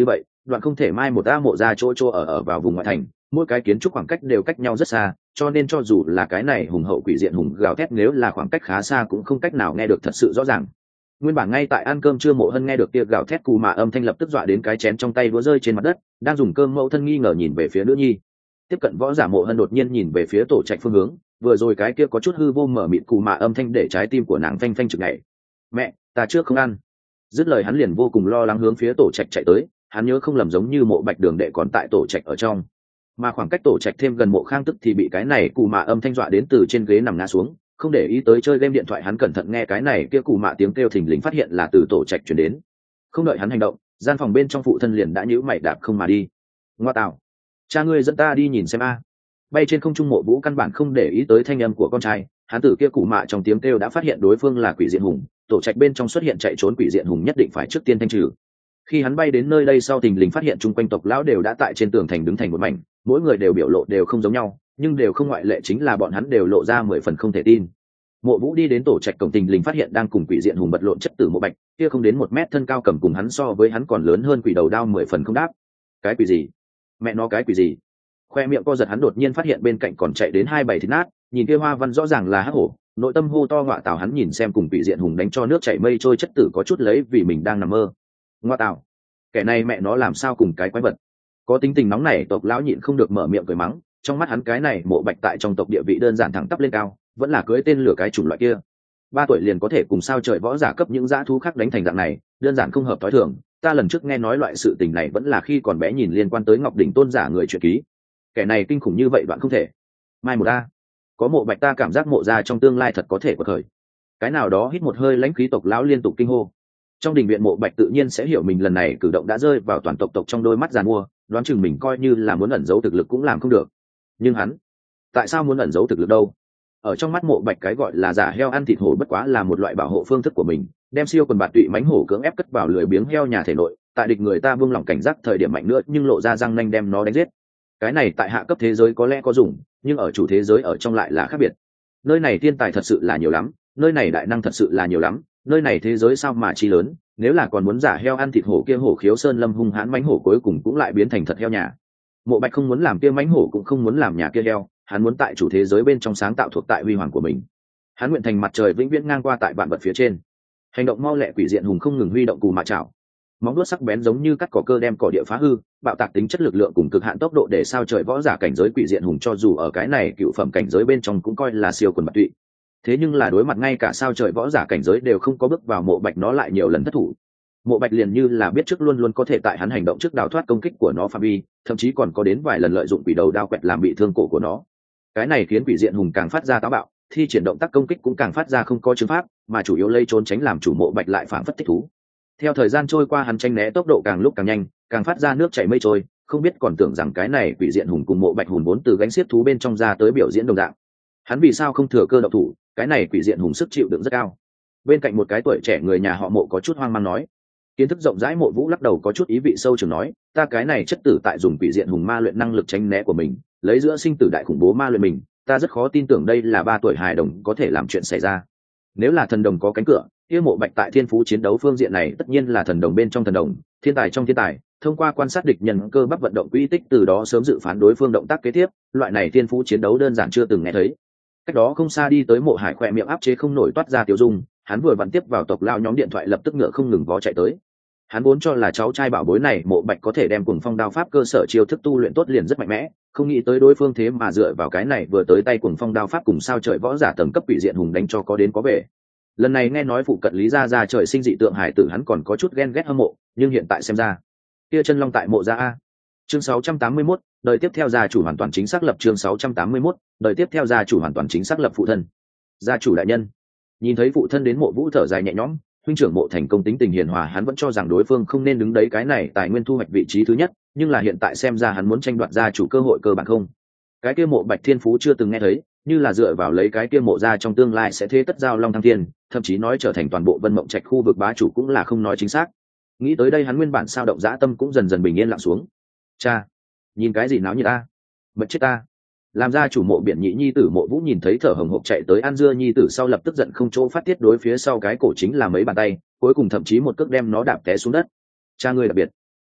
[SPEAKER 1] đoạn không thể mai một a mộ ra chỗ chỗ ở ở vào vùng ngoại thành, mỗi cái kiến trúc khoảng cách đều cách nhau rất xa, cho nên cho dù là cái này hùng hậu quỷ diện hùng gào thét nếu là khoảng cách khá xa cũng không cách nào nghe được thật sự rõ ràng. Nguyên bản ngay tại ăn cơm trưa Mộ Hân nghe được tia gào thét cù mạ âm thanh lập tức dọa đến cái chén trong tay vỡ rơi trên mặt đất, đang dùng cơm mẫu thân nghi ngờ nhìn về phía nữ nhi. Tiếp cận võ giả Mộ Hân đột nhiên nhìn về phía tổ trạch phương hướng, vừa rồi cái kia có chút hư vô mở mịt cù mạ âm thanh để trái tim của nàng phanh phanh chực nhảy. Mẹ, ta trước không ăn. Dứt lời hắn liền vô cùng lo lắng hướng phía tổ trạch chạy tới, hắn nhớ không lầm giống như Mộ Bạch Đường đệ còn tại tổ trạch ở trong, mà khoảng cách tổ trạch thêm gần Mộ Khang tức thì bị cái này cù mạ âm thanh dọa đến từ trên ghế nằm ngã xuống, không để ý tới chơi game điện thoại, hắn cẩn thận nghe cái này kia cù mạ tiếng kêu thình lình phát hiện là từ tổ trạch chuyển đến. Không đợi hắn hành động, gian phòng bên trong phụ thân liền đã nhíu mày đạp không mà đi. Ngoa tạo, cha ngươi dẫn ta đi nhìn xem a. Bay trên không trung Mộ Vũ căn bản không để ý tới thanh âm của con trai, hắn từ kia cù mạ trong tiếng kêu đã phát hiện đối phương là quỷ diện hùng, tổ trạch bên trong xuất hiện chạy trốn quỷ diện hùng nhất định phải trước tiên thanh trừ. Khi hắn bay đến nơi đây sau thình lình phát hiện chung quanh tộc lão đều đã tại trên tường thành đứng thành một mảnh, mỗi người đều biểu lộ đều không giống nhau, nhưng đều không ngoại lệ chính là bọn hắn đều lộ ra mười phần không thể tin. Mộ Vũ đi đến tổ trạch cổng thình lình phát hiện đang cùng quỷ diện hùng bật lộn chất tử Mộ Bạch, kia không đến một mét thân cao cầm cùng hắn so với hắn còn lớn hơn quỷ đầu đao mười phần không đáp. Cái quỷ gì? Mẹ nó cái quỷ gì? Khoe miệng co giật hắn đột nhiên phát hiện bên cạnh còn chạy đến hai bảy thịt nát, nhìn kia hoa văn rõ ràng là hắc hổ, nội tâm hô to ngọa tào, hắn nhìn xem cùng quỷ diện hùng đánh cho nước chảy mây trôi chất tử có chút lấy vì mình đang nằm mơ. Ngọa tào, kẻ này mẹ nó làm sao cùng cái quái vật. Có tính tình nóng này tộc lão nhịn không được mở miệng cười mắng, trong mắt hắn cái này Mộ Bạch tại trong tộc địa vị đơn giản thẳng tắp lên cao, vẫn là cưới tên lửa cái chủng loại kia. Ba tuổi liền có thể cùng sao trời võ giả cấp những dã thú khác đánh thành dạng này, đơn giản không hợp thói thường. Ta lần trước nghe nói loại sự tình này vẫn là khi còn bé nhìn liên quan tới Ngọc Đỉnh tôn giả người truyện ký. Kẻ này kinh khủng như vậy đoạn không thể. Mai một a, có Mộ Bạch ta cảm giác Mộ gia trong tương lai thật có thể có thời. Cái nào đó hít một hơi lãnh khí tộc lão liên tục kinh hô. Trong đình viện Mộ Bạch tự nhiên sẽ hiểu mình lần này cử động đã rơi vào toàn tộc tộc trong đôi mắt giàn mua, đoán chừng mình coi như là muốn ẩn giấu thực lực cũng làm không được. Nhưng hắn, tại sao muốn ẩn giấu thực lực đâu? Ở trong mắt Mộ Bạch cái gọi là giả heo ăn thịt hổ bất quá là một loại bảo hộ phương thức của mình, đem siêu quần bạt tụy mánh hổ cưỡng ép cất vào lười biếng heo nhà thể nội, tại địch người ta buông lỏng cảnh giác thời điểm mạnh nữa nhưng lộ ra răng nanh đem nó đánh giết. Cái này tại hạ cấp thế giới có lẽ có dùng, nhưng ở chủ thế giới ở trong lại là khác biệt. Nơi này thiên tài thật sự là nhiều lắm, nơi này đại năng thật sự là nhiều lắm, nơi này thế giới sao mà chi lớn, nếu là còn muốn giả heo ăn thịt hổ kia hổ khiếu sơn lâm hung hãn mánh hổ cuối cùng cũng lại biến thành thật heo nhà. Mộ Bạch không muốn làm kia mánh hổ cũng không muốn làm nhà kia heo, hắn muốn tại chủ thế giới bên trong sáng tạo thuộc tại huy hoàng của mình. Hắn nguyện thành mặt trời vĩnh viễn ngang qua tại vạn vật phía trên. Hành động mau lẹ quỷ diện hùng không ngừng huy động cù mạ chảo, móng vuốt sắc bén giống như cắt cỏ cơ đem cỏ địa phá hư, bạo tạc tính chất lực lượng cùng cực hạn tốc độ để sao trời võ giả cảnh giới quỷ diện hùng cho dù ở cái này cựu phẩm cảnh giới bên trong cũng coi là siêu quần bạt tụy. Thế nhưng là đối mặt ngay cả sao trời võ giả cảnh giới đều không có bước vào Mộ Bạch nó lại nhiều lần thất thủ. Mộ Bạch liền như là biết trước luôn luôn có thể tại hắn hành động trước đào thoát công kích của nó phạm vi, thậm chí còn có đến vài lần lợi dụng quỷ đầu đao quẹt làm bị thương cổ của nó. Cái này khiến quỷ diện hùng càng phát ra táo bạo, thi triển động tác công kích cũng càng phát ra không có chứng pháp, mà chủ yếu lây trốn tránh làm chủ Mộ Bạch lại phản phất thích thú. Theo thời gian trôi qua hắn tranh né tốc độ càng lúc càng nhanh, càng phát ra nước chảy mây trôi, không biết còn tưởng rằng cái này quỷ diện hùng cùng Mộ Bạch hùng vốn từ gánh xiết thú bên trong ra tới biểu diễn đồng dạng. Hắn vì sao không thừa cơ động thủ, cái này quỷ diện hùng sức chịu đựng rất cao. Bên cạnh một cái tuổi trẻ người nhà họ Mộ có chút hoang mang nói. Kiến thức rộng rãi Mộ Vũ lắc đầu có chút ý vị sâu trường nói, ta cái này chất tử tại dùng quỷ diện hùng ma luyện năng lực tránh né của mình, lấy giữa sinh tử đại khủng bố ma luyện mình, ta rất khó tin tưởng đây là ba tuổi hài đồng có thể làm chuyện xảy ra. Nếu là thần đồng có cánh cửa, kia Mộ Bạch tại thiên phú chiến đấu phương diện này tất nhiên là thần đồng bên trong thần đồng, thiên tài trong thiên tài, thông qua quan sát địch nhân cơ bắp vận động quỹ tích từ đó sớm dự phán đối phương động tác kế tiếp, loại này thiên phú chiến đấu đơn giản chưa từng nghe thấy. Cách đó không xa đi tới Mộ Hải khỏe miệng áp chế không nổi toát ra tiêu dung, hắn vừa vặn tiếp vào tộc lao nhóm điện thoại lập tức ngựa không ngừng vó chạy tới. Hắn vốn cho là cháu trai bảo bối này Mộ Bạch có thể đem Cuồng Phong đao pháp cơ sở chiêu thức tu luyện tốt liền rất mạnh mẽ, không nghĩ tới đối phương thế mà dựa vào cái này vừa tới tay Cuồng Phong đao pháp cùng sao trời võ giả tầng cấp quỷ diện hùng đánh cho có đến có về. Lần này nghe nói phụ cận Lý gia gia trời sinh dị tượng hải tử hắn còn có chút ghen ghét hâm mộ, nhưng hiện tại xem ra, kia chân long tại Mộ gia a. Chương sáu trăm tám mươi mốt, đời tiếp theo gia chủ hoàn toàn chính xác lập chương sáu trăm tám mươi mốt, đời tiếp theo gia chủ hoàn toàn chính xác lập phụ thân. Gia chủ đại nhân. Nhìn thấy phụ thân đến Mộ Vũ thở dài nhẹ nhõm, huynh trưởng Mộ Thành công tính tình hiền hòa hắn vẫn cho rằng đối phương không nên đứng đấy cái này tài nguyên thu hoạch vị trí thứ nhất, nhưng là hiện tại xem ra hắn muốn tranh đoạt gia chủ cơ hội cơ bản không. Cái kia Mộ Bạch thiên phú chưa từng nghe thấy, như là dựa vào lấy cái kia Mộ gia trong tương lai sẽ thế tất giao long thăng thiên, thậm chí nói trở thành toàn bộ Vân Mộng Trạch khu vực bá chủ cũng là không nói chính xác. Nghĩ tới đây hắn nguyên bản sao động dã tâm cũng dần dần bình yên lặng xuống. Cha, nhìn cái gì náo như ta, mệt chết ta. Làm gia chủ Mộ Biển Nhị nhi tử Mộ Vũ nhìn thấy thở hồng hộc chạy tới ăn dưa nhi tử sau lập tức giận không chỗ phát tiết đối phía sau cái cổ chính là mấy bàn tay, cuối cùng thậm chí một cước đem nó đạp té xuống đất. Cha ngươi đặc biệt.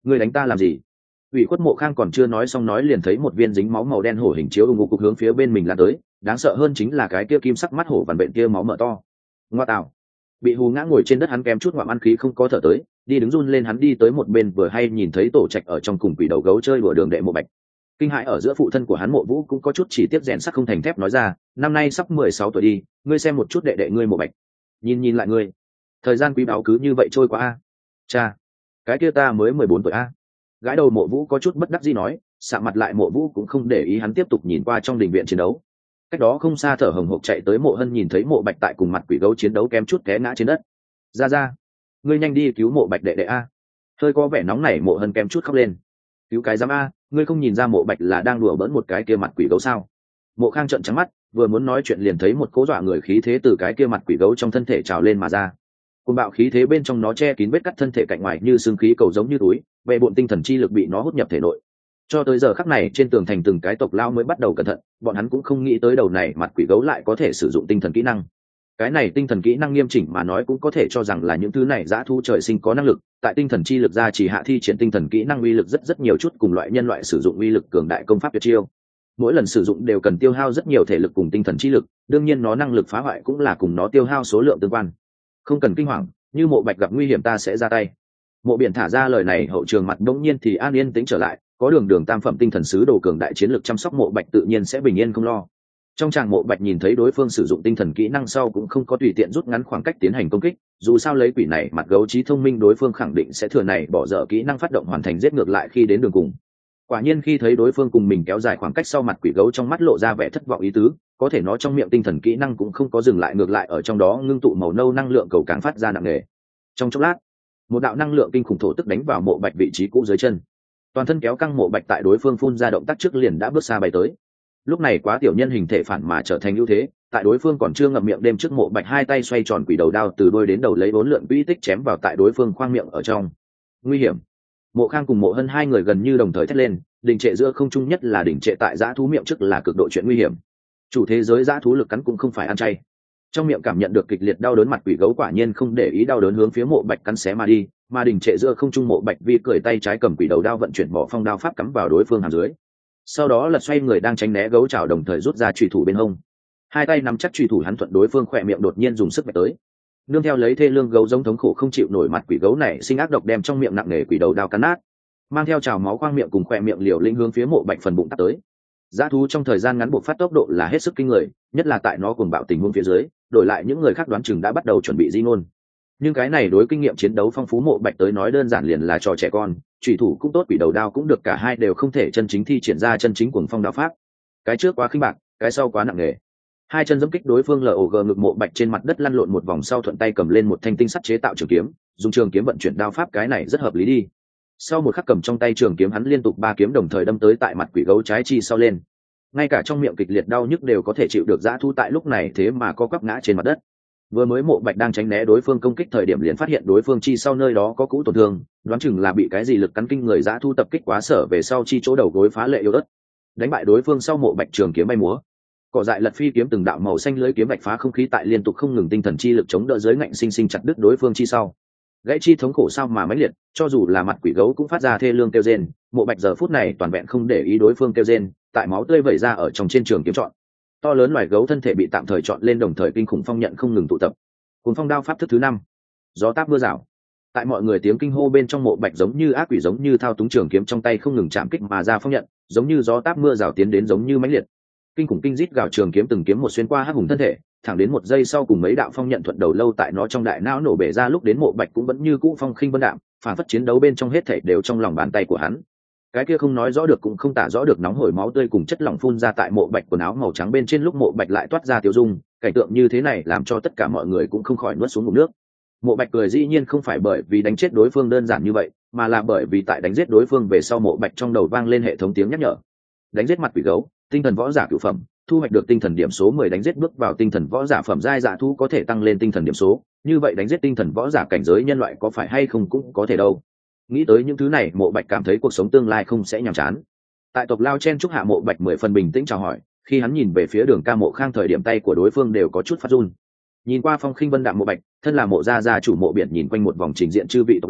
[SPEAKER 1] Ngươi đánh ta làm gì? Ủy khuất Mộ Khang còn chưa nói xong nói liền thấy một viên dính máu màu đen hổ hình chiếu ung ngục cục hướng phía bên mình lan tới, đáng sợ hơn chính là cái kia kim sắc mắt hổ vằn bệnh kia máu mở to. Ngoa tạo. Bị hù ngã ngồi trên đất hắn kém chút ngoạm ăn khí không có thở tới, đi đứng run lên hắn đi tới một bên vừa hay nhìn thấy Tổ Trạch ở trong cùng quỷ đầu gấu chơi đùa đường đệ Mộ Bạch. Kinh hãi ở giữa phụ thân của hắn Mộ Vũ cũng có chút chỉ tiếp rèn sắt không thành thép nói ra, năm nay sắp mười sáu tuổi đi, ngươi xem một chút đệ đệ ngươi Mộ Bạch. Nhìn nhìn lại ngươi, thời gian quý báu cứ như vậy trôi qua a. Cha, cái kia ta mới mười bốn tuổi a. Gái đầu Mộ Vũ có chút bất đắc dĩ nói, sạ mặt lại Mộ Vũ cũng không để ý hắn tiếp tục nhìn qua trong đình viện chiến đấu. Cách đó không xa thở hồng hộc chạy tới Mộ Hân nhìn thấy Mộ Bạch tại cùng mặt quỷ gấu chiến đấu kém chút té ngã trên đất. Ra ra, ngươi nhanh đi cứu Mộ Bạch đệ đệ a. Hơi có vẻ nóng nảy Mộ Hân kém chút khóc lên. Cứu cái giám a, ngươi không nhìn ra Mộ Bạch là đang đùa bỡn một cái kia mặt quỷ gấu sao? Mộ Khang trợn trắng mắt, vừa muốn nói chuyện liền thấy một cố dọa người khí thế từ cái kia mặt quỷ gấu trong thân thể trào lên mà ra. Cùng bạo khí thế bên trong nó che kín vết cắt thân thể cạnh ngoài như xương khí cầu giống như túi, về bộn tinh thần chi lực bị nó hút nhập thể nội. Cho tới giờ khắc này trên tường thành từng cái tộc lao mới bắt đầu cẩn thận, bọn hắn cũng không nghĩ tới đầu này mặt quỷ gấu lại có thể sử dụng tinh thần kỹ năng. Cái này tinh thần kỹ năng nghiêm chỉnh mà nói cũng có thể cho rằng là những thứ này dã thu trời sinh có năng lực, tại tinh thần chi lực ra chỉ hạ thi triển tinh thần kỹ năng uy lực rất rất nhiều chút cùng loại nhân loại sử dụng uy lực cường đại công pháp tuyệt chiêu. Mỗi lần sử dụng đều cần tiêu hao rất nhiều thể lực cùng tinh thần chi lực, đương nhiên nó năng lực phá hoại cũng là cùng nó tiêu hao số lượng tương quan. Không cần kinh hoàng, như Mộ Bạch gặp nguy hiểm ta sẽ ra tay. Mộ Biển thả ra lời này hậu trường mặt đống nhiên thì an yên tĩnh trở lại, có đường đường tam phẩm tinh thần sứ đồ cường đại chiến lực chăm sóc Mộ Bạch tự nhiên sẽ bình yên không lo. Trong tràng Mộ Bạch nhìn thấy đối phương sử dụng tinh thần kỹ năng sau cũng không có tùy tiện rút ngắn khoảng cách tiến hành công kích, dù sao lấy quỷ này mặt gấu trí thông minh đối phương khẳng định sẽ thừa này bỏ dở kỹ năng phát động hoàn thành giết ngược lại khi đến đường cùng. Quả nhiên khi thấy đối phương cùng mình kéo dài khoảng cách sau mặt quỷ gấu trong mắt lộ ra vẻ thất vọng ý tứ, có thể nó trong miệng tinh thần kỹ năng cũng không có dừng lại ngược lại ở trong đó ngưng tụ màu nâu năng lượng cầu càng phát ra nặng nề. Trong chốc lát, một đạo năng lượng kinh khủng thổ tức đánh vào Mộ Bạch vị trí cũ dưới chân. Toàn thân kéo căng Mộ Bạch tại đối phương phun ra động tác trước liền đã bước xa bay tới. Lúc này quá tiểu nhân hình thể phản mà trở thành ưu thế, tại đối phương còn chưa ngậm miệng đêm trước Mộ Bạch hai tay xoay tròn quỷ đầu đao từ đôi đến đầu lấy bốn lượn quỹ tích chém vào tại đối phương khoang miệng ở trong. Nguy hiểm. Mộ Khang cùng Mộ Hân hai người gần như đồng thời thét lên, đình trệ giữa không trung nhất là đình trệ tại dã thú miệng trước là cực độ chuyện nguy hiểm. Chủ thế giới dã thú lực cắn cũng không phải ăn chay. Trong miệng cảm nhận được kịch liệt đau đớn mặt quỷ gấu quả nhiên không để ý đau đớn hướng phía Mộ Bạch cắn xé mà đi, mà đình trệ giữa không trung Mộ Bạch vi cười tay trái cầm quỷ đầu đao vận chuyển bỏ phong đao pháp cắm vào đối phương hàm dưới. Sau đó lật xoay người đang tránh né gấu chảo đồng thời rút ra chùy thủ bên hông. Hai tay nắm chắc chùy thủ hắn thuận đối phương khỏe miệng đột nhiên dùng sức vạch tới. Nương theo lấy thê lương gấu giống thống khổ không chịu nổi mặt quỷ gấu này sinh ác độc đem trong miệng nặng nề quỷ đầu đao cắn nát, mang theo trào máu khoang miệng cùng khỏe miệng liều lĩnh hướng phía Mộ Bạch phần bụng tắt tới. Dã thú trong thời gian ngắn buộc phát tốc độ là hết sức kinh người, nhất là tại nó cuồng bạo tình huống phía dưới, đổi lại những người khác đoán chừng đã bắt đầu chuẩn bị di ngôn. Nhưng cái này đối kinh nghiệm chiến đấu phong phú Mộ Bạch tới nói đơn giản liền là trò trẻ con, chủy thủ cũng tốt quỷ đầu đao cũng được cả hai đều không thể chân chính thi triển ra chân chính cuồng phong đao pháp. Cái trước quá khinh bạc, cái sau quá nặng nề. Hai chân giẫm kích đối phương lờ ổ gờ ngực Mộ Bạch trên mặt đất lăn lộn một vòng sau thuận tay cầm lên một thanh tinh sắt chế tạo trường kiếm, dùng trường kiếm vận chuyển đao pháp cái này rất hợp lý đi. Sau một khắc cầm trong tay trường kiếm hắn liên tục ba kiếm đồng thời đâm tới tại mặt quỷ gấu trái chi sau lên. Ngay cả trong miệng kịch liệt đau nhức đều có thể chịu được dã thu tại lúc này thế mà co quắp ngã trên mặt đất. Vừa mới Mộ Bạch đang tránh né đối phương công kích thời điểm liền phát hiện đối phương chi sau nơi đó có cũ tổn thương, đoán chừng là bị cái gì lực cắn kinh người dã thu tập kích quá sở về sau chi chỗ đầu gối phá lệ yếu ớt. Đánh bại đối phương sau Mộ Bạch trường kiếm bay múa, cỏ dại lật phi kiếm từng đạo màu xanh lưới kiếm vạch phá không khí tại liên tục không ngừng tinh thần chi lực chống đỡ dưới ngạnh sinh sinh chặt đứt đối phương chi sau. Gãy chi thống khổ sao mà mãnh liệt, cho dù là mặt quỷ gấu cũng phát ra thê lương kêu rên, Mộ Bạch giờ phút này toàn vẹn không để ý đối phương kêu rên, tại máu tươi vẩy ra ở trong trên trường kiếm chọn. To lớn loài gấu thân thể bị tạm thời chọn lên đồng thời kinh khủng phong nhận không ngừng tụ tập. Cuồng phong đao pháp thức thứ năm, gió táp mưa rào. Tại mọi người tiếng kinh hô bên trong Mộ Bạch giống như ác quỷ giống như thao túng trường kiếm trong tay không ngừng chạm kích mà ra phong nhận, giống như gió táp mưa rào tiến đến giống như mãnh liệt. Kinh khủng kinh rít gào trường kiếm từng kiếm một xuyên qua hắc hùng thân thể, thẳng đến một giây sau cùng mấy đạo phong nhận thuận đầu lâu tại nó trong đại não nổ bể ra lúc đến Mộ Bạch cũng vẫn như cũ phong khinh vân đạm, phản phất chiến đấu bên trong hết thảy đều trong lòng bàn tay của hắn. Cái kia không nói rõ được cũng không tả rõ được nóng hổi máu tươi cùng chất lỏng phun ra tại Mộ Bạch quần áo màu trắng bên trên lúc Mộ Bạch lại toát ra tiêu dung, cảnh tượng như thế này làm cho tất cả mọi người cũng không khỏi nuốt xuống ngụm nước. Mộ Bạch cười dĩ nhiên không phải bởi vì đánh chết đối phương đơn giản như vậy, mà là bởi vì tại đánh giết đối phương về sau Mộ Bạch trong đầu vang lên hệ thống tiếng nhắc nhở. Đánh giết mặt quỷ gấu, tinh thần võ giả cửu phẩm, thu hoạch được tinh thần điểm số mười đánh giết bước vào tinh thần võ giả phẩm giai dạ thu có thể tăng lên tinh thần điểm số, như vậy đánh giết tinh thần võ giả cảnh giới nhân loại có phải hay không cũng có thể đâu. Nghĩ tới những thứ này Mộ Bạch cảm thấy cuộc sống tương lai không sẽ nhàm chán. Tại tộc lao chen chúc hạ Mộ Bạch mười phần bình tĩnh chào hỏi, khi hắn nhìn về phía Đường Ca Mộ Khang thời điểm tay của đối phương đều có chút phát run. Nhìn qua phong khinh vân đạm Mộ Bạch, thân là Mộ gia gia chủ Mộ Biển nhìn quanh một vòng trình diện chư vị tộc lão,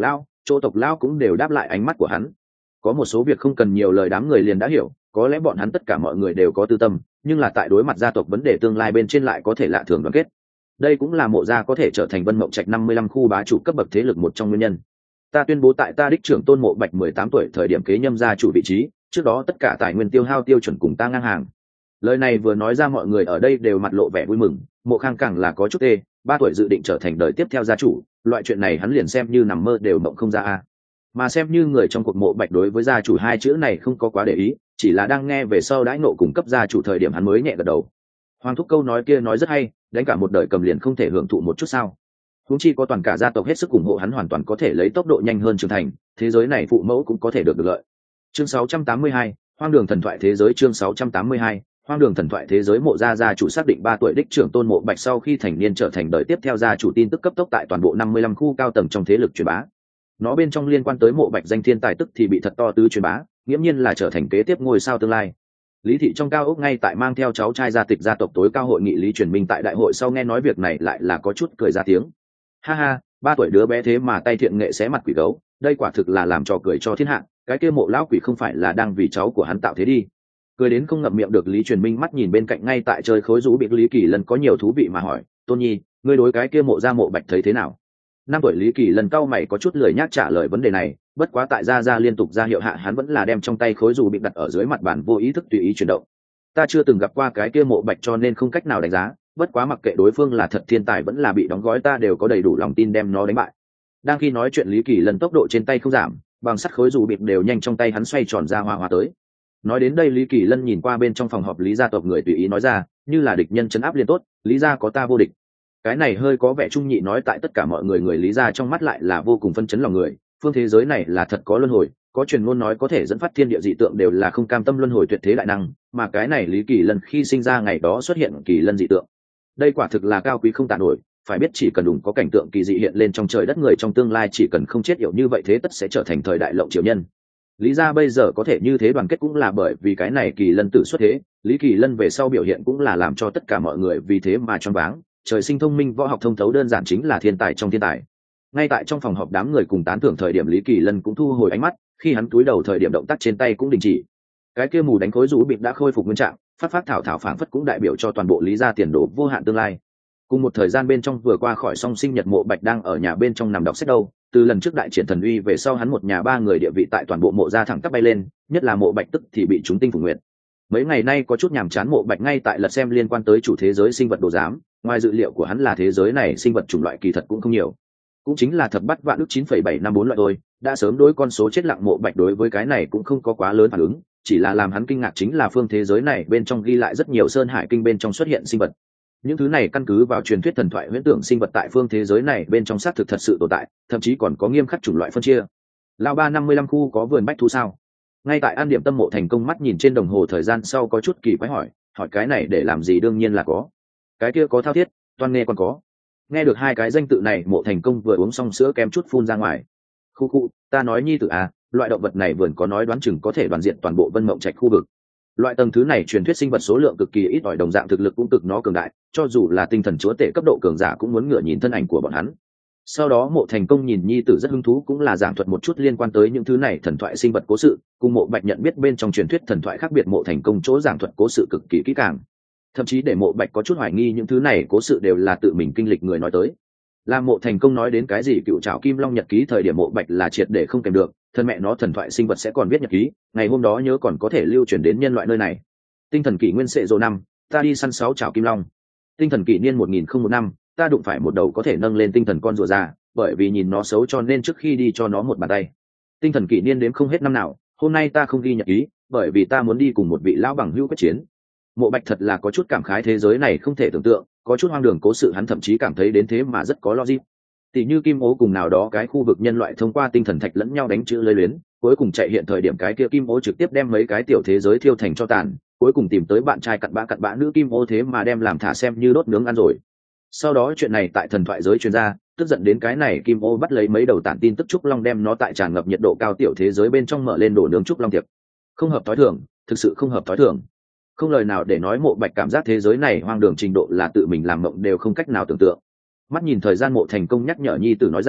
[SPEAKER 1] chỗ tộc lão cũng đều đáp lại ánh mắt của hắn. Có một số việc không cần nhiều lời đám người liền đã hiểu, có lẽ bọn hắn tất cả mọi người đều có tư tâm, nhưng là tại đối mặt gia tộc vấn đề tương lai bên trên lại có thể lạ thường đoàn kết. Đây cũng là Mộ gia có thể trở thành Vân Mộng Trạch năm mươi lăm khu bá chủ cấp bậc thế lực một trong nguyên nhân. Ta tuyên bố tại ta đích trưởng Tôn Mộ Bạch mười tám tuổi thời điểm kế nhâm gia chủ vị trí, trước đó tất cả tài nguyên tiêu hao tiêu chuẩn cùng ta ngang hàng. Lời này vừa nói ra mọi người ở đây đều mặt lộ vẻ vui mừng, Mộ Khang càng là có chút tê, ba tuổi dự định trở thành đời tiếp theo gia chủ, loại chuyện này hắn liền xem như nằm mơ đều mộng không ra a. Mà xem như người trong cuộc Mộ Bạch đối với gia chủ hai chữ này không có quá để ý, chỉ là đang nghe về sau đãi nộ cùng cấp gia chủ thời điểm hắn mới nhẹ gật đầu. Hoàng thúc câu nói kia nói rất hay, đánh cả một đời cầm liền không thể hưởng thụ một chút sao? Huống chi có toàn cả gia tộc hết sức ủng hộ hắn, hoàn toàn có thể lấy tốc độ nhanh hơn trưởng thành, thế giới này phụ mẫu cũng có thể được được lợi. Chương sáu trăm tám mươi hai, Hoang đường thần thoại thế giới. Chương sáu trăm tám mươi hai, Hoang đường thần thoại thế giới. Mộ gia gia chủ xác định ba tuổi đích trưởng Tôn Mộ Bạch sau khi thành niên trở thành đời tiếp theo gia chủ tin tức cấp tốc tại toàn bộ năm mươi lăm khu cao tầng trong thế lực truyền bá. Nó bên trong liên quan tới Mộ Bạch danh thiên tài tức thì bị thật to tứ truyền bá, nghiễm nhiên là trở thành kế tiếp ngôi sao tương lai. Lý thị trong cao ốc ngay tại mang theo cháu trai gia tịch gia tộc tối cao hội nghị Lý Truyền Minh tại đại hội sau nghe nói việc này lại là có chút cười ra tiếng. Ha ha, ba tuổi đứa bé thế mà tay thiện nghệ xé mặt quỷ gấu, đây quả thực là làm trò cười cho thiên hạ, cái kia Mộ lão quỷ không phải là đang vì cháu của hắn tạo thế đi. Cười đến không ngậm miệng được Lý Truyền Minh mắt nhìn bên cạnh ngay tại chơi khối rũ bị Lý Kỳ Lân có nhiều thú vị mà hỏi, Tôn Nhi, ngươi đối cái kia Mộ gia Mộ Bạch thấy thế nào? Năm tuổi Lý Kỳ Lân cau mày có chút lười nhác trả lời vấn đề này, bất quá tại gia gia liên tục ra hiệu hạ hắn vẫn là đem trong tay khối dù bị đặt ở dưới mặt bàn vô ý thức tùy ý chuyển động. Ta chưa từng gặp qua cái kia Mộ Bạch cho nên không cách nào đánh giá, bất quá mặc kệ đối phương là thật thiên tài vẫn là bị đóng gói ta đều có đầy đủ lòng tin đem nó đánh bại. Đang khi nói chuyện Lý Kỳ Lân tốc độ trên tay không giảm, bằng sắt khối dù bịt đều nhanh trong tay hắn xoay tròn ra hoa hoa tới. Nói đến đây Lý Kỳ Lân nhìn qua bên trong phòng họp Lý gia tộc người tùy ý nói ra, như là địch nhân trấn áp liên tốt, Lý gia có ta vô địch. Cái này hơi có vẻ trung nhị nói tại tất cả mọi người người Lý gia trong mắt lại là vô cùng phân chấn lòng người, phương thế giới này là thật có luân hồi, có truyền ngôn nói có thể dẫn phát thiên địa dị tượng đều là không cam tâm luân hồi tuyệt thế đại năng, mà cái này Lý Kỳ Lân khi sinh ra ngày đó xuất hiện kỳ lân dị tượng. Đây quả thực là cao quý không tàn nổi, phải biết chỉ cần đủ có cảnh tượng kỳ dị hiện lên trong trời đất người trong tương lai chỉ cần không chết yểu như vậy thế tất sẽ trở thành thời đại lộng triều nhân. Lý gia bây giờ có thể như thế đoàn kết cũng là bởi vì cái này kỳ lân tử xuất thế, Lý Kỳ Lân về sau biểu hiện cũng là làm cho tất cả mọi người vì thế mà choáng váng, trời sinh thông minh võ học thông thấu đơn giản chính là thiên tài trong thiên tài. Ngay tại trong phòng họp đám người cùng tán thưởng thời điểm Lý Kỳ Lân cũng thu hồi ánh mắt, khi hắn cúi đầu thời điểm động tác trên tay cũng đình chỉ. Cái kia mù đánh khối rũ bịt đã khôi phục nguyên trạng, phát phát thảo thảo phảng phất cũng đại biểu cho toàn bộ Lý gia tiền đồ vô hạn tương lai. Cùng một thời gian bên trong vừa qua khỏi song sinh nhật Mộ Bạch đang ở nhà bên trong nằm đọc sách đâu, từ lần trước đại triển thần uy về sau hắn một nhà ba người địa vị tại toàn bộ Mộ gia thẳng tắp bay lên, nhất là Mộ Bạch tức thì bị chúng tinh phủ nguyện. Mấy ngày nay có chút nhàm chán Mộ Bạch ngay tại lật xem liên quan tới chủ thế giới sinh vật đồ giám, ngoài dự liệu của hắn là thế giới này sinh vật chủng loại kỳ thật cũng không nhiều, cũng chính là thập bắt vạn ước chín phẩy bảy năm bốn loại thôi. Đã sớm đối con số chết lặng Mộ Bạch đối với cái này cũng không có quá lớn phản ứng, chỉ là làm hắn kinh ngạc chính là phương thế giới này bên trong ghi lại rất nhiều sơn hải kinh bên trong xuất hiện sinh vật. Những thứ này căn cứ vào truyền thuyết thần thoại huyễn tưởng sinh vật tại phương thế giới này bên trong xác thực thật sự tồn tại, thậm chí còn có nghiêm khắc chủng loại phân chia. Lao ba năm mươi lăm khu có vườn bách thú sao? Ngay tại An Điểm Tâm Mộ thành công mắt nhìn trên đồng hồ thời gian sau có chút kỳ quái hỏi, hỏi cái này để làm gì? Đương nhiên là có. Cái kia có thao thiết, Toan nghe còn có. Nghe được hai cái danh tự này Mộ thành công vừa uống xong sữa kém chút phun ra ngoài. Khu khu, ta nói nhi tử à, loại động vật này vườn có nói đoán chừng có thể đoàn diện toàn bộ Vân Mộng Trạch khu vực. Loại tầng thứ này truyền thuyết sinh vật số lượng cực kỳ ít ỏi, đồng dạng thực lực cũng cực nó cường đại, cho dù là tinh thần chúa tể cấp độ cường giả cũng muốn ngửa nhìn thân ảnh của bọn hắn. Sau đó Mộ thành công nhìn nhi tử rất hứng thú cũng là giảng thuật một chút liên quan tới những thứ này thần thoại sinh vật cố sự, cùng Mộ Bạch nhận biết bên trong truyền thuyết thần thoại khác biệt. Mộ thành công chỗ giảng thuật cố sự cực kỳ kỹ càng, thậm chí để Mộ Bạch có chút hoài nghi những thứ này cố sự đều là tự mình kinh lịch người nói tới. Làm Mộ thành công nói đến cái gì cựu trảo kim long nhật ký thời điểm Mộ Bạch là triệt để không kèm được, thân mẹ nó thần thoại sinh vật sẽ còn viết nhật ký, ngày hôm đó nhớ còn có thể lưu truyền đến nhân loại nơi này. Tinh thần kỷ nguyên sệ dỗ năm, ta đi săn sáu trảo kim long. Tinh thần kỷ niên một nghìn không một năm, ta đụng phải một đầu có thể nâng lên tinh thần con rùa già, bởi vì nhìn nó xấu cho nên trước khi đi cho nó một bàn tay. Tinh thần kỷ niên đếm không hết năm nào, hôm nay ta không ghi nhật ký, bởi vì ta muốn đi cùng một vị lão bằng hữu quyết chiến. Mộ Bạch thật là có chút cảm khái thế giới này không thể tưởng tượng, có chút hoang đường cố sự hắn thậm chí cảm thấy đến thế mà rất có logic. Tỷ như Kim Ố cùng nào đó cái khu vực nhân loại thông qua tinh thần thạch lẫn nhau đánh chữ lưới luyến, cuối cùng chạy hiện thời điểm cái kia Kim Ố trực tiếp đem mấy cái tiểu thế giới thiêu thành cho tàn, cuối cùng tìm tới bạn trai cặn bã cặn bã nữ Kim Ố thế mà đem làm thả xem như đốt nướng ăn rồi. Sau đó chuyện này tại thần thoại giới truyền ra, tức giận đến cái này Kim Ô bắt lấy mấy đầu tản tin tức trúc long đem nó tại tràn ngập nhiệt độ cao tiểu thế giới bên trong mở lên đổ nướng trúc long tiệc. Không hợp thói thường, thực sự không hợp thói thường. Không lời nào để nói, Mộ Bạch cảm giác thế giới này hoang đường trình độ là tự mình làm mộng đều không cách nào tưởng tượng. Mắt nhìn thời gian Mộ thành công nhắc nhở nhi tử nói ra,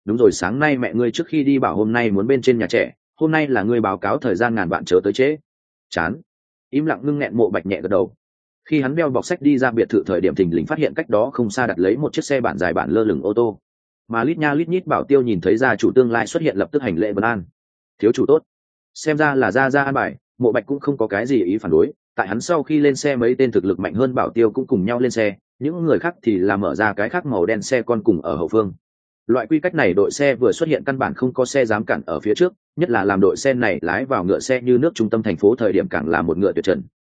[SPEAKER 1] đúng rồi, sáng nay mẹ ngươi trước khi đi bảo hôm nay muốn bên trên nhà trẻ, hôm nay là ngươi báo cáo thời gian ngàn vạn chớ tới trễ. Chán. Im lặng ngưng nghẹn Mộ Bạch nhẹ gật đầu. Khi hắn đeo bọc sách đi ra biệt thự thời điểm thình lình phát hiện cách đó không xa đặt lấy một chiếc xe bản dài bản lơ lửng ô tô, mà lít nha lít nhít bảo tiêu nhìn thấy gia chủ tương lai xuất hiện lập tức hành lễ vân an. Thiếu chủ tốt. Xem ra là ra ra an bài, Mộ Bạch cũng không có cái gì ý phản đối. Tại hắn sau khi lên xe, mấy tên thực lực mạnh hơn bảo tiêu cũng cùng nhau lên xe, những người khác thì là mở ra cái khác màu đen xe con cùng ở hậu phương. Loại quy cách này đội xe vừa xuất hiện căn bản không có xe dám cản ở phía trước, nhất là làm đội xe này lái vào ngựa xe như nước trung tâm thành phố thời điểm càng là một ngựa tuyệt trần.